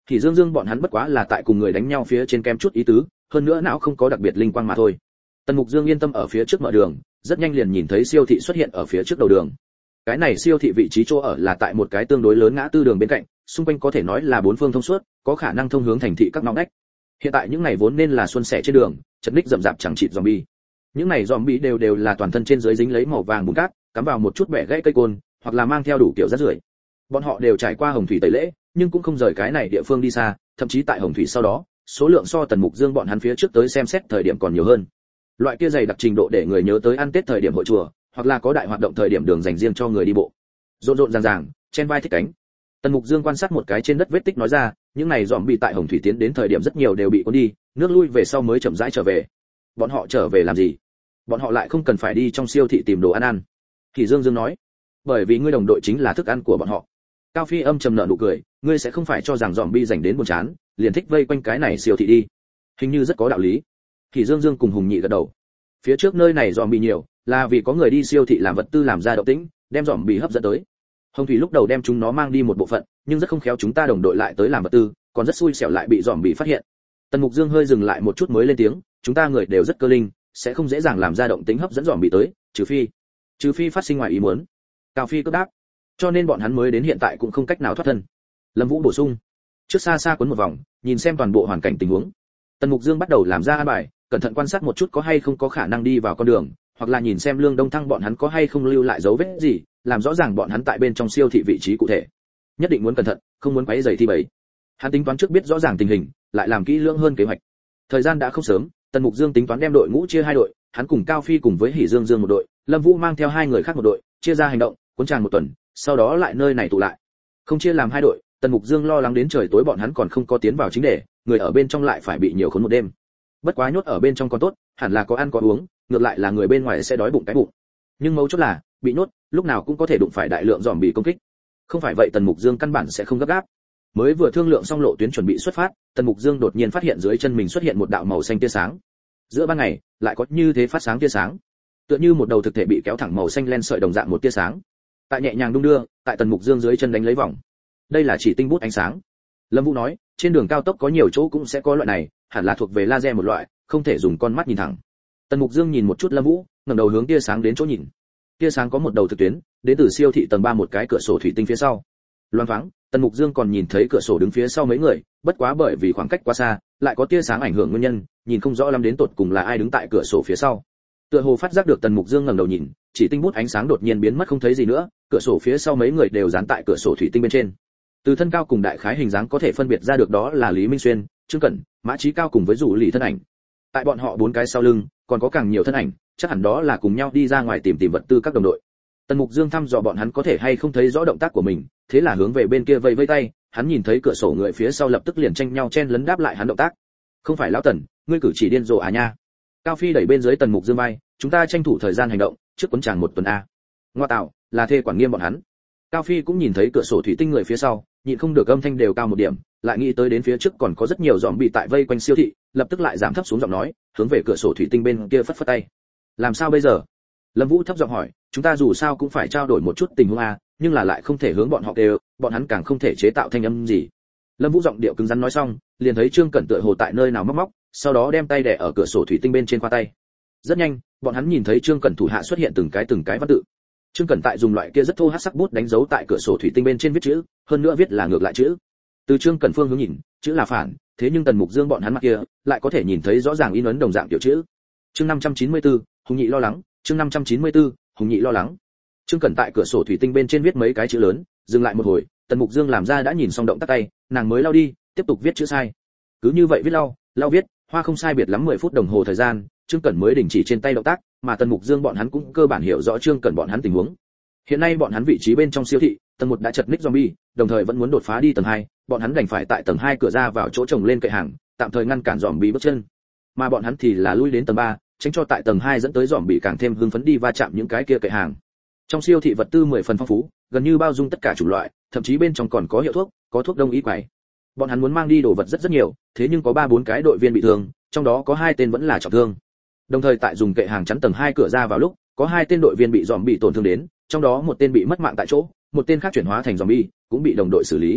Thì Dương Dương bọn hắn bất quá là tại cùng người đánh nhau phía trên kem chút ý tứ, hơn nữa não không có đặc biệt linh quang mà thôi. Tần Mục Dương yên tâm ở phía trước mở đường, rất nhanh liền nhìn thấy siêu thị xuất hiện ở phía trước đầu đường. Cái này siêu thị vị trí chỗ ở là tại một cái tương đối lớn ngã tư đường bên cạnh, xung quanh có thể nói là bốn phương thông suốt, có khả năng thông hướng thành thị các ngõ ngách. Hiện tại những ngày vốn nên là xuân sẻ trên đường, chật ních rậm rạp chẳng chịt zombie. Những này zombie đều đều là toàn thân trên dưới dính lấy màu vàng bùn cát, cắm vào một chút bẻ gãy cây côn, hoặc là mang theo đủ kiểu rác rưởi. Bọn họ đều trải qua Hồng Thủy tẩy lễ, nhưng cũng không rời cái này địa phương đi xa, thậm chí tại Hồng Thủy sau đó, số lượng so Tần Mục Dương bọn hắn phía trước tới xem xét thời điểm còn nhiều hơn. Loại kia dày đặc trình độ để người nhớ tới ăn Tết thời điểm hội chùa, hoặc là có đại hoạt động thời điểm đường dành riêng cho người đi bộ. Rộn rộn ràng ràng, chen vai thích cánh. Tần Mục Dương quan sát một cái trên đất vết tích nói ra, những này dòm bị tại Hồng Thủy tiến đến thời điểm rất nhiều đều bị cuốn đi, nước lui về sau mới chậm rãi trở về. Bọn họ trở về làm gì? Bọn họ lại không cần phải đi trong siêu thị tìm đồ ăn ăn. Thì Dương Dương nói, bởi vì ngươi đồng đội chính là thức ăn của bọn họ. Cao Phi âm trầm nợ nụ cười, ngươi sẽ không phải cho rằng dòm bi dành đến buồn chán, liền thích vây quanh cái này siêu thị đi. Hình như rất có đạo lý. Thì Dương Dương cùng Hùng Nhị gật đầu. Phía trước nơi này dòm bị nhiều, là vì có người đi siêu thị làm vật tư làm ra động tĩnh, đem dòm bị hấp dẫn tới. Hồng Thủy lúc đầu đem chúng nó mang đi một bộ phận, nhưng rất không khéo chúng ta đồng đội lại tới làm vật tư, còn rất xui xẻo lại bị dòm bị phát hiện. Tần Mục Dương hơi dừng lại một chút mới lên tiếng, chúng ta người đều rất cơ linh, sẽ không dễ dàng làm ra động tĩnh hấp dẫn dòm bị tới, trừ phi, trừ phi phát sinh ngoài ý muốn. Cao Phi cứ đáp, cho nên bọn hắn mới đến hiện tại cũng không cách nào thoát thân. Lâm Vũ bổ sung, trước xa xa quấn một vòng, nhìn xem toàn bộ hoàn cảnh tình huống. Tần Mục Dương bắt đầu làm ra an bài, cẩn thận quan sát một chút có hay không có khả năng đi vào con đường, hoặc là nhìn xem Lương Đông Thăng bọn hắn có hay không lưu lại dấu vết gì, làm rõ ràng bọn hắn tại bên trong siêu thị vị trí cụ thể. Nhất định muốn cẩn thận, không muốn quấy rầy thi bầy. Hắn tính toán trước biết rõ ràng tình hình, lại làm kỹ lưỡng hơn kế hoạch. Thời gian đã không sớm, Tần Mục Dương tính toán đem đội ngũ chia hai đội, hắn cùng Cao Phi cùng với Hỉ Dương Dương một đội, Lâm Vũ mang theo hai người khác một đội, chia ra hành động, cuốn tràn một tuần, sau đó lại nơi này tụ lại. Không chia làm hai đội, Tần Mục Dương lo lắng đến trời tối bọn hắn còn không có tiến vào chính đề, người ở bên trong lại phải bị nhiều khốn một đêm. Bất quá nhốt ở bên trong còn tốt, hẳn là có ăn có uống, ngược lại là người bên ngoài sẽ đói bụng cái bụng. Nhưng mấu chốt là, bị nhốt, lúc nào cũng có thể đụng phải đại lượng dòm bị công kích. Không phải vậy Tần Mục Dương căn bản sẽ không gấp gáp. Mới vừa thương lượng xong lộ tuyến chuẩn bị xuất phát, Tần Mục Dương đột nhiên phát hiện dưới chân mình xuất hiện một đạo màu xanh tia sáng. Giữa ban ngày, lại có như thế phát sáng tia sáng. Tựa như một đầu thực thể bị kéo thẳng màu xanh len sợi đồng dạng một tia sáng. Tại nhẹ nhàng đung đưa, tại Tần Mục Dương dưới chân đánh lấy vòng. Đây là chỉ tinh bút ánh sáng. Lâm Vũ nói, trên đường cao tốc có nhiều chỗ cũng sẽ có loại này, hẳn là thuộc về laser một loại, không thể dùng con mắt nhìn thẳng. Tần Mục Dương nhìn một chút Lâm Vũ, ngẩng đầu hướng tia sáng đến chỗ nhìn. Tia sáng có một đầu thực tuyến, đến từ siêu thị tầng ba một cái cửa sổ thủy tinh phía sau. Loan thoáng, Tần Mục Dương còn nhìn thấy cửa sổ đứng phía sau mấy người, bất quá bởi vì khoảng cách quá xa, lại có tia sáng ảnh hưởng nguyên nhân, nhìn không rõ lắm đến tột cùng là ai đứng tại cửa sổ phía sau. Tựa hồ phát giác được Tần Mục Dương ngẩng đầu nhìn, chỉ tinh bút ánh sáng đột nhiên biến mất không thấy gì nữa, cửa sổ phía sau mấy người đều dán tại cửa sổ thủy tinh bên trên. Từ thân cao cùng đại khái hình dáng có thể phân biệt ra được đó là Lý Minh Xuyên, Trương Cẩn, Mã Chí Cao cùng với Dụ Lì thân ảnh. Tại bọn họ bốn cái sau lưng, còn có càng nhiều thân ảnh, chắc hẳn đó là cùng nhau đi ra ngoài tìm tìm vật tư các đồng đội. Tần Mục Dương thăm dò bọn hắn có thể hay không thấy rõ động tác của mình, thế là hướng về bên kia vẫy vẫy tay, hắn nhìn thấy cửa sổ người phía sau lập tức liền tranh nhau chen lấn đáp lại hắn động tác. Không phải lão Tần, ngươi cử chỉ điên rồ à nha. Cao Phi đẩy bên dưới Tần Mục Dương vai, chúng ta tranh thủ thời gian hành động, trước quấn chàng một tuần a. Ngoa tạo, là thê quản nghiêm bọn hắn. Cao Phi cũng nhìn thấy cửa sổ thủy tinh người phía sau, nhịn không được âm thanh đều cao một điểm, lại nghĩ tới đến phía trước còn có rất nhiều dòm bị tại vây quanh siêu thị, lập tức lại giảm thấp xuống giọng nói, hướng về cửa sổ thủy tinh bên kia phất phất tay. Làm sao bây giờ? Lâm Vũ thấp giọng hỏi, chúng ta dù sao cũng phải trao đổi một chút tình huống a, nhưng là lại không thể hướng bọn họ đều, bọn hắn càng không thể chế tạo thanh âm gì. Lâm Vũ giọng điệu cứng rắn nói xong, liền thấy Trương Cẩn tựa hồ tại nơi nào móc móc, sau đó đem tay đè ở cửa sổ thủy tinh bên trên qua tay. Rất nhanh, bọn hắn nhìn thấy Trương Cẩn thủ hạ xuất hiện từng cái từng cái văn tự. Trương Cẩn tại dùng loại kia rất thô hắc sắc bút đánh dấu tại cửa sổ thủy tinh bên trên viết chữ, hơn nữa viết là ngược lại chữ. Từ Trương Cẩn phương hướng nhìn, chữ là phản, thế nhưng Tần Mục Dương bọn hắn mặt kia lại có thể nhìn thấy rõ ràng in ấn đồng dạng tiểu chữ. Chương năm trăm chín mươi tư, Hùng Nhị lo lắng, chương năm trăm chín mươi tư, Hùng Nhị lo lắng. Trương Cẩn tại cửa sổ thủy tinh bên trên viết mấy cái chữ lớn, dừng lại một hồi, Tần Mục Dương làm ra đã nhìn xong động tác tay, nàng mới lau đi, tiếp tục viết chữ sai. Cứ như vậy viết lau, lau viết, hoa không sai biệt lắm mười phút đồng hồ thời gian, Trương Cẩn mới đình chỉ trên tay động tác, mà Tần Mục Dương bọn hắn cũng cơ bản hiểu rõ Trương Cẩn bọn hắn tình huống. Hiện nay bọn hắn vị trí bên trong siêu thị, tầng một đã chật ních zombie, đồng thời vẫn muốn đột phá đi tầng hai, bọn hắn đành phải tại tầng hai cửa ra vào chỗ trồng lên kệ hàng, tạm thời ngăn cản zombie bước chân. Mà bọn hắn thì là lui đến tầng ba, tránh cho tại tầng hai dẫn tới zombie càng thêm hưng phấn đi va chạm những cái kia kệ hàng. Trong siêu thị vật tư mười phần phong phú, gần như bao dung tất cả chủng loại, thậm chí bên trong còn có hiệu thuốc, có thuốc đông y quẩy. Bọn hắn muốn mang đi đồ vật rất rất nhiều, thế nhưng có ba bốn cái đội viên bị thương, trong đó có hai tên vẫn là trọng thương. Đồng thời tại dùng kệ hàng chắn tầng hai cửa ra vào lúc, có hai tên đội viên bị dòm bị tổn thương đến, trong đó một tên bị mất mạng tại chỗ, một tên khác chuyển hóa thành zombie, cũng bị đồng đội xử lý.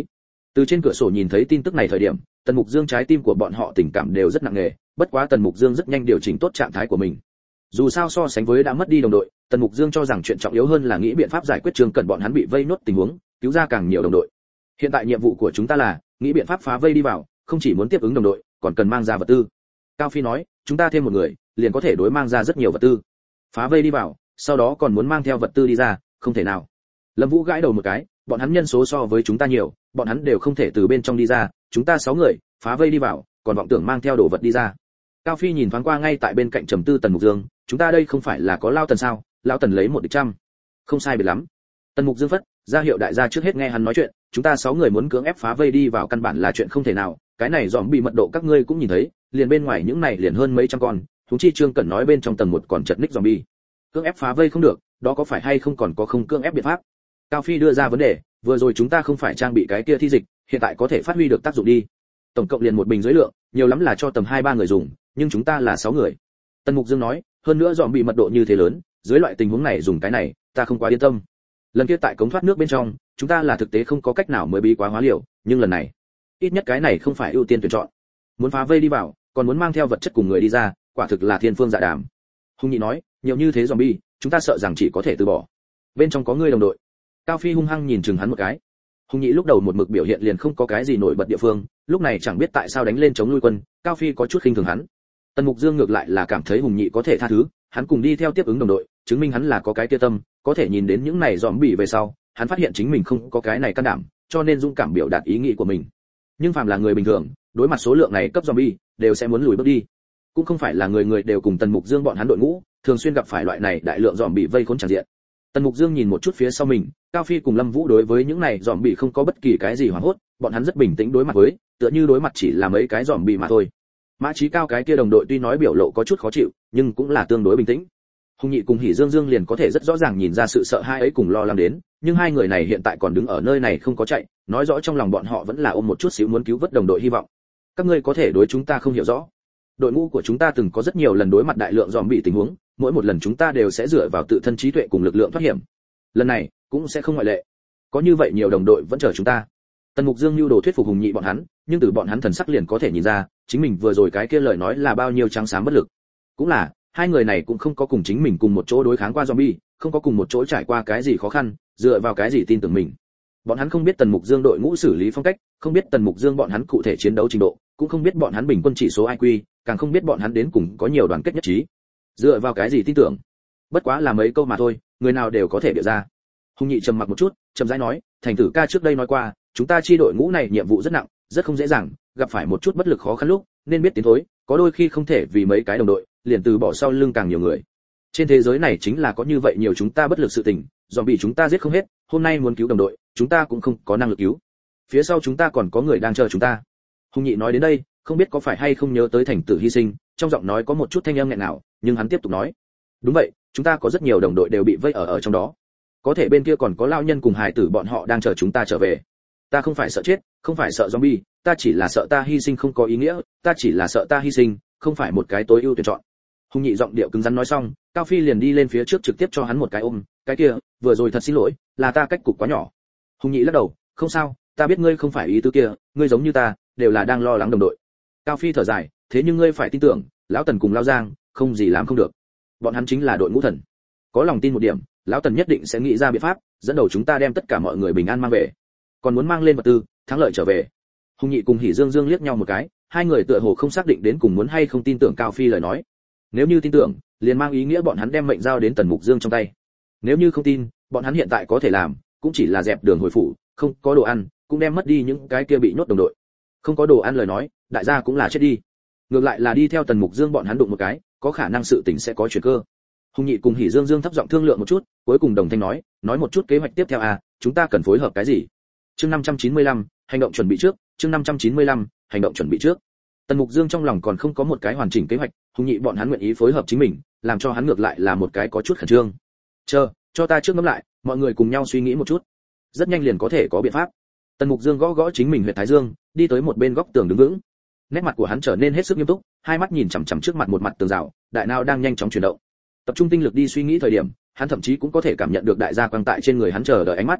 Từ trên cửa sổ nhìn thấy tin tức này thời điểm, Tần Mục Dương trái tim của bọn họ tình cảm đều rất nặng nề, bất quá Tần Mục Dương rất nhanh điều chỉnh tốt trạng thái của mình. Dù sao so sánh với đã mất đi đồng đội, Tần Mục Dương cho rằng chuyện trọng yếu hơn là nghĩ biện pháp giải quyết Trương Cẩn bọn hắn bị vây nốt tình huống, cứu ra càng nhiều đồng đội. Hiện tại nhiệm vụ của chúng ta là nghĩ biện pháp phá vây đi vào, không chỉ muốn tiếp ứng đồng đội, còn cần mang ra vật tư. Cao Phi nói, chúng ta thêm một người, liền có thể đối mang ra rất nhiều vật tư. Phá vây đi vào, sau đó còn muốn mang theo vật tư đi ra, không thể nào. Lâm Vũ gãi đầu một cái, bọn hắn nhân số so với chúng ta nhiều, bọn hắn đều không thể từ bên trong đi ra, chúng ta sáu người, phá vây đi vào, còn vọng tưởng mang theo đồ vật đi ra. Cao Phi nhìn thoáng qua ngay tại bên cạnh trầm tư Tần Mục Dương, chúng ta đây không phải là có Lao Tần sao? Lão Tần lấy một địch trăm. Không sai biệt lắm. Tần Mục Dương phất, ra hiệu đại gia trước hết nghe hắn nói chuyện, chúng ta sáu người muốn cưỡng ép phá vây đi vào căn bản là chuyện không thể nào, cái này dòm bị mật độ các ngươi cũng nhìn thấy, liền bên ngoài những này liền hơn mấy trăm con, huống chi Trương Cẩn nói bên trong tầng một còn chật ních zombie. Cưỡng ép phá vây không được, đó có phải hay không còn có không cưỡng ép biện pháp? Cao Phi đưa ra vấn đề, vừa rồi chúng ta không phải trang bị cái kia thi dịch, hiện tại có thể phát huy được tác dụng đi. Tổng cộng liền một bình dưới lượng, nhiều lắm là cho tầm hai ba người dùng, nhưng chúng ta là sáu người. Tần Mục Dương nói, hơn nữa dòm bị mật độ như thế lớn, dưới loại tình huống này dùng cái này, ta không quá yên tâm. Lần kia tại cống thoát nước bên trong, chúng ta là thực tế không có cách nào mới bí quá hóa liều, nhưng lần này, ít nhất cái này không phải ưu tiên tuyển chọn. Muốn phá vây đi vào, còn muốn mang theo vật chất cùng người đi ra, quả thực là thiên phương dạ đàm. Hung Nhị nói, nhiều như thế zombie, chúng ta sợ rằng chỉ có thể từ bỏ. Bên trong có người đồng đội. Cao Phi hung hăng nhìn chừng hắn một cái. Hung Nhị lúc đầu một mực biểu hiện liền không có cái gì nổi bật địa phương, lúc này chẳng biết tại sao đánh lên chống nuôi quân, Cao Phi có chút khinh thường hắn. Tần Mục Dương ngược lại là cảm thấy Hung Nhị có thể tha thứ, hắn cùng đi theo tiếp ứng đồng đội, chứng minh hắn là có cái kia tâm, có thể nhìn đến những này zombie về sau, hắn phát hiện chính mình không có cái này can đảm, cho nên dũng cảm biểu đạt ý nghĩ của mình. Nhưng phàm là người bình thường, đối mặt số lượng này cấp zombie, đều sẽ muốn lùi bước đi. Cũng không phải là người người đều cùng Tần Mục Dương bọn hắn đội ngũ, thường xuyên gặp phải loại này đại lượng zombie vây khốn tràn diện. Tần Mục Dương nhìn một chút phía sau mình, Cao Phi cùng Lâm Vũ đối với những này zombie không có bất kỳ cái gì hoảng hốt, bọn hắn rất bình tĩnh đối mặt với, tựa như đối mặt chỉ là mấy cái zombie mà thôi. Mã Chí Cao cái kia đồng đội tuy nói biểu lộ có chút khó chịu, nhưng cũng là tương đối bình tĩnh. Hung Nhị cùng Hỉ Dương Dương liền có thể rất rõ ràng nhìn ra sự sợ hãi ấy cùng lo lắng đến, nhưng hai người này hiện tại còn đứng ở nơi này không có chạy, nói rõ trong lòng bọn họ vẫn là ôm một chút xíu muốn cứu vớt đồng đội hy vọng. Các ngươi có thể đối chúng ta không hiểu rõ. Đội ngũ của chúng ta từng có rất nhiều lần đối mặt đại lượng zombie tình huống, mỗi một lần chúng ta đều sẽ dựa vào tự thân trí tuệ cùng lực lượng thoát hiểm. Lần này cũng sẽ không ngoại lệ. Có như vậy nhiều đồng đội vẫn chờ chúng ta. Tần Mục Dương lưu đồ thuyết phục Hùng Nhị bọn hắn, nhưng từ bọn hắn thần sắc liền có thể nhìn ra, chính mình vừa rồi cái kia lời nói là bao nhiêu trắng xám bất lực. Cũng là, hai người này cũng không có cùng chính mình cùng một chỗ đối kháng qua zombie, không có cùng một chỗ trải qua cái gì khó khăn, dựa vào cái gì tin tưởng mình. Bọn hắn không biết Tần Mục Dương đội ngũ xử lý phong cách, không biết Tần Mục Dương bọn hắn cụ thể chiến đấu trình độ, cũng không biết bọn hắn bình quân chỉ số i kiu, càng không biết bọn hắn đến cùng có nhiều đoàn kết nhất trí. Dựa vào cái gì tin tưởng? Bất quá là mấy câu mà thôi, người nào đều có thể biểu ra. Hùng Nhị trầm mặc một chút, trầm rãi nói, Thành Tử ca trước đây nói qua, chúng ta chi đội ngũ này nhiệm vụ rất nặng, rất không dễ dàng, gặp phải một chút bất lực khó khăn lúc, nên biết tiến thối, có đôi khi không thể vì mấy cái đồng đội, liền từ bỏ sau lưng càng nhiều người. Trên thế giới này chính là có như vậy nhiều chúng ta bất lực sự tình, zombie chúng ta giết không hết, hôm nay muốn cứu đồng đội, chúng ta cũng không có năng lực cứu. Phía sau chúng ta còn có người đang chờ chúng ta. Hùng Nhị nói đến đây, không biết có phải hay không nhớ tới Thành Tử hy sinh, trong giọng nói có một chút thanh âm nghẹn ngào, nhưng hắn tiếp tục nói, đúng vậy, chúng ta có rất nhiều đồng đội đều bị vây ở ở trong đó. Có thể bên kia còn có lao nhân cùng hài tử bọn họ đang chờ chúng ta trở về. Ta không phải sợ chết, không phải sợ zombie, ta chỉ là sợ ta hy sinh không có ý nghĩa, ta chỉ là sợ ta hy sinh, không phải một cái tối ưu tuyển chọn. Hùng Nhị giọng điệu cứng rắn nói xong, Cao Phi liền đi lên phía trước trực tiếp cho hắn một cái ôm, cái kia, vừa rồi thật xin lỗi, là ta cách cục quá nhỏ. Hùng Nhị lắc đầu, không sao, ta biết ngươi không phải ý tứ kia, ngươi giống như ta, đều là đang lo lắng đồng đội. Cao Phi thở dài, thế nhưng ngươi phải tin tưởng, lão Tần cùng Lão Giang, không gì làm không được. Bọn hắn chính là đội ngũ thần. Có lòng tin một điểm, lão Tần nhất định sẽ nghĩ ra biện pháp, dẫn đầu chúng ta đem tất cả mọi người bình an mang về. Còn muốn mang lên vật tư, thắng lợi trở về. Hùng Nhị cùng Hỉ Dương Dương liếc nhau một cái, hai người tựa hồ không xác định đến cùng muốn hay không tin tưởng Cao Phi lời nói. Nếu như tin tưởng, liền mang ý nghĩa bọn hắn đem mệnh giao đến Tần Mục Dương trong tay. Nếu như không tin, bọn hắn hiện tại có thể làm, cũng chỉ là dẹp đường hồi phủ, không có đồ ăn, cũng đem mất đi những cái kia bị nhốt đồng đội. Không có đồ ăn lời nói, đại gia cũng là chết đi. Ngược lại là đi theo Tần Mục Dương bọn hắn đụng một cái, có khả năng sự tình sẽ có chuyển cơ. Hùng Nhị cùng Hỉ Dương Dương thấp giọng thương lượng một chút, cuối cùng đồng thanh nói, nói một chút kế hoạch tiếp theo à, chúng ta cần phối hợp cái gì? Chương năm trăm chín mươi lăm, hành động chuẩn bị trước, chương năm trăm chín mươi lăm, hành động chuẩn bị trước. Tần Mục Dương trong lòng còn không có một cái hoàn chỉnh kế hoạch, Hùng Nhị bọn hắn nguyện ý phối hợp chính mình, làm cho hắn ngược lại là một cái có chút khẩn trương. Chờ, cho ta trước ngẫm lại, mọi người cùng nhau suy nghĩ một chút. Rất nhanh liền có thể có biện pháp. Tần Mục Dương gõ gõ chính mình huyệt thái dương, đi tới một bên góc tường đứng vững. Nét mặt của hắn trở nên hết sức nghiêm túc, hai mắt nhìn chằm chằm trước mặt một mặt tường rào, đại não đang nhanh chóng chuyển động. Tập trung tinh lực đi suy nghĩ thời điểm, hắn thậm chí cũng có thể cảm nhận được đại gia quang tại trên người hắn chờ đợi ánh mắt.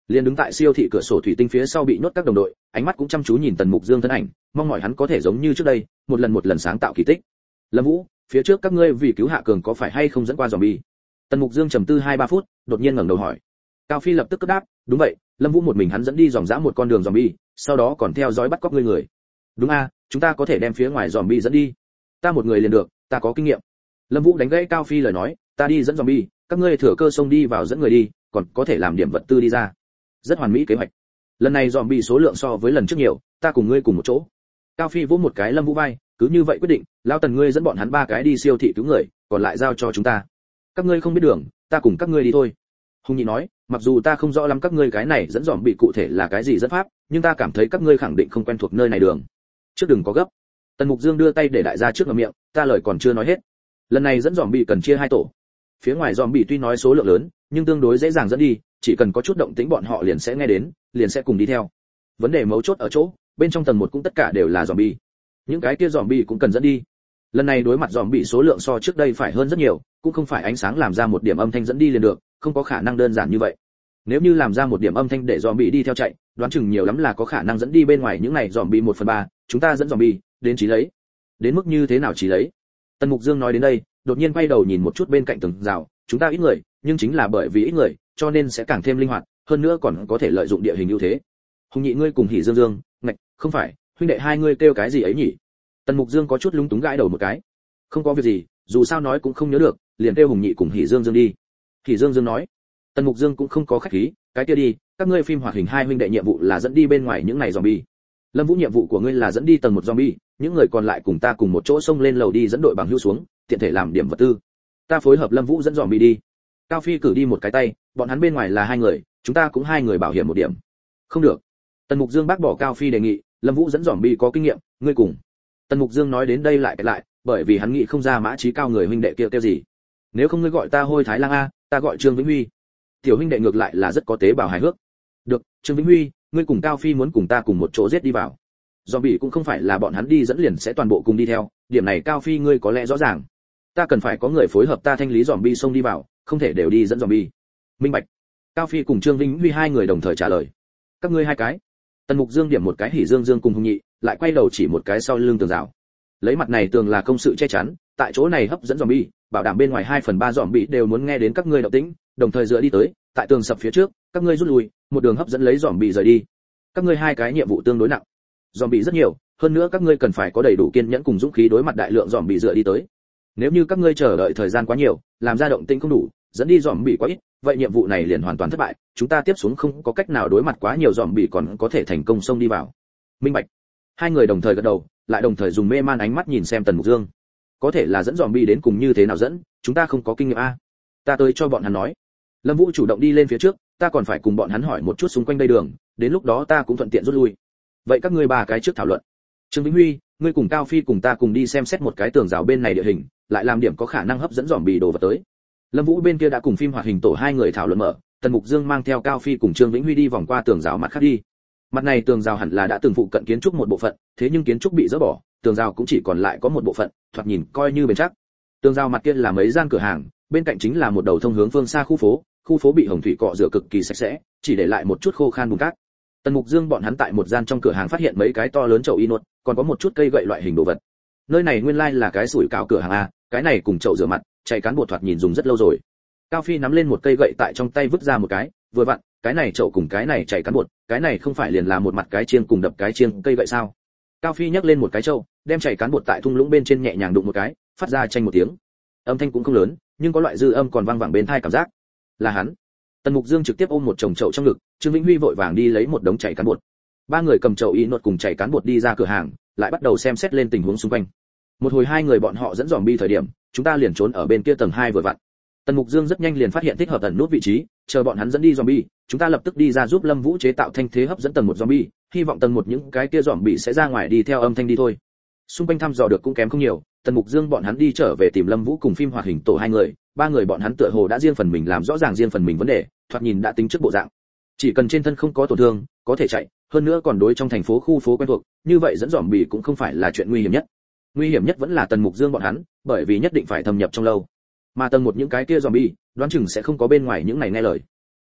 liền đứng tại siêu thị cửa sổ thủy tinh phía sau bị nhốt các đồng đội, ánh mắt cũng chăm chú nhìn Tần Mục Dương thân ảnh, mong mỏi hắn có thể giống như trước đây, một lần một lần sáng tạo kỳ tích. Lâm Vũ, phía trước các ngươi vì cứu Hạ Cường có phải hay không dẫn qua zombie? Tần Mục Dương trầm tư hai ba phút, đột nhiên ngẩng đầu hỏi. Cao Phi lập tức cấp đáp, đúng vậy, Lâm Vũ một mình hắn dẫn đi dòng dã một con đường zombie, sau đó còn theo dõi bắt cóc ngươi người. Đúng a, chúng ta có thể đem phía ngoài zombie dẫn đi. Ta một người liền được, ta có kinh nghiệm. Lâm Vũ đánh gãy Cao Phi lời nói, ta đi dẫn zombie, các ngươi thừa cơ xông đi vào dẫn người đi, còn có thể làm điểm vật tư đi ra. Rất hoàn mỹ kế hoạch. Lần này zombie số lượng so với lần trước nhiều, ta cùng ngươi cùng một chỗ. Cao Phi vỗ một cái Lâm Vũ vai, cứ như vậy quyết định, lão Tần ngươi dẫn bọn hắn ba cái đi siêu thị cứu người, còn lại giao cho chúng ta. Các ngươi không biết đường, ta cùng các ngươi đi thôi. Hùng Nhị nói, mặc dù ta không rõ lắm các ngươi cái này dẫn zombie cụ thể là cái gì dẫn pháp, nhưng ta cảm thấy các ngươi khẳng định không quen thuộc nơi này đường. Trước đừng có gấp. Tần Mục Dương đưa tay để đại gia trước ngậm miệng, ta lời còn chưa nói hết. Lần này dẫn zombie cần chia hai tổ. Phía ngoài zombie tuy nói số lượng lớn, nhưng tương đối dễ dàng dẫn đi, chỉ cần có chút động tĩnh bọn họ liền sẽ nghe đến, liền sẽ cùng đi theo. Vấn đề mấu chốt ở chỗ, bên trong tầng một cũng tất cả đều là zombie. Những cái kia zombie cũng cần dẫn đi. Lần này đối mặt zombie số lượng so trước đây phải hơn rất nhiều, cũng không phải ánh sáng làm ra một điểm âm thanh dẫn đi liền được, không có khả năng đơn giản như vậy. Nếu như làm ra một điểm âm thanh để zombie đi theo chạy, đoán chừng nhiều lắm là có khả năng dẫn đi bên ngoài những này zombie một phần ba, chúng ta dẫn zombie, đến chí lấy. Đến mức như thế nào chí lấy? Tần Mục Dương nói đến đây, đột nhiên quay đầu nhìn một chút bên cạnh tường rào, chúng ta ít người, nhưng chính là bởi vì ít người, cho nên sẽ càng thêm linh hoạt, hơn nữa còn có thể lợi dụng địa hình ưu thế. Hùng Nhị ngươi cùng Hỉ Dương Dương, ngạch, không phải, huynh đệ hai ngươi kêu cái gì ấy nhỉ? Tần Mục Dương có chút lúng túng gãi đầu một cái. Không có việc gì, dù sao nói cũng không nhớ được, liền kêu Hùng Nhị cùng Hỉ Dương Dương đi. Hỉ Dương Dương nói. Tần Mục Dương cũng không có khách khí, cái kia đi, các ngươi phim hoạt hình hai huynh đệ nhiệm vụ là dẫn đi bên ngoài những này zombie. Lâm Vũ nhiệm vụ của ngươi là dẫn đi tầng một zombie, những người còn lại cùng ta cùng một chỗ xông lên lầu đi dẫn đội bằng hữu xuống, tiện thể làm điểm vật tư. Ta phối hợp Lâm Vũ dẫn zombie đi. Cao Phi cử đi một cái tay, bọn hắn bên ngoài là hai người, chúng ta cũng hai người bảo hiểm một điểm. Không được. Tần Mục Dương bác bỏ Cao Phi đề nghị, Lâm Vũ dẫn zombie có kinh nghiệm, ngươi cùng. Tần Mục Dương nói đến đây lại lại, bởi vì hắn nghĩ không ra mã trí cao người huynh đệ kia kêu gì. Nếu không ngươi gọi ta Hôi Thái Lang a, ta gọi Trương Vĩnh Huy. Tiểu huynh đệ ngược lại là rất có tế bào hài hước. Được, Trương Vĩnh Huy, ngươi cùng Cao Phi muốn cùng ta cùng một chỗ giết đi vào. Zombie cũng không phải là bọn hắn đi dẫn liền sẽ toàn bộ cùng đi theo, điểm này Cao Phi ngươi có lẽ rõ ràng. Ta cần phải có người phối hợp ta thanh lý zombie xông đi vào, không thể đều đi dẫn zombie. Minh bạch. Cao Phi cùng Trương Vĩnh Huy hai người đồng thời trả lời. Các ngươi hai cái. Tần Mục Dương điểm một cái Hỉ Dương Dương cùng Hùng Nhị, lại quay đầu chỉ một cái sau lưng tường rào. Lấy mặt này tường là công sự che chắn, tại chỗ này hấp dẫn zombie, bảo đảm bên ngoài hai phần ba zombie đều muốn nghe đến các ngươi động tĩnh, đồng thời dựa đi tới, tại tường sập phía trước, các ngươi rút lui, một đường hấp dẫn lấy zombie rời đi. Các ngươi hai cái nhiệm vụ tương đối nặng. Zombie rất nhiều, hơn nữa các ngươi cần phải có đầy đủ kiên nhẫn cùng dũng khí đối mặt đại lượng zombie dựa đi tới. Nếu như các ngươi chờ đợi thời gian quá nhiều, làm ra động tĩnh không đủ, dẫn đi zombie quá ít, vậy nhiệm vụ này liền hoàn toàn thất bại, chúng ta tiếp xuống không có cách nào đối mặt quá nhiều zombie còn có thể thành công xông đi vào. Minh bạch. Hai người đồng thời gật đầu, lại đồng thời dùng mê man ánh mắt nhìn xem Tần Mục Dương. Có thể là dẫn zombie đến cùng như thế nào dẫn, chúng ta không có kinh nghiệm a. Ta tới cho bọn hắn nói. Lâm Vũ chủ động đi lên phía trước, ta còn phải cùng bọn hắn hỏi một chút xung quanh đây đường, đến lúc đó ta cũng thuận tiện rút lui. Vậy các ngươi ba cái trước thảo luận. Trương Vĩnh Huy, ngươi cùng Cao Phi cùng ta cùng đi xem xét một cái tường rào bên này địa hình, lại làm điểm có khả năng hấp dẫn zombie đồ vật tới. Lâm Vũ bên kia đã cùng phim hoạt hình tổ hai người thảo luận mở, Tần Mục Dương mang theo Cao Phi cùng Trương Vĩnh Huy đi vòng qua tường rào mặt khác đi. Mặt này tường rào hẳn là đã từng phụ cận kiến trúc một bộ phận, thế nhưng kiến trúc bị dỡ bỏ, tường rào cũng chỉ còn lại có một bộ phận, thoạt nhìn coi như bền chắc. Tường rào mặt kia là mấy gian cửa hàng, bên cạnh chính là một đầu thông hướng phương xa khu phố, khu phố bị hồng thủy cọ rửa cực kỳ sạch sẽ, chỉ để lại một chút khô khan bùn cát. Tần Mục Dương bọn hắn tại một gian trong cửa hàng phát hiện mấy cái to lớn chậu inox, còn có một chút cây gậy loại hình đồ vật. Nơi này nguyên lai là cái sủi cảo cửa hàng a, cái này cùng chậu rửa mặt, chạy cán bột thoạt nhìn dùng rất lâu rồi. Cao Phi nắm lên một cây gậy tại trong tay vứt ra một cái, vừa vặn, cái này chậu cùng cái này chạy cán bột, cái này không phải liền là một mặt cái chiêng cùng đập cái chiêng cây gậy sao? Cao Phi nhấc lên một cái chậu, đem chạy cán bột tại thung lũng bên trên nhẹ nhàng đụng một cái, phát ra chanh một tiếng. Âm thanh cũng không lớn, nhưng có loại dư âm còn vang vẳng bên tai cảm giác. Là hắn. Tần Mục Dương trực tiếp ôm một chồng chậu trong ngực, Trương Vĩnh Huy vội vàng đi lấy một đống chạy cán bột. Ba người cầm chậu y nốt cùng chạy cán bột đi ra cửa hàng, lại bắt đầu xem xét lên tình huống xung quanh. Một hồi hai người bọn họ dẫn zombie thời điểm, chúng ta liền trốn ở bên kia tầng hai vừa vặn. Tần Mục Dương rất nhanh liền phát hiện thích hợp ẩn nút vị trí, chờ bọn hắn dẫn đi zombie, chúng ta lập tức đi ra giúp Lâm Vũ chế tạo thanh thế hấp dẫn tầng một zombie, hy vọng tầng một những cái kia zombie sẽ ra ngoài đi theo âm thanh đi thôi. Xung quanh thăm dò được cũng kém không nhiều, Tần Mục Dương bọn hắn đi trở về tìm Lâm Vũ cùng phim hoạt hình tổ hai người, ba người bọn hắn tựa hồ đã riêng phần mình làm rõ ràng riêng phần mình vấn đề, thoạt nhìn đã tính trước bộ dạng. Chỉ cần trên thân không có tổn thương, có thể chạy, hơn nữa còn đối trong thành phố khu phố quen thuộc, như vậy dẫn zombie cũng không phải là chuyện nguy hiểm nhất. Nguy hiểm nhất vẫn là Tần Mục Dương bọn hắn, bởi vì nhất định phải thâm nhập trong lâu. Mà tầng một những cái kia zombie, đoán chừng sẽ không có bên ngoài những này nghe lời.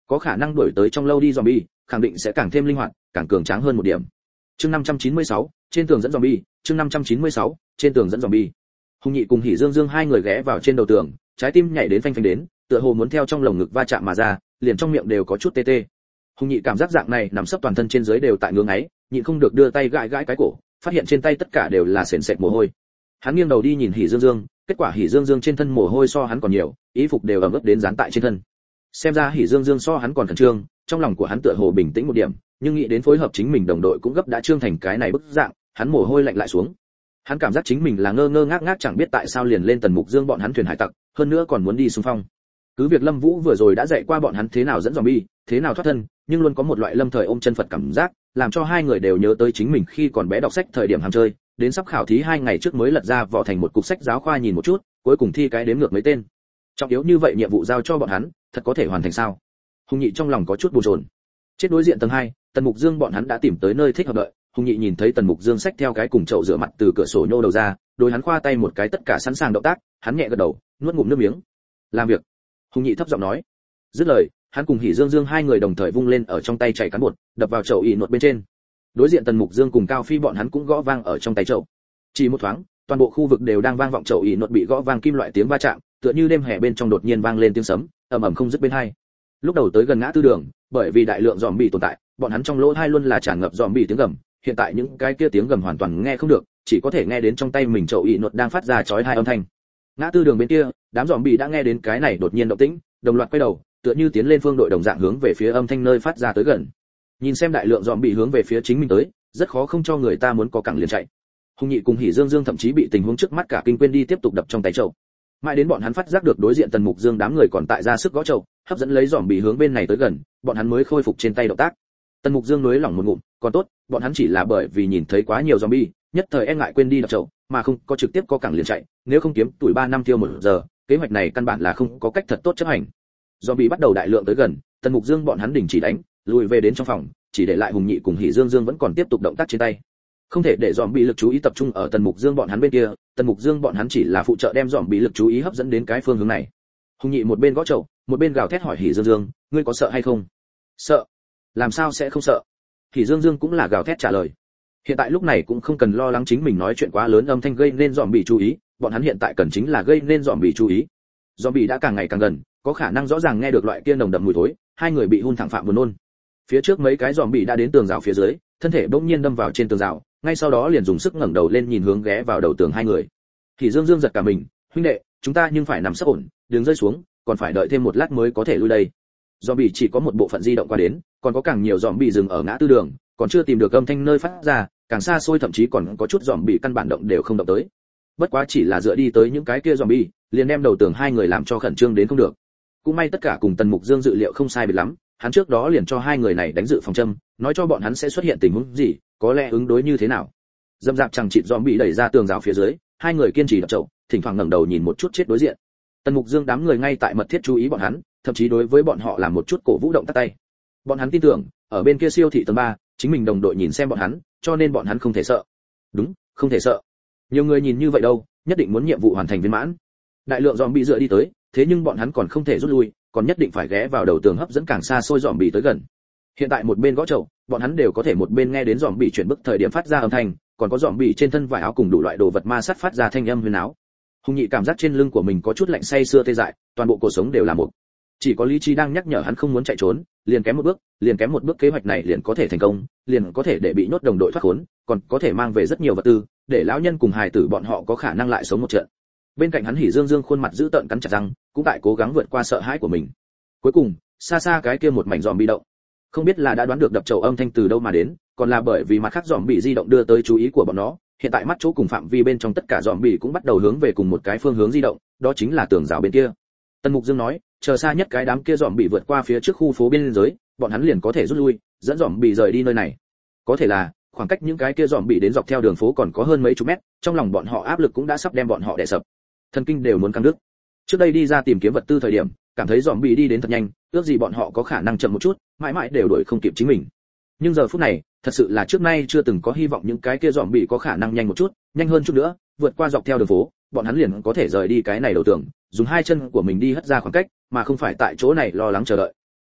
có khả năng đuổi tới trong lâu đi zombie, khẳng định sẽ càng thêm linh hoạt, càng cường tráng hơn một điểm. Chương năm trăm chín mươi sáu, trên tường dẫn zombie, chương năm trăm chín mươi sáu, trên tường dẫn zombie. Hùng Nhị cùng Hỉ Dương Dương hai người ghé vào trên đầu tường, trái tim nhảy đến phanh phanh đến, tựa hồ muốn theo trong lồng ngực va chạm mà ra, liền trong miệng đều có chút tê tê. Hùng Nhị cảm giác dạng này nằm sấp toàn thân trên dưới đều tại ngưỡng ấy, nhịn không được đưa tay gãi gãi cái cổ, phát hiện trên tay tất cả đều là sền sệt mồ hôi. Hắn nghiêng đầu đi nhìn Hỉ Dương Dương, kết quả Hỉ Dương Dương trên thân mồ hôi so hắn còn nhiều, y phục đều ẩm ướt đến dán tại trên thân. Xem ra Hỉ Dương Dương so hắn còn khẩn trương, trong lòng của hắn tựa hồ bình tĩnh một điểm, nhưng nghĩ đến phối hợp chính mình đồng đội cũng gấp đã trương thành cái này bức dạng, hắn mồ hôi lạnh lại xuống. Hắn cảm giác chính mình là ngơ ngơ ngác ngác chẳng biết tại sao liền lên Tần Mục Dương bọn hắn thuyền hải tặc, hơn nữa còn muốn đi xung phong. Cứ việc Lâm Vũ vừa rồi đã dạy qua bọn hắn thế nào dẫn zombie, thế nào thoát thân, nhưng luôn có một loại lâm thời ôm chân Phật cảm giác, làm cho hai người đều nhớ tới chính mình khi còn bé đọc sách thời điểm ham chơi, đến sắp khảo thí hai ngày trước mới lật ra vỏ thành một cục sách giáo khoa nhìn một chút, cuối cùng thi cái đếm ngược mấy tên. Trọng yếu như vậy nhiệm vụ giao cho bọn hắn, thật có thể hoàn thành sao? Hùng Nhị trong lòng có chút bồn chồn. Chết đối diện tầng hai, Tần Mục Dương bọn hắn đã tìm tới nơi thích hợp đợi, Hùng Nhị nhìn thấy Tần Mục Dương xách theo cái cùng chậu rửa mặt từ cửa sổ nhô đầu ra, đối hắn khoa tay một cái tất cả sẵn sàng động tác, hắn nhẹ gật đầu, nuốt ngụm nước miếng. Làm việc. Hùng Nhị thấp giọng nói. Dứt lời, hắn cùng Hỉ Dương Dương hai người đồng thời vung lên ở trong tay chảy cán bột, đập vào chậu ỉ nột bên trên. Đối diện Tần Mục Dương cùng Cao Phi bọn hắn cũng gõ vang ở trong tay chậu. Chỉ một thoáng, toàn bộ khu vực đều đang vang vọng chậu ỉ nột bị gõ vang kim loại tiếng va chạm, tựa như đêm hè bên trong đột nhiên vang lên tiếng sấm, ầm ầm không dứt bên hai. Lúc đầu tới gần ngã tư đường, bởi vì đại lượng zombie tồn tại, bọn hắn trong lỗ tai luôn là tràn ngập zombie tiếng gầm, hiện tại những cái kia tiếng gầm hoàn toàn nghe không được, chỉ có thể nghe đến trong tay mình chậu ỉ nột đang phát ra chói tai âm thanh. Ngã tư đường bên kia, đám zombie đã nghe đến cái này đột nhiên động tĩnh, đồng loạt quay đầu, tựa như tiến lên phương đội đồng dạng hướng về phía âm thanh nơi phát ra tới gần. Nhìn xem đại lượng zombie hướng về phía chính mình tới, rất khó không cho người ta muốn có cẳng liền chạy. Hùng Nhị cùng Hỉ Dương Dương thậm chí bị tình huống trước mắt cả kinh quên đi tiếp tục đập trong tay chậu. Mãi đến bọn hắn phát giác được đối diện Tần Mục Dương đám người còn tại ra sức gõ chậu, hấp dẫn lấy zombie hướng bên này tới gần, bọn hắn mới khôi phục trên tay động tác. Tần Mục Dương nuối lỏng một ngụm, còn tốt, bọn hắn chỉ là bởi vì nhìn thấy quá nhiều zombie, nhất thời e ngại quên đi đập chậu, mà không có trực tiếp có cẳng liền chạy, nếu không kiếm tuổi ba năm tiêu một giờ, kế hoạch này căn bản là không có cách thật tốt chấp hành. Zombie bắt đầu đại lượng tới gần, Tần Mục Dương bọn hắn đình chỉ đánh, lùi về đến trong phòng, chỉ để lại Hùng Nhị cùng Hỉ Dương Dương vẫn còn tiếp tục động tác trên tay. Không thể để zombie lực chú ý tập trung ở Tần Mục Dương bọn hắn bên kia, Tần Mục Dương bọn hắn chỉ là phụ trợ đem zombie lực chú ý hấp dẫn đến cái phương hướng này. Hùng Nhị một bên gõ chậu, một bên gào thét hỏi Hỉ Dương Dương, ngươi có sợ hay không? Sợ? Làm sao sẽ không sợ? Hỉ Dương Dương cũng là gào thét trả lời. Hiện tại lúc này cũng không cần lo lắng chính mình nói chuyện quá lớn âm thanh gây nên zombie chú ý, bọn hắn hiện tại cần chính là gây nên zombie chú ý. Zombie đã càng ngày càng gần, có khả năng rõ ràng nghe được loại kia nồng đậm mùi thối, hai người bị hun thẳng phạm buồn nôn. Phía trước mấy cái zombie đã đến tường rào phía dưới, thân thể bỗng nhiên đâm vào trên tường rào, ngay sau đó liền dùng sức ngẩng đầu lên nhìn hướng ghé vào đầu tường hai người. Thì Dương Dương giật cả mình, huynh đệ, chúng ta nhưng phải nằm sấp ổn, đừng rơi xuống, còn phải đợi thêm một lát mới có thể lui đây. Zombie chỉ có một bộ phận di động qua đến, còn có càng nhiều zombie dừng ở ngã tư đường, còn chưa tìm được âm thanh nơi phát ra, càng xa xôi thậm chí còn có chút zombie căn bản động đều không động tới. Bất quá chỉ là dựa đi tới những cái kia zombie, liền đem đầu tường hai người làm cho khẩn trương đến không được. Cũng may tất cả cùng Tần Mục Dương dự liệu không sai biệt lắm, hắn trước đó liền cho hai người này đánh dự phòng châm, nói cho bọn hắn sẽ xuất hiện tình huống gì, có lẽ ứng đối như thế nào. Dâm dạp chẳng chịt zombie đẩy ra tường rào phía dưới, hai người kiên trì đập chậu, thỉnh thoảng ngẩng đầu nhìn một chút chết đối diện. Tần Mục Dương đám người ngay tại mật thiết chú ý bọn hắn, thậm chí đối với bọn họ làm một chút cổ vũ động tác tay. Bọn hắn tin tưởng, ở bên kia siêu thị tầng ba, chính mình đồng đội nhìn xem bọn hắn, cho nên bọn hắn không thể sợ. Đúng, không thể sợ. Nhiều người nhìn như vậy đâu, nhất định muốn nhiệm vụ hoàn thành viên mãn. Đại lượng zombie dựa đi tới, thế nhưng bọn hắn còn không thể rút lui, còn nhất định phải ghé vào đầu tường hấp dẫn càng xa xôi zombie tới gần. Hiện tại một bên gõ chậu, bọn hắn đều có thể một bên nghe đến zombie chuyển bước thời điểm phát ra âm thanh, còn có zombie trên thân vải áo cùng đủ loại đồ vật ma sát phát ra thanh âm huyền áo. Hùng Nhị cảm giác trên lưng của mình có chút lạnh say sưa tê dại, toàn bộ cuộc sống đều là một. Chỉ có lý trí đang nhắc nhở hắn không muốn chạy trốn, liền kém một bước, liền kém một bước kế hoạch này liền có thể thành công, liền có thể để bị nhốt đồng đội thoát khốn, còn có thể mang về rất nhiều vật tư, để lão nhân cùng hài tử bọn họ có khả năng lại sống một trận. Bên cạnh hắn Hỉ Dương Dương khuôn mặt dữ tợn cắn chặt răng, cũng tại cố gắng vượt qua sợ hãi của mình. Cuối cùng, xa xa cái kia một mảnh zombie động. Không biết là đã đoán được đập chậu âm thanh từ đâu mà đến, còn là bởi vì mặt khác zombie di động đưa tới chú ý của bọn nó, hiện tại mắt chỗ cùng phạm vi bên trong tất cả zombie cũng bắt đầu hướng về cùng một cái phương hướng di động, đó chính là tường rào bên kia. Tần Mục Dương nói, chờ xa nhất cái đám kia zombie vượt qua phía trước khu phố biên giới, bọn hắn liền có thể rút lui, dẫn zombie rời đi nơi này. Có thể là, khoảng cách những cái kia zombie đến dọc theo đường phố còn có hơn mấy chục mét, trong lòng bọn họ áp lực cũng đã sắp đem bọn họ đè sập. Thần kinh đều muốn căng đứt. Trước đây đi ra tìm kiếm vật tư thời điểm, cảm thấy zombie đi đến thật nhanh, ước gì bọn họ có khả năng chậm một chút, mãi mãi đều đuổi không kịp chính mình. Nhưng giờ phút này, thật sự là trước nay chưa từng có hy vọng những cái kia zombie có khả năng nhanh một chút, nhanh hơn chút nữa, vượt qua dọc theo đường phố, bọn hắn liền có thể rời đi cái này đầu tường, dùng hai chân của mình đi hất ra khoảng cách, mà không phải tại chỗ này lo lắng chờ đợi.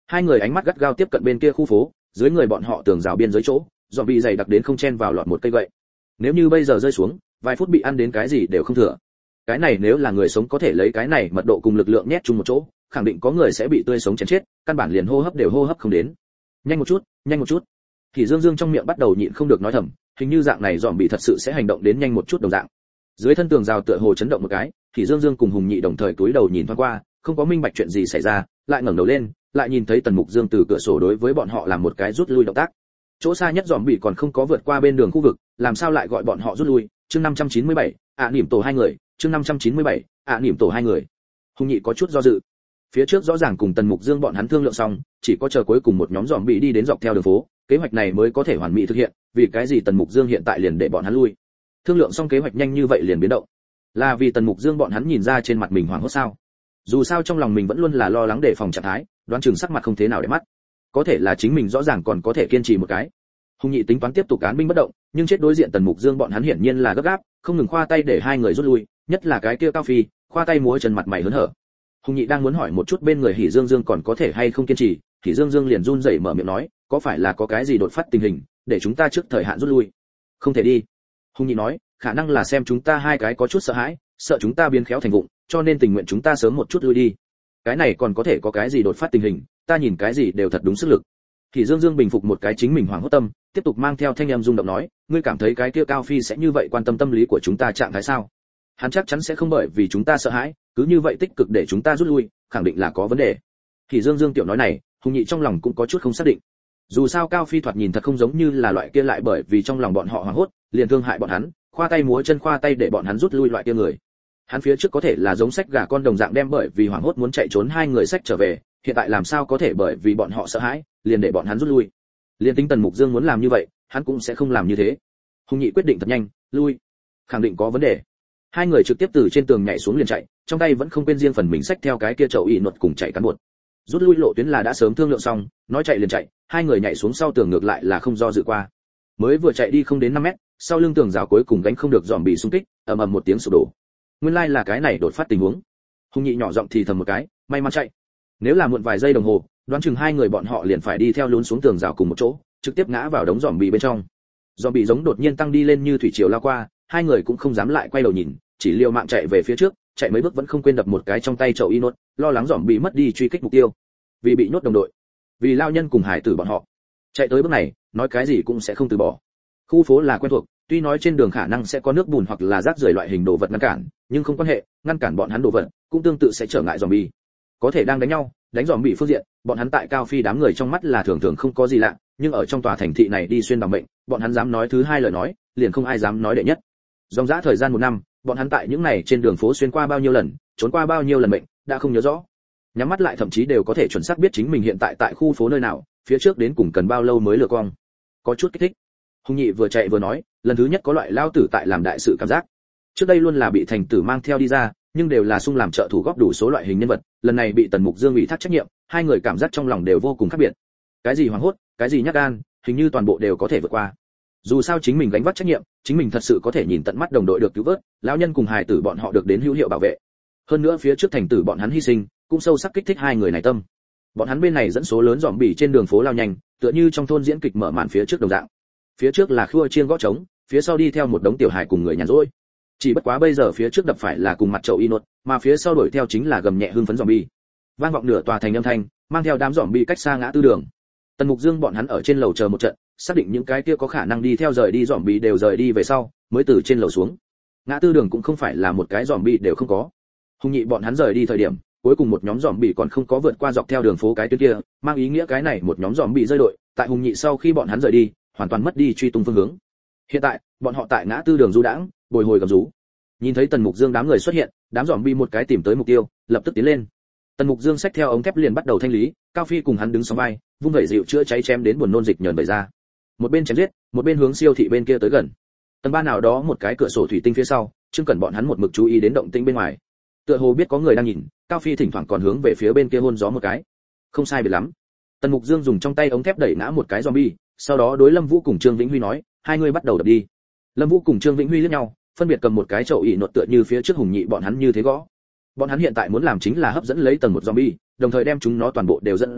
Hai người ánh mắt gắt gao tiếp cận bên kia khu phố, dưới người bọn họ tường rào biên giới chỗ, zombie dày đặc đến không chen vào lọt một cây gậy. Nếu như bây giờ rơi xuống, vài phút bị ăn đến cái gì đều không thừa. Cái này nếu là người sống có thể lấy cái này mật độ cùng lực lượng nhét chung một chỗ, khẳng định có người sẽ bị tươi sống chém chết, căn bản liền hô hấp đều hô hấp không đến. Nhanh một chút, nhanh một chút. Thì Dương Dương trong miệng bắt đầu nhịn không được nói thầm, hình như dạng này zombie thật sự sẽ hành động đến nhanh một chút đồng dạng. Dưới thân tường rào tựa hồ chấn động một cái, thì Dương Dương cùng Hùng Nhị đồng thời cúi đầu nhìn thoáng qua, không có minh bạch chuyện gì xảy ra, lại ngẩng đầu lên, lại nhìn thấy Tần Mục Dương từ cửa sổ đối với bọn họ làm một cái rút lui động tác. Chỗ xa nhất zombie còn không có vượt qua bên đường khu vực, làm sao lại gọi bọn họ rút lui? Chương năm trăm chín mươi bảy, ạ niệm tổ hai người, chương năm trăm chín mươi bảy, ạ niệm tổ hai người. Hùng Nhị có chút do dự. Phía trước rõ ràng cùng Tần Mục Dương bọn hắn thương lượng xong, chỉ có chờ cuối cùng một nhóm zombie đi đến dọc theo đường phố, kế hoạch này mới có thể hoàn mỹ thực hiện, vì cái gì Tần Mục Dương hiện tại liền để bọn hắn lui? Thương lượng xong kế hoạch nhanh như vậy liền biến động. Là vì Tần Mục Dương bọn hắn nhìn ra trên mặt mình hoảng hốt sao? Dù sao trong lòng mình vẫn luôn là lo lắng đề phòng trạng thái, đoán chừng sắc mặt không thế nào để mắt. Có thể là chính mình rõ ràng còn có thể kiên trì một cái. Hùng Nhị tính toán tiếp tục án binh bất động, nhưng chết đối diện Tần Mục Dương bọn hắn hiển nhiên là gấp gáp, không ngừng khoa tay để hai người rút lui, nhất là cái kia Cao Phi, khoa tay múa chân mặt mày hớn hở. Hùng Nhị đang muốn hỏi một chút bên người Hỉ Dương Dương còn có thể hay không kiên trì, Hỉ Dương Dương liền run rẩy mở miệng nói, có phải là có cái gì đột phát tình hình, để chúng ta trước thời hạn rút lui? Không thể đi. Hùng Nhị nói, khả năng là xem chúng ta hai cái có chút sợ hãi, sợ chúng ta biến khéo thành vụng, cho nên tình nguyện chúng ta sớm một chút lui đi. Cái này còn có thể có cái gì đột phát tình hình, ta nhìn cái gì đều thật đúng sức lực. Thì Dương Dương bình phục một cái chính mình hoảng hốt tâm, tiếp tục mang theo thanh âm rung động nói, ngươi cảm thấy cái kia Cao Phi sẽ như vậy quan tâm tâm lý của chúng ta trạng thái sao? Hắn chắc chắn sẽ không bởi vì chúng ta sợ hãi, cứ như vậy tích cực để chúng ta rút lui, khẳng định là có vấn đề. Thì Dương Dương tiểu nói này, Hùng Nhị trong lòng cũng có chút không xác định. Dù sao Cao Phi thoạt nhìn thật không giống như là loại kia lại bởi vì trong lòng bọn họ hoảng hốt, liền thương hại bọn hắn, khoa tay múa chân khoa tay để bọn hắn rút lui loại kia người. Hắn phía trước có thể là giống sách gà con đồng dạng đem bởi vì hoảng hốt muốn chạy trốn hai người sách trở về, hiện tại làm sao có thể bởi vì bọn họ sợ hãi, liền để bọn hắn rút lui. Liên tính Tần Mục Dương muốn làm như vậy, hắn cũng sẽ không làm như thế. Hùng Nhị quyết định thật nhanh, lui. Khẳng định có vấn đề. Hai người trực tiếp từ trên tường nhảy xuống liền chạy, trong tay vẫn không quên riêng phần mình xách theo cái kia chậu ỉ nột cùng chạy cán bột. Rút lui lộ tuyến là đã sớm thương lượng xong, nói chạy liền chạy, hai người nhảy xuống sau tường ngược lại là không do dự qua. Mới vừa chạy đi không đến năm mét, sau lưng tường rào cuối cùng gánh không được dòm bị xung kích, ầm ầm một tiếng sụp đổ. Nguyên lai like là cái này đột phát tình huống. Hùng Nhị nhỏ giọng thì thầm một cái, may mắn chạy. Nếu là muộn vài giây đồng hồ, đoán chừng hai người bọn họ liền phải đi theo lún xuống tường rào cùng một chỗ, trực tiếp ngã vào đống dòm bị bên trong. Dòm bị giống đột nhiên tăng đi lên như thủy triều lao qua, hai người cũng không dám lại quay đầu nhìn, chỉ liều mạng chạy về phía trước, chạy mấy bước vẫn không quên đập một cái trong tay chậu y nốt, lo lắng dòm bị mất đi truy kích mục tiêu. Vì bị nhốt đồng đội, vì lao nhân cùng hải tử bọn họ, chạy tới bước này, nói cái gì cũng sẽ không từ bỏ. Khu phố là quen thuộc, tuy nói trên đường khả năng sẽ có nước bùn hoặc là rác rưởi loại hình đồ vật ngăn cản, nhưng không quan hệ, ngăn cản bọn hắn đồ vật, cũng tương tự sẽ trở ngại zombie. Có thể đang đánh nhau, đánh zombie phương diện, bọn hắn tại Cao Phi đám người trong mắt là thường thường không có gì lạ, nhưng ở trong tòa thành thị này đi xuyên bằng mệnh, bọn hắn dám nói thứ hai lời nói, liền không ai dám nói đệ nhất. Dòng dã thời gian một năm, bọn hắn tại những này trên đường phố xuyên qua bao nhiêu lần, trốn qua bao nhiêu lần mệnh, đã không nhớ rõ. Nhắm mắt lại thậm chí đều có thể chuẩn xác biết chính mình hiện tại tại khu phố nơi nào, phía trước đến cùng cần bao lâu mới lừa cong. Có chút kích thích. Hùng Nhị vừa chạy vừa nói, lần thứ nhất có loại lao tử tại làm đại sự cảm giác. Trước đây luôn là bị thành tử mang theo đi ra, nhưng đều là sung làm trợ thủ góp đủ số loại hình nhân vật, lần này bị Tần Mục Dương ủy thác trách nhiệm, hai người cảm giác trong lòng đều vô cùng khác biệt. Cái gì hoảng hốt, cái gì nhát gan, hình như toàn bộ đều có thể vượt qua. Dù sao chính mình gánh vác trách nhiệm, chính mình thật sự có thể nhìn tận mắt đồng đội được cứu vớt, lão nhân cùng hài tử bọn họ được đến hữu hiệu bảo vệ. Hơn nữa phía trước thành tử bọn hắn hy sinh, cũng sâu sắc kích thích hai người này tâm. Bọn hắn bên này dẫn số lớn dòm bỉ trên đường phố lao nhanh, tựa như trong thôn diễn kịch mở màn phía trước đồng dạng. Phía trước là khua chiên gõ trống, phía sau đi theo một đống tiểu hài cùng người nhàn rỗi. Chỉ bất quá bây giờ phía trước đập phải là cùng mặt chậu y nốt, mà phía sau đuổi theo chính là gầm nhẹ hưng phấn zombie. Vang vọng nửa tòa thành âm thanh, mang theo đám zombie cách xa ngã tư đường. Tần Mục Dương bọn hắn ở trên lầu chờ một trận, xác định những cái kia có khả năng đi theo rời đi zombie đều rời đi về sau, mới từ trên lầu xuống. Ngã tư đường cũng không phải là một cái zombie đều không có. Hùng Nhị bọn hắn rời đi thời điểm, cuối cùng một nhóm zombie còn không có vượt qua dọc theo đường phố cái tuyến kia, mang ý nghĩa cái này một nhóm zombie rơi đội, tại Hùng Nhị sau khi bọn hắn rời đi, hoàn toàn mất đi truy tung phương hướng. Hiện tại, bọn họ tại ngã tư đường du đãng, bồi hồi gầm rú. Nhìn thấy Tần Mục Dương đám người xuất hiện, đám zombie một cái tìm tới mục tiêu, lập tức tiến lên. Tần Mục Dương xách theo ống thép liền bắt đầu thanh lý, Cao Phi cùng hắn đứng song vai, vung vẩy dịu chữa cháy chém đến buồn nôn dịch nhờn bày ra. Một bên chém giết, một bên hướng siêu thị bên kia tới gần. Tầng ba nào đó một cái cửa sổ thủy tinh phía sau, Trương Cẩn bọn hắn một mực chú ý đến động tĩnh bên ngoài. Tựa hồ biết có người đang nhìn, Cao Phi thỉnh thoảng còn hướng về phía bên kia hôn gió một cái. Không sai biệt lắm. Tần Mục Dương dùng trong tay ống thép đẩy ngã một cái zombie, sau đó đối Lâm Vũ cùng Trương Vĩnh Huy nói, hai người bắt đầu đập đi. Lâm Vũ cùng Trương Vĩnh Huy liếc nhau, phân biệt cầm một cái chậu ỉ nột tựa như phía trước Hùng Nhị bọn hắn như thế gõ. Bọn hắn hiện tại muốn làm chính là hấp dẫn lấy tầng một zombie, đồng thời đem chúng nó toàn bộ đều dẫn ra,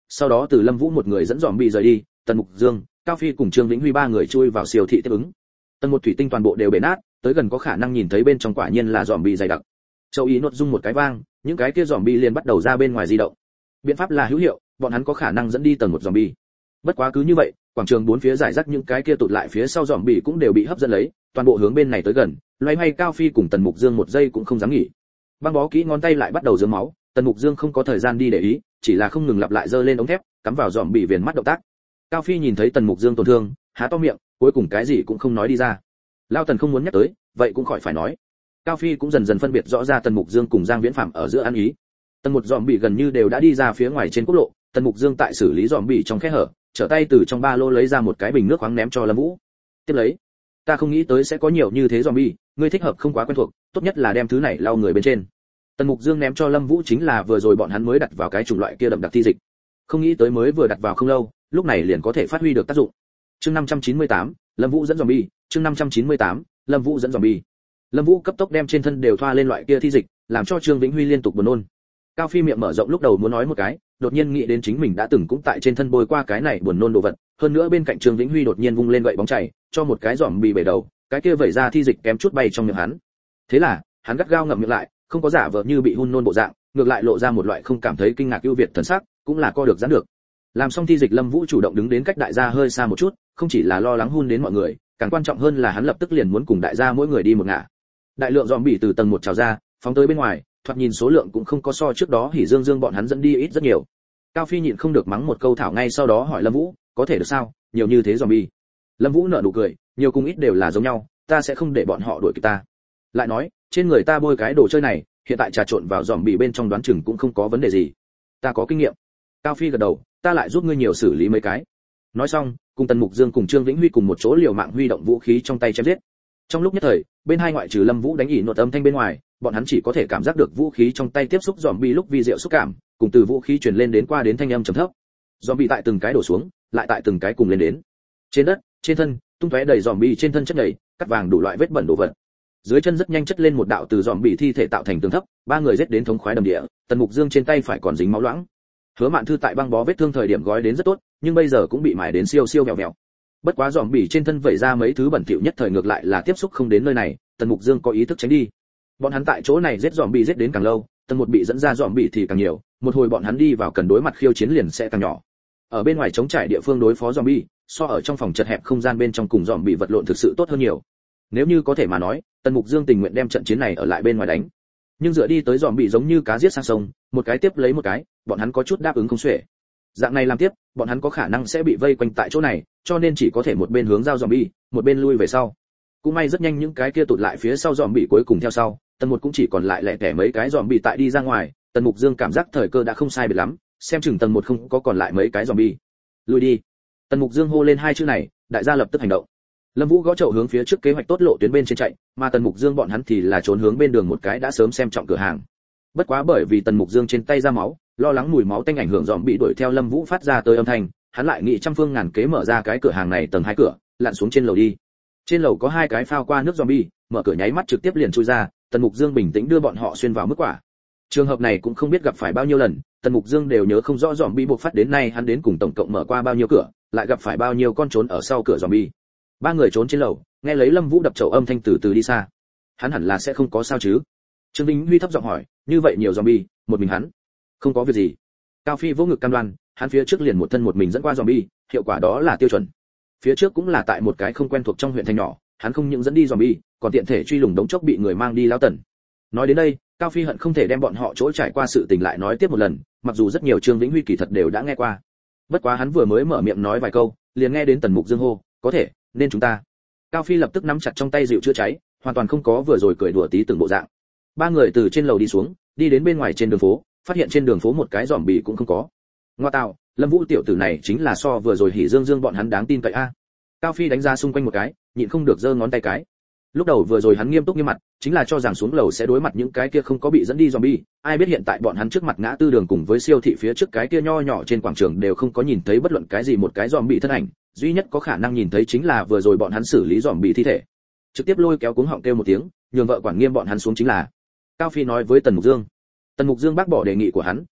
sau đó từ Lâm Vũ một người dẫn dòm bị rời đi, Tần Mục Dương, Cao Phi cùng Trương Vĩnh Huy ba người chui vào siêu thị tiếp ứng. Tầng một thủy tinh toàn bộ đều bể nát, tới gần có khả năng nhìn thấy bên trong quả nhiên là dòm bị dày đặc. Châu Ý nốt rung một cái vang, những cái kia dòm bị liền bắt đầu ra bên ngoài di động. Biện pháp là hữu hiệu, bọn hắn có khả năng dẫn đi tầng một dòm bị. Bất quá cứ như vậy, quảng trường bốn phía giải rác những cái kia tụt lại phía sau dòm bị cũng đều bị hấp dẫn lấy, toàn bộ hướng bên này tới gần, loay hoay Cao Phi cùng Tần Mục Dương một giây cũng không dám nghỉ. Băng bó kỹ ngón tay lại bắt đầu rớm máu, Tần Mục Dương không có thời gian đi để ý, chỉ là không ngừng lặp lại giơ lên ống thép, cắm vào dòm bị viền mắt động tác. Cao Phi nhìn thấy Tần Mục Dương tổn thương, há to miệng, cuối cùng cái gì cũng không nói đi ra. Lao Tần không muốn nhắc tới, vậy cũng khỏi phải nói. Cao Phi cũng dần dần phân biệt rõ ra Tần Mục Dương cùng Giang Viễn Phạm ở giữa ăn ý. Tần một dòm bị gần như đều đã đi ra phía ngoài trên quốc lộ, Tần Mục Dương tại xử lý dòm bị trong khe hở, trở tay từ trong ba lô lấy ra một cái bình nước khoáng ném cho Lâm Vũ. Tiếp lấy, ta không nghĩ tới sẽ có nhiều như thế dòm bị, ngươi thích hợp không quá quen thuộc, tốt nhất là đem thứ này lau người bên trên. Tần Mục Dương ném cho Lâm Vũ chính là vừa rồi bọn hắn mới đặt vào cái chủng loại kia đậm đặc thi dịch. Không nghĩ tới mới vừa đặt vào không lâu, lúc này liền có thể phát huy được tác dụng. Chương năm trăm chín mươi tám, Lâm Vũ dẫn zombie, chương năm trăm chín mươi tám, Lâm Vũ dẫn zombie. Lâm Vũ cấp tốc đem trên thân đều thoa lên loại kia thi dịch, làm cho Trương Vĩnh Huy liên tục buồn nôn. Cao Phi miệng mở rộng lúc đầu muốn nói một cái, đột nhiên nghĩ đến chính mình đã từng cũng tại trên thân bôi qua cái này buồn nôn đồ vật, hơn nữa bên cạnh Trương Vĩnh Huy đột nhiên vung lên gậy bóng chảy, cho một cái giòm bị bể đầu, cái kia vẩy ra thi dịch kém chút bay trong miệng hắn. Thế là, hắn gắt gao ngậm miệng lại, không có giả vờ như bị hun nôn bộ dạng, ngược lại lộ ra một loại không cảm thấy kinh ngạc ưu việt thần sắc, cũng là co được giãn được. Làm xong thi dịch, Lâm Vũ chủ động đứng đến cách đại gia hơi xa một chút, không chỉ là lo lắng hun đến mọi người, càng quan trọng hơn là hắn lập tức liền muốn cùng đại gia mỗi người đi một ngả. Đại lượng zombie từ tầng một trào ra, phóng tới bên ngoài, thoạt nhìn số lượng cũng không có so trước đó Hỉ Dương Dương bọn hắn dẫn đi ít rất nhiều. Cao Phi nhịn không được mắng một câu thảo ngay sau đó hỏi Lâm Vũ, có thể được sao, nhiều như thế zombie. Lâm Vũ nở nụ cười, nhiều cùng ít đều là giống nhau, ta sẽ không để bọn họ đuổi kịp ta. Lại nói, trên người ta bôi cái đồ chơi này, hiện tại trà trộn vào zombie bên trong đoán chừng cũng không có vấn đề gì. Ta có kinh nghiệm. Cao Phi gật đầu, ta lại giúp ngươi nhiều xử lý mấy cái. Nói xong, cùng Tần Mục Dương cùng Trương Vĩnh Huy cùng một chỗ liều mạng huy động vũ khí trong tay chém giết. Trong lúc nhất thời, bên hai ngoại trừ Lâm Vũ đánh ỉ nột âm thanh bên ngoài, bọn hắn chỉ có thể cảm giác được vũ khí trong tay tiếp xúc zombie lúc vi diệu xúc cảm, cùng từ vũ khí truyền lên đến qua đến thanh âm trầm thấp. Zombie tại từng cái đổ xuống, lại tại từng cái cùng lên đến. Trên đất, trên thân, tung tóe đầy zombie trên thân chất nhầy, cắt vàng đủ loại vết bẩn đồ vật. Dưới chân rất nhanh chất lên một đạo từ zombie thi thể tạo thành tường thấp, ba người giết đến thống khoái đầm địa, Tần Mục Dương trên tay phải còn dính máu loãng. Hứa Mạn Thư tại băng bó vết thương thời điểm gói đến rất tốt, nhưng bây giờ cũng bị mài đến siêu siêu vẹo vẹo. Bất quá zombie trên thân vẩy ra mấy thứ bẩn thỉu nhất thời ngược lại là tiếp xúc không đến nơi này, Tần Mục Dương có ý thức tránh đi. Bọn hắn tại chỗ này giết zombie giết đến càng lâu, tầng một bị dẫn ra zombie thì càng nhiều, một hồi bọn hắn đi vào cần đối mặt khiêu chiến liền sẽ càng nhỏ. Ở bên ngoài chống trải địa phương đối phó zombie, so ở trong phòng chật hẹp không gian bên trong cùng zombie vật lộn thực sự tốt hơn nhiều. Nếu như có thể mà nói, Tần Mục Dương tình nguyện đem trận chiến này ở lại bên ngoài đánh. Nhưng dựa đi tới zombie giống như cá giết sang sông, một cái tiếp lấy một cái, bọn hắn có chút đáp ứng không xuể. Dạng này làm tiếp, bọn hắn có khả năng sẽ bị vây quanh tại chỗ này, cho nên chỉ có thể một bên hướng giao zombie, một bên lui về sau. Cũng may rất nhanh những cái kia tụt lại phía sau zombie cuối cùng theo sau, Tần một cũng chỉ còn lại lẻ tẻ mấy cái zombie tại đi ra ngoài, Tần Mục Dương cảm giác thời cơ đã không sai biệt lắm, xem chừng tầng một không có còn lại mấy cái zombie. Lui đi. Tần Mục Dương hô lên hai chữ này, đại gia lập tức hành động. Lâm Vũ gõ chậu hướng phía trước kế hoạch tốt lộ tuyến bên trên chạy, mà Tần Mục Dương bọn hắn thì là trốn hướng bên đường một cái đã sớm xem trọng cửa hàng. Bất quá bởi vì Tần Mục Dương trên tay ra máu, lo lắng mùi máu tanh ảnh hưởng dòm bị đuổi theo Lâm Vũ phát ra tới âm thanh, hắn lại nghĩ trăm phương ngàn kế mở ra cái cửa hàng này tầng hai cửa, lặn xuống trên lầu đi. Trên lầu có hai cái phao qua nước zombie, mở cửa nháy mắt trực tiếp liền chui ra, Tần Mục Dương bình tĩnh đưa bọn họ xuyên vào mức quả. Trường hợp này cũng không biết gặp phải bao nhiêu lần, Tần Mục Dương đều nhớ không rõ zombie buộc phát đến nay hắn đến cùng tổng cộng mở qua bao nhiêu cửa, lại gặp phải bao nhiêu con trốn ở sau cửa zombie. Ba người trốn trên lầu, nghe lấy Lâm Vũ đập chậu âm thanh từ từ đi xa. Hắn hẳn là sẽ không có sao chứ? Trương Vĩnh Huy thấp giọng hỏi, như vậy nhiều zombie, một mình hắn? Không có việc gì. Cao Phi vỗ ngực cam đoan, hắn phía trước liền một thân một mình dẫn qua zombie, hiệu quả đó là tiêu chuẩn. Phía trước cũng là tại một cái không quen thuộc trong huyện thành nhỏ, hắn không những dẫn đi zombie, còn tiện thể truy lùng đống chốc bị người mang đi lão Tần. Nói đến đây, Cao Phi hận không thể đem bọn họ chỗ trải qua sự tình lại nói tiếp một lần, mặc dù rất nhiều Trương Vĩnh Huy kỳ thật đều đã nghe qua. Bất quá hắn vừa mới mở miệng nói vài câu, liền nghe đến Tần Mục Dương hô, có thể, nên chúng ta. Cao Phi lập tức nắm chặt trong tay dịu chữa cháy, hoàn toàn không có vừa rồi cười đùa tí từng bộ dạng. Ba người từ trên lầu đi xuống, đi đến bên ngoài trên đường phố, phát hiện trên đường phố một cái zombie cũng không có. Ngoa tạo, Lâm Vũ tiểu tử này chính là so vừa rồi Hỉ Dương Dương bọn hắn đáng tin cậy a. Cao Phi đánh ra xung quanh một cái, nhịn không được giơ ngón tay cái. Lúc đầu vừa rồi hắn nghiêm túc nghiêm mặt, chính là cho rằng xuống lầu sẽ đối mặt những cái kia không có bị dẫn đi zombie, ai biết hiện tại bọn hắn trước mặt ngã tư đường cùng với siêu thị phía trước cái kia nho nhỏ trên quảng trường đều không có nhìn thấy bất luận cái gì một cái zombie thân ảnh, duy nhất có khả năng nhìn thấy chính là vừa rồi bọn hắn xử lý zombie thi thể. Trực tiếp lôi kéo cuống họng kêu một tiếng, nhường vợ quản nghiêm bọn hắn xuống chính là. Cao Phi nói với Tần Mục Dương. Tần Mục Dương bác bỏ đề nghị của hắn,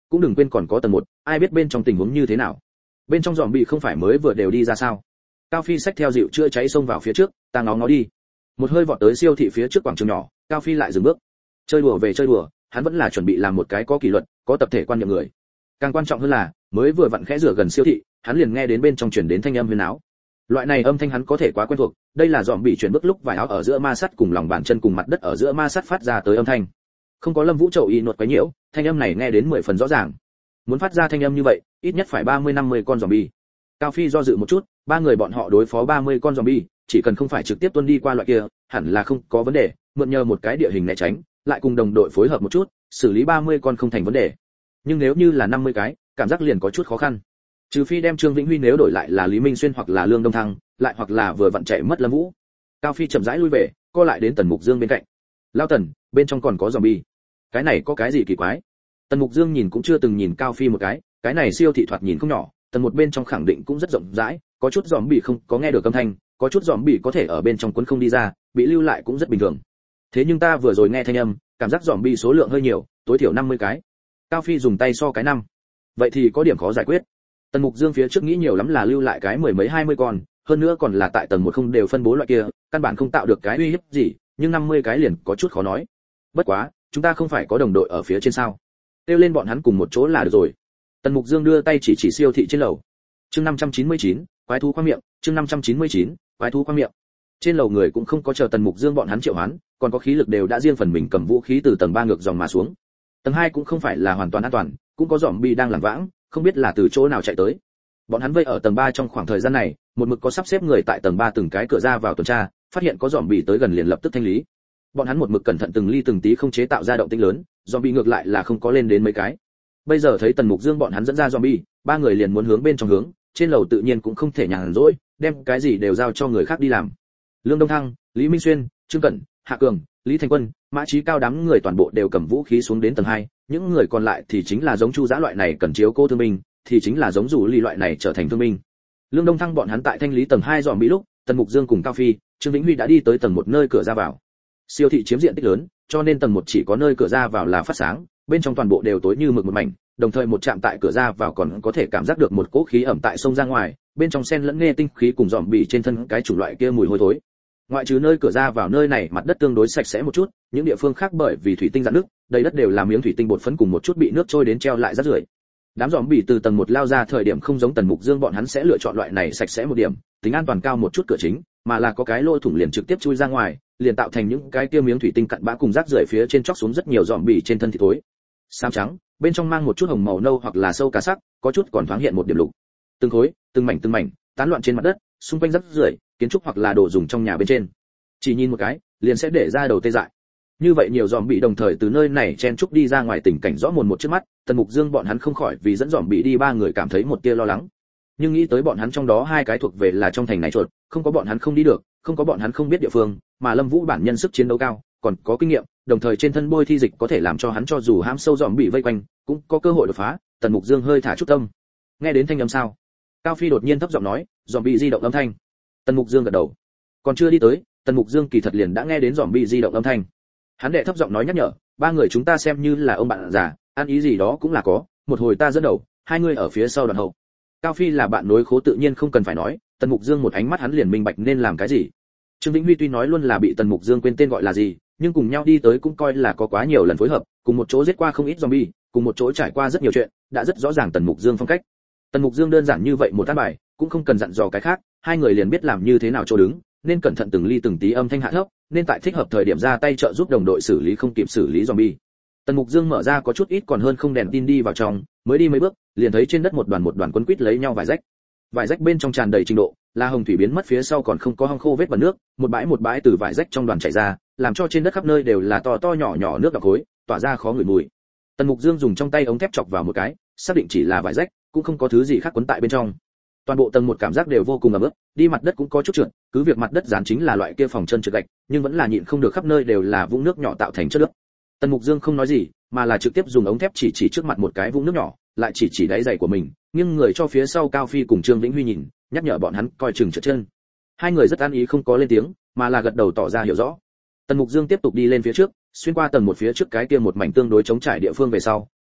cũng đừng quên còn có tầng một, ai biết bên trong tình huống như thế nào. Bên trong zombie không phải mới vừa đều đi ra sao? Cao Phi xách theo dịu chữa cháy xông vào phía trước, ta ngó ngó đi. Một hơi vọt tới siêu thị phía trước quảng trường nhỏ, Cao Phi lại dừng bước. Chơi đùa về chơi đùa, hắn vẫn là chuẩn bị làm một cái có kỷ luật, có tập thể quan niệm người. Càng quan trọng hơn là, mới vừa vặn khẽ rửa gần siêu thị, hắn liền nghe đến bên trong truyền đến thanh âm huyền áo. Loại này âm thanh hắn có thể quá quen thuộc, đây là dòm bị chuyển bước lúc vải áo ở giữa ma sắt cùng lòng bàn chân cùng mặt đất ở giữa ma sắt phát ra tới âm thanh. Không có Lâm Vũ Trầu y nột quấy nhiễu, thanh âm này nghe đến mười phần rõ ràng. Muốn phát ra thanh âm như vậy, ít nhất phải ba mươi năm mươi con zombie. Cao Phi do dự một chút, ba người bọn họ đối phó ba mươi con zombie, chỉ cần không phải trực tiếp tuân đi qua loại kia, hẳn là không có vấn đề, mượn nhờ một cái địa hình né tránh, lại cùng đồng đội phối hợp một chút, xử lý ba mươi con không thành vấn đề. Nhưng nếu như là năm mươi cái, cảm giác liền có chút khó khăn. Trừ phi đem Trương Vĩnh Huy nếu đổi lại là Lý Minh Xuyên hoặc là Lương Đông Thăng, lại hoặc là vừa vặn chạy mất Lâm Vũ. Cao Phi chậm rãi lui về, co lại đến Tần Mục Dương bên cạnh. Lao Tần, bên trong còn có zombie. Cái này có cái gì kỳ quái? Tần Mục Dương nhìn cũng chưa từng nhìn Cao Phi một cái, cái này siêu thị thoạt nhìn không nhỏ, tầng một bên trong khẳng định cũng rất rộng rãi, có chút zombie không có nghe được âm thanh, có chút zombie có thể ở bên trong cuốn không đi ra, bị lưu lại cũng rất bình thường. Thế nhưng ta vừa rồi nghe thanh âm, cảm giác zombie số lượng hơi nhiều, tối thiểu năm mươi cái. Cao Phi dùng tay so cái năm. Vậy thì có điểm khó giải quyết. Tần Mục Dương phía trước nghĩ nhiều lắm là lưu lại cái mười mấy hai mươi con, hơn nữa còn là tại tầng một không đều phân bố loại kia, căn bản không tạo được cái uy hiếp gì, nhưng năm mươi cái liền có chút khó nói. Bất quá, chúng ta không phải có đồng đội ở phía trên sao? Kêu lên bọn hắn cùng một chỗ là được rồi. Tần Mục Dương đưa tay chỉ chỉ siêu thị trên lầu. Chương năm trăm chín mươi chín, quái thú khoang miệng, chương năm trăm chín mươi chín, quái thú khoang miệng. Trên lầu người cũng không có chờ Tần Mục Dương bọn hắn triệu hoán, còn có khí lực đều đã riêng phần mình cầm vũ khí từ tầng ba ngược dòng mà xuống. Tầng hai cũng không phải là hoàn toàn an toàn, cũng có zombie đang lảng vãng, không biết là từ chỗ nào chạy tới. Bọn hắn vây ở tầng ba trong khoảng thời gian này, một mực có sắp xếp người tại tầng ba từng cái cửa ra vào tuần tra, phát hiện có zombie tới gần liền lập tức thanh lý. Bọn hắn một mực cẩn thận từng ly từng tí không chế tạo ra động tĩnh lớn, zombie ngược lại là không có lên đến mấy cái. Bây giờ thấy Tần Mục Dương bọn hắn dẫn ra zombie, ba người liền muốn hướng bên trong hướng, trên lầu tự nhiên cũng không thể nhàn rỗi, đem cái gì đều giao cho người khác đi làm. Lương Đông Thăng, Lý Minh Xuyên, Trương Cẩn, Hạ Cường, Lý Thành Quân, Mã Chí Cao đám người toàn bộ đều cầm vũ khí xuống đến tầng hai, những người còn lại thì chính là giống Chu Giã loại này cần chiếu cô thương binh, thì chính là giống Dụ Ly loại này trở thành thương binh. Lương Đông Thăng bọn hắn tại thanh lý tầng hai dòm bị lúc, Tần Mục Dương cùng Cao Phi, Trương Vĩnh Huy đã đi tới tầng một nơi cửa ra vào. Siêu thị chiếm diện tích lớn, cho nên tầng một chỉ có nơi cửa ra vào là phát sáng, bên trong toàn bộ đều tối như mực một mảnh, đồng thời một chạm tại cửa ra vào còn có thể cảm giác được một cỗ khí ẩm tại sông ra ngoài, bên trong xen lẫn nghe tinh khí cùng dòm bị trên thân cái chủng loại kia mùi hôi thối. Ngoại trừ nơi cửa ra vào nơi này mặt đất tương đối sạch sẽ một chút, những địa phương khác bởi vì thủy tinh rạn nước, đầy đất đều là miếng thủy tinh bột phấn cùng một chút bị nước trôi đến treo lại rất rưởi. Đám dòm bị từ tầng một lao ra thời điểm không giống Tần Mục Dương bọn hắn sẽ lựa chọn loại này sạch sẽ một điểm, tính an toàn cao một chút cửa chính, mà là có cái lỗ thủng liền trực tiếp chui ra ngoài, liền tạo thành những cái kia miếng thủy tinh cặn bã cùng rác rưởi phía trên chóc xuống rất nhiều dòm bị trên thân thịt thối. Xám trắng, bên trong mang một chút hồng màu nâu hoặc là sâu cá sắc, có chút còn thoáng hiện một điểm lục. Từng khối, từng mảnh từng mảnh, tán loạn trên mặt đất, xung quanh rác rưởi, kiến trúc hoặc là đồ dùng trong nhà bên trên. Chỉ nhìn một cái, liền sẽ để ra đầu tê dại. Như vậy nhiều dòm bị đồng thời từ nơi này chen trúc đi ra ngoài tình cảnh rõ mồn một trước mắt, Tần Mục Dương bọn hắn không khỏi vì dẫn dòm bị đi ba người cảm thấy một tia lo lắng. Nhưng nghĩ tới bọn hắn trong đó hai cái thuộc về là trong thành này chuột, không có bọn hắn không đi được, không có bọn hắn không biết địa phương, mà Lâm Vũ bản nhân sức chiến đấu cao, còn có kinh nghiệm, đồng thời trên thân bôi thi dịch có thể làm cho hắn cho dù hãm sâu dòm bị vây quanh, cũng có cơ hội đột phá, Tần Mục Dương hơi thả chút tâm. Nghe đến thanh âm sao? Cao Phi đột nhiên thấp giọng nói, dòm bị di động âm thanh. Tần Mục Dương gật đầu. Còn chưa đi tới, Tần Mục Dương kỳ thật liền đã nghe đến dòm bị di động âm thanh. Hắn đệ thấp giọng nói nhắc nhở, ba người chúng ta xem như là ông bạn già, ăn ý gì đó cũng là có, một hồi ta dẫn đầu, hai người ở phía sau đoàn hậu. Cao Phi là bạn nối khố tự nhiên không cần phải nói, Tần Mục Dương một ánh mắt hắn liền minh bạch nên làm cái gì. Trương Vĩnh Huy tuy nói luôn là bị Tần Mục Dương quên tên gọi là gì, nhưng cùng nhau đi tới cũng coi là có quá nhiều lần phối hợp, cùng một chỗ giết qua không ít zombie, cùng một chỗ trải qua rất nhiều chuyện, đã rất rõ ràng Tần Mục Dương phong cách. Tần Mục Dương đơn giản như vậy một tác bài, cũng không cần dặn dò cái khác, hai người liền biết làm như thế nào chỗ đứng, nên cẩn thận từng ly từng tí âm thanh hạ thấp, nên tại thích hợp thời điểm ra tay trợ giúp đồng đội xử lý không kịp xử lý zombie. Tần Mục Dương mở ra có chút ít còn hơn không đèn tin đi vào trong, mới đi mấy bước, liền thấy trên đất một đoàn một đoàn quấn quýt lấy nhau vải rách. Vải rách bên trong tràn đầy trình độ, là hồng thủy biến mất phía sau còn không có hong khô vết bẩn nước, một bãi một bãi từ vải rách trong đoàn chảy ra, làm cho trên đất khắp nơi đều là to to nhỏ nhỏ nước đặc khối, tỏa ra khó ngửi mùi. Tần Mục Dương dùng trong tay ống thép chọc vào một cái, xác định chỉ là vải rách, cũng không có thứ gì khác quấn tại bên trong. Toàn bộ tầng một cảm giác đều vô cùng ẩm ướt, đi mặt đất cũng có chút trượt, cứ việc mặt đất dán chính là loại kia phòng chân trượt gạch, nhưng vẫn là nhịn không được khắp nơi đều là vũng nước nhỏ tạo thành chất nước. Tần Mục Dương không nói gì, mà là trực tiếp dùng ống thép chỉ chỉ trước mặt một cái vũng nước nhỏ, lại chỉ chỉ đáy giày của mình, nhưng người cho phía sau Cao Phi cùng Trương Vĩnh Huy nhìn, nhắc nhở bọn hắn coi chừng trượt chân. Hai người rất an ý không có lên tiếng, mà là gật đầu tỏ ra hiểu rõ. Tần Mục Dương tiếp tục đi lên phía trước, xuyên qua tầng một phía trước cái kia một mảnh tương đối trống trải địa phương về sau,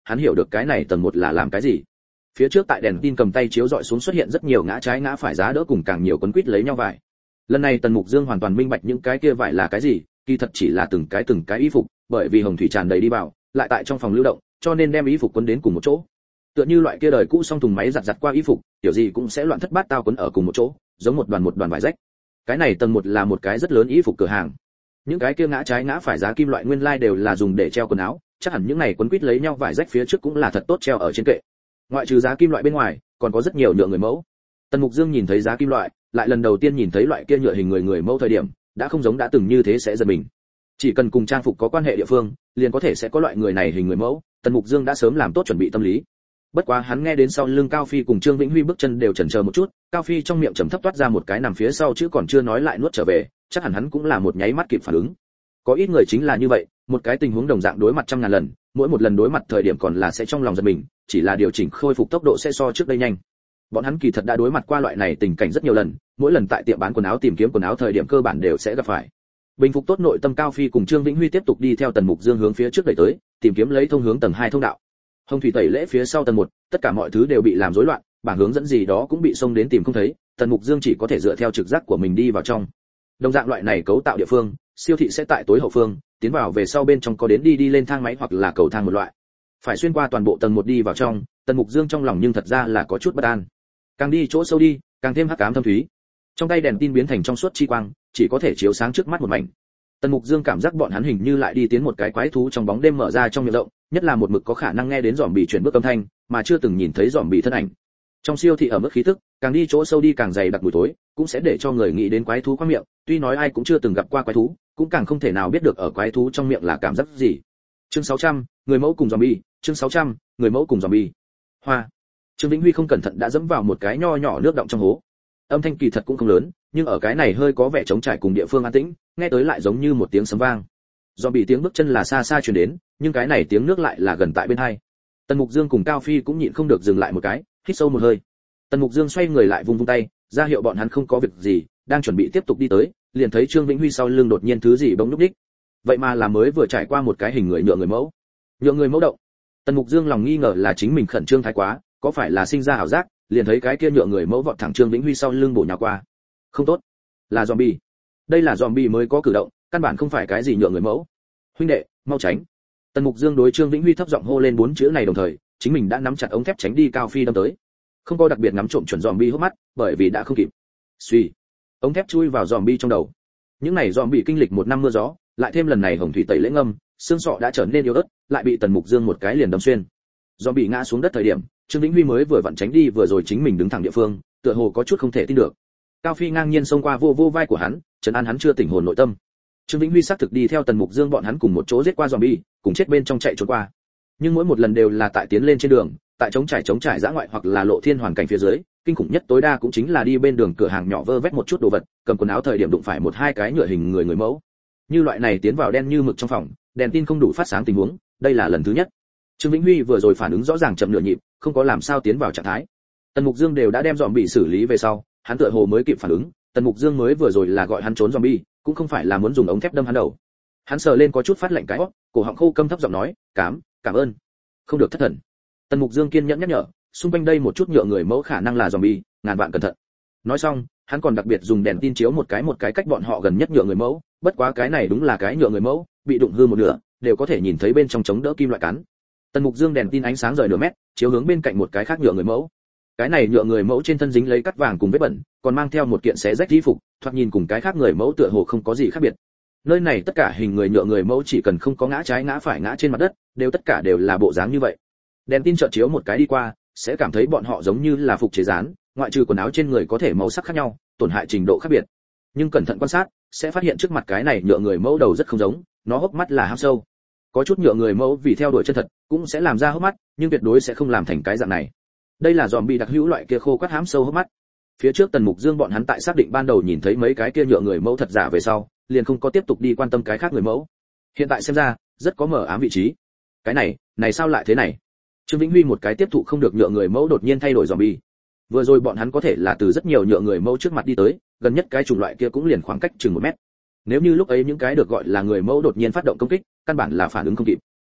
hắn hiểu được cái này tầng một là làm cái gì. Phía trước tại đèn tin cầm tay chiếu dọi xuống xuất hiện rất nhiều ngã trái ngã phải giá đỡ cùng càng nhiều quấn quýt lấy nhau vải. Lần này Tần Mục Dương hoàn toàn minh bạch những cái kia vải là cái gì, kỳ thật chỉ là từng cái từng cái y phục, bởi vì hồng thủy tràn đầy đi vào, lại tại trong phòng lưu động, cho nên đem y phục quấn đến cùng một chỗ. Tựa như loại kia đời cũ song thùng máy giặt giặt qua y phục, kiểu gì cũng sẽ loạn thất bát tao quấn ở cùng một chỗ, giống một đoàn một đoàn vải rách. Cái này tầng một là một cái rất lớn y phục cửa hàng. Những cái kia ngã trái ngã phải giá kim loại nguyên lai đều là dùng để treo quần áo, chắc hẳn những này quấn quýt lấy nhau vải rách phía trước cũng là thật tốt treo ở trên kệ. Ngoại trừ giá kim loại bên ngoài, còn có rất nhiều nhựa người mẫu. Tần Mục Dương nhìn thấy giá kim loại, lại lần đầu tiên nhìn thấy loại kia nhựa hình người người mẫu thời điểm, đã không giống đã từng như thế sẽ giật mình. Chỉ cần cùng trang phục có quan hệ địa phương, liền có thể sẽ có loại người này hình người mẫu, Tần Mục Dương đã sớm làm tốt chuẩn bị tâm lý. Bất quá hắn nghe đến sau lưng Cao Phi cùng Trương Vĩnh Huy bước chân đều chần chờ một chút, Cao Phi trong miệng trầm thấp toát ra một cái nằm phía sau chứ còn chưa nói lại nuốt trở về, chắc hẳn hắn cũng là một nháy mắt kịp phản ứng. Có ít người chính là như vậy, một cái tình huống đồng dạng đối mặt trăm ngàn lần, mỗi một lần đối mặt thời điểm còn là sẽ trong lòng giật mình, chỉ là điều chỉnh khôi phục tốc độ sẽ so trước đây nhanh. Bọn hắn kỳ thật đã đối mặt qua loại này tình cảnh rất nhiều lần, mỗi lần tại tiệm bán quần áo tìm kiếm quần áo thời điểm cơ bản đều sẽ gặp phải. Bình phục tốt nội tâm, Cao Phi cùng Trương Vĩnh Huy tiếp tục đi theo Tần Mục Dương hướng phía trước đẩy tới, tìm kiếm lấy thông hướng tầng hai thông đạo. Hồng thủy tẩy lễ phía sau tầng một, tất cả mọi thứ đều bị làm rối loạn, bảng hướng dẫn gì đó cũng bị xông đến tìm không thấy, Tần Mục Dương chỉ có thể dựa theo trực giác của mình đi vào trong. Đồng dạng loại này cấu tạo địa phương, siêu thị sẽ tại tối hậu phương, tiến vào về sau bên trong có đến đi đi lên thang máy hoặc là cầu thang một loại. Phải xuyên qua toàn bộ tầng một đi vào trong, Tần Mục Dương trong lòng nhưng thật ra là có chút bất an. Càng đi chỗ sâu đi, càng thêm hắc ám thâm thúy. Trong tay đèn tin biến thành trong suốt chi quang, chỉ có thể chiếu sáng trước mắt một mảnh. Tần Mục Dương cảm giác bọn hắn hình như lại đi tiến một cái quái thú trong bóng đêm mở ra trong miệng rộng, nhất là một mực có khả năng nghe đến giòm chuyển bước âm thanh, mà chưa từng nhìn thấy giòm thân ảnh. Trong siêu thị ở mức khí tức, càng đi chỗ sâu đi càng dày đặc mùi tối, cũng sẽ để cho người nghĩ đến quái thú qua miệng, tuy nói ai cũng chưa từng gặp qua quái thú, cũng càng không thể nào biết được ở quái thú trong miệng là cảm giác gì. Chương sáu trăm, người mẫu cùng zombie, chương sáu trăm, người mẫu cùng zombie. Hoa. Trương Vĩnh Huy không cẩn thận đã dẫm vào một cái nho nhỏ nước động trong hố. Âm thanh kỳ thật cũng không lớn, nhưng ở cái này hơi có vẻ trống trải cùng địa phương an tĩnh, nghe tới lại giống như một tiếng sấm vang. Zombie tiếng bước chân là xa xa truyền đến, nhưng cái này tiếng nước lại là gần tại bên hai. Tần Mục Dương cùng Cao Phi cũng nhịn không được dừng lại một cái, hít sâu một hơi. Tần Mục Dương xoay người lại vung vung tay, ra hiệu bọn hắn không có việc gì, đang chuẩn bị tiếp tục đi tới, liền thấy Trương Vĩnh Huy sau lưng đột nhiên thứ gì bỗng nhúc nhích. Vậy mà là mới vừa trải qua một cái hình người nhựa người mẫu. Nhựa người mẫu động. Tần Mục Dương lòng nghi ngờ là chính mình khẩn trương thái quá, có phải là sinh ra ảo giác, liền thấy cái kia nhựa người mẫu vọt thẳng Trương Vĩnh Huy sau lưng bổ nhào qua. Không tốt, là zombie. Đây là zombie mới có cử động, căn bản không phải cái gì nhựa người mẫu. Huynh đệ, mau tránh. Tần Mục Dương đối Trương Vĩnh Huy thấp giọng hô lên bốn chữ này đồng thời, chính mình đã nắm chặt ống thép tránh đi Cao Phi đâm tới. Không có đặc biệt ngắm trộm chuẩn zombie hốc mắt, bởi vì đã không kịp. Suy, ống thép chui vào zombie trong đầu. Những này zombie kinh lịch một năm mưa gió, lại thêm lần này hồng thủy tẩy lễ ngâm, xương sọ đã trở nên yếu ớt, lại bị Tần Mục Dương một cái liền đâm xuyên. Zombie ngã xuống đất thời điểm, Trương Vĩnh Huy mới vừa vặn tránh đi vừa rồi chính mình đứng thẳng địa phương, tựa hồ có chút không thể tin được. Cao Phi ngang nhiên xông qua vô vô vai của hắn, trấn an hắn chưa tỉnh hồn nội tâm. Trương Vĩnh Huy xác thực đi theo Tần Mục Dương bọn hắn cùng một chỗ giết qua zombie, cùng chết bên trong chạy trốn qua. Nhưng mỗi một lần đều là tại tiến lên trên đường, tại chống trải chống trải dã ngoại hoặc là lộ thiên hoàn cảnh phía dưới, kinh khủng nhất tối đa cũng chính là đi bên đường cửa hàng nhỏ vơ vét một chút đồ vật, cầm quần áo thời điểm đụng phải một hai cái nhựa hình người người mẫu. Như loại này tiến vào đen như mực trong phòng, đèn tin không đủ phát sáng tình huống, đây là lần thứ nhất. Trương Vĩnh Huy vừa rồi phản ứng rõ ràng chậm nửa nhịp, không có làm sao tiến vào trạng thái. Tần Mục Dương đều đã đem dòm bị xử lý về sau, hắn tựa hồ mới kịp phản ứng, Tần Mục Dương mới vừa rồi là gọi hắn trốn zombie, cũng không phải là muốn dùng ống thép đâm hắn đầu. Hắn sờ lên có chút phát lạnh cái óc, cổ họng khô câm thấp giọng nói, "Cảm, cảm ơn." Không được thất thần. Tần Mục Dương kiên nhẫn nhắc nhở, xung quanh đây một chút nhựa người mẫu khả năng là zombie, ngàn vạn cẩn thận. Nói xong, hắn còn đặc biệt dùng đèn tin chiếu một cái một cái cách bọn họ gần nhất nhựa người mẫu, bất quá cái này đúng là cái nhựa người mẫu, bị đụng hư một nửa, đều có thể nhìn thấy bên trong chống đỡ kim loại cán. Tần Mục Dương đèn tin ánh sáng rời nửa mét, chiếu hướng bên cạnh một cái khác nhựa người mẫu. Cái này nhựa người mẫu trên thân dính lấy cắt vàng cùng vết bẩn, còn mang theo một kiện xé rách y phục, thoạt nhìn cùng cái khác người mẫu tựa hồ không có gì khác biệt. Nơi này tất cả hình người nhựa người mẫu chỉ cần không có ngã trái ngã phải ngã trên mặt đất, đều tất cả đều là bộ dáng như vậy. Đèn tin chợt chiếu một cái đi qua, sẽ cảm thấy bọn họ giống như là phục chế dán, ngoại trừ quần áo trên người có thể màu sắc khác nhau, tổn hại trình độ khác biệt. Nhưng cẩn thận quan sát, sẽ phát hiện trước mặt cái này nhựa người mẫu đầu rất không giống, nó hốc mắt là hăm sâu. Có chút nhựa người mẫu vì theo đuổi chân thật, cũng sẽ làm ra hốc mắt, nhưng tuyệt đối sẽ không làm thành cái dạng này. Đây là zombie đặc hữu loại kia khô quắt hám sâu hốc mắt. Phía trước Tần Mục Dương bọn hắn tại xác định ban đầu nhìn thấy mấy cái kia nhựa người mẫu thật giả về sau, liền không có tiếp tục đi quan tâm cái khác người mẫu. Hiện tại xem ra, rất có mở ám vị trí. Cái này, này sao lại thế này? Trương Vĩnh Huy một cái tiếp thụ không được nhựa người mẫu đột nhiên thay đổi zombie. Vừa rồi bọn hắn có thể là từ rất nhiều nhựa người mẫu trước mặt đi tới, gần nhất cái chủng loại kia cũng liền khoảng cách chừng một mét. Nếu như lúc ấy những cái được gọi là người mẫu đột nhiên phát động công kích, căn bản là phản ứng không kịp.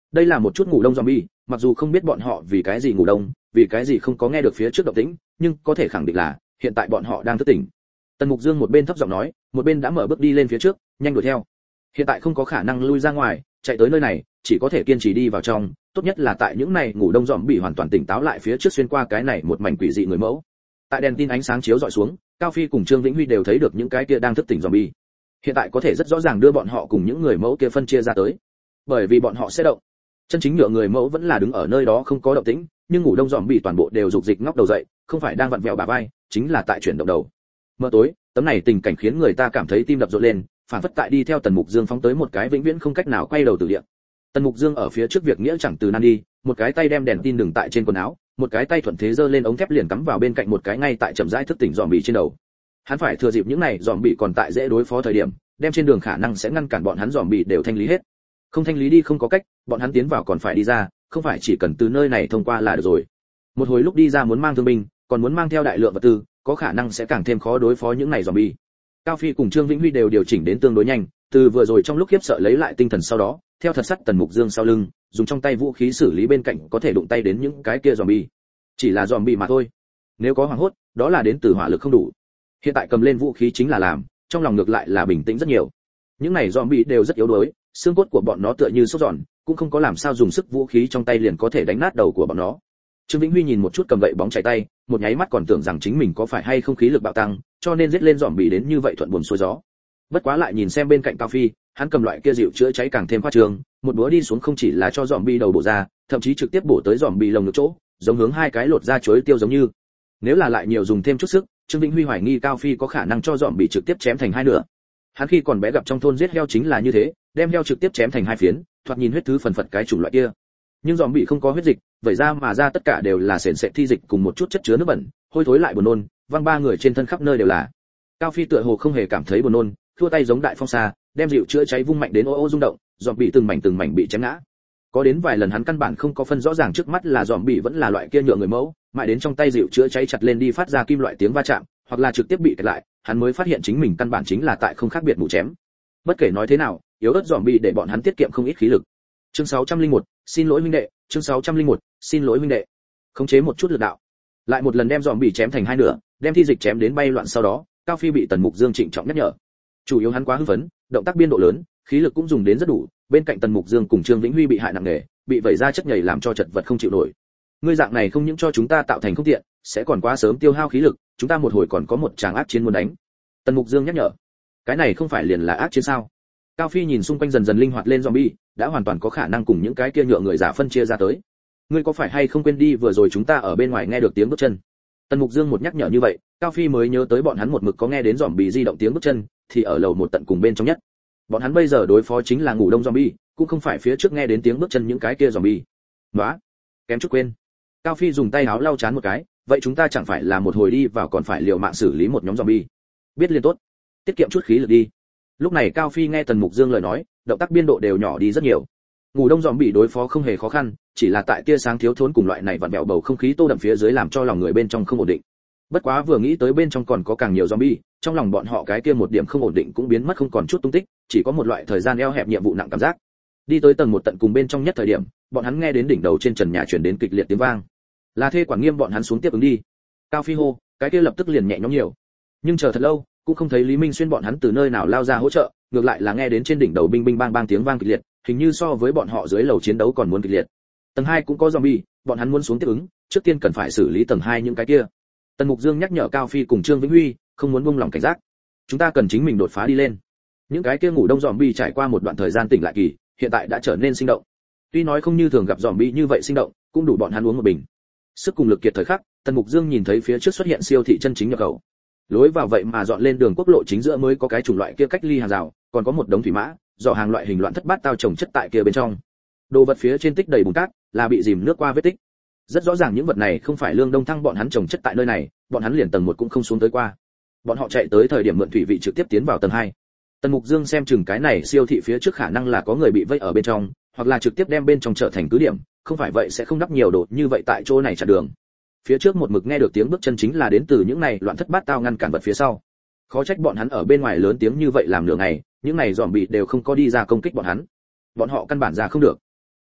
Đây là một chút ngủ đông zombie, mặc dù không biết bọn họ vì cái gì ngủ đông, vì cái gì không có nghe được phía trước động tĩnh, nhưng có thể khẳng định là hiện tại bọn họ đang thức tỉnh. Tần Mục Dương một bên thấp giọng nói, một bên đã mở bước đi lên phía trước, nhanh đuổi theo. Hiện tại không có khả năng lui ra ngoài, chạy tới nơi này, chỉ có thể kiên trì đi vào trong, tốt nhất là tại những này ngủ đông zombie hoàn toàn tỉnh táo lại phía trước xuyên qua cái này một mảnh quỷ dị người mẫu. Tại đèn tin ánh sáng chiếu dọi xuống, Cao Phi cùng Trương Vĩnh Huy đều thấy được những cái kia đang thức tỉnh zombie. Hiện tại có thể rất rõ ràng đưa bọn họ cùng những người mẫu kia phân chia ra tới, bởi vì bọn họ sẽ động. Chân chính nhựa người mẫu vẫn là đứng ở nơi đó không có động tĩnh, nhưng ngủ đông zombie toàn bộ đều rục dịch ngóc đầu dậy, không phải đang vặn vẹo bả vai, chính là tại chuyển động đầu. Mơ tối, tấm này tình cảnh khiến người ta cảm thấy tim đập rộn lên, phản phất tại đi theo Tần Mục Dương phóng tới một cái vĩnh viễn không cách nào quay đầu từ địa. Tần Mục Dương ở phía trước việc nghĩa chẳng từ nan đi, một cái tay đem đèn tin đừng tại trên quần áo, một cái tay thuận thế giơ lên ống thép liền cắm vào bên cạnh một cái ngay tại chậm rãi thức tỉnh zombie trên đầu. Hắn phải thừa dịp những này zombie còn tại dễ đối phó thời điểm, đem trên đường khả năng sẽ ngăn cản bọn hắn zombie đều thanh lý hết. Không thanh lý đi không có cách, bọn hắn tiến vào còn phải đi ra, không phải chỉ cần từ nơi này thông qua là được rồi. Một hồi lúc đi ra muốn mang thương binh, còn muốn mang theo đại lượng vật tư, có khả năng sẽ càng thêm khó đối phó những này zombie. Cao Phi cùng Trương Vĩnh Huy đều điều chỉnh đến tương đối nhanh, từ vừa rồi trong lúc khiếp sợ lấy lại tinh thần sau đó, theo thật sắt Tần Mục Dương sau lưng, dùng trong tay vũ khí xử lý bên cạnh có thể đụng tay đến những cái kia zombie. Chỉ là zombie mà thôi. Nếu có hoảng hốt, đó là đến từ hỏa lực không đủ. Hiện tại cầm lên vũ khí chính là làm, trong lòng ngược lại là bình tĩnh rất nhiều. Những này zombie đều rất yếu đuối, xương cốt của bọn nó tựa như sốt giòn, cũng không có làm sao dùng sức vũ khí trong tay liền có thể đánh nát đầu của bọn nó. Trương Vĩnh Huy nhìn một chút cầm gậy bóng chảy tay, một nháy mắt còn tưởng rằng chính mình có phải hay không khí lực bạo tăng, cho nên giết lên zombie đến như vậy thuận buồm xuôi gió. Bất quá lại nhìn xem bên cạnh Cao Phi, hắn cầm loại kia dịu chữa cháy càng thêm khoa trương, một búa đi xuống không chỉ là cho zombie đầu bổ ra, thậm chí trực tiếp bổ tới zombie lồng ngực chỗ, giống hướng hai cái lột ra chuối tiêu giống như. Nếu là lại nhiều dùng thêm chút sức, Trương Vĩnh Huy hoài nghi Cao Phi có khả năng cho zombie trực tiếp chém thành hai nửa. Hắn khi còn bé gặp trong thôn giết heo chính là như thế, đem heo trực tiếp chém thành hai phiến, thoạt nhìn huyết thứ phần phật cái chủng loại kia. Nhưng zombie không có huyết dịch, vậy ra mà ra tất cả đều là sền sệt thi dịch cùng một chút chất chứa nước bẩn, hôi thối lại buồn nôn, văng ba người trên thân khắp nơi đều là. Cao Phi tựa hồ không hề cảm thấy buồn nôn, thua tay giống đại phong xa, đem dịu chữa cháy vung mạnh đến ô ô rung động, zombie từng mảnh từng mảnh bị chém ngã. Có đến vài lần hắn căn bản không có phân rõ ràng trước mắt là zombie vẫn là loại kia nhựa người mẫu, mãi đến trong tay dịu chữa cháy chặt lên đi phát ra kim loại tiếng va chạm, hoặc là trực tiếp bị kẹt lại, hắn mới phát hiện chính mình căn bản chính là tại không khác biệt mù chém. Bất kể nói thế nào, yếu ớt zombie để bọn hắn tiết kiệm không ít khí lực. Chương sáu trăm lẻ một, xin lỗi huynh đệ, chương sáu trăm lẻ một, xin lỗi huynh đệ. Khống chế một chút lực đạo, lại một lần đem zombie chém thành hai nửa, đem thi dịch chém đến bay loạn sau đó, Cao Phi bị Tần Mục Dương trịnh trọng nhắc nhở. Chủ yếu hắn quá hưng phấn, động tác biên độ lớn, khí lực cũng dùng đến rất đủ, bên cạnh Tần Mục Dương cùng Trương Vĩnh Huy bị hại nặng nề, bị vẩy ra chất nhầy làm cho chật vật không chịu nổi. Ngươi dạng này không những cho chúng ta tạo thành không tiện, sẽ còn quá sớm tiêu hao khí lực, chúng ta một hồi còn có một tràng ác chiến muốn đánh. Tần Mục Dương nhắc nhở. Cái này không phải liền là ác chiến sao? Cao Phi nhìn xung quanh dần dần linh hoạt lên zombie, đã hoàn toàn có khả năng cùng những cái kia nhựa người giả phân chia ra tới. Ngươi có phải hay không quên đi vừa rồi chúng ta ở bên ngoài nghe được tiếng bước chân? Tần Mục Dương một nhắc nhở như vậy, Cao Phi mới nhớ tới bọn hắn một mực có nghe đến zombie di động tiếng bước chân, thì ở lầu một tận cùng bên trong nhất. Bọn hắn bây giờ đối phó chính là ngủ đông zombie, cũng không phải phía trước nghe đến tiếng bước chân những cái kia zombie. Nóa, kém chút quên. Cao Phi dùng tay áo lau chán một cái, vậy chúng ta chẳng phải là một hồi đi vào còn phải liều mạng xử lý một nhóm zombie. Biết liên tốt, tiết kiệm chút khí lực đi. Lúc này Cao Phi nghe Tần Mục Dương lời nói, động tác biên độ đều nhỏ đi rất nhiều. Ngủ đông zombie đối phó không hề khó khăn, chỉ là tại tia sáng thiếu thốn cùng loại này vặn vẹo bầu không khí tô đậm phía dưới làm cho lòng người bên trong không ổn định. Bất quá vừa nghĩ tới bên trong còn có càng nhiều zombie, trong lòng bọn họ cái kia một điểm không ổn định cũng biến mất không còn chút tung tích, chỉ có một loại thời gian eo hẹp nhiệm vụ nặng cảm giác. Đi tới tầng một tận cùng bên trong nhất thời điểm, bọn hắn nghe đến đỉnh đầu trên trần nhà truyền đến kịch liệt tiếng vang. Là thê quản nghiêm bọn hắn xuống tiếp ứng đi. Cao Phi hô, cái kia lập tức liền nhẹ nhõm nhiều. Nhưng chờ thật lâu, cũng không thấy Lý Minh Xuyên bọn hắn từ nơi nào lao ra hỗ trợ, ngược lại là nghe đến trên đỉnh đầu binh binh bang bang tiếng vang kịch liệt, hình như so với bọn họ dưới lầu chiến đấu còn muốn kịch liệt. Tầng hai cũng có zombie, bọn hắn muốn xuống tiếp ứng, trước tiên cần phải xử lý tầng hai những cái kia. Tần Mục Dương nhắc nhở Cao Phi cùng Trương Vĩnh Huy, không muốn buông lỏng cảnh giác. Chúng ta cần chính mình đột phá đi lên. Những cái kia ngủ đông zombie trải qua một đoạn thời gian tỉnh lại kỳ, hiện tại đã trở nên sinh động. Tuy nói không như thường gặp zombie như vậy sinh động, cũng đủ bọn hắn uống một bình. Sức cùng lực kiệt thời khắc, Tần Mục Dương nhìn thấy phía trước xuất hiện siêu thị chân chính nhập khẩu. Lối vào vậy mà dọn lên đường quốc lộ chính giữa mới có cái chủng loại kia cách ly hàng rào, còn có một đống thủy mã, dò hàng loại hình loạn thất bát tao trồng chất tại kia bên trong. Đồ vật phía trên tích đầy bùn cát, là bị dìm nước qua vết tích. Rất rõ ràng những vật này không phải Lương Đông Thăng bọn hắn trồng chất tại nơi này, bọn hắn liền tầng một cũng không xuống tới qua. Bọn họ chạy tới thời điểm mượn thủy vị trực tiếp tiến vào tầng hai. Tần Mục Dương xem chừng cái này siêu thị phía trước khả năng là có người bị vây ở bên trong, hoặc là trực tiếp đem bên trong trở thành cứ điểm, không phải vậy sẽ không đắp nhiều đồ như vậy tại chỗ này chặn đường. Phía trước một mực nghe được tiếng bước chân chính là đến từ những này loạn thất bát tao ngăn cản vật phía sau. Khó trách bọn hắn ở bên ngoài lớn tiếng như vậy làm nửa ngày, những này zombie đều không có đi ra công kích bọn hắn. Bọn họ căn bản ra không được.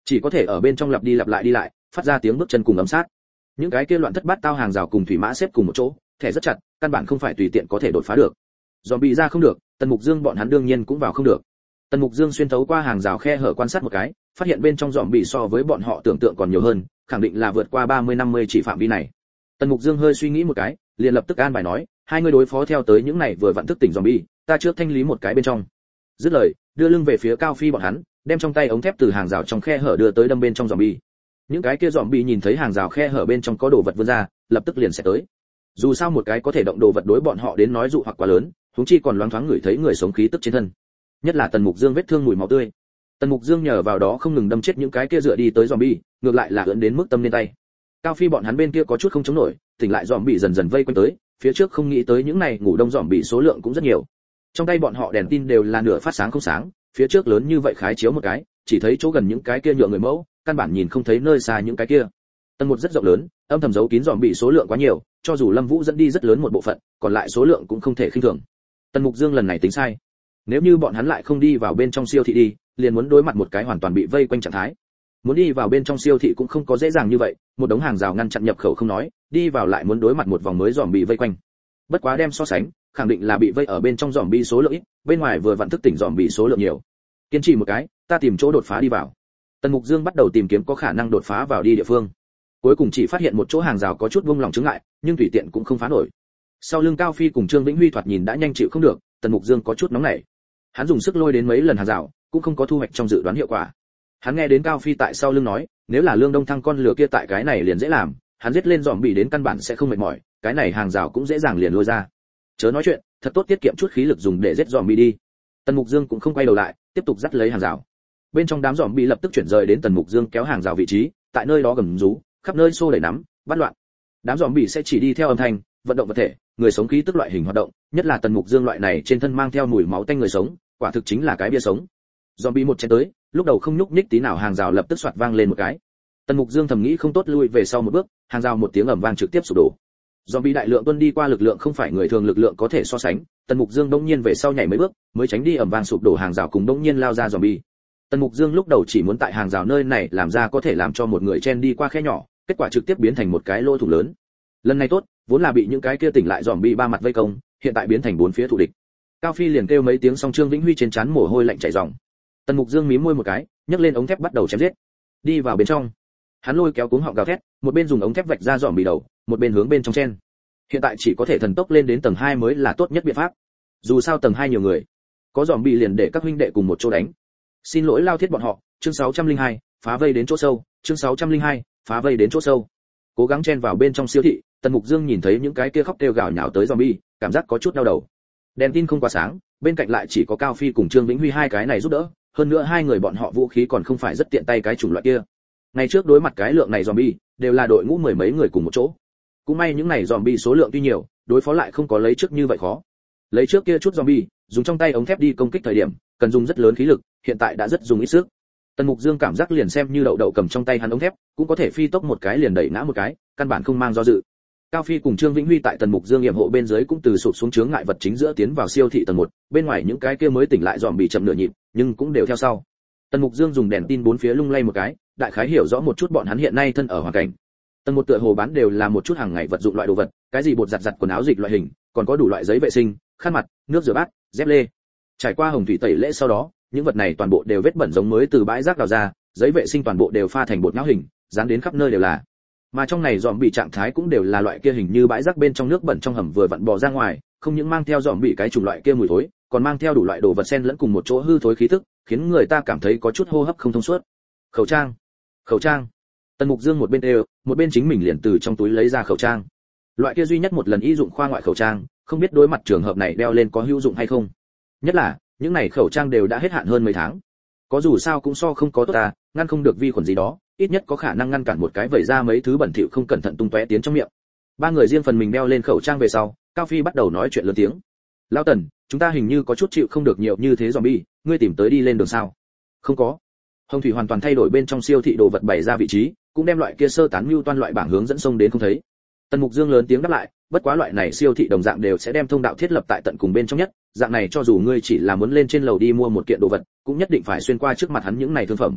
chỉ có thể ở bên trong lặp đi lặp lại đi lại, phát ra tiếng bước chân cùng ấm sát. Những cái kia loạn thất bát tao hàng rào cùng thủy mã xếp cùng một chỗ, thẻ rất chặt, căn bản không phải tùy tiện có thể đột phá được. Zombie ra không được, Tần Mục Dương bọn hắn đương nhiên cũng vào không được. Tần Mục Dương xuyên thấu qua hàng rào khe hở quan sát một cái, phát hiện bên trong zombie so với bọn họ tưởng tượng còn nhiều hơn, khẳng định là vượt qua ba mươi năm mươi chỉ phạm vi này. Tần Mục Dương hơi suy nghĩ một cái, liền lập tức an bài nói, hai người đối phó theo tới những này vừa vặn thức tỉnh zombie, ta trước thanh lý một cái bên trong. Dứt lời, đưa lưng về phía Cao Phi bọn hắn, đem trong tay ống thép từ hàng rào trong khe hở đưa tới đâm bên trong zombie. Những cái kia zombie nhìn thấy hàng rào khe hở bên trong có đồ vật vươn ra, lập tức liền sẽ tới. Dù sao một cái có thể động đồ vật đối bọn họ đến nói dụ hoặc quá lớn, huống chi còn loáng thoáng ngửi thấy người sống khí tức trên thân. Nhất là Tần Mục Dương vết thương mùi máu tươi. Tần Mục Dương nhờ vào đó không ngừng đâm chết những cái kia dựa đi tới zombie, ngược lại là ưỡn đến mức tâm lên tay. Cao Phi bọn hắn bên kia có chút không chống nổi, tỉnh lại zombie dần dần vây quanh tới, phía trước không nghĩ tới những này ngủ đông zombie số lượng cũng rất nhiều. Trong tay bọn họ đèn tin đều là nửa phát sáng không sáng, phía trước lớn như vậy khái chiếu một cái, chỉ thấy chỗ gần những cái kia nhựa người mẫu, căn bản nhìn không thấy nơi xa những cái kia. Tầng một rất rộng lớn, âm thầm giấu kín zombie số lượng quá nhiều, cho dù Lâm Vũ dẫn đi rất lớn một bộ phận, còn lại số lượng cũng không thể khinh thường. Tần Mục Dương lần này tính sai. Nếu như bọn hắn lại không đi vào bên trong siêu thị đi, liền muốn đối mặt một cái hoàn toàn bị vây quanh trạng thái. Muốn đi vào bên trong siêu thị cũng không có dễ dàng như vậy, một đống hàng rào ngăn chặn nhập khẩu không nói, đi vào lại muốn đối mặt một vòng mới zombie vây quanh. Bất quá đem so sánh, khẳng định là bị vây ở bên trong zombie số lượng ít, bên ngoài vừa vặn thức tỉnh zombie số lượng nhiều. Kiên trì một cái, ta tìm chỗ đột phá đi vào. Tần Mục Dương bắt đầu tìm kiếm có khả năng đột phá vào đi địa phương. Cuối cùng chỉ phát hiện một chỗ hàng rào có chút vung lòng chứng ngại, nhưng tùy tiện cũng không phá nổi. Sau lưng Cao Phi cùng Trương Vĩnh Huy thoạt nhìn đã nhanh chịu không được, Tần Mục Dương có chút nóng nảy. Hắn dùng sức lôi đến mấy lần hàng rào, cũng không có thu hoạch trong dự đoán hiệu quả. Hắn nghe đến Cao Phi tại sau lưng nói, nếu là Lương Đông Thăng con lừa kia tại cái này liền dễ làm, hắn giết lên zombie đến căn bản sẽ không mệt mỏi, cái này hàng rào cũng dễ dàng liền lôi ra. Chớ nói chuyện, thật tốt tiết kiệm chút khí lực dùng để giết zombie đi. Tần Mục Dương cũng không quay đầu lại, tiếp tục dắt lấy hàng rào. Bên trong đám zombie lập tức chuyển rời đến Tần Mục Dương kéo hàng rào vị trí, tại nơi đó gầm rú, khắp nơi xô đẩy nắm, bắt loạn. Đám zombie sẽ chỉ đi theo âm thanh, vận động vật thể, người sống khí tức loại hình hoạt động, nhất là Tần Mục Dương loại này trên thân mang theo mùi máu tanh người sống, quả thực chính là cái bia sống. Zombie một chén tới, lúc đầu không nhúc nhích tí nào hàng rào lập tức xoạt vang lên một cái. Tần Mục Dương thầm nghĩ không tốt lui về sau một bước, hàng rào một tiếng ầm vang trực tiếp sụp đổ. Zombie đại lượng tuân đi qua lực lượng không phải người thường lực lượng có thể so sánh, Tần Mục Dương đống nhiên về sau nhảy mấy bước, mới tránh đi ầm vang sụp đổ hàng rào cùng đống nhiên lao ra zombie. Tần Mục Dương lúc đầu chỉ muốn tại hàng rào nơi này làm ra có thể làm cho một người chen đi qua khe nhỏ, kết quả trực tiếp biến thành một cái lỗ thủng lớn. Lần này tốt, vốn là bị những cái kia tỉnh lại zombie ba mặt vây công, hiện tại biến thành bốn phía thù địch. Cao Phi liền kêu mấy tiếng xong Trương Vĩnh Huy trên trán mồ hôi lạnh chảy ròng. Tần Mục Dương mím môi một cái, nhấc lên ống thép bắt đầu chém giết. Đi vào bên trong, hắn lôi kéo cuống họng gào thét, một bên dùng ống thép vạch ra zombie đầu, một bên hướng bên trong chen. Hiện tại chỉ có thể thần tốc lên đến tầng hai mới là tốt nhất biện pháp. Dù sao tầng hai nhiều người, có zombie liền để các huynh đệ cùng một chỗ đánh. Xin lỗi lao thiết bọn họ, chương sáu trăm lẻ hai, phá vây đến chỗ sâu, chương sáu trăm lẻ hai, phá vây đến chỗ sâu. Cố gắng chen vào bên trong siêu thị, Tần Mục Dương nhìn thấy những cái kia khóc kêu gào nhào tới zombie, cảm giác có chút đau đầu. Đèn tin không quá sáng, bên cạnh lại chỉ có Cao Phi cùng Trương Vĩnh Huy hai cái này giúp đỡ, hơn nữa hai người bọn họ vũ khí còn không phải rất tiện tay cái chủng loại kia. Ngày trước đối mặt cái lượng này zombie, đều là đội ngũ mười mấy người cùng một chỗ. Cũng may những này zombie số lượng tuy nhiều, đối phó lại không có lấy trước như vậy khó. Lấy trước kia chút zombie, dùng trong tay ống thép đi công kích thời điểm, cần dùng rất lớn khí lực, hiện tại đã rất dùng ít sức. Tần Mục Dương cảm giác liền xem như đậu đậu cầm trong tay hắn ống thép, cũng có thể phi tốc một cái liền đẩy ngã một cái, căn bản không mang do dự. Cao Phi cùng Trương Vĩnh Huy tại Tần Mục Dương yểm hộ bên dưới cũng từ sụp xuống chướng ngại vật chính giữa tiến vào siêu thị tầng một, bên ngoài những cái kia mới tỉnh lại dòm bị chậm nửa nhịp, nhưng cũng đều theo sau. Tần Mục Dương dùng đèn tin bốn phía lung lay một cái, đại khái hiểu rõ một chút bọn hắn hiện nay thân ở hoàn cảnh. Tầng một tựa hồ bán đều là một chút hàng ngày vật dụng loại đồ vật, cái gì bột giặt giặt quần áo dịch loại hình, còn có đủ loại giấy vệ sinh, khăn mặt, nước rửa bát, dép lê. Trải qua hồng thủy tẩy lễ sau đó, những vật này toàn bộ đều vết bẩn giống mới từ bãi rác đào ra, giấy vệ sinh toàn bộ đều pha thành bột nhão hình, dán đến khắp nơi đều là. Mà trong này dòm bị trạng thái cũng đều là loại kia hình như bãi rác bên trong nước bẩn trong hầm vừa vặn bò ra ngoài, không những mang theo dòm bị cái chủng loại kia mùi thối, còn mang theo đủ loại đồ vật xen lẫn cùng một chỗ hư thối khí tức, khiến người ta cảm thấy có chút hô hấp không thông suốt. Khẩu trang, khẩu trang. Tần Mục Dương một bên đều, một bên chính mình liền từ trong túi lấy ra khẩu trang. Loại kia duy nhất một lần y dụng khoa ngoại khẩu trang, không biết đối mặt trường hợp này đeo lên có hữu dụng hay không. Nhất là, những này khẩu trang đều đã hết hạn hơn mấy tháng. Có dù sao cũng so không có tốt ta, ngăn không được vi khuẩn gì đó, ít nhất có khả năng ngăn cản một cái vẩy ra mấy thứ bẩn thỉu không cẩn thận tung tóe tiến trong miệng. Ba người riêng phần mình đeo lên khẩu trang về sau, Cao Phi bắt đầu nói chuyện lớn tiếng. Lão Tần, chúng ta hình như có chút chịu không được nhiều như thế zombie, ngươi tìm tới đi lên đường sao? Không có. Hồng Thủy hoàn toàn thay đổi bên trong siêu thị đồ vật bày ra vị trí, cũng đem loại kia sơ tán mưu toan loại bảng hướng dẫn sông đến không thấy. Tần Mục Dương lớn tiếng đáp lại, bất quá loại này siêu thị đồng dạng đều sẽ đem thông đạo thiết lập tại tận cùng bên trong nhất, dạng này cho dù ngươi chỉ là muốn lên trên lầu đi mua một kiện đồ vật, cũng nhất định phải xuyên qua trước mặt hắn những này thương phẩm.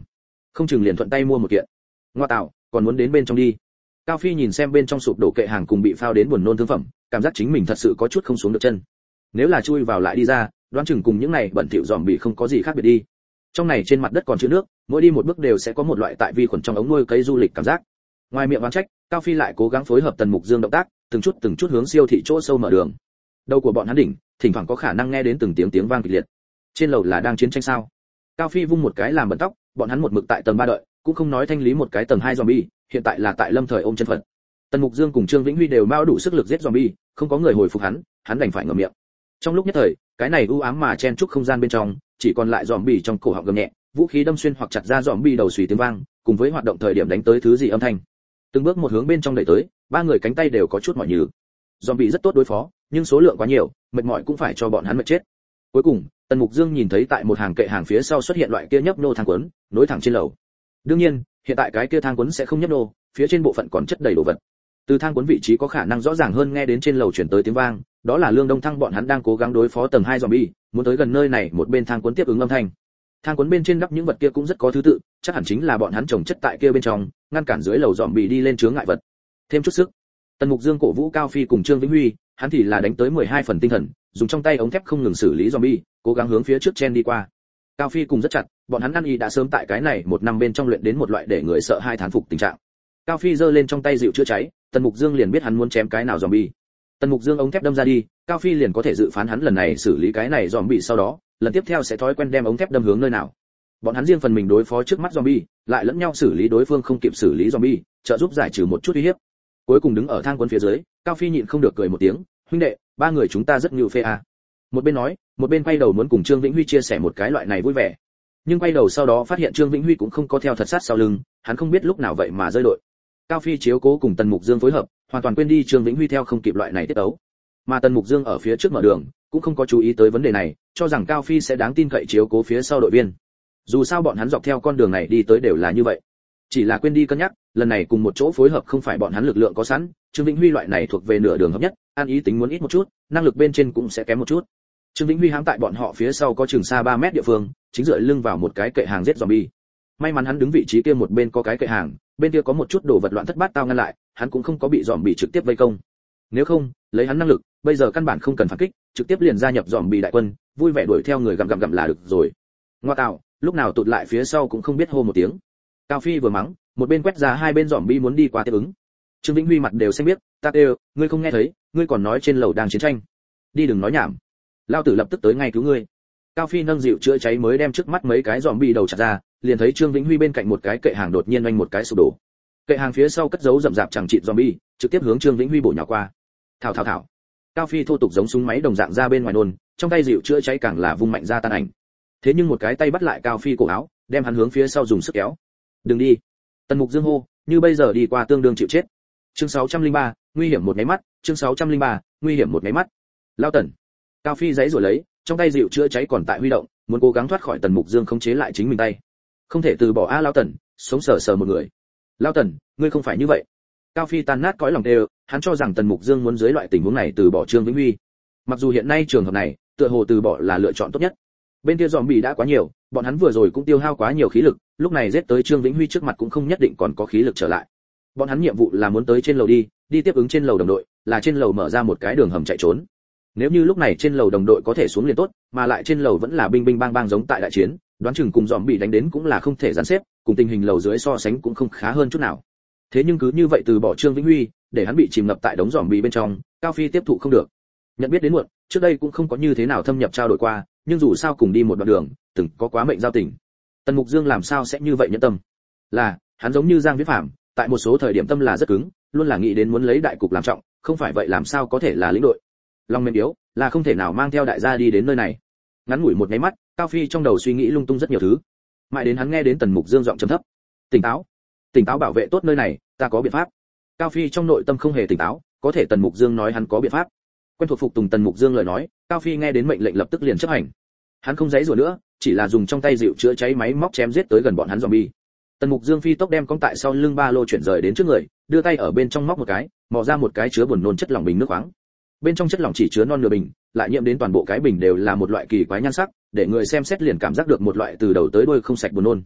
không chừng liền thuận tay mua một kiện. Ngoa tạo, còn muốn đến bên trong đi. Cao Phi nhìn xem bên trong sụp đổ kệ hàng cùng bị phao đến buồn nôn thương phẩm, cảm giác chính mình thật sự có chút không xuống được chân. Nếu là chui vào lại đi ra, đoán chừng cùng những này bẩn thỉu dòm bị không có gì khác biệt đi. Trong này trên mặt đất còn chứa nước, mỗi đi một bước đều sẽ có một loại tại vi khuẩn trong ống nuôi cấy du lịch cảm giác. Ngoài miệng oán trách, Cao Phi lại cố gắng phối hợp Tần Mục Dương động tác, từng chút từng chút hướng siêu thị chỗ sâu mở đường. Đầu của bọn hắn đỉnh, thỉnh thoảng có khả năng nghe đến từng tiếng tiếng vang kịch liệt. Trên lầu là đang chiến tranh sao? Cao Phi vung một cái làm bẩn tóc, bọn hắn một mực tại tầng ba đợi, cũng không nói thanh lý một cái tầng hai zombie, hiện tại là tại lâm thời ôm chân phật. Tần Mục Dương cùng Trương Vĩnh Huy đều mao đủ sức lực giết zombie, không có người hồi phục hắn, hắn đành phải ngậm miệng. Trong lúc nhất thời, cái này u ám mà chen chúc không gian bên trong, chỉ còn lại zombie trong cổ họng gầm nhẹ, vũ khí đâm xuyên hoặc chặt ra zombie đầu xùy tiếng vang, cùng với hoạt động thời điểm đánh tới thứ gì âm thanh. Từng bước một hướng bên trong đẩy tới, ba người cánh tay đều có chút mỏi nhừ. Zombie rất tốt đối phó, nhưng số lượng quá nhiều, mệt mỏi cũng phải cho bọn hắn mệt chết. Cuối cùng, Tần Mục Dương nhìn thấy tại một hàng kệ hàng phía sau xuất hiện loại kia nhấp nô thang quấn, nối thẳng trên lầu. Đương nhiên, hiện tại cái kia thang quấn sẽ không nhấp nô, phía trên bộ phận còn chất đầy đồ vật. Từ thang quấn vị trí có khả năng rõ ràng hơn nghe đến trên lầu chuyển tới tiếng vang, đó là Lương Đông Thăng bọn hắn đang cố gắng đối phó tầng hai zombie, muốn tới gần nơi này một bên thang quấn tiếp ứng âm thanh. Thang quấn bên trên đắp những vật kia cũng rất có thứ tự, chắc hẳn chính là bọn hắn trồng chất tại kia bên trong, ngăn cản dưới lầu zombie đi lên chướng ngại vật. Thêm chút sức. Tần Mục Dương cổ vũ Cao Phi cùng Trương Vĩnh Huy, hắn thì là đánh tới mười hai phần tinh thần, dùng trong tay ống thép không ngừng xử lý zombie, cố gắng hướng phía trước chen đi qua. Cao Phi cùng rất chặt, bọn hắn ăn y đã sớm tại cái này một năm bên trong luyện đến một loại để người sợ hai thán phục tình trạng. Cao Phi giơ lên trong tay dịu chữa cháy, Tần Mục Dương liền biết hắn muốn chém cái nào zombie. Tần Mục Dương ống thép đâm ra đi, Cao Phi liền có thể dự phán hắn lần này xử lý cái này zombie sau đó, lần tiếp theo sẽ thói quen đem ống thép đâm hướng nơi nào. Bọn hắn riêng phần mình đối phó trước mắt zombie, lại lẫn nhau xử lý đối phương không kịp xử lý zombie, trợ giúp giải trừ một chút uy hiếp. Cuối cùng đứng ở thang quấn phía dưới, Cao Phi nhịn không được cười một tiếng, huynh đệ, ba người chúng ta rất nhiều phê à. Một bên nói, một bên quay đầu muốn cùng Trương Vĩnh Huy chia sẻ một cái loại này vui vẻ. Nhưng quay đầu sau đó phát hiện Trương Vĩnh Huy cũng không có theo thật sát sau lưng, hắn không biết lúc nào vậy mà rơi đội. Cao Phi chiếu cố cùng Tần Mục Dương phối hợp, hoàn toàn quên đi Trương Vĩnh Huy theo không kịp loại này tiết tấu. Mà Tần Mục Dương ở phía trước mở đường, cũng không có chú ý tới vấn đề này, cho rằng Cao Phi sẽ đáng tin cậy chiếu cố phía sau đội viên. Dù sao bọn hắn dọc theo con đường này đi tới đều là như vậy. Chỉ là quên đi cân nhắc, lần này cùng một chỗ phối hợp không phải bọn hắn lực lượng có sẵn, Trương Vĩnh Huy loại này thuộc về nửa đường hợp nhất, an ý tính muốn ít một chút, năng lực bên trên cũng sẽ kém một chút. Trương Vĩnh Huy hãm tại bọn họ phía sau có chừng xa ba mét địa phương, chính dựa lưng vào một cái kệ hàng giết zombie. May mắn hắn đứng vị trí kia một bên có cái kệ hàng, bên kia có một chút đồ vật loạn thất bát tao ngăn lại, hắn cũng không có bị zombie trực tiếp vây công. Nếu không, lấy hắn năng lực, bây giờ căn bản không cần phản kích, trực tiếp liền gia nhập zombie đại quân, vui vẻ đuổi theo người gặm gặm gặm là được rồi. Ngoa tạo, lúc nào tụt lại phía sau cũng không biết hô một tiếng. Cao Phi vừa mắng, một bên quét ra hai bên zombie muốn đi qua tiếp ứng. Trương Vĩnh Huy mặt đều xanh biết, ta kêu, ngươi không nghe thấy, ngươi còn nói trên lầu đang chiến tranh. Đi đừng nói nhảm. Lao tử lập tức tới ngay cứu ngươi. Cao Phi nâng dịu chữa cháy mới đem trước mắt mấy cái zombie đầu chặt ra, liền thấy Trương Vĩnh Huy bên cạnh một cái kệ hàng đột nhiên oanh một cái sụp đổ. Kệ hàng phía sau cất giấu rậm rạp chẳng chịt zombie, trực tiếp hướng Trương Vĩnh Huy bổ nhào qua. Thảo thảo thảo. Cao Phi thô tục giống súng máy đồng dạng ra bên ngoài nôn, trong tay dịu chữa cháy càng là vung mạnh ra tan ảnh. Thế nhưng một cái tay bắt lại Cao Phi cổ áo, đem hắn hướng phía sau dùng sức kéo. Đừng đi. Tần Mục Dương hô, như bây giờ đi qua tương đương chịu chết. Chương sáu trăm lẻ ba, nguy hiểm một cái mắt, chương sáu trăm lẻ ba, nguy hiểm một cái mắt. Lao Tần. Cao Phi giãy rồi lấy, trong tay dịu chữa cháy còn tại huy động, muốn cố gắng thoát khỏi Tần Mục Dương khống chế lại chính mình tay. Không thể từ bỏ a Lao Tần, sống sờ sờ một người. Lao Tần, ngươi không phải như vậy. Cao Phi tan nát cõi lòng đều, hắn cho rằng Tần Mục Dương muốn dưới loại tình huống này từ bỏ Trương Vĩnh Huy. Mặc dù hiện nay trường hợp này, tựa hồ từ bỏ là lựa chọn tốt nhất. Bên kia zombie đã quá nhiều, bọn hắn vừa rồi cũng tiêu hao quá nhiều khí lực, lúc này giết tới Trương Vĩnh Huy trước mặt cũng không nhất định còn có khí lực trở lại. Bọn hắn nhiệm vụ là muốn tới trên lầu đi, đi tiếp ứng trên lầu đồng đội, là trên lầu mở ra một cái đường hầm chạy trốn. Nếu như lúc này trên lầu đồng đội có thể xuống liền tốt, mà lại trên lầu vẫn là binh binh bang bang giống tại đại chiến, đoán chừng cùng zombie đánh đến cũng là không thể dàn xếp, cùng tình hình lầu dưới so sánh cũng không khá hơn chút nào. Thế nhưng cứ như vậy từ bỏ Trương Vĩnh Huy, để hắn bị chìm ngập tại đống zombie bên trong, Cao Phi tiếp thụ không được. Nhận biết đến muộn, trước đây cũng không có như thế nào thâm nhập trao đổi qua, nhưng dù sao cùng đi một đoạn đường, từng có quá mệnh giao tình. Tần Mục Dương làm sao sẽ như vậy nhẫn tâm? Là, hắn giống như Giang Viễn Phạm, tại một số thời điểm tâm là rất cứng, luôn là nghĩ đến muốn lấy đại cục làm trọng, không phải vậy làm sao có thể là lĩnh đội. Long mềm yếu, là không thể nào mang theo đại gia đi đến nơi này. Ngắn ngủi một cái mắt, Cao Phi trong đầu suy nghĩ lung tung rất nhiều thứ. Mãi đến hắn nghe đến Tần Mục Dương giọng trầm thấp, "Tỉnh táo, tỉnh táo bảo vệ tốt nơi này, ta có biện pháp." Cao Phi trong nội tâm không hề tỉnh táo, có thể Tần Mục Dương nói hắn có biện pháp. Quen thuộc phục tùng Tần Mục Dương lời nói, Cao Phi nghe đến mệnh lệnh lập tức liền chấp hành. Hắn không giãy giụa nữa, chỉ là dùng trong tay dịu chữa cháy máy móc chém giết tới gần bọn hắn zombie. Tần Mục Dương phi tốc đem con tại sau lưng ba lô chuyển rời đến trước người, đưa tay ở bên trong móc một cái, mò ra một cái chứa buồn nôn chất lỏng bình nước khoáng. Bên trong chất lỏng chỉ chứa non nửa bình, lại nhiễm đến toàn bộ cái bình đều là một loại kỳ quái nhan sắc, để người xem xét liền cảm giác được một loại từ đầu tới đuôi không sạch buồn nôn.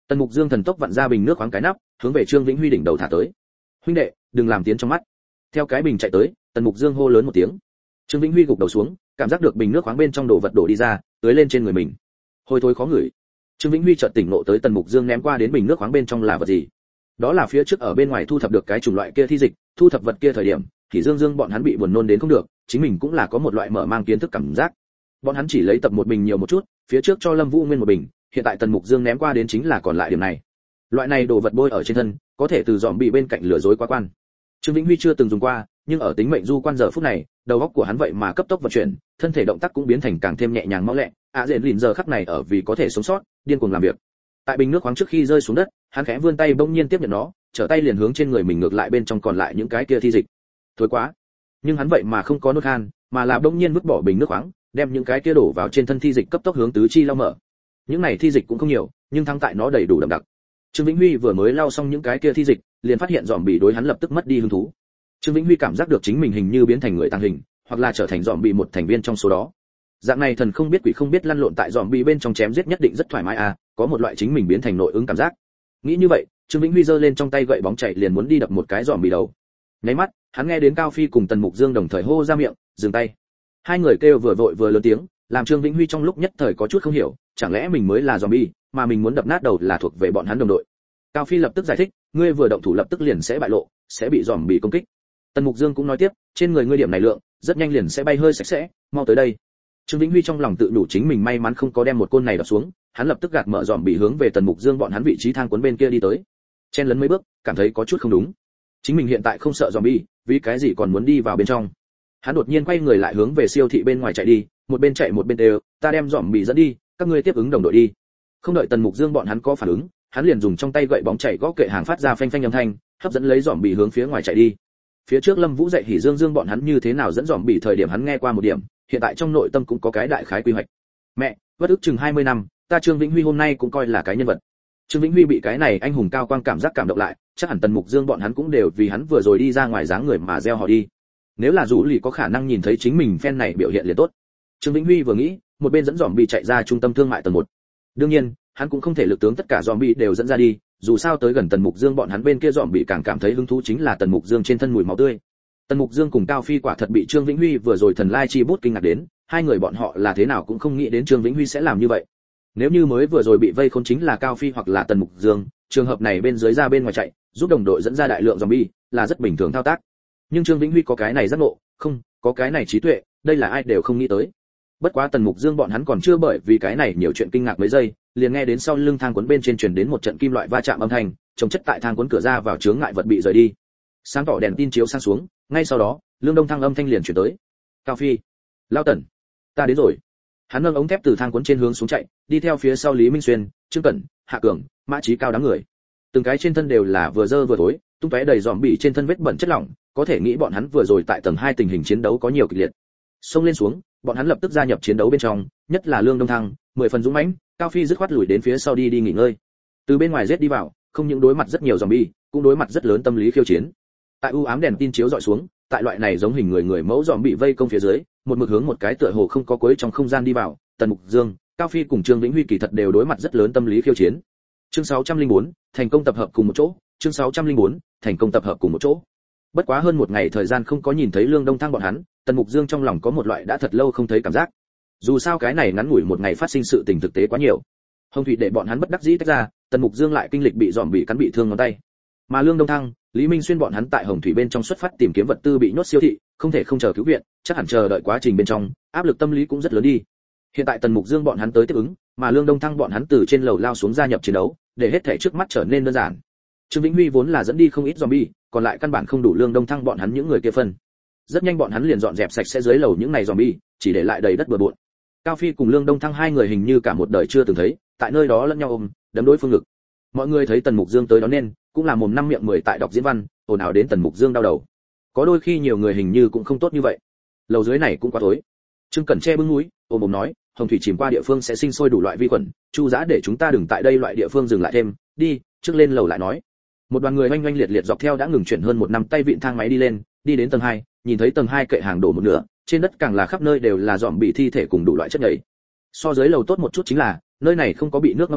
Tần Mục Dương thần tốc vặn ra bình nước khoáng cái nắp, hướng về Trương Vĩnh Huy đỉnh đầu thả tới. "Huynh đệ, đừng làm tiến trong mắt." Theo cái bình chạy tới, Tần Mục Dương hô lớn một tiếng. Trương Vĩnh Huy gục đầu xuống, cảm giác được bình nước khoáng bên trong đổ vật đổ đi ra, tưới lên trên người mình. Hôi thối khó ngửi. Trương Vĩnh Huy chợt tỉnh ngộ tới Tần Mục Dương ném qua đến bình nước khoáng bên trong là vật gì. Đó là phía trước ở bên ngoài thu thập được cái chủng loại kia thi dịch, thu thập vật kia thời điểm, thì Dương Dương bọn hắn bị buồn nôn đến không được, chính mình cũng là có một loại mở mang kiến thức cảm giác. Bọn hắn chỉ lấy tập một bình nhiều một chút, phía trước cho Lâm Vũ nguyên một bình, hiện tại Tần Mục Dương ném qua đến chính là còn lại điểm này. Loại này đồ vật bôi ở trên thân, có thể từ dòm bị bên cạnh lừa dối quá quan. Trương Vĩnh Huy chưa từng dùng qua, nhưng ở tính mệnh du quan giờ phút này, đầu óc của hắn vậy mà cấp tốc vận chuyển, thân thể động tác cũng biến thành càng thêm nhẹ nhàng mau lẹ. À Dện Lìn giờ khắc này ở vì có thể sống sót, điên cuồng làm việc. Tại bình nước khoáng trước khi rơi xuống đất, hắn khẽ vươn tay bỗng nhiên tiếp nhận nó, trở tay liền hướng trên người mình ngược lại bên trong còn lại những cái kia thi dịch. Thối quá. Nhưng hắn vậy mà không có nốt khan, mà là bỗng nhiên vứt bỏ bình nước khoáng, đem những cái kia đổ vào trên thân thi dịch cấp tốc hướng tứ chi lau mở. Những này thi dịch cũng không nhiều, nhưng thắng tại nó đầy đủ đậm đặc. Trương Vĩnh Huy vừa mới lau xong những cái kia thi dịch, liền phát hiện dòm bị đối hắn lập tức mất đi hứng thú. Trương Vĩnh Huy cảm giác được chính mình hình như biến thành người tàng hình, hoặc là trở thành dòm bị một thành viên trong số đó. Dạng này thần không biết quỷ không biết lăn lộn tại dòm bị bên trong chém giết nhất định rất thoải mái à, có một loại chính mình biến thành nội ứng cảm giác. Nghĩ như vậy, Trương Vĩnh Huy giơ lên trong tay gậy bóng chạy liền muốn đi đập một cái dòm bị đầu. Nháy mắt, hắn nghe đến Cao Phi cùng Tần Mục Dương đồng thời hô ra miệng, dừng tay. Hai người kêu vừa vội vừa lớn tiếng, làm Trương Vĩnh Huy trong lúc nhất thời có chút không hiểu, chẳng lẽ mình mới là zombie, mà mình muốn đập nát đầu là thuộc về bọn hắn đồng đội. Cao Phi lập tức giải thích, ngươi vừa động thủ lập tức liền sẽ bại lộ, sẽ bị zombie công kích. Tần Mục Dương cũng nói tiếp, trên người ngươi điểm này lượng, rất nhanh liền sẽ bay hơi sạch sẽ, mau tới đây. Trương Vĩnh Huy trong lòng tự đủ chính mình may mắn không có đem một côn này đập xuống, hắn lập tức gạt mở zombie hướng về Tần Mục Dương bọn hắn vị trí thang cuốn bên kia đi tới. Chen lấn mấy bước, cảm thấy có chút không đúng. Chính mình hiện tại không sợ zombie, vì cái gì còn muốn đi vào bên trong? Hắn đột nhiên quay người lại hướng về siêu thị bên ngoài chạy đi, một bên chạy một bên đều, ta đem dòm bị dẫn đi, các ngươi tiếp ứng đồng đội đi. Không đợi Tần Mục Dương bọn hắn có phản ứng, hắn liền dùng trong tay gậy bóng chạy gõ kệ hàng phát ra phanh phanh âm thanh, hấp dẫn lấy dòm bị hướng phía ngoài chạy đi. Phía trước Lâm Vũ dạy Hỉ Dương Dương bọn hắn như thế nào dẫn dòm bị thời điểm hắn nghe qua một điểm, hiện tại trong nội tâm cũng có cái đại khái quy hoạch. Mẹ, bất ức chừng hai mươi năm, ta Trương Vĩnh Huy hôm nay cũng coi là cái nhân vật. Trương Vĩnh Huy bị cái này anh hùng cao quang cảm giác cảm động lại, chắc hẳn Tần Mục Dương bọn hắn cũng đều vì hắn vừa rồi đi ra ngoài dáng người mà reo hò đi. Nếu là Dũ Lì có khả năng nhìn thấy chính mình fan này biểu hiện liền tốt. Trương Vĩnh Huy vừa nghĩ, một bên dẫn dòm bị chạy ra trung tâm thương mại tầng một. Đương nhiên, hắn cũng không thể lực tướng tất cả dòm bị đều dẫn ra đi, dù sao tới gần Tần Mục Dương bọn hắn bên kia dòm bị càng cảm thấy hứng thú chính là Tần Mục Dương trên thân mùi máu tươi. Tần Mục Dương cùng Cao Phi quả thật bị Trương Vĩnh Huy vừa rồi thần lai chi bút kinh ngạc đến, hai người bọn họ là thế nào cũng không nghĩ đến Trương Vĩnh Huy sẽ làm như vậy. Nếu như mới vừa rồi bị vây khốn chính là Cao Phi hoặc là Tần Mục Dương, trường hợp này bên dưới ra bên ngoài chạy, giúp đồng đội dẫn ra đại lượng zombie, là rất bình thường thao tác. Nhưng Trương Vĩnh Huy có cái này giác ngộ, không, có cái này trí tuệ, đây là ai đều không nghĩ tới. Bất quá Tần Mục Dương bọn hắn còn chưa bởi vì cái này nhiều chuyện kinh ngạc mấy giây, liền nghe đến sau lưng thang cuốn bên trên truyền đến một trận kim loại va chạm âm thanh, chồng chất tại thang cuốn cửa ra vào chướng ngại vật bị rời đi. Sáng tỏ đèn tin chiếu sang xuống, ngay sau đó, Lương Đông Thăng âm thanh liền truyền tới. Cao Phi, Lao Tần, ta đến rồi. Hắn nâng ống thép từ thang cuốn trên hướng xuống chạy, đi theo phía sau Lý Minh Xuyên, Trương Cẩn, Hạ Cường, Mã Chí Cao đám người. Từng cái trên thân đều là vừa dơ vừa thối, tung tóe đầy dòm bị trên thân vết bẩn chất lỏng, có thể nghĩ bọn hắn vừa rồi tại tầng hai tình hình chiến đấu có nhiều kịch liệt. Xông lên xuống, bọn hắn lập tức gia nhập chiến đấu bên trong, nhất là Lương Đông Thăng, mười phần dũng mãnh, Cao Phi dứt khoát lùi đến phía sau đi đi nghỉ ngơi. Từ bên ngoài giết đi vào, không những đối mặt rất nhiều zombie, cũng đối mặt rất lớn tâm lý khiêu chiến. Tại u ám đèn tin chiếu dọi xuống, tại loại này giống hình người người mẫu zombie vây công phía dưới, một mực hướng một cái tựa hồ không có cuối trong không gian đi vào, Tần Mục Dương, Cao Phi cùng Trương Vĩnh Huy kỳ thật đều đối mặt rất lớn tâm lý khiêu chiến. Chương sáu trăm lẻ bốn, thành công tập hợp cùng một chỗ, chương sáu trăm lẻ bốn, thành công tập hợp cùng một chỗ. Bất quá hơn một ngày thời gian không có nhìn thấy Lương Đông Thăng bọn hắn, Tần Mục Dương trong lòng có một loại đã thật lâu không thấy cảm giác. Dù sao cái này ngắn ngủi một ngày phát sinh sự tình thực tế quá nhiều. Hồng Thủy để bọn hắn bất đắc dĩ tách ra, Tần Mục Dương lại kinh lịch bị dòm bị cắn bị thương ngón tay. Mà Lương Đông Thăng, Lý Minh Xuyên bọn hắn tại Hồng Thủy bên trong xuất phát tìm kiếm vật tư bị nhốt siêu thị, không thể không chờ cứu viện, chắc hẳn chờ đợi quá trình bên trong, áp lực tâm lý cũng rất lớn đi. Hiện tại Tần Mục Dương bọn hắn tới tiếp ứng, mà Lương Đông Thăng bọn hắn từ trên lầu lao xuống gia nhập chiến đấu, để hết thảy trước mắt trở nên đơn giản. Trương Vĩnh Huy vốn là dẫn đi không ít zombie, còn lại căn bản không đủ Lương Đông Thăng bọn hắn những người kia phân. Rất nhanh bọn hắn liền dọn dẹp sạch sẽ dưới lầu những này zombie, chỉ để lại đầy đất bừa bộn. Cao Phi cùng Lương Đông Thăng hai người hình như cả một đời chưa từng thấy, tại nơi đó lẫn nhau ôm, đấm đối phương ngực. Mọi người thấy Tần Mục Dương tới đó nên, cũng là mồm năm miệng mười tại đọc diễn văn, ồn ào đến Tần Mục Dương đau đầu. Có đôi khi nhiều người hình như cũng không tốt như vậy. Lầu dưới này cũng quá tối. Trương Cẩn che bưng núi, ôm ôm nói, Hồng Thủy chìm qua địa phương sẽ sinh sôi đủ loại vi khuẩn, Chu Giá để chúng ta đừng tại đây loại địa phương dừng lại thêm, đi, trước lên lầu lại nói. Một đoàn người oanh oanh liệt liệt dọc theo đã ngừng chuyển hơn một năm tay vịn thang máy đi lên, đi đến tầng hai, nhìn thấy tầng hai kệ hàng đổ một nửa, trên đất càng là khắp nơi đều là dòm bị thi thể cùng đủ loại chất nhầy. So dưới lầu tốt một chút chính là, nơi này không có bị nước ngâm qua,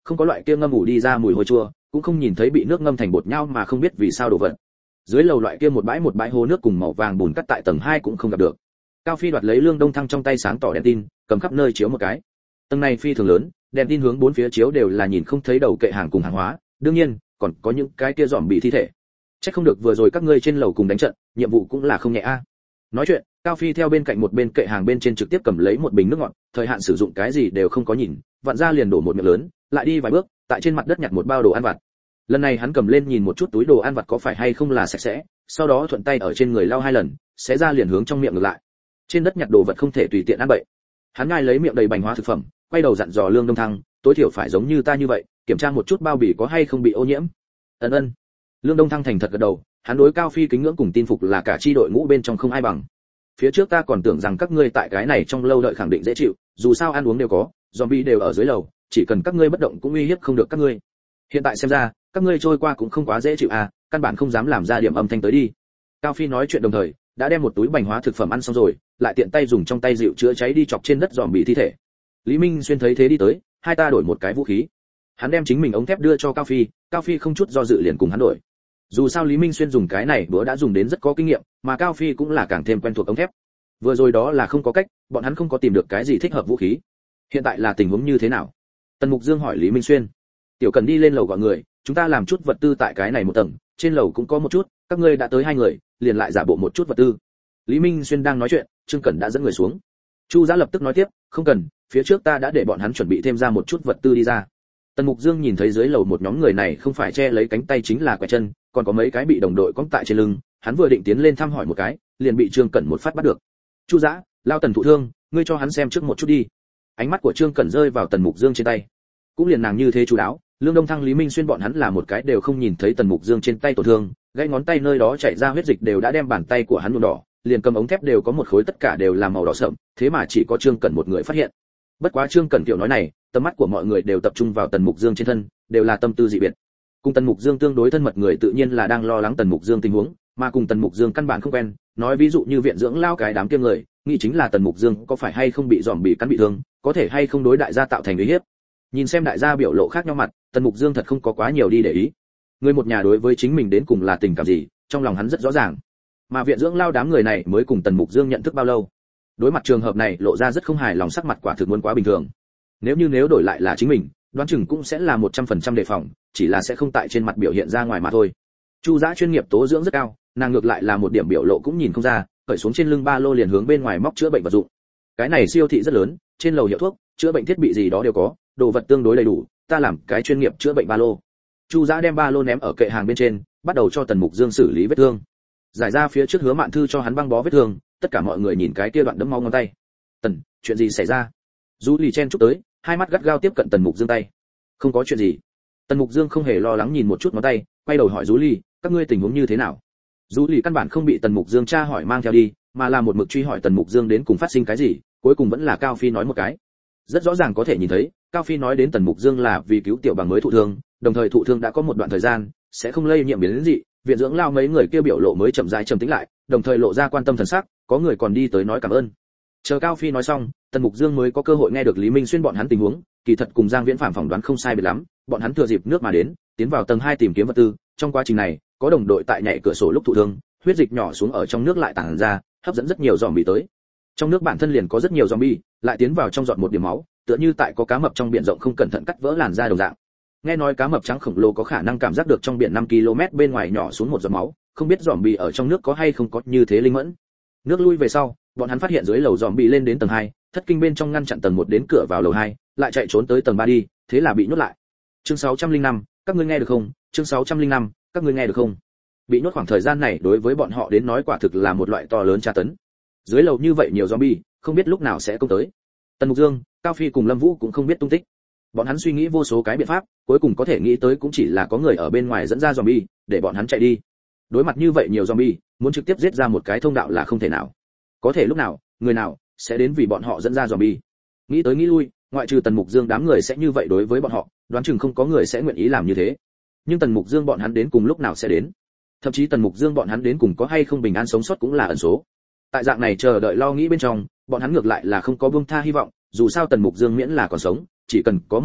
không có loại kia ngâm ủ đi ra mùi hôi chua, cũng không nhìn thấy bị nước ngâm thành bột nhau mà không biết vì sao đổ vật. Dưới lầu loại kia một bãi một bãi hồ nước cùng màu vàng bùn cắt tại tầng hai cũng không gặp được. Cao Phi đoạt lấy Lương Đông Thăng trong tay sáng tỏ đèn tin, cầm khắp nơi chiếu một cái. Tầng này phi thường lớn, đèn tin hướng bốn phía chiếu đều là nhìn không thấy đầu kệ hàng cùng hàng hóa, đương nhiên, còn có những cái kia giòm bị thi thể. Chắc không được vừa rồi các ngươi trên lầu cùng đánh trận, nhiệm vụ cũng là không nhẹ a. Nói chuyện, Cao Phi theo bên cạnh một bên kệ hàng bên trên trực tiếp cầm lấy một bình nước ngọt, thời hạn sử dụng cái gì đều không có nhìn, vặn ra liền đổ một miệng lớn, lại đi vài bước, tại trên mặt đất nhặt một bao đồ ăn vặt. Lần này hắn cầm lên nhìn một chút túi đồ ăn vặt có phải hay không là sạch sẽ, sau đó thuận tay ở trên người lau hai lần, xé ra liền hướng trong miệng ngược lại. Trên đất nhặt đồ vật không thể tùy tiện ăn bậy. Hắn ngay lấy miệng đầy bành hóa thực phẩm, quay đầu dặn dò Lương Đông Thăng, tối thiểu phải giống như ta như vậy, kiểm tra một chút bao bì có hay không bị ô nhiễm. Ân ân. Lương Đông Thăng thành thật gật đầu, hắn đối Cao Phi kính ngưỡng cùng tin phục là cả chi đội ngũ bên trong không ai bằng. Phía trước ta còn tưởng rằng các ngươi tại cái này trong lâu đợi khẳng định dễ chịu, dù sao ăn uống đều có, zombie đều ở dưới lầu, chỉ cần các ngươi bất động cũng uy hiếp không được các ngươi. Hiện tại xem ra, các ngươi trôi qua cũng không quá dễ chịu à, căn bản không dám làm ra điểm âm thanh tới đi. Cao Phi nói chuyện đồng thời, đã đem một túi bành hóa thực phẩm ăn xong rồi, lại tiện tay dùng trong tay dịu chữa cháy đi chọc trên đất zombie thi thể. Lý Minh Xuyên thấy thế đi tới, hai ta đổi một cái vũ khí. Hắn đem chính mình ống thép đưa cho Cao Phi, Cao Phi không chút do dự liền cùng hắn đổi. Dù sao Lý Minh Xuyên dùng cái này bữa đã dùng đến rất có kinh nghiệm, mà Cao Phi cũng là càng thêm quen thuộc ống thép. Vừa rồi đó là không có cách, bọn hắn không có tìm được cái gì thích hợp vũ khí. Hiện tại là tình huống như thế nào? Tần Mục Dương hỏi Lý Minh Xuyên. Tiểu Cần đi lên lầu gọi người, chúng ta làm chút vật tư tại cái này một tầng, trên lầu cũng có một chút, các ngươi đã tới hai người, liền lại giả bộ một chút vật tư. Lý Minh Xuyên đang nói chuyện, Trương Cẩn đã dẫn người xuống. Chu Giã lập tức nói tiếp, không cần, phía trước ta đã để bọn hắn chuẩn bị thêm ra một chút vật tư đi ra. Tần Mục Dương nhìn thấy dưới lầu một nhóm người này không phải che lấy cánh tay chính là quẹt chân, còn có mấy cái bị đồng đội cõng tại trên lưng, hắn vừa định tiến lên thăm hỏi một cái, liền bị Trương Cẩn một phát bắt được. Chu Giã, lao Tần thụ thương, ngươi cho hắn xem trước một chút đi. Ánh mắt của Trương Cẩn rơi vào Tần Mục Dương trên tay. Cũng liền nàng như thế chú đáo, Lương Đông Thăng Lý Minh Xuyên bọn hắn là một cái đều không nhìn thấy Tần Mục Dương trên tay tổn thương, gãy ngón tay nơi đó chảy ra huyết dịch đều đã đem bàn tay của hắn nhuộm đỏ, liền cầm ống thép đều có một khối tất cả đều là màu đỏ sậm, thế mà chỉ có Trương Cẩn một người phát hiện. Bất quá Trương Cẩn tiểu nói này, tầm mắt của mọi người đều tập trung vào Tần Mục Dương trên thân, đều là tâm tư dị biệt. Cùng Tần Mục Dương tương đối thân mật người tự nhiên là đang lo lắng Tần Mục Dương tình huống, mà cùng Tần Mục Dương căn bản không quen, nói ví dụ như viện dưỡng lao cái đám kia người, nghĩ chính là Tần Mục Dương có phải hay không bị giòm bị cắn bị thương, có thể hay không đối đại gia tạo thành uy hiếp. Nhìn xem đại gia biểu lộ khác nhau mặt, Tần Mục Dương thật không có quá nhiều đi để ý. Người một nhà đối với chính mình đến cùng là tình cảm gì, trong lòng hắn rất rõ ràng. Mà viện dưỡng lao đám người này mới cùng Tần Mục Dương nhận thức bao lâu? Đối mặt trường hợp này, lộ ra rất không hài lòng, sắc mặt quả thực muốn quá bình thường. Nếu như nếu đổi lại là chính mình, đoán chừng cũng sẽ là một trăm phần trăm đề phòng, chỉ là sẽ không tại trên mặt biểu hiện ra ngoài mà thôi. Chu Giã chuyên nghiệp tố dưỡng rất cao, nàng ngược lại là một điểm biểu lộ cũng nhìn không ra, cởi xuống trên lưng ba lô liền hướng bên ngoài móc chữa bệnh vật dụng. Cái này siêu thị rất lớn, trên lầu hiệu thuốc, chữa bệnh thiết bị gì đó đều có, đồ vật tương đối đầy đủ, ta làm cái chuyên nghiệp chữa bệnh ba lô. Chu Giã đem ba lô ném ở kệ hàng bên trên, bắt đầu cho Tần Mục Dương xử lý vết thương. Giải ra phía trước Hứa Mạn Thư cho hắn băng bó vết thương, tất cả mọi người nhìn cái kia đoạn đẫm máu ngón tay. Tần, chuyện gì xảy ra? Du Lì chen chúc tới, hai mắt gắt gao tiếp cận Tần Mục Dương tay. Không có chuyện gì. Tần Mục Dương không hề lo lắng nhìn một chút ngón tay, quay đầu hỏi Du Lì, các ngươi tình huống như thế nào? Du Lì căn bản không bị Tần Mục Dương tra hỏi mang theo đi, mà là một mực truy hỏi Tần Mục Dương đến cùng phát sinh cái gì, cuối cùng vẫn là Cao Phi nói một cái. Rất rõ ràng có thể nhìn thấy, Cao Phi nói đến Tần Mục Dương là vì cứu tiểu bằng mới thụ thương, đồng thời thụ thương đã có một đoạn thời gian, sẽ không lây nhiễm biến dị, viện dưỡng lao mấy người kia biểu lộ mới chậm rãi trầm tĩnh lại, đồng thời lộ ra quan tâm thần sắc, có người còn đi tới nói cảm ơn. Chờ Cao Phi nói xong, Tần Mục Dương mới có cơ hội nghe được Lý Minh Xuyên bọn hắn tình huống, kỳ thật cùng Giang Viễn Phạm phỏng đoán không sai biệt lắm, bọn hắn thừa dịp nước mà đến, tiến vào tầng hai tìm kiếm vật tư, trong quá trình này, có đồng đội tại nhảy cửa sổ lúc thụ thương, huyết dịch nhỏ xuống ở trong nước lại tản ra, hấp dẫn rất nhiều zombie tới. Trong nước bản thân liền có rất nhiều zombie, lại tiến vào trong giọt một điểm máu, tựa như tại có cá mập trong biển rộng không cẩn thận cắt vỡ làn da đồng dạng. Nghe nói cá mập trắng khổng lồ có khả năng cảm giác được trong biển năm ki lô mét bên ngoài nhỏ xuống một giọt máu, không biết zombie ở trong nước có hay không có như thế linh mẫn. Nước lui về sau, bọn hắn phát hiện dưới lầu zombie lên đến tầng hai, thất kinh bên trong ngăn chặn tầng một đến cửa vào lầu hai, lại chạy trốn tới tầng ba đi, thế là bị nhốt lại. Chương sáu trăm lẻ năm, các ngươi nghe được không? Chương sáu trăm lẻ năm, các ngươi nghe được không? Bị nhốt khoảng thời gian này đối với bọn họ đến nói quả thực là một loại to lớn tra tấn. Dưới lầu như vậy nhiều zombie, không biết lúc nào sẽ công tới. Tần Mục Dương, Cao Phi cùng Lâm Vũ cũng không biết tung tích. Bọn hắn suy nghĩ vô số cái biện pháp, cuối cùng có thể nghĩ tới cũng chỉ là có người ở bên ngoài dẫn ra zombie, để bọn hắn chạy đi. Đối mặt như vậy nhiều zombie, muốn trực tiếp giết ra một cái thông đạo là không thể nào. Có thể lúc nào, người nào sẽ đến vì bọn họ dẫn ra zombie. Nghĩ tới nghĩ lui, ngoại trừ Tần Mục Dương đám người sẽ như vậy đối với bọn họ, đoán chừng không có người sẽ nguyện ý làm như thế. Nhưng Tần Mục Dương bọn hắn đến cùng lúc nào sẽ đến? Thậm chí Tần Mục Dương bọn hắn đến cùng có hay không bình an sống sót cũng là ẩn số. Tại dạng này chờ đợi lo nghĩ bên trong, bọn hắn ngược lại là không có buông tha hy vọng, dù sao Tần Mục Dương miễn là còn sống, chỉ cần có một hơi,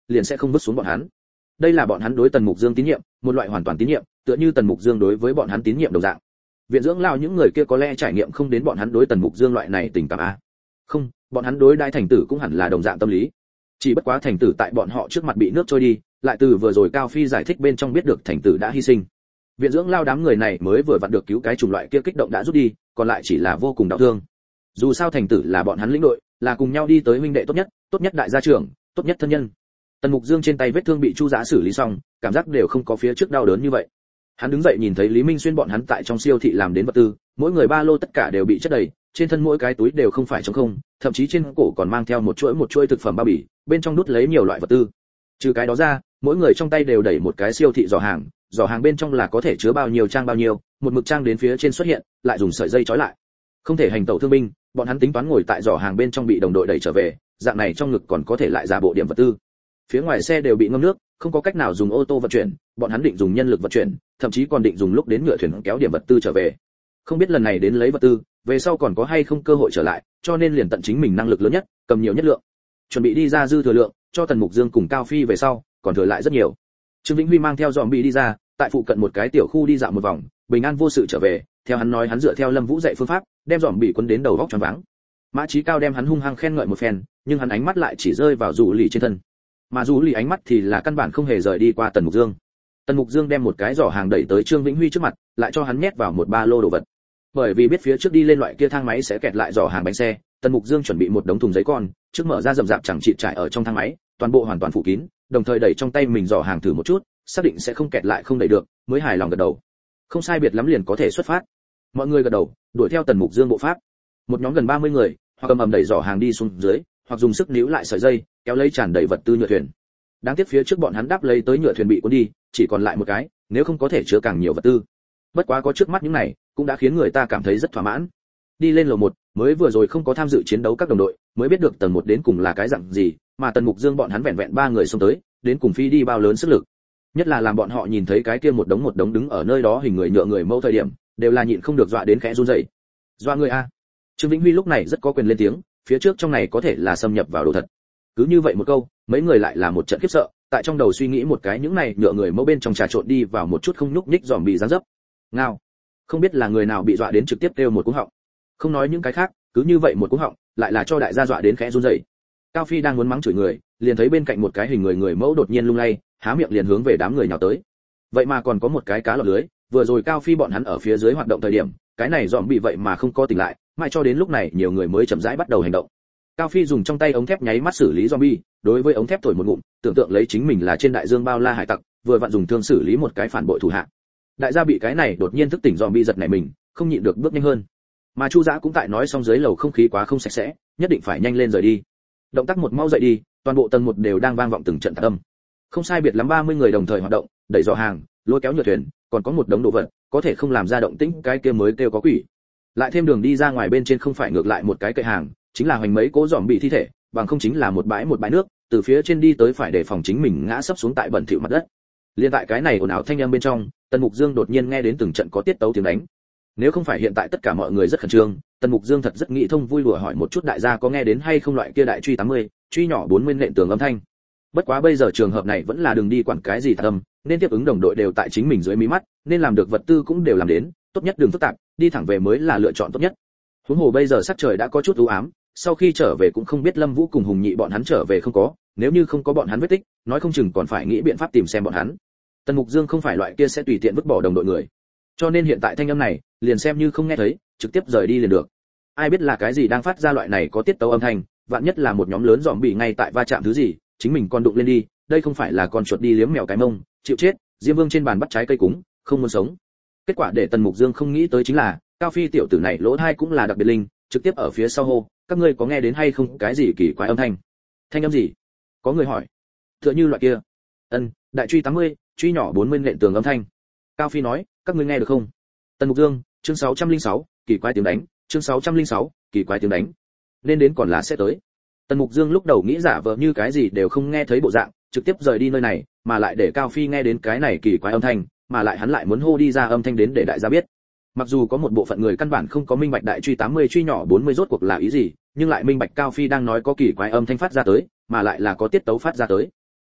liền sẽ không vứt xuống bọn hắn. Đây là bọn hắn đối Tần Mục Dương tín nhiệm, một loại hoàn toàn tín nhiệm, tựa như Tần Mục Dương đối với bọn hắn tín nhiệm đồng dạng. Viện dưỡng lao những người kia có lẽ trải nghiệm không đến bọn hắn đối Tần Mục Dương loại này tình cảm a. Không, bọn hắn đối đại thành tử cũng hẳn là đồng dạng tâm lý. Chỉ bất quá thành tử tại bọn họ trước mặt bị nước trôi đi, lại từ vừa rồi Cao Phi giải thích bên trong biết được thành tử đã hy sinh. Viện dưỡng lao đám người này mới vừa vặn được cứu cái chủng loại kia kích động đã rút đi, còn lại chỉ là vô cùng đau thương. Dù sao thành tử là bọn hắn lĩnh đội, là cùng nhau đi tới huynh đệ tốt nhất, tốt nhất đại gia trưởng, tốt nhất thân nhân. Tần Mục Dương trên tay vết thương bị Chu Dã xử lý xong, cảm giác đều không có phía trước đau đớn như vậy. Hắn đứng dậy nhìn thấy Lý Minh Xuyên bọn hắn tại trong siêu thị làm đến vật tư, mỗi người ba lô tất cả đều bị chất đầy, trên thân mỗi cái túi đều không phải trống không, thậm chí trên cổ còn mang theo một chuỗi một chuỗi thực phẩm bao bì, bên trong đút lấy nhiều loại vật tư. Trừ cái đó ra, mỗi người trong tay đều đẩy một cái siêu thị giỏ hàng, giỏ hàng bên trong là có thể chứa bao nhiêu trang bao nhiêu, một mực trang đến phía trên xuất hiện, lại dùng sợi dây trói lại. Không thể hành tẩu thương binh, bọn hắn tính toán ngồi tại giỏ hàng bên trong bị đồng đội đẩy trở về, dạng này trong ngực còn có thể lại giả bộ điểm vật tư. Phía ngoài xe đều bị ngâm nước, không có cách nào dùng ô tô vận chuyển, bọn hắn định dùng nhân lực vận chuyển, thậm chí còn định dùng lúc đến ngựa thuyền kéo điểm vật tư trở về. Không biết lần này đến lấy vật tư, về sau còn có hay không cơ hội trở lại, cho nên liền tận chính mình năng lực lớn nhất, cầm nhiều nhất lượng. Chuẩn bị đi ra dư thừa lượng, cho Tần Mục Dương cùng Cao Phi về sau, còn thừa lại rất nhiều. Trương Vĩnh Huy mang theo dòm bị đi ra, tại phụ cận một cái tiểu khu đi dạo một vòng, bình an vô sự trở về, theo hắn nói hắn dựa theo Lâm Vũ dạy phương pháp, đem dòm bị quấn đến đầu vóc choáng váng. Mã Chí Cao đem hắn hung hăng khen ngợi một phen, nhưng hắn ánh mắt lại chỉ rơi vào Dụ Lì trên thân. Mà Dụ Lì ánh mắt thì là căn bản không hề rời đi qua Tần Mục Dương. Tần Mục Dương đem một cái giỏ hàng đẩy tới Trương Vĩnh Huy trước mặt, lại cho hắn nhét vào một ba lô đồ vật. Bởi vì biết phía trước đi lên loại kia thang máy sẽ kẹt lại giỏ hàng bánh xe, Tần Mục Dương chuẩn bị một đống thùng giấy con, trước mở ra rậm rạp chẳng chịt trải ở trong thang máy, toàn bộ hoàn toàn phủ kín, đồng thời đẩy trong tay mình giỏ hàng thử một chút, xác định sẽ không kẹt lại không đẩy được, mới hài lòng gật đầu. Không sai biệt lắm liền có thể xuất phát. Mọi người gật đầu, đuổi theo Tần Mục Dương bộ pháp. Một nhóm gần ba mươi người, hoặc cầm ầm đẩy giỏ hàng đi xuống dưới, hoặc dùng sức níu lại sợi dây, kéo lấy tràn đầy vật tư nhựa thuyền. Đáng tiếc phía trước bọn hắn đáp lấy tới nhựa thuyền bị cuốn đi, chỉ còn lại một cái, nếu không có thể chứa càng nhiều vật tư. Bất quá có trước mắt những này, cũng đã khiến người ta cảm thấy rất thỏa mãn. Đi lên lầu một, mới vừa rồi không có tham dự chiến đấu các đồng đội, mới biết được tầng một đến cùng là cái dạng gì, mà Tần Mục Dương bọn hắn vẹn vẹn ba người xông tới, đến cùng phi đi bao lớn sức lực. Nhất là làm bọn họ nhìn thấy cái kia một đống một đống đứng ở nơi đó hình người nhựa người mẫu thời điểm, đều là nhịn không được dọa đến khẽ run rẩy. Dọa người a. Trương Vĩnh Huy lúc này rất có quyền lên tiếng, phía trước trong này có thể là xâm nhập vào đồ thật. Cứ như vậy một câu, mấy người lại là một trận khiếp sợ, tại trong đầu suy nghĩ một cái những này nhựa người mẫu bên trong trà trộn đi vào một chút không nhúc nhích giòm bị giáng dấp. Ngao. Không biết là người nào bị dọa đến trực tiếp kêu một cú họng. Không nói những cái khác, cứ như vậy một cú họng, lại là cho đại gia dọa đến khẽ run rẩy. Cao Phi đang muốn mắng chửi người, liền thấy bên cạnh một cái hình người người mẫu đột nhiên lung lay, há miệng liền hướng về đám người nhào tới. Vậy mà còn có một cái cá lọt lưới, vừa rồi Cao Phi bọn hắn ở phía dưới hoạt động thời điểm, cái này dòm bị vậy mà không có tỉnh lại, mãi cho đến lúc này nhiều người mới chậm rãi bắt đầu hành động. Cao Phi dùng trong tay ống thép nháy mắt xử lý zombie, đối với ống thép thổi một ngụm, tưởng tượng lấy chính mình là trên đại dương bao la hải tặc, vừa vặn dùng thương xử lý một cái phản bội thủ hạ. Đại gia bị cái này đột nhiên thức tỉnh zombie giật nảy mình, không nhịn được bước nhanh hơn. Mà Chu Dã cũng tại nói xong dưới lầu không khí quá không sạch sẽ, nhất định phải nhanh lên rời đi. Động tác một mau dậy đi, toàn bộ tầng một đều đang vang vọng từng trận tạc âm. Không sai biệt lắm ba mươi người đồng thời hoạt động, đẩy giỏ hàng, lôi kéo nhựa thuyền, còn có một đống đồ vật, có thể không làm ra động tĩnh, cái kia mới kêu có quỷ. Lại thêm đường đi ra ngoài bên trên không phải ngược lại một cái kệ hàng, chính là hoành mấy cố giòm bị thi thể, bằng không chính là một bãi một bãi nước, từ phía trên đi tới phải để phòng chính mình ngã sấp xuống tại bẩn thỉu mặt đất. Liên tại cái này ồn ào thanh âm bên trong, Tần Mục Dương đột nhiên nghe đến từng trận có tiết tấu tiếng đánh. Nếu không phải hiện tại tất cả mọi người rất khẩn trương, Tần Mục Dương thật rất nghĩ thông vui đùa hỏi một chút đại gia có nghe đến hay không loại kia đại truy tám mươi, truy nhỏ bốn mươi nện tường âm thanh. Bất quá bây giờ trường hợp này vẫn là đừng đi quản cái gì tạc âm, nên tiếp ứng đồng đội đều tại chính mình dưới mí mắt, nên làm được vật tư cũng đều làm đến, tốt nhất đừng phức tạp, đi thẳng về mới là lựa chọn tốt nhất. Huống hồ bây giờ sắc trời đã có chút u ám, sau khi trở về cũng không biết Lâm Vũ cùng Hùng Nhị bọn hắn trở về không có, nếu như không có bọn hắn vết tích, nói không chừng còn phải nghĩ biện pháp tìm xem bọn hắn. Tần Mục Dương không phải loại kia sẽ tùy tiện vứt bỏ đồng đội người, cho nên hiện tại thanh âm này, liền xem như không nghe thấy, trực tiếp rời đi liền được. Ai biết là cái gì đang phát ra loại này có tiết tấu âm thanh, vạn nhất là một nhóm lớn giòm bị ngay tại va chạm thứ gì, chính mình còn đụng lên đi, đây không phải là con chuột đi liếm mèo cái mông, chịu chết, Diêm Vương trên bàn bắt trái cây cúng, không muốn sống. Kết quả để Tần Mục Dương không nghĩ tới chính là, Cao Phi tiểu tử này lỗ tai cũng là đặc biệt linh, trực tiếp ở phía sau hô, các ngươi có nghe đến hay không cái gì kỳ quái âm thanh? Thanh âm gì? Có người hỏi. Tựa như loại kia. Ân, đại truy tám mươi, truy nhỏ bốn mươi nện tường âm thanh. Cao Phi nói, các ngươi nghe được không? Tần Mục Dương, chương sáu trăm lẻ sáu, kỳ quái tiếng đánh, chương sáu trăm lẻ sáu, kỳ quái tiếng đánh. Nên đến còn là sẽ tới. Tần Mục Dương lúc đầu nghĩ giả vờ như cái gì đều không nghe thấy bộ dạng, trực tiếp rời đi nơi này, mà lại để Cao Phi nghe đến cái này kỳ quái âm thanh, mà lại hắn lại muốn hô đi ra âm thanh đến để đại gia biết. Mặc dù có một bộ phận người căn bản không có minh bạch đại truy tám mươi truy nhỏ bốn mươi rốt cuộc là ý gì, nhưng lại minh bạch Cao Phi đang nói có kỳ quái âm thanh phát ra tới, mà lại là có tiết tấu phát ra tới.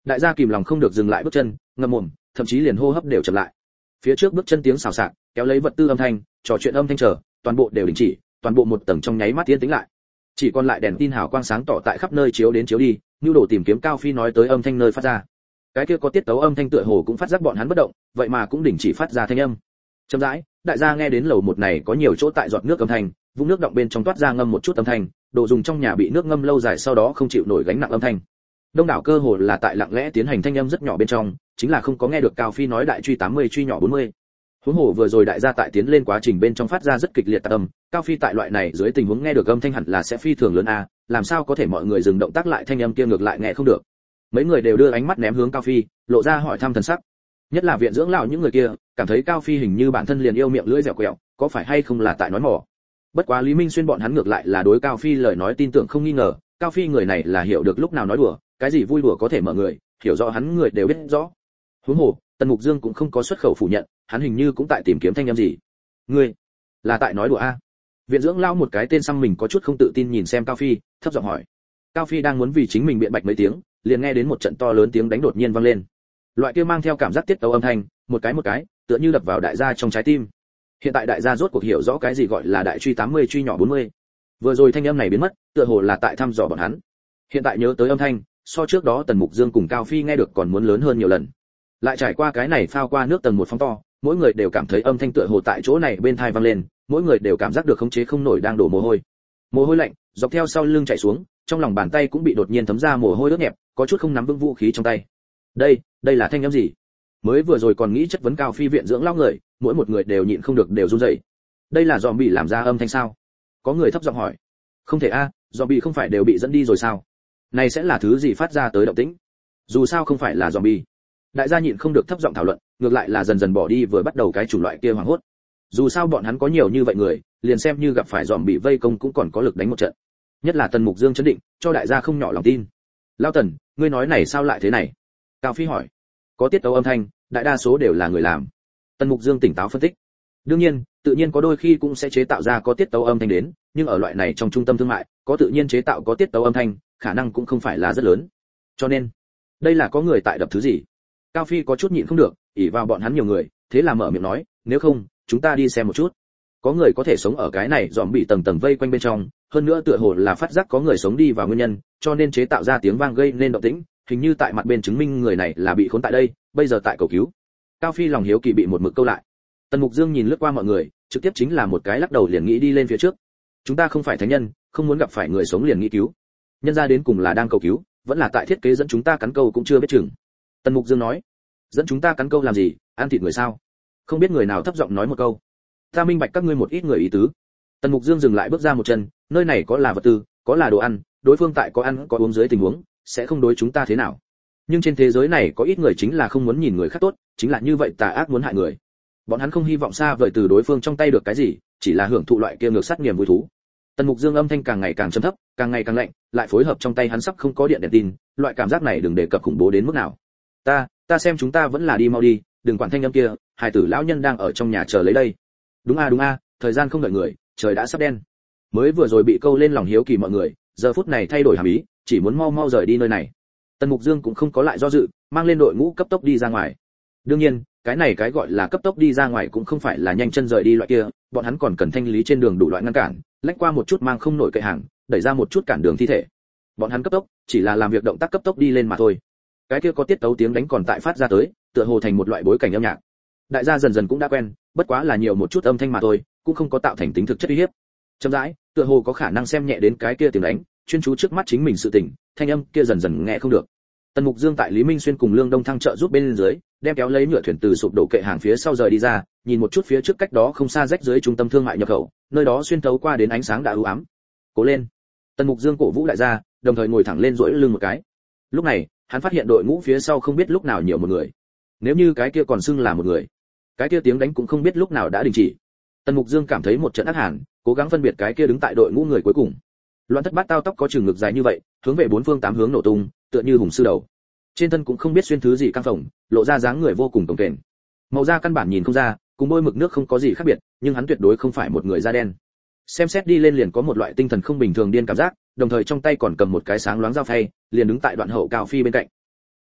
Đại gia kìm lòng không được dừng lại bước chân, ngậm mồm, thậm chí liền hô hấp đều chậm lại. Phía trước bước chân tiếng xào xạc, kéo lấy vật tư âm thanh, trò chuyện âm thanh chờ, toàn bộ đều đình chỉ, toàn bộ một tầng trong nháy mắt yên tĩnh lại. Chỉ còn lại đèn tin hào quang sáng tỏ tại khắp nơi chiếu đến chiếu đi, nhu đồ tìm kiếm Cao Phi nói tới âm thanh nơi phát ra. Cái kia có tiết tấu âm thanh tựa hồ cũng phát giác bọn hắn bất động, vậy mà cũng đình chỉ phát ra thanh âm. Chậm rãi, đại gia nghe đến lầu một này có nhiều chỗ tại giọt nước âm thanh, vũng nước động bên trong toát ra ngâm một chút âm thanh, đồ dùng trong nhà bị nước ngâm lâu dài sau đó không chịu nổi gánh nặng âm thanh. Đông đảo cơ hồ là tại lặng lẽ tiến hành thanh âm rất nhỏ bên trong, chính là không có nghe được Cao Phi nói đại truy tám mươi truy nhỏ bốn mươi. Huống hồ vừa rồi đại gia tại tiến lên quá trình bên trong phát ra rất kịch liệt tạp âm, Cao Phi tại loại này dưới tình huống nghe được âm thanh hẳn là sẽ phi thường lớn a, làm sao có thể mọi người dừng động tác lại thanh âm kia ngược lại nghe không được. Mấy người đều đưa ánh mắt ném hướng Cao Phi, lộ ra hỏi thăm thần sắc. Nhất là viện dưỡng lão những người kia, cảm thấy Cao Phi hình như bản thân liền yêu miệng lưỡi dẻo quẹo, có phải hay không là tại nói mỏ. Bất quá Lý Minh Xuyên bọn hắn ngược lại là đối Cao Phi lời nói tin tưởng không nghi ngờ, Cao Phi người này là hiểu được lúc nào nói đùa, cái gì vui đùa có thể mở người, hiểu rõ hắn người đều biết rõ. Huống hồ, Tần Mục Dương cũng không có xuất khẩu phủ nhận, hắn hình như cũng tại tìm kiếm thanh âm gì. Ngươi là tại nói đùa a? Viện dưỡng lão một cái tên xăm mình có chút không tự tin nhìn xem Cao Phi, thấp giọng hỏi. Cao Phi đang muốn vì chính mình biện bạch mấy tiếng, liền nghe đến một trận to lớn tiếng đánh đột nhiên vang lên. Loại kia mang theo cảm giác tiết tấu âm thanh, một cái một cái, tựa như đập vào đại gia trong trái tim. Hiện tại đại gia rốt cuộc hiểu rõ cái gì gọi là đại truy tám mươi truy nhỏ bốn mươi. Vừa rồi thanh âm này biến mất, tựa hồ là tại thăm dò bọn hắn. Hiện tại nhớ tới âm thanh, so trước đó Tần Mục Dương cùng Cao Phi nghe được còn muốn lớn hơn nhiều lần. Lại trải qua cái này phao qua nước tầng một phóng to, mỗi người đều cảm thấy âm thanh tựa hồ tại chỗ này bên tai vang lên, mỗi người đều cảm giác được khống chế không nổi đang đổ mồ hôi. Mồ hôi lạnh dọc theo sau lưng chảy xuống, trong lòng bàn tay cũng bị đột nhiên thấm ra mồ hôi ướt nhẹp, có chút không nắm vững vũ khí trong tay. Đây, đây là thanh âm gì? Mới vừa rồi còn nghĩ chất vấn Cao Phi viện dưỡng lão người, mỗi một người đều nhịn không được đều run rẩy. Đây là zombie làm ra âm thanh sao? Có người thấp giọng hỏi. Không thể a, zombie không phải đều bị dẫn đi rồi sao? Này sẽ là thứ gì phát ra tới động tĩnh? Dù sao không phải là zombie. Đại gia nhịn không được thấp giọng thảo luận, ngược lại là dần dần bỏ đi vừa bắt đầu cái chủng loại kia hoảng hốt. Dù sao bọn hắn có nhiều như vậy người, liền xem như gặp phải zombie vây công cũng còn có lực đánh một trận. Nhất là Tần Mục Dương chấn định, cho đại gia không nhỏ lòng tin. Lão Tần, ngươi nói này sao lại thế này? Cao Phi hỏi. Có tiết tấu âm thanh, đại đa số đều là người làm. Tần Mục Dương tỉnh táo phân tích. Đương nhiên, tự nhiên có đôi khi cũng sẽ chế tạo ra có tiết tấu âm thanh đến, nhưng ở loại này trong trung tâm thương mại, có tự nhiên chế tạo có tiết tấu âm thanh, khả năng cũng không phải là rất lớn. Cho nên, đây là có người tại đập thứ gì? Cao Phi có chút nhịn không được, ỷ vào bọn hắn nhiều người, thế là mở miệng nói, nếu không, chúng ta đi xem một chút. Có người có thể sống ở cái này dòm bị tầng tầng vây quanh bên trong, hơn nữa tựa hồ là phát giác có người sống đi vào nguyên nhân, cho nên chế tạo ra tiếng vang gây nên động tĩnh, hình như tại mặt bên chứng minh người này là bị khốn tại đây, bây giờ tại cầu cứu. Cao Phi lòng hiếu kỳ bị một mực câu lại. Tần Mục Dương nhìn lướt qua mọi người, trực tiếp chính là một cái lắc đầu liền nghĩ đi lên phía trước. Chúng ta không phải thánh nhân, không muốn gặp phải người sống liền nghĩ cứu. Nhân ra đến cùng là đang cầu cứu, vẫn là tại thiết kế dẫn chúng ta cắn câu cũng chưa biết chừng. Tần Mục Dương nói, dẫn chúng ta cắn câu làm gì, ăn thịt người sao? Không biết người nào thấp giọng nói một câu. Ta minh bạch các ngươi một ít người ý tứ. Tần Mục Dương dừng lại bước ra một chân, nơi này có là vật tư, có là đồ ăn, đối phương tại có ăn có uống dưới tình huống, sẽ không đối chúng ta thế nào. Nhưng trên thế giới này có ít người chính là không muốn nhìn người khác tốt, chính là như vậy tà ác muốn hại người. Bọn hắn không hy vọng xa vời từ đối phương trong tay được cái gì, chỉ là hưởng thụ loại kia ngược sát niềm vui thú. Tần Mục Dương âm thanh càng ngày càng trầm thấp, càng ngày càng lạnh, lại phối hợp trong tay hắn sắp không có điện đèn tin, loại cảm giác này đừng đề cập khủng bố đến mức nào. Ta, ta xem chúng ta vẫn là đi mau đi, đừng quản thanh âm kia, hài tử lão nhân đang ở trong nhà chờ lấy đây. Đúng a đúng a, thời gian không đợi người, trời đã sắp đen. Mới vừa rồi bị câu lên lòng hiếu kỳ mọi người, giờ phút này thay đổi hàm ý, chỉ muốn mau mau rời đi nơi này. Tần Mục Dương cũng không có lại do dự, mang lên đội ngũ cấp tốc đi ra ngoài. Đương nhiên, cái này cái gọi là cấp tốc đi ra ngoài cũng không phải là nhanh chân rời đi loại kia, bọn hắn còn cần thanh lý trên đường đủ loại ngăn cản, lách qua một chút mang không nổi kệ hàng, đẩy ra một chút cản đường thi thể. Bọn hắn cấp tốc, chỉ là làm việc động tác cấp tốc đi lên mà thôi. Cái kia có tiết tấu tiếng đánh còn tại phát ra tới, tựa hồ thành một loại bối cảnh âm nhạc. Đại gia dần dần cũng đã quen, bất quá là nhiều một chút âm thanh mà thôi, cũng không có tạo thành tính thực chất uy hiếp. Chậm rãi, tựa hồ có khả năng xem nhẹ đến cái kia tiếng đánh, chuyên chú trước mắt chính mình sự tỉnh, thanh âm kia dần dần nghe không được. Tần Mục Dương tại Lý Minh Xuyên cùng Lương Đông Thăng trợ giúp bên dưới, đem kéo lấy nhựa thuyền từ sụp đổ kệ hàng phía sau rời đi ra, nhìn một chút phía trước cách đó không xa rách dưới trung tâm thương mại nhập khẩu, nơi đó xuyên thấu qua đến ánh sáng đã u ám. Cố lên! Tần Mục Dương cổ vũ đại gia, đồng thời ngồi thẳng lên duỗi lưng một cái. Lúc này, hắn phát hiện đội ngũ phía sau không biết lúc nào nhiều một người. Nếu như cái kia còn xưng là một người, cái kia tiếng đánh cũng không biết lúc nào đã đình chỉ. Tần Mục Dương cảm thấy một trận ác hàn, cố gắng phân biệt cái kia đứng tại đội ngũ người cuối cùng. Loạn thất bát tao tóc có chừng ngực dài như vậy, hướng về bốn phương tám hướng nổ tung, tựa như hùng sư đầu. Trên thân cũng không biết xuyên thứ gì căng phồng, lộ ra dáng người vô cùng cồng kềnh. Màu da căn bản nhìn không ra, cùng bôi mực nước không có gì khác biệt, nhưng hắn tuyệt đối không phải một người da đen. Xem xét đi lên liền có một loại tinh thần không bình thường điên cảm giác, đồng thời trong tay còn cầm một cái sáng loáng dao phay, liền đứng tại đoạn hậu Cao Phi bên cạnh.